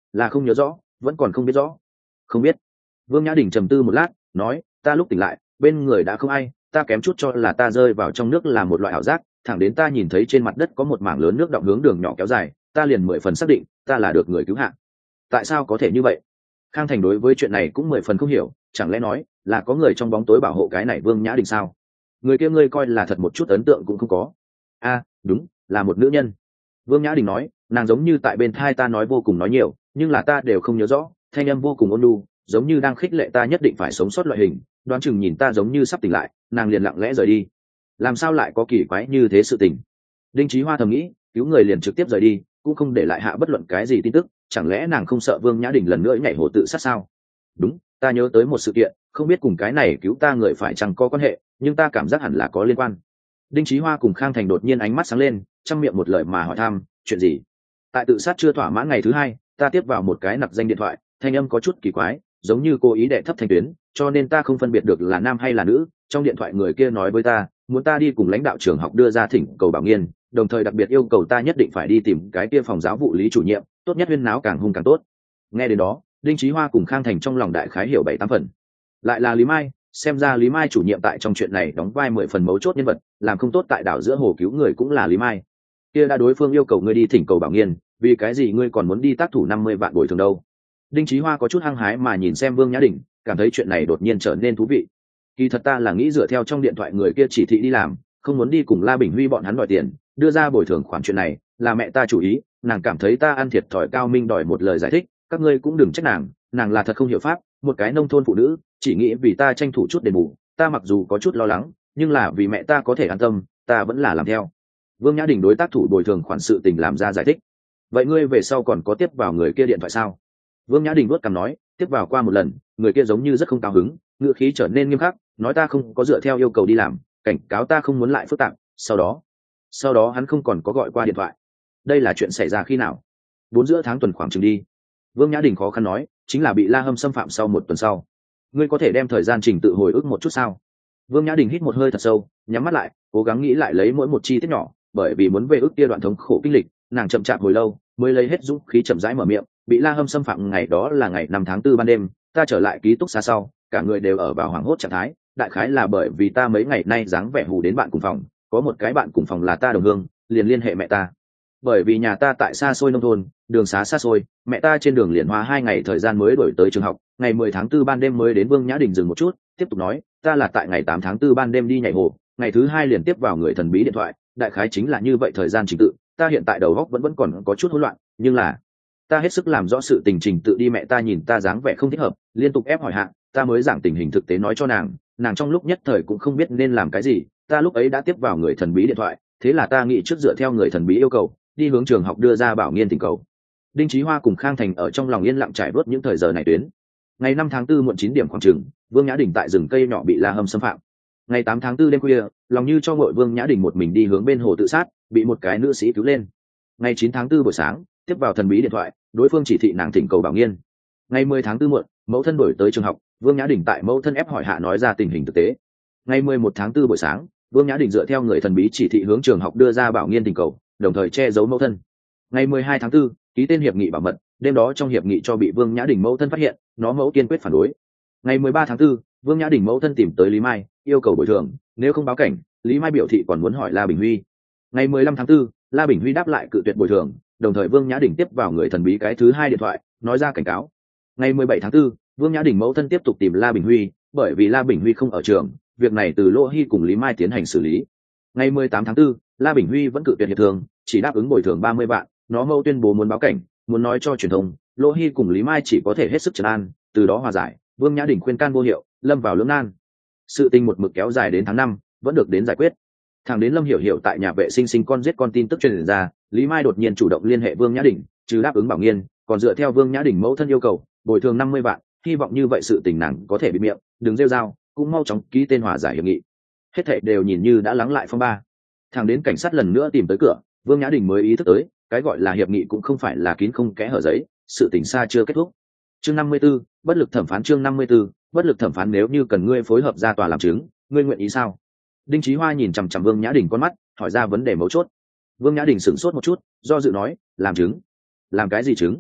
là không nhớ rõ, vẫn còn không biết rõ. Không biết. Vương Nhã Đình trầm tư một lát, nói, ta lúc tỉnh lại, bên người đã không ai, ta kém chút cho là ta rơi vào trong nước là một loại ảo giác, thẳng đến ta nhìn thấy trên mặt đất có một mảng lớn nước đọng hướng đường nhỏ kéo dài, ta liền 10 phần xác định, ta là được người cứu hạ. Tại sao có thể như vậy? Khang Thành đối với chuyện này cũng 10 phần không hiểu, chẳng lẽ nói là có người trong bóng tối bảo hộ cái này Vương Nhã Đình sao? Người kia ngươi coi là thật một chút ấn tượng cũng không có. Đúng, là một nữ nhân. Vương Nhã Đình nói, nàng giống như tại bên thai ta nói vô cùng nói nhiều, nhưng là ta đều không nhớ rõ, thanh âm vô cùng ôn nhu, giống như đang khích lệ ta nhất định phải sống sót loại hình, đoán chừng nhìn ta giống như sắp tỉnh lại, nàng liền lặng lẽ rời đi. Làm sao lại có kỳ quái như thế sự tình? Đinh Chí Hoa thầm nghĩ, cứu người liền trực tiếp rời đi, cũng không để lại hạ bất luận cái gì tin tức, chẳng lẽ nàng không sợ Vương Nhã Đình lần nữa nhảy hồ tự sát sao? Đúng, ta nhớ tới một sự kiện, không biết cùng cái này cứu ta người phải chăng có quan hệ, nhưng ta cảm giác hẳn là có liên quan. Đinh Chí Hoa cùng Khang Thành đột nhiên ánh mắt sáng lên, trong miệng một lời mà hỏi thăm, chuyện gì? Tại tự sát chưa thỏa mãn ngày thứ hai, ta tiếp vào một cái nặc danh điện thoại, thanh âm có chút kỳ quái, giống như cố ý đệ thấp thanh tuyến, cho nên ta không phân biệt được là nam hay là nữ. Trong điện thoại người kia nói với ta, muốn ta đi cùng lãnh đạo trường học đưa ra thỉnh cầu Bảo Nghiên, đồng thời đặc biệt yêu cầu ta nhất định phải đi tìm cái kia phòng giáo vụ lý chủ nhiệm, tốt nhất huyên náo càng hung càng tốt. Nghe đến đó, Đinh Chí Hoa cùng Khang Thành trong lòng đại khái hiểu 7-8 phần. Lại là Lý Mai, xem ra Lý Mai chủ nhiệm tại trong chuyện này đóng vai 10 phần mấu chốt nhân vật, làm không tốt tại đảo giữa hồ cứu người cũng là Lý Mai. Kia đã đối phương yêu cầu ngươi đi thỉnh cầu Bảo Nghiên, vì cái gì ngươi còn muốn đi tác thủ 50 vạn bồi thường đâu? Đinh Chí Hoa có chút hăng hái mà nhìn xem Vương Nhã Đình, cảm thấy chuyện này đột nhiên trở nên thú vị. Kỳ thật ta là nghĩ dựa theo trong điện thoại người kia chỉ thị đi làm, không muốn đi cùng La Bình Huy bọn hắn đòi tiền, đưa ra bồi thường khoản chuyện này, là mẹ ta chủ ý, nàng cảm thấy ta ăn thiệt thòi cao minh đòi một lời giải thích, các ngươi cũng đừng trách nàng là thật không hiểu pháp, một cái nông thôn phụ nữ, chỉ nghĩ vì ta tranh thủ chút đền bù, ta mặc dù có chút lo lắng, nhưng là vì mẹ ta có thể an tâm, ta vẫn là làm theo. Vương Nhã Đình đối tác thủ bồi thường khoản sự tình làm ra giải thích. Vậy ngươi về sau còn có tiếp vào người kia điện thoại sao? Vương Nhã Đình vuốt cằm nói, tiếp vào qua một lần, người kia giống như rất không cao hứng, ngữ khí trở nên nghiêm khắc, nói ta không có dựa theo yêu cầu đi làm, cảnh cáo ta không muốn lại phức tạp. Sau đó hắn không còn có gọi qua điện thoại. Đây là chuyện xảy ra khi nào? 4 giữa tháng tuần khoảng chừng đi. Vương Nhã Đình khó khăn nói, chính là bị La Hâm xâm phạm sau 1 tuần sau. Ngươi có thể đem thời gian trình tự hồi ức một chút sao? Vương Nhã Đình hít một hơi thật sâu, nhắm mắt lại, cố gắng nghĩ lại lấy mỗi một chi tiết nhỏ, bởi vì muốn về ức kia đoạn thống khổ kinh lịch, nàng chậm chạp hồi lâu mới lấy hết dũng khí chậm rãi mở miệng. Bị La Hâm xâm phạm ngày đó là ngày 5 tháng 4 ban đêm, ta trở lại ký túc xá sau, cả người đều ở vào hoảng hốt trạng thái, đại khái là bởi vì ta mấy ngày nay dáng vẻ hù đến bạn cùng phòng, có một cái bạn cùng phòng là ta đồng hương, liền liên hệ mẹ ta. Bởi vì nhà ta tại xa xôi nông thôn, đường xá xa xôi, mẹ ta trên đường liền hoa 2 ngày thời gian mới đổi tới trường học, ngày 10 tháng 4 ban đêm mới đến. Vương Nhã Đình dừng một chút, tiếp tục nói, ta là tại ngày 8 tháng 4 ban đêm đi nhảy hồ, ngày thứ 2 liền tiếp vào người thần bí điện thoại, đại khái chính là như vậy thời gian trình tự, ta hiện tại đầu óc vẫn còn có chút hỗn loạn, nhưng là ta hết sức làm rõ sự tình trình tự đi. Mẹ ta nhìn ta dáng vẻ không thích hợp, liên tục ép hỏi hạn, ta mới giảng tình hình thực tế nói cho nàng trong lúc nhất thời cũng không biết nên làm cái gì. Ta lúc ấy đã tiếp vào người thần bí điện thoại, thế là ta nghĩ trước dựa theo người thần bí yêu cầu, đi hướng trường học đưa ra Bảo Nghiên thỉnh cầu. Đinh Chí Hoa cùng Khang Thành ở trong lòng yên lặng trải bớt những thời giờ này tuyến. Ngày 5 tháng 4 muộn 9 điểm khoảng chừng, Vương Nhã Đình tại rừng cây nhỏ bị La Hâm xâm phạm. Ngày 8 tháng 4 đêm khuya, lòng như cho ngội Vương Nhã Đình một mình đi hướng bên hồ tự sát, bị một cái nữ sĩ cứu lên. Ngày 9 tháng 4 buổi sáng, tiếp vào thần bí điện thoại, đối phương chỉ thị nàng thỉnh cầu Bảo Nghiên. Ngày 10 tháng 4 muộn, mẫu thân đổi tới trường học, Vương Nhã Đình tại mẫu thân ép hỏi hạ nói ra tình hình thực tế. Ngày 11 tháng 4 buổi sáng, Vương Nhã Đình dựa theo người thần bí chỉ thị hướng trường học đưa ra Bảo Nghiên thỉnh cầu, đồng thời che giấu mẫu thân. Ngày 12 tháng 4, ký tên hiệp nghị bảo mật, đêm đó trong hiệp nghị cho bị Vương Nhã Đình mẫu thân phát hiện, nó mẫu kiên quyết phản đối. Ngày 13 tháng 4, Vương Nhã Đình mẫu thân tìm tới Lý Mai, yêu cầu bồi thường, nếu không báo cảnh, Lý Mai biểu thị còn muốn hỏi La Bình Huy. Ngày 15 tháng 4, La Bình Huy đáp lại cự tuyệt bồi thường, đồng thời Vương Nhã Đình tiếp vào người thần bí cái thứ 2 điện thoại, nói ra cảnh cáo. Ngày 17 tháng 4, Vương Nhã Đình mẫu thân tiếp tục tìm La Bình Huy, bởi vì La Bình Huy không ở trường, việc này từ Lỗ Hy cùng Lý Mai tiến hành xử lý. Ngày 18 tháng 4, La Bình Huy vẫn cự tuyệt hiệp thương, chỉ đáp ứng bồi thường 30 vạn, nó mẫu tuyên bố muốn báo cảnh, muốn nói cho truyền thông, Lỗ Hy cùng Lý Mai chỉ có thể hết sức trấn an, từ đó hòa giải. Vương Nhã Đình khuyên can vô hiệu, lâm vào lưỡng nan. Sự tình một mực kéo dài đến tháng 5, vẫn được đến giải quyết. Thằng đến Lâm Hiểu Hiểu tại nhà vệ sinh sinh con giết con tin tức truyền ra, Lý Mai đột nhiên chủ động liên hệ Vương Nhã Đình, trừ đáp ứng Bảo Nghiên, còn dựa theo Vương Nhã Đình mẫu thân yêu cầu, bồi thường 50 vạn, hy vọng như vậy sự tình nàng có thể bị miệng, đừng rêu rao, cũng mau chóng ký tên hòa giải hiệp nghị. Hết thảy đều nhìn như đã lắng lại phong ba. Thằng đến cảnh sát lần nữa tìm tới cửa, Vương Nhã Đình mới ý thức tới, cái gọi là hiệp nghị cũng không phải là kín không kẽ hở giấy, sự tình xa chưa kết thúc. Chương 54, bất lực thẩm phán. Chương 54, bất lực thẩm phán. Nếu như cần ngươi phối hợp ra tòa làm chứng, ngươi nguyện ý sao? Đinh Chí Hoa nhìn chằm chằm Vương Nhã Đình con mắt, hỏi ra vấn đề mấu chốt. Vương Nhã Đình sửng sốt một chút, do dự nói, làm chứng? Làm cái gì chứng?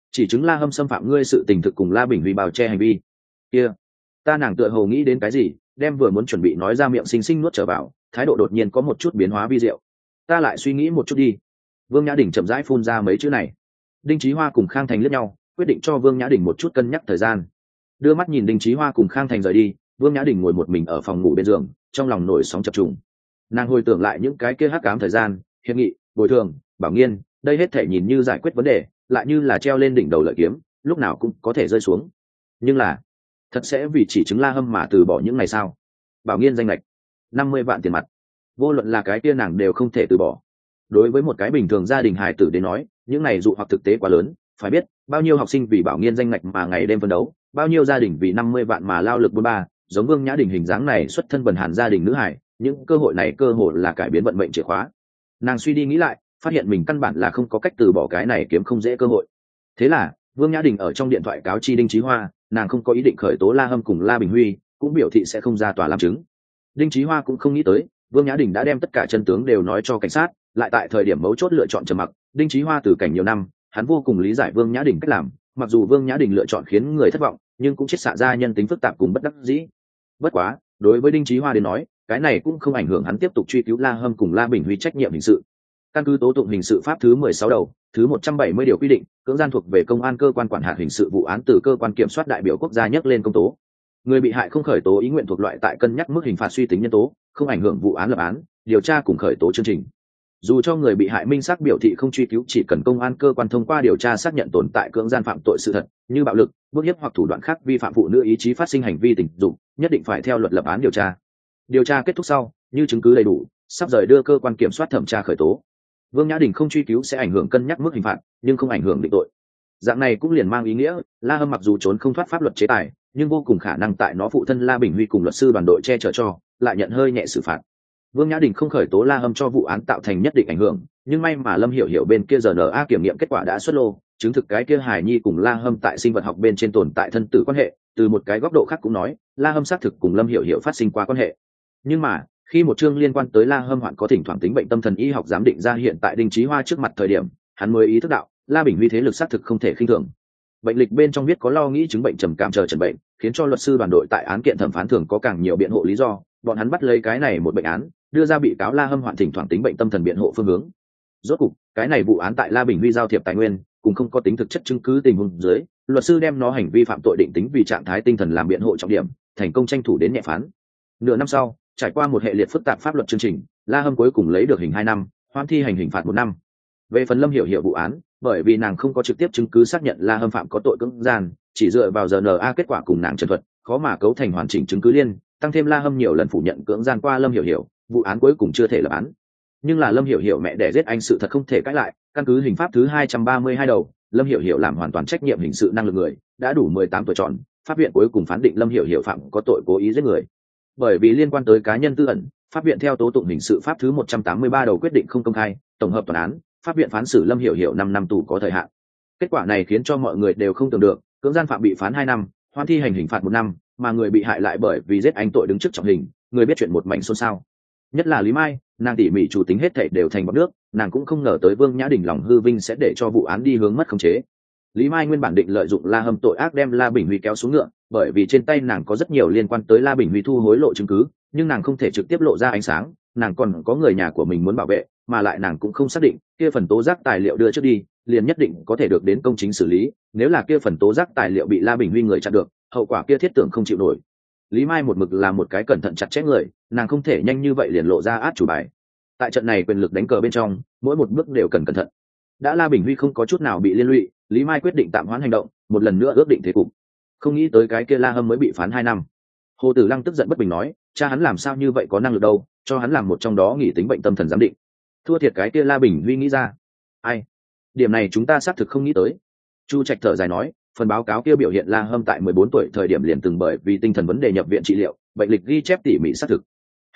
chỉ chứng La Hâm xâm phạm ngươi sự tình thực cùng La Bình Huy bào che hành vi kia. Ta nàng tựa hồ nghĩ đến cái gì, đem vừa muốn chuẩn bị nói ra miệng xinh xinh nuốt trở vào, thái độ đột nhiên có một chút biến hóa vi diệu. Ta lại suy nghĩ một chút đi. Vương Nhã Đình chậm rãi phun ra mấy chữ này. Đinh Chí Hoa cùng Khang Thành liếc nhau, quyết định cho Vương Nhã Đình một chút cân nhắc thời gian. Đưa mắt nhìn Đinh Chí Hoa cùng Khang Thành rời đi, Vương Nhã Đình ngồi một mình ở phòng ngủ bên giường, trong lòng nổi sóng chập trùng. Nàng hồi tưởng lại những cái kia hắc ám thời gian, hiệp nghị, bồi thường, bảo nghiên, đây hết thể nhìn như giải quyết vấn đề, lại như là treo lên đỉnh đầu lợi kiếm, lúc nào cũng có thể rơi xuống. Nhưng là, thật sẽ vì chỉ chứng La Hâm mà từ bỏ những ngày sao? Bảo nghiên danh lệch 50 vạn tiền mặt, vô luận là cái kia nàng đều không thể từ bỏ. Đối với một cái bình thường gia đình hài tử đến nói, những này dụ hoặc thực tế quá lớn. Phải biết bao nhiêu học sinh vì bảo nghiên danh ngạch mà ngày đêm phấn đấu, bao nhiêu gia đình vì 50 vạn mà lao lực bôn ba. Giống Vương Nhã Đình hình dáng này xuất thân bần hàn gia đình nữ hài, những cơ hội này cơ hội là cải biến vận mệnh chìa khóa. Nàng suy đi nghĩ lại, phát hiện mình căn bản là không có cách từ bỏ cái này kiếm không dễ cơ hội. Thế là Vương Nhã Đình ở trong điện thoại cáo chi Đinh Chí Hoa, nàng không có ý định khởi tố La Hâm cùng La Bình Huy, cũng biểu thị sẽ không ra tòa làm chứng. Đinh Chí Hoa cũng không nghĩ tới Vương Nhã Đình đã đem tất cả chân tướng đều nói cho cảnh sát, lại tại thời điểm mấu chốt lựa chọn trầm mặc. Đinh Chí Hoa từ cảnh nhiều năm, hắn vô cùng lý giải Vương Nhã Đình cách làm, mặc dù Vương Nhã Đình lựa chọn khiến người thất vọng, nhưng cũng chiết xạ ra nhân tính phức tạp cùng bất đắc dĩ. Bất quá, đối với Đinh Chí Hoa đến nói, cái này cũng không ảnh hưởng hắn tiếp tục truy cứu La Hâm cùng La Bình Huy trách nhiệm hình sự. Căn cứ tố tụng hình sự pháp thứ 16 đầu, thứ 170 điều quy định, cưỡng gian thuộc về công an cơ quan quản hạt hình sự vụ án từ cơ quan kiểm soát đại biểu quốc gia nhắc lên công tố. Người bị hại không khởi tố ý nguyện thuộc loại tại cân nhắc mức hình phạt suy tính nhân tố, không ảnh hưởng vụ án lập án, điều tra cùng khởi tố chương trình. Dù cho người bị hại minh xác biểu thị không truy cứu, chỉ cần công an cơ quan thông qua điều tra xác nhận tồn tại cưỡng gian phạm tội sự thật, như bạo lực, bức hiếp hoặc thủ đoạn khác vi phạm phụ nữ ý chí phát sinh hành vi tình dục, nhất định phải theo luật lập án điều tra. Điều tra kết thúc sau, như chứng cứ đầy đủ, sắp rời đưa cơ quan kiểm soát thẩm tra khởi tố. Vương Nhã Đình không truy cứu sẽ ảnh hưởng cân nhắc mức hình phạt, nhưng không ảnh hưởng định tội. Dạng này cũng liền mang ý nghĩa, La Hâm mặc dù trốn không thoát pháp luật chế tài, nhưng vô cùng khả năng tại nó phụ thân La Bình Huy cùng luật sư đoàn đội che chở cho, lại nhận hơi nhẹ xử phạt. Vương Nhã Đình không khởi tố La Hâm cho vụ án tạo thành nhất định ảnh hưởng, nhưng may mà Lâm Hiểu Hiểu bên kia RNA kiểm nghiệm kết quả đã xuất lô, chứng thực cái kia hài nhi cùng La Hâm tại sinh vật học bên trên tồn tại thân tử quan hệ. Từ một cái góc độ khác cũng nói, La Hâm xác thực cùng Lâm Hiểu Hiểu phát sinh qua quan hệ. Nhưng mà, khi một chương liên quan tới La Hâm hoạn có thỉnh thoảng tính bệnh tâm thần y học giám định ra hiện tại Đinh Chí Hoa trước mặt thời điểm, hắn mới ý thức đạo, La Bình Huy thế lực xác thực không thể khinh thường. Bệnh lịch bên trong viết có lo nghĩ chứng bệnh trầm cảm chờ trần bệnh, khiến cho luật sư đoàn đội tại án kiện thẩm phán thường có càng nhiều biện hộ lý do, bọn hắn bắt lấy cái này một bệnh án, đưa ra bị cáo La Hâm hoạn thỉnh thoảng tính bệnh tâm thần biện hộ phương hướng. Rốt cục, cái này vụ án tại La Bình Huy giao thiệp tài nguyên, cùng không có tính thực chất chứng cứ tình huống dưới, luật sư đem nó hành vi phạm tội định tính vì trạng thái tinh thần làm biện hộ trọng điểm, thành công tranh thủ đến nhẹ phán. Nửa năm sau, trải qua một hệ liệt phức tạp pháp luật chương trình, La Hâm cuối cùng lấy được hình 2 năm, hoãn thi hành hình phạt 1 năm. Về phần Lâm Hiểu Hiểu vụ án, bởi vì nàng không có trực tiếp chứng cứ xác nhận La Hâm phạm có tội cưỡng gian, chỉ dựa vào RNA kết quả cùng nàng trần thuật, khó mà cấu thành hoàn chỉnh chứng cứ liên, tăng thêm La Hâm nhiều lần phủ nhận cưỡng gian qua Lâm Hiểu Hiểu, vụ án cuối cùng chưa thể lập án. Nhưng là Lâm Hiểu Hiểu mẹ đẻ giết anh sự thật không thể cãi lại, căn cứ hình pháp thứ 232 đầu, Lâm Hiểu Hiểu làm hoàn toàn trách nhiệm hình sự năng lực người, đã đủ 18 tuổi tròn, pháp viện cuối cùng phán định Lâm Hiểu Hiểu phạm có tội cố ý giết người. Bởi vì liên quan tới cá nhân tư ẩn, pháp viện theo tố tụng hình sự pháp thứ 183 đầu quyết định không công khai, tổng hợp tòa án, pháp viện phán xử Lâm Hiểu Hiểu 5 năm tù có thời hạn. Kết quả này khiến cho mọi người đều không tưởng được, cưỡng gian phạm bị phán 2 năm, hoãn thi hành hình phạt 1 năm, mà người bị hại lại bởi vì giết anh tội đứng trước trọng hình, người biết chuyện một mảnh xôn xao. Nhất là Lý Mai, nàng tỉ mỉ chủ tính hết thảy đều thành bọt nước, nàng cũng không ngờ tới Vương Nhã Đình lòng hư vinh sẽ để cho vụ án đi hướng mất khống chế. Lý Mai nguyên bản định lợi dụng La Hâm tội ác đem La Bình Huy kéo xuống ngựa, bởi vì trên tay nàng có rất nhiều liên quan tới La Bình Huy thu hối lộ chứng cứ, nhưng nàng không thể trực tiếp lộ ra ánh sáng, nàng còn có người nhà của mình muốn bảo vệ, mà lại nàng cũng không xác định kia phần tố giác tài liệu đưa trước đi, liền nhất định có thể được đến công chính xử lý, nếu là kia phần tố giác tài liệu bị La Bình Huy người chặn được, hậu quả kia thiết tưởng không chịu nổi. Lý Mai một mực là một cái cẩn thận chặt chẽ người, nàng không thể nhanh như vậy liền lộ ra át chủ bài. Tại trận này quyền lực đánh cờ bên trong, mỗi một bước đều cần cẩn thận. Đã La Bình Huy không có chút nào bị liên lụy, Lý Mai quyết định tạm hoãn hành động, một lần nữa ước định thế cục. Không nghĩ tới cái kia La Hâm mới bị phán 2 năm. Hồ Tử Lăng tức giận bất bình nói, cha hắn làm sao như vậy có năng lực đâu, cho hắn làm một trong đó nghỉ tính bệnh tâm thần giám định. Thua thiệt cái kia La Bình Huy nghĩ ra. Ai? Điểm này chúng ta xác thực không nghĩ tới. Chu Trạch thở dài nói, phần báo cáo kia biểu hiện La Hâm tại 14 tuổi thời điểm liền từng bởi vì tinh thần vấn đề nhập viện trị liệu, bệnh lịch ghi chép tỉ mỉ xác thực.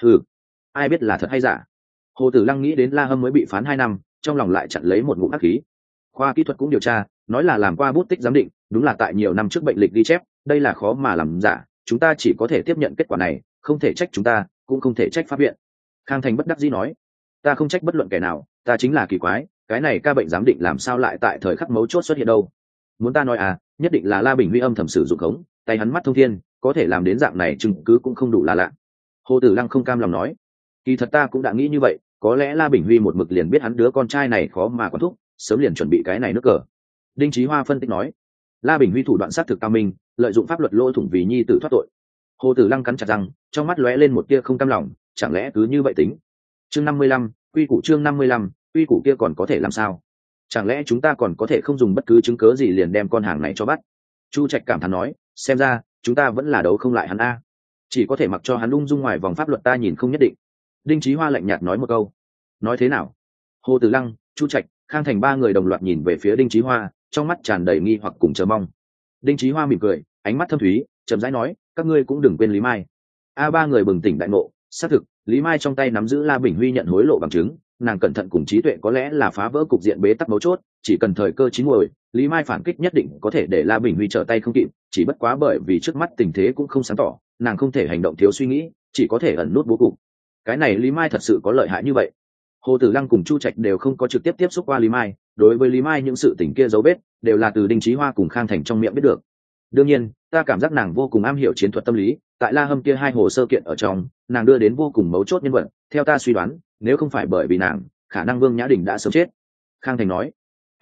Ai biết là thật hay giả. Hồ Tử Lăng nghĩ đến La Hâm mới bị phán 2 năm, trong lòng lại chặn lấy một ngụm ác khí. Khoa kỹ thuật cũng điều tra, nói là làm qua bút tích giám định, đúng là tại nhiều năm trước bệnh lịch ghi chép, đây là khó mà làm giả, chúng ta chỉ có thể tiếp nhận kết quả này, không thể trách chúng ta, cũng không thể trách pháp viện. Khang Thành bất đắc dĩ nói, ta không trách bất luận kẻ nào, ta chính là kỳ quái, cái này ca bệnh giám định làm sao lại tại thời khắc mấu chốt xuất hiện đâu. Muốn ta nói à, nhất định là La Bình Huy âm thầm sử dụng khống, tay hắn mắt thông thiên, có thể làm đến dạng này chứng cứ cũng không đủ là lạ. Hồ Tử Lăng không cam lòng nói, kỳ thật ta cũng đã nghĩ như vậy, có lẽ La Bình Huy một mực liền biết hắn đứa con trai này khó mà quản thúc, sớm liền chuẩn bị cái này nước cờ. Đinh Chí Hoa phân tích nói, La Bình Huy thủ đoạn sát thực cao minh, lợi dụng pháp luật lỗ thủng vì nhi tử thoát tội. Hồ Tử Lăng cắn chặt răng, trong mắt lóe lên một tia không cam lòng, chẳng lẽ cứ như vậy tính? Chương 55, quy củ chương 55, quy củ kia còn có thể làm sao? Chẳng lẽ chúng ta còn có thể không dùng bất cứ chứng cớ gì liền đem con hàng này cho bắt? Chu Trạch cảm thán nói, xem ra chúng ta vẫn là đấu không lại hắn a, chỉ có thể mặc cho hắn ung dung ngoài vòng pháp luật, ta nhìn không nhất định. Đinh Chí Hoa lạnh nhạt nói một câu. Nói thế nào? Hồ Tử Lăng, Chu Trạch, Khang Thành ba người đồng loạt nhìn về phía Đinh Chí Hoa, trong mắt tràn đầy nghi hoặc cùng chờ mong. Đinh Chí Hoa mỉm cười, ánh mắt thâm thúy, chậm rãi nói, các ngươi cũng đừng quên Lý Mai. Ba người bừng tỉnh đại ngộ, xác thực, Lý Mai trong tay nắm giữ La Bình Huy nhận hối lộ bằng chứng, nàng cẩn thận cùng trí tuệ có lẽ là phá vỡ cục diện bế tắc mấu chốt, chỉ cần thời cơ chín muồi, Lý Mai phản kích nhất định có thể để La Bình Huy trở tay không kịp, chỉ bất quá bởi vì trước mắt tình thế cũng không sáng tỏ, nàng không thể hành động thiếu suy nghĩ, chỉ có thể ẩn nút bố cục. Cái này Lý Mai thật sự có lợi hại như vậy? Hồ Tử Lăng cùng Chu Trạch đều không có trực tiếp tiếp xúc qua Lý Mai, đối với Lý Mai những sự tình kia dấu vết đều là từ Đinh Chí Hoa cùng Khang Thành trong miệng biết được. Đương nhiên, ta cảm giác nàng vô cùng am hiểu chiến thuật tâm lý, tại La Hâm kia hai hồ sơ kiện ở trong, nàng đưa đến vô cùng mấu chốt nhân vật, theo ta suy đoán, nếu không phải bởi vì nàng, khả năng Vương Nhã Đình đã sớm chết. Khang Thành nói.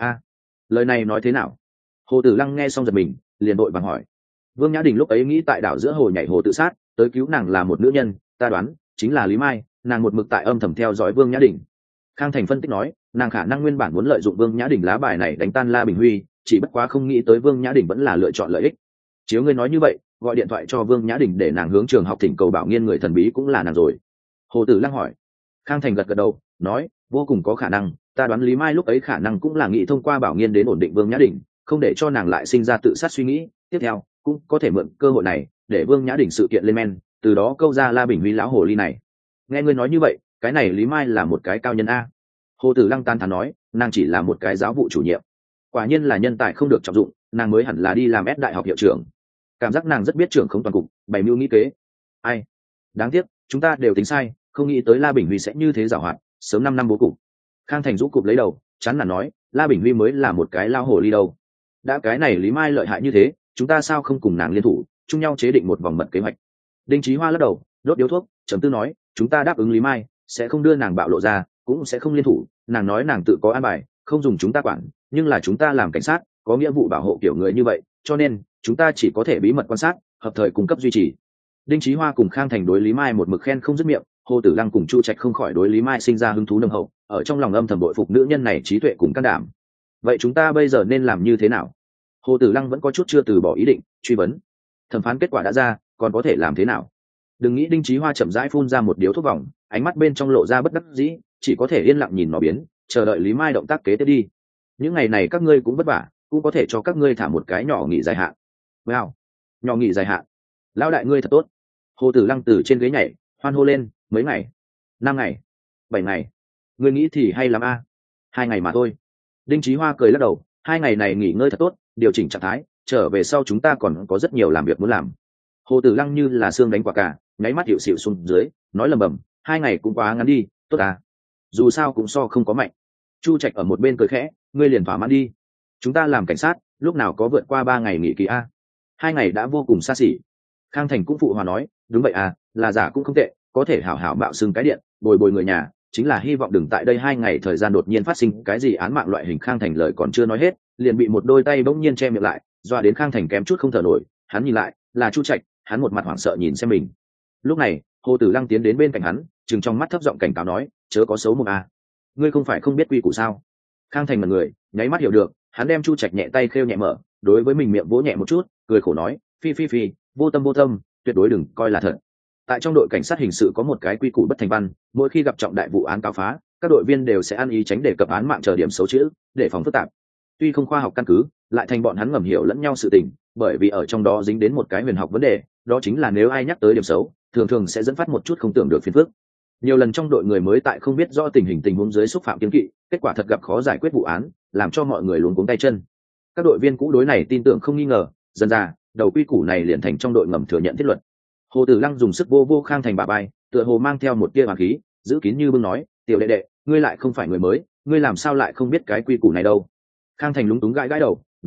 Lời này nói thế nào? Hồ Tử Lăng nghe xong giật mình, liền đội vàng hỏi. Vương Nhã Đình lúc ấy nghĩ tại đảo giữa hồ nhảy hồ tự sát, tới cứu nàng là một nữ nhân, ta đoán chính là Lý Mai, nàng một mực tại âm thầm theo dõi Vương Nhã Đình. Khang Thành phân tích nói, nàng khả năng nguyên bản muốn lợi dụng Vương Nhã Đình lá bài này đánh tan La Bình Huy, chỉ bất quá không nghĩ tới Vương Nhã Đình vẫn là lựa chọn lợi ích. Chiếu ngươi nói như vậy, gọi điện thoại cho Vương Nhã Đình để nàng hướng trường học thỉnh cầu Bảo Nghiên người thần bí cũng là nàng rồi. Hồ Tử Lăng hỏi. Khang Thành gật gật đầu, nói, vô cùng có khả năng, ta đoán Lý Mai lúc ấy khả năng cũng là nghĩ thông qua Bảo Nghiên đến ổn định Vương Nhã Đình, không để cho nàng lại sinh ra tự sát suy nghĩ. Tiếp theo, cũng có thể mượn cơ hội này để Vương Nhã Đình sự kiện lên men, từ đó câu ra La Bình Huy lão hồ ly này. Nghe ngươi nói như vậy, cái này Lý Mai là một cái cao nhân a. Hồ Tử Lăng tan thán nói, nàng chỉ là một cái giáo vụ chủ nhiệm, quả nhiên là nhân tài không được trọng dụng, nàng mới hẳn là đi làm ép đại học hiệu trưởng. Cảm giác nàng rất biết trưởng không toàn cục, bày mưu nghĩ kế. Ai, đáng tiếc, chúng ta đều tính sai, không nghĩ tới La Bình Huy sẽ như thế giàu hoạt, sớm 5 năm bố cục. Khang Thành rũ cục lấy đầu, chán nản nói, La Bình Huy mới là một cái lao hồ ly đâu. Đã cái này Lý Mai lợi hại như thế, chúng ta sao không cùng nàng liên thủ, chung nhau chế định một vòng mật kế hoạch. Đinh Chí Hoa lắc đầu, đốt điếu thuốc, trầm tư nói, chúng ta đáp ứng Lý Mai, sẽ không đưa nàng bạo lộ ra, cũng sẽ không liên thủ, nàng nói nàng tự có an bài, không dùng chúng ta quản, nhưng là chúng ta làm cảnh sát, có nghĩa vụ bảo hộ kiểu người như vậy, cho nên chúng ta chỉ có thể bí mật quan sát, hợp thời cung cấp duy trì. Đinh Chí Hoa cùng Khang Thành đối Lý Mai một mực khen không dứt miệng, Hồ Tử Lăng cùng Chu Trạch không khỏi đối Lý Mai sinh ra hứng thú nồng hậu, ở trong lòng âm thầm bội phục nữ nhân này trí tuệ cùng can đảm. Vậy chúng ta bây giờ nên làm như thế nào? Hồ Tử Lăng vẫn có chút chưa từ bỏ ý định, truy vấn. Thẩm phán kết quả đã ra, còn có thể làm thế nào? Đừng nghĩ. Đinh Chí Hoa chậm rãi phun ra một điếu thuốc vòng, ánh mắt bên trong lộ ra bất đắc dĩ, chỉ có thể yên lặng nhìn nó biến, chờ đợi Lý Mai động tác kế tiếp đi. Những ngày này các ngươi cũng vất vả, cũng có thể cho các ngươi thả một cái nhỏ nghỉ dài hạn. Wow, nhỏ nghỉ dài hạn. Lão đại ngươi thật tốt. Hồ Tử Lăng từ trên ghế nhảy, hoan hô lên, mấy ngày, 5 ngày, 7 ngày, ngươi nghĩ thì hay lắm a. 2 ngày mà thôi. Đinh Chí Hoa cười lắc đầu, 2 ngày này nghỉ ngơi thật tốt, điều chỉnh trạng thái, trở về sau chúng ta còn có rất nhiều làm việc muốn làm. Hồ Tử Lăng như là xương đánh quả cả, nháy mắt hiệu xịu xuống dưới, nói lầm bầm, 2 ngày cũng quá ngắn đi, tốt à. Dù sao cũng so không có mạnh. Chu Trạch ở một bên cười khẽ, ngươi liền thỏa mãn đi. Chúng ta làm cảnh sát, lúc nào có vượt qua 3 ngày nghỉ kỳ a? 2 ngày đã vô cùng xa xỉ. Khang Thành cũng phụ hòa nói, đúng vậy à, là giả cũng không tệ, có thể hảo hảo bạo xưng cái điện, bồi bồi người nhà, chính là hy vọng đừng tại đây 2 ngày thời gian đột nhiên phát sinh cái gì án mạng loại hình. Khang Thành lời còn chưa nói hết, liền bị một đôi tay bỗng nhiên che miệng lại, doa đến Khang Thành kém chút không thở nổi. Hắn nhìn lại, là Chu Trạch, hắn một mặt hoảng sợ nhìn xem mình. Lúc này, Hồ Tử Lăng tiến đến bên cạnh hắn, trừng trong mắt thấp giọng cảnh cáo nói, chớ có xấu mồm à, ngươi không phải không biết quy củ sao? Khang Thành mặt người, nháy mắt hiểu được, hắn đem Chu Trạch nhẹ tay khêu nhẹ mở, đối với mình miệng vỗ nhẹ một chút, cười khổ nói, phi phi phi, vô tâm vô tâm, tuyệt đối đừng coi là thật. Tại trong đội cảnh sát hình sự có một cái quy củ bất thành văn, mỗi khi gặp trọng đại vụ án cáo phá, các đội viên đều sẽ ăn ý tránh để cập án mạng chờ điểm xấu chữ, để phòng phức tạp. Tuy không khoa học căn cứ, lại thành bọn hắn ngầm hiểu lẫn nhau sự tình, bởi vì ở trong đó dính đến một cái huyền học vấn đề, đó chính là nếu ai nhắc tới điểm xấu, thường thường sẽ dẫn phát một chút không tưởng được phiền phức. Nhiều lần trong đội người mới tại không biết rõ tình huống dưới xúc phạm kiêng kỵ, kết quả thật gặp khó giải quyết vụ án, làm cho mọi người luống cuống tay chân. Các đội viên cũ đối này tin tưởng không nghi ngờ, dần ra đầu quy củ này liền thành trong đội ngầm thừa nhận thiết luật. Hồ Tử Lăng dùng sức vô vô Khang Thành bả vai, tựa hồ mang theo một tia hoàng khí, giữ kín như bưng nói, tiểu đệ đệ, ngươi lại không phải người mới, ngươi làm sao lại không biết cái quy củ này đâu? Khang Thành lúng túng gãi gãi đầu, nói,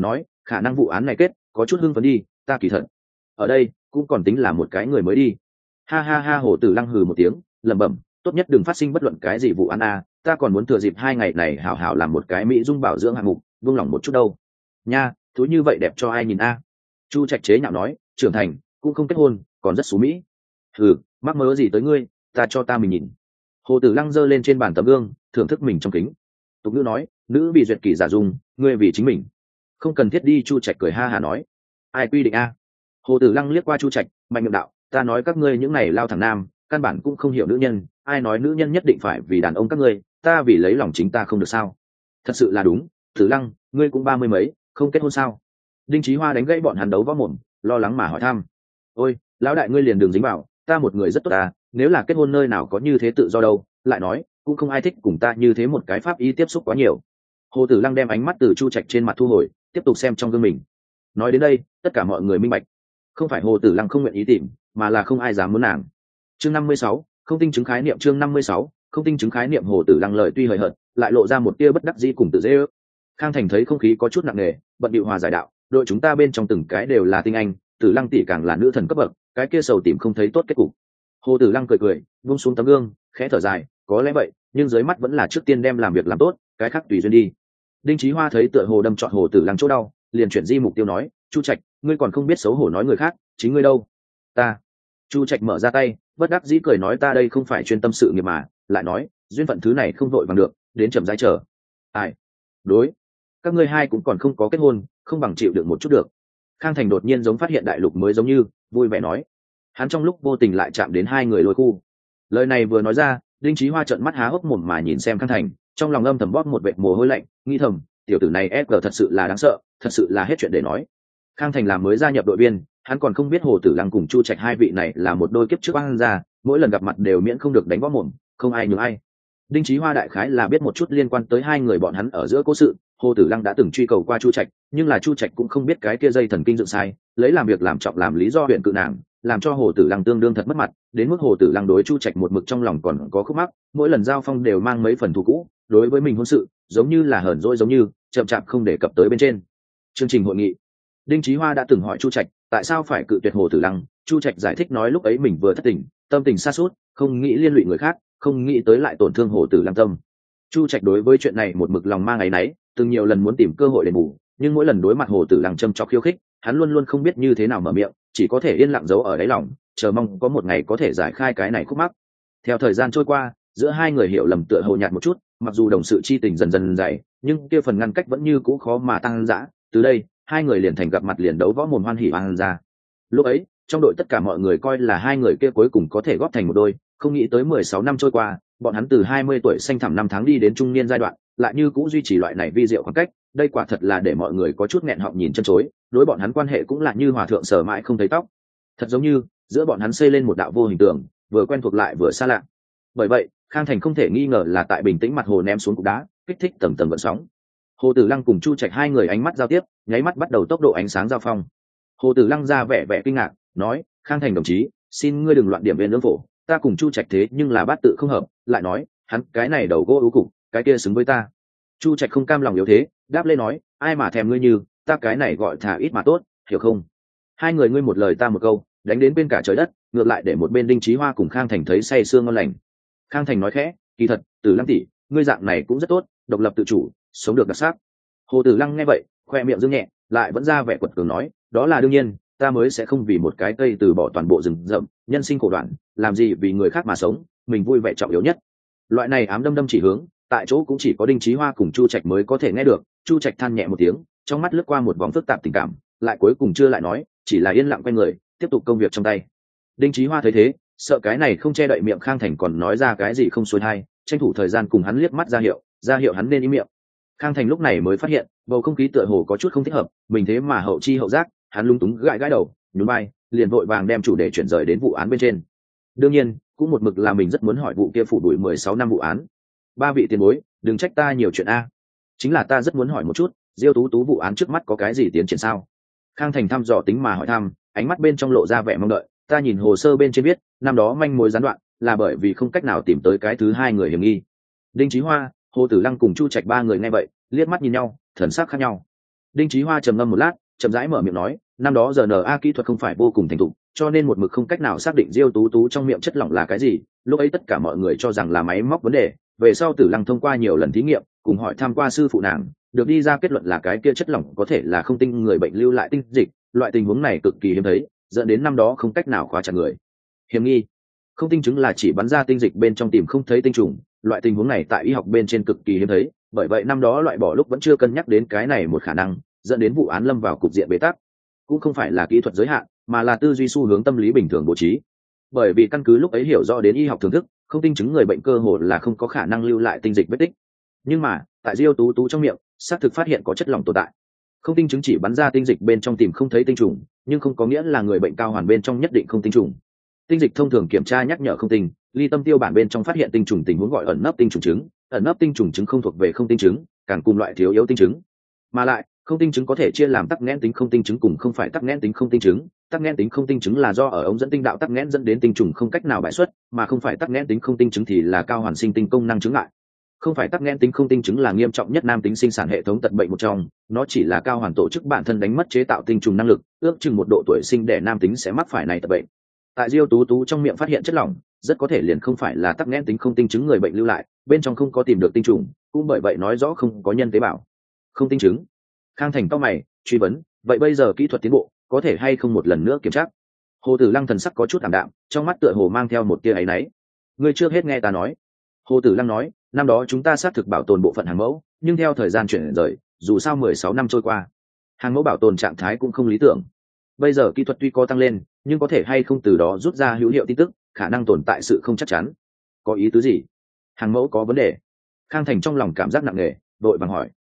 khả năng vụ án này kết có chút hưng phấn đi, ta kỳ thật ở đây cũng còn tính là một cái người mới đi. Ha ha ha, Hồ Tử Lăng hừ một tiếng lẩm bẩm, tốt nhất đừng phát sinh bất luận cái gì vụ án a, ta còn muốn thừa dịp 2 ngày này hảo hảo làm một cái mỹ dung bảo dưỡng hạng mục, buông lỏng một chút đâu. Nha, thú như vậy đẹp cho ai nhìn a. Chu Trạch chế nhạo nói, trưởng thành cũng không kết hôn còn rất xú mỹ. Hừ, mắc mớ gì tới ngươi, ta cho ta mình nhìn. Hồ Tử Lăng giơ lên trên bàn tấm gương thưởng thức mình trong kính. Tục ngữ nói, nữ bị duyệt kỷ giả dung, ngươi vì chính mình, không cần thiết đi. Chu Trạch cười ha hà nói, ai quy định a. Hồ Tử Lăng liếc qua Chu Trạch mạnh miệng đạo, ta nói các ngươi những này lao thẳng nam căn bản cũng không hiểu nữ nhân, ai nói nữ nhân nhất định phải vì đàn ông các ngươi, ta vì lấy lòng chính ta không được sao. Thật sự là đúng. Tử Lăng, ngươi cũng 30 mấy, không kết hôn sao? Đinh Chí Hoa đánh gãy bọn hắn đấu võ mồm, lo lắng mà hỏi thăm. Ôi, lão đại ngươi liền đừng dính vào, ta một người rất tốt à, nếu là kết hôn nơi nào có như thế tự do đâu, lại nói cũng không ai thích cùng ta như thế một cái pháp y tiếp xúc quá nhiều. Hồ Tử Lăng đem ánh mắt từ Chu Trạch trên mặt thu hồi, tiếp tục xem trong gương mình. Nói đến đây tất cả mọi người minh bạch, không phải Hồ Tử Lăng không nguyện ý tìm, mà là không ai dám muốn nàng. Chương 56, không tinh chứng khái niệm. Chương 56, không tinh chứng khái niệm. Hồ Tử Lăng lời tuy hời hợt, lại lộ ra một tia bất đắc dĩ cùng tự dễ ước. Khang Thành thấy không khí có chút nặng nề, bận bịu hòa giải đạo, đội chúng ta bên trong từng cái đều là tinh anh, Tử Lăng tỷ càng là nữ thần cấp bậc, cái kia sầu tìm không thấy tốt kết cục. Hồ Tử Lăng cười cười buông xuống tấm gương khẽ thở dài, có lẽ vậy, nhưng dưới mắt vẫn là trước tiên đem làm việc làm tốt, cái khác tùy duyên đi. Đinh Chí Hoa thấy tựa hồ đâm trọn Hồ Tử Lăng chỗ đau, liền chuyển di mục tiêu nói, Chu Trạch, ngươi còn không biết xấu hổ nói người khác, chính ngươi đâu? Ta. Chu Trạch mở ra tay bất đắc dĩ cười nói, ta đây không phải chuyên tâm sự nghiệp mà, lại nói duyên phận thứ này không vội vàng được, đến chậm rãi chờ. Ai? Đối, các ngươi hai cũng còn không có kết hôn, không bằng chịu được một chút được. Khang Thành đột nhiên giống phát hiện đại lục mới giống như vui vẻ nói. Hắn trong lúc vô tình lại chạm đến 2 người lôi khu. Lời này vừa nói ra, Đinh Chí Hoa trợn mắt há hốc mồm mà nhìn xem Khang Thành, trong lòng âm thầm bóp một vệt mồ hôi lạnh, nghĩ thầm, tiểu tử này SG thật sự là đáng sợ, thật sự là hết chuyện để nói. Khang Thành là mới gia nhập đội viên, hắn còn không biết Hồ Tử Lăng cùng Chu Trạch hai vị này là một đôi kiếp trước oan gia, mỗi lần gặp mặt đều miễn không được đánh võ mồm, không ai nhường ai. Đinh Chí Hoa đại khái là biết một chút liên quan tới 2 người bọn hắn ở giữa cố sự. Hồ Tử Lăng đã từng truy cầu qua Chu Trạch, nhưng là Chu Trạch cũng không biết cái kia dây thần kinh dựng sai, lấy làm việc làm trọng làm lý do huyện cự nàng, làm cho Hồ Tử Lăng tương đương thật mất mặt, đến mức Hồ Tử Lăng đối Chu Trạch một mực trong lòng còn có khúc mắc, mỗi lần giao phong đều mang mấy phần thù cũ, đối với mình hôn sự giống như là hờn dỗi giống như chậm chạp không đề cập tới bên trên. Chương trình hội nghị, Đinh Chí Hoa đã từng hỏi Chu Trạch tại sao phải cự tuyệt Hồ Tử Lăng. Chu Trạch giải thích nói lúc ấy mình vừa thất tình, tâm tình sa sút, không nghĩ liên lụy người khác, không nghĩ tới lại tổn thương Hồ Tử Lăng tâm. Chu Trạch đối với chuyện này một mực lòng mang áy náy, từng nhiều lần muốn tìm cơ hội đền bù, nhưng mỗi lần đối mặt Hồ Tử Lăng châm chọc khiêu khích, hắn luôn luôn không biết như thế nào mở miệng, chỉ có thể yên lặng giấu ở đáy lòng, chờ mong có một ngày có thể giải khai cái này khúc mắc. Theo thời gian trôi qua, giữa 2 người hiểu lầm tựa hồ nhạt một chút, mặc dù đồng sự chi tình dần dần dày, nhưng kia phần ngăn cách vẫn như cũ khó mà tăng dã. Từ đây 2 người liền thành gặp mặt liền đấu võ mồm hoan hỉ hoan ra. Lúc ấy trong đội tất cả mọi người coi là 2 người kia cuối cùng có thể góp thành một đôi, không nghĩ tới 16 năm trôi qua, bọn hắn từ 20 tuổi xanh thẳm năm tháng đi đến trung niên giai đoạn, lại như cũ duy trì loại này vi diệu khoảng cách. Đây quả thật là để mọi người có chút nghẹn họng nhìn chân chối, đối bọn hắn quan hệ cũng là như hòa thượng sờ mãi không thấy tóc, thật giống như giữa bọn hắn xây lên một đạo vô hình tường, vừa quen thuộc lại vừa xa lạ. Bởi vậy Khang Thành không thể nghi ngờ là tại bình tĩnh mặt hồ ném xuống cục đá, kích thích tầng tầng gợn sóng. Hồ Tử Lăng cùng Chu Trạch 2 người ánh mắt giao tiếp, nháy mắt bắt đầu tốc độ ánh sáng giao phong. Hồ Tử Lăng ra vẻ kinh ngạc nói, Khang Thành đồng chí, xin ngươi đừng loạn điểm bên lưỡng phổ, ta cùng Chu Trạch thế nhưng là bát tự không hợp. Lại nói hắn cái này đầu gỗ ưu cục, cái kia xứng với ta. Chu Trạch không cam lòng yếu thế, đáp lên nói, ai mà thèm ngươi như ta, cái này gọi thà ít mà tốt, hiểu không? 2 người ngươi một lời ta một câu, đánh đến bên cả trời đất, ngược lại để một bên Đinh Chí Hoa cùng Khang Thành thấy say sương ngon lành. Khang Thành nói khẽ, kỳ thật Tử Lăng tỷ, ngươi dạng này cũng rất tốt, độc lập tự chủ, sống được đặc sắc. Hồ Tử Lăng nghe vậy khoe miệng dương nhẹ, lại vẫn ra vẻ quật cường nói, đó là đương nhiên, ta mới sẽ không vì một cái cây từ bỏ toàn bộ rừng rậm, nhân sinh khổ đoạn, làm gì vì người khác mà sống, mình vui vẻ trọng yếu nhất. Loại này ám đâm đâm chỉ hướng, tại chỗ cũng chỉ có Đinh Chí Hoa cùng Chu Trạch mới có thể nghe được. Chu Trạch than nhẹ một tiếng, trong mắt lướt qua một vòng phức tạp tình cảm, lại cuối cùng chưa lại nói, chỉ là yên lặng quay người tiếp tục công việc trong tay. Đinh Chí Hoa thấy thế, sợ cái này không che đậy miệng Khang Thành còn nói ra cái gì không xuôi tai, tranh thủ thời gian cùng hắn liếc mắt ra hiệu hắn nên im miệng. Khang Thành lúc này mới phát hiện bầu không khí tựa hồ có chút không thích hợp, mình thế mà hậu chi hậu giác, hắn lung túng gãi đầu nhún vai, liền vội vàng đem chủ đề chuyển rời đến vụ án bên trên. Đương nhiên cũng một mực là mình rất muốn hỏi vụ kia phủ đuổi 16 năm vụ án. 3 vị tiền bối đừng trách ta nhiều chuyện a, chính là ta rất muốn hỏi một chút, Diêu Tú Tú vụ án trước mắt có cái gì tiến triển sao? Khang Thành thăm dò tính mà hỏi thăm, ánh mắt bên trong lộ ra vẻ mong đợi. Ta nhìn hồ sơ bên trên viết, năm đó manh mối gián đoạn là bởi vì không cách nào tìm tới cái thứ 2 người hiểm nghi. Đinh Chí Hoa, Hồ Tử Lăng cùng Chu Trạch 3 người nghe vậy liếc mắt nhìn nhau, thần sắc khác nhau. Đinh Chí Hoa trầm ngâm một lát, chậm rãi mở miệng nói, năm đó RNA kỹ thuật không phải vô cùng thành thục, cho nên một mực không cách nào xác định Diêu Tú Tú trong miệng chất lỏng là cái gì, lúc ấy tất cả mọi người cho rằng là máy móc vấn đề, về sau Tử Lăng thông qua nhiều lần thí nghiệm, cùng hỏi tham qua sư phụ nàng, được đi ra kết luận là cái kia chất lỏng có thể là không tinh người bệnh lưu lại tinh dịch, loại tình huống này cực kỳ hiếm thấy, dẫn đến năm đó không cách nào khóa chặt người hiểm nghi. Không tinh chứng là chỉ bắn ra tinh dịch bên trong tìm không thấy tinh trùng, loại tình huống này tại y học bên trên cực kỳ hiếm thấy, bởi vậy năm đó loại bỏ lúc vẫn chưa cân nhắc đến cái này một khả năng, dẫn đến vụ án lâm vào cục diện bế tắc. Cũng không phải là kỹ thuật giới hạn, mà là tư duy xu hướng tâm lý bình thường bố trí. Bởi vì căn cứ lúc ấy hiểu rõ đến y học thưởng thức, không tinh chứng người bệnh cơ hồ là không có khả năng lưu lại tinh dịch vết tích. Nhưng mà tại Diêu Tú Tú trong miệng xác thực phát hiện có chất lỏng tồn tại. Không tinh chứng chỉ bắn ra tinh dịch bên trong tìm không thấy tinh trùng, nhưng không có nghĩa là người bệnh cao hoàn bên trong nhất định không tinh trùng. Tinh dịch thông thường kiểm tra nhắc nhở không tinh, ly tâm tiêu bản bên trong phát hiện tinh trùng tình huống gọi ẩn nấp tinh trùng chứng, ẩn nấp tinh trùng chứng không thuộc về không tinh chứng, càng cùng loại thiếu yếu tinh chứng. Mà lại không tinh chứng có thể chia làm tắc nghẽn tính không tinh chứng cùng không phải tắc nghẽn tính không tinh chứng. Tắc nghẽn tính không tinh chứng là do ở ống dẫn tinh đạo tắc nghẽn dẫn đến tinh trùng không cách nào bại xuất, mà không phải tắc nghẽn tính không tinh chứng thì là cao hoàn sinh tinh công năng chứng lại. Không phải tắc nghẽn tính không tinh chứng là nghiêm trọng nhất nam tính sinh sản hệ thống tật bệnh một trong, nó chỉ là cao hoàn tổ chức bản thân đánh mất chế tạo tinh trùng năng lực, ước chừng một độ tuổi sinh đẻ nam tính sẽ mắc phải này tật bệnh. Tại Diêu Tú Tú trong miệng phát hiện chất lỏng, rất có thể liền không phải là tắc nghẽn tính không tinh chứng người bệnh lưu lại, bên trong không có tìm được tinh trùng, cũng bởi vậy nói rõ không có nhân tế bào. Không tinh chứng. Khang Thành cau mày, truy vấn, vậy bây giờ kỹ thuật tiến bộ, có thể hay không một lần nữa kiểm tra? Hồ Tử Lăng thần sắc có chút ảm đạm, trong mắt tựa hồ mang theo một tia áy náy. Ngươi trước hết nghe ta nói. Hồ Tử Lăng nói, năm đó chúng ta xác thực bảo tồn bộ phận hàng mẫu, nhưng theo thời gian chuyển rời, dù sao 16 năm trôi qua, hàng mẫu bảo tồn trạng thái cũng không lý tưởng. Bây giờ kỹ thuật tuy có tăng lên, nhưng có thể hay không từ đó rút ra hữu hiệu tin tức, khả năng tồn tại sự không chắc chắn. Có ý tứ gì? Hàng mẫu có vấn đề? Khang Thành trong lòng cảm giác nặng nề, đội vàng hỏi.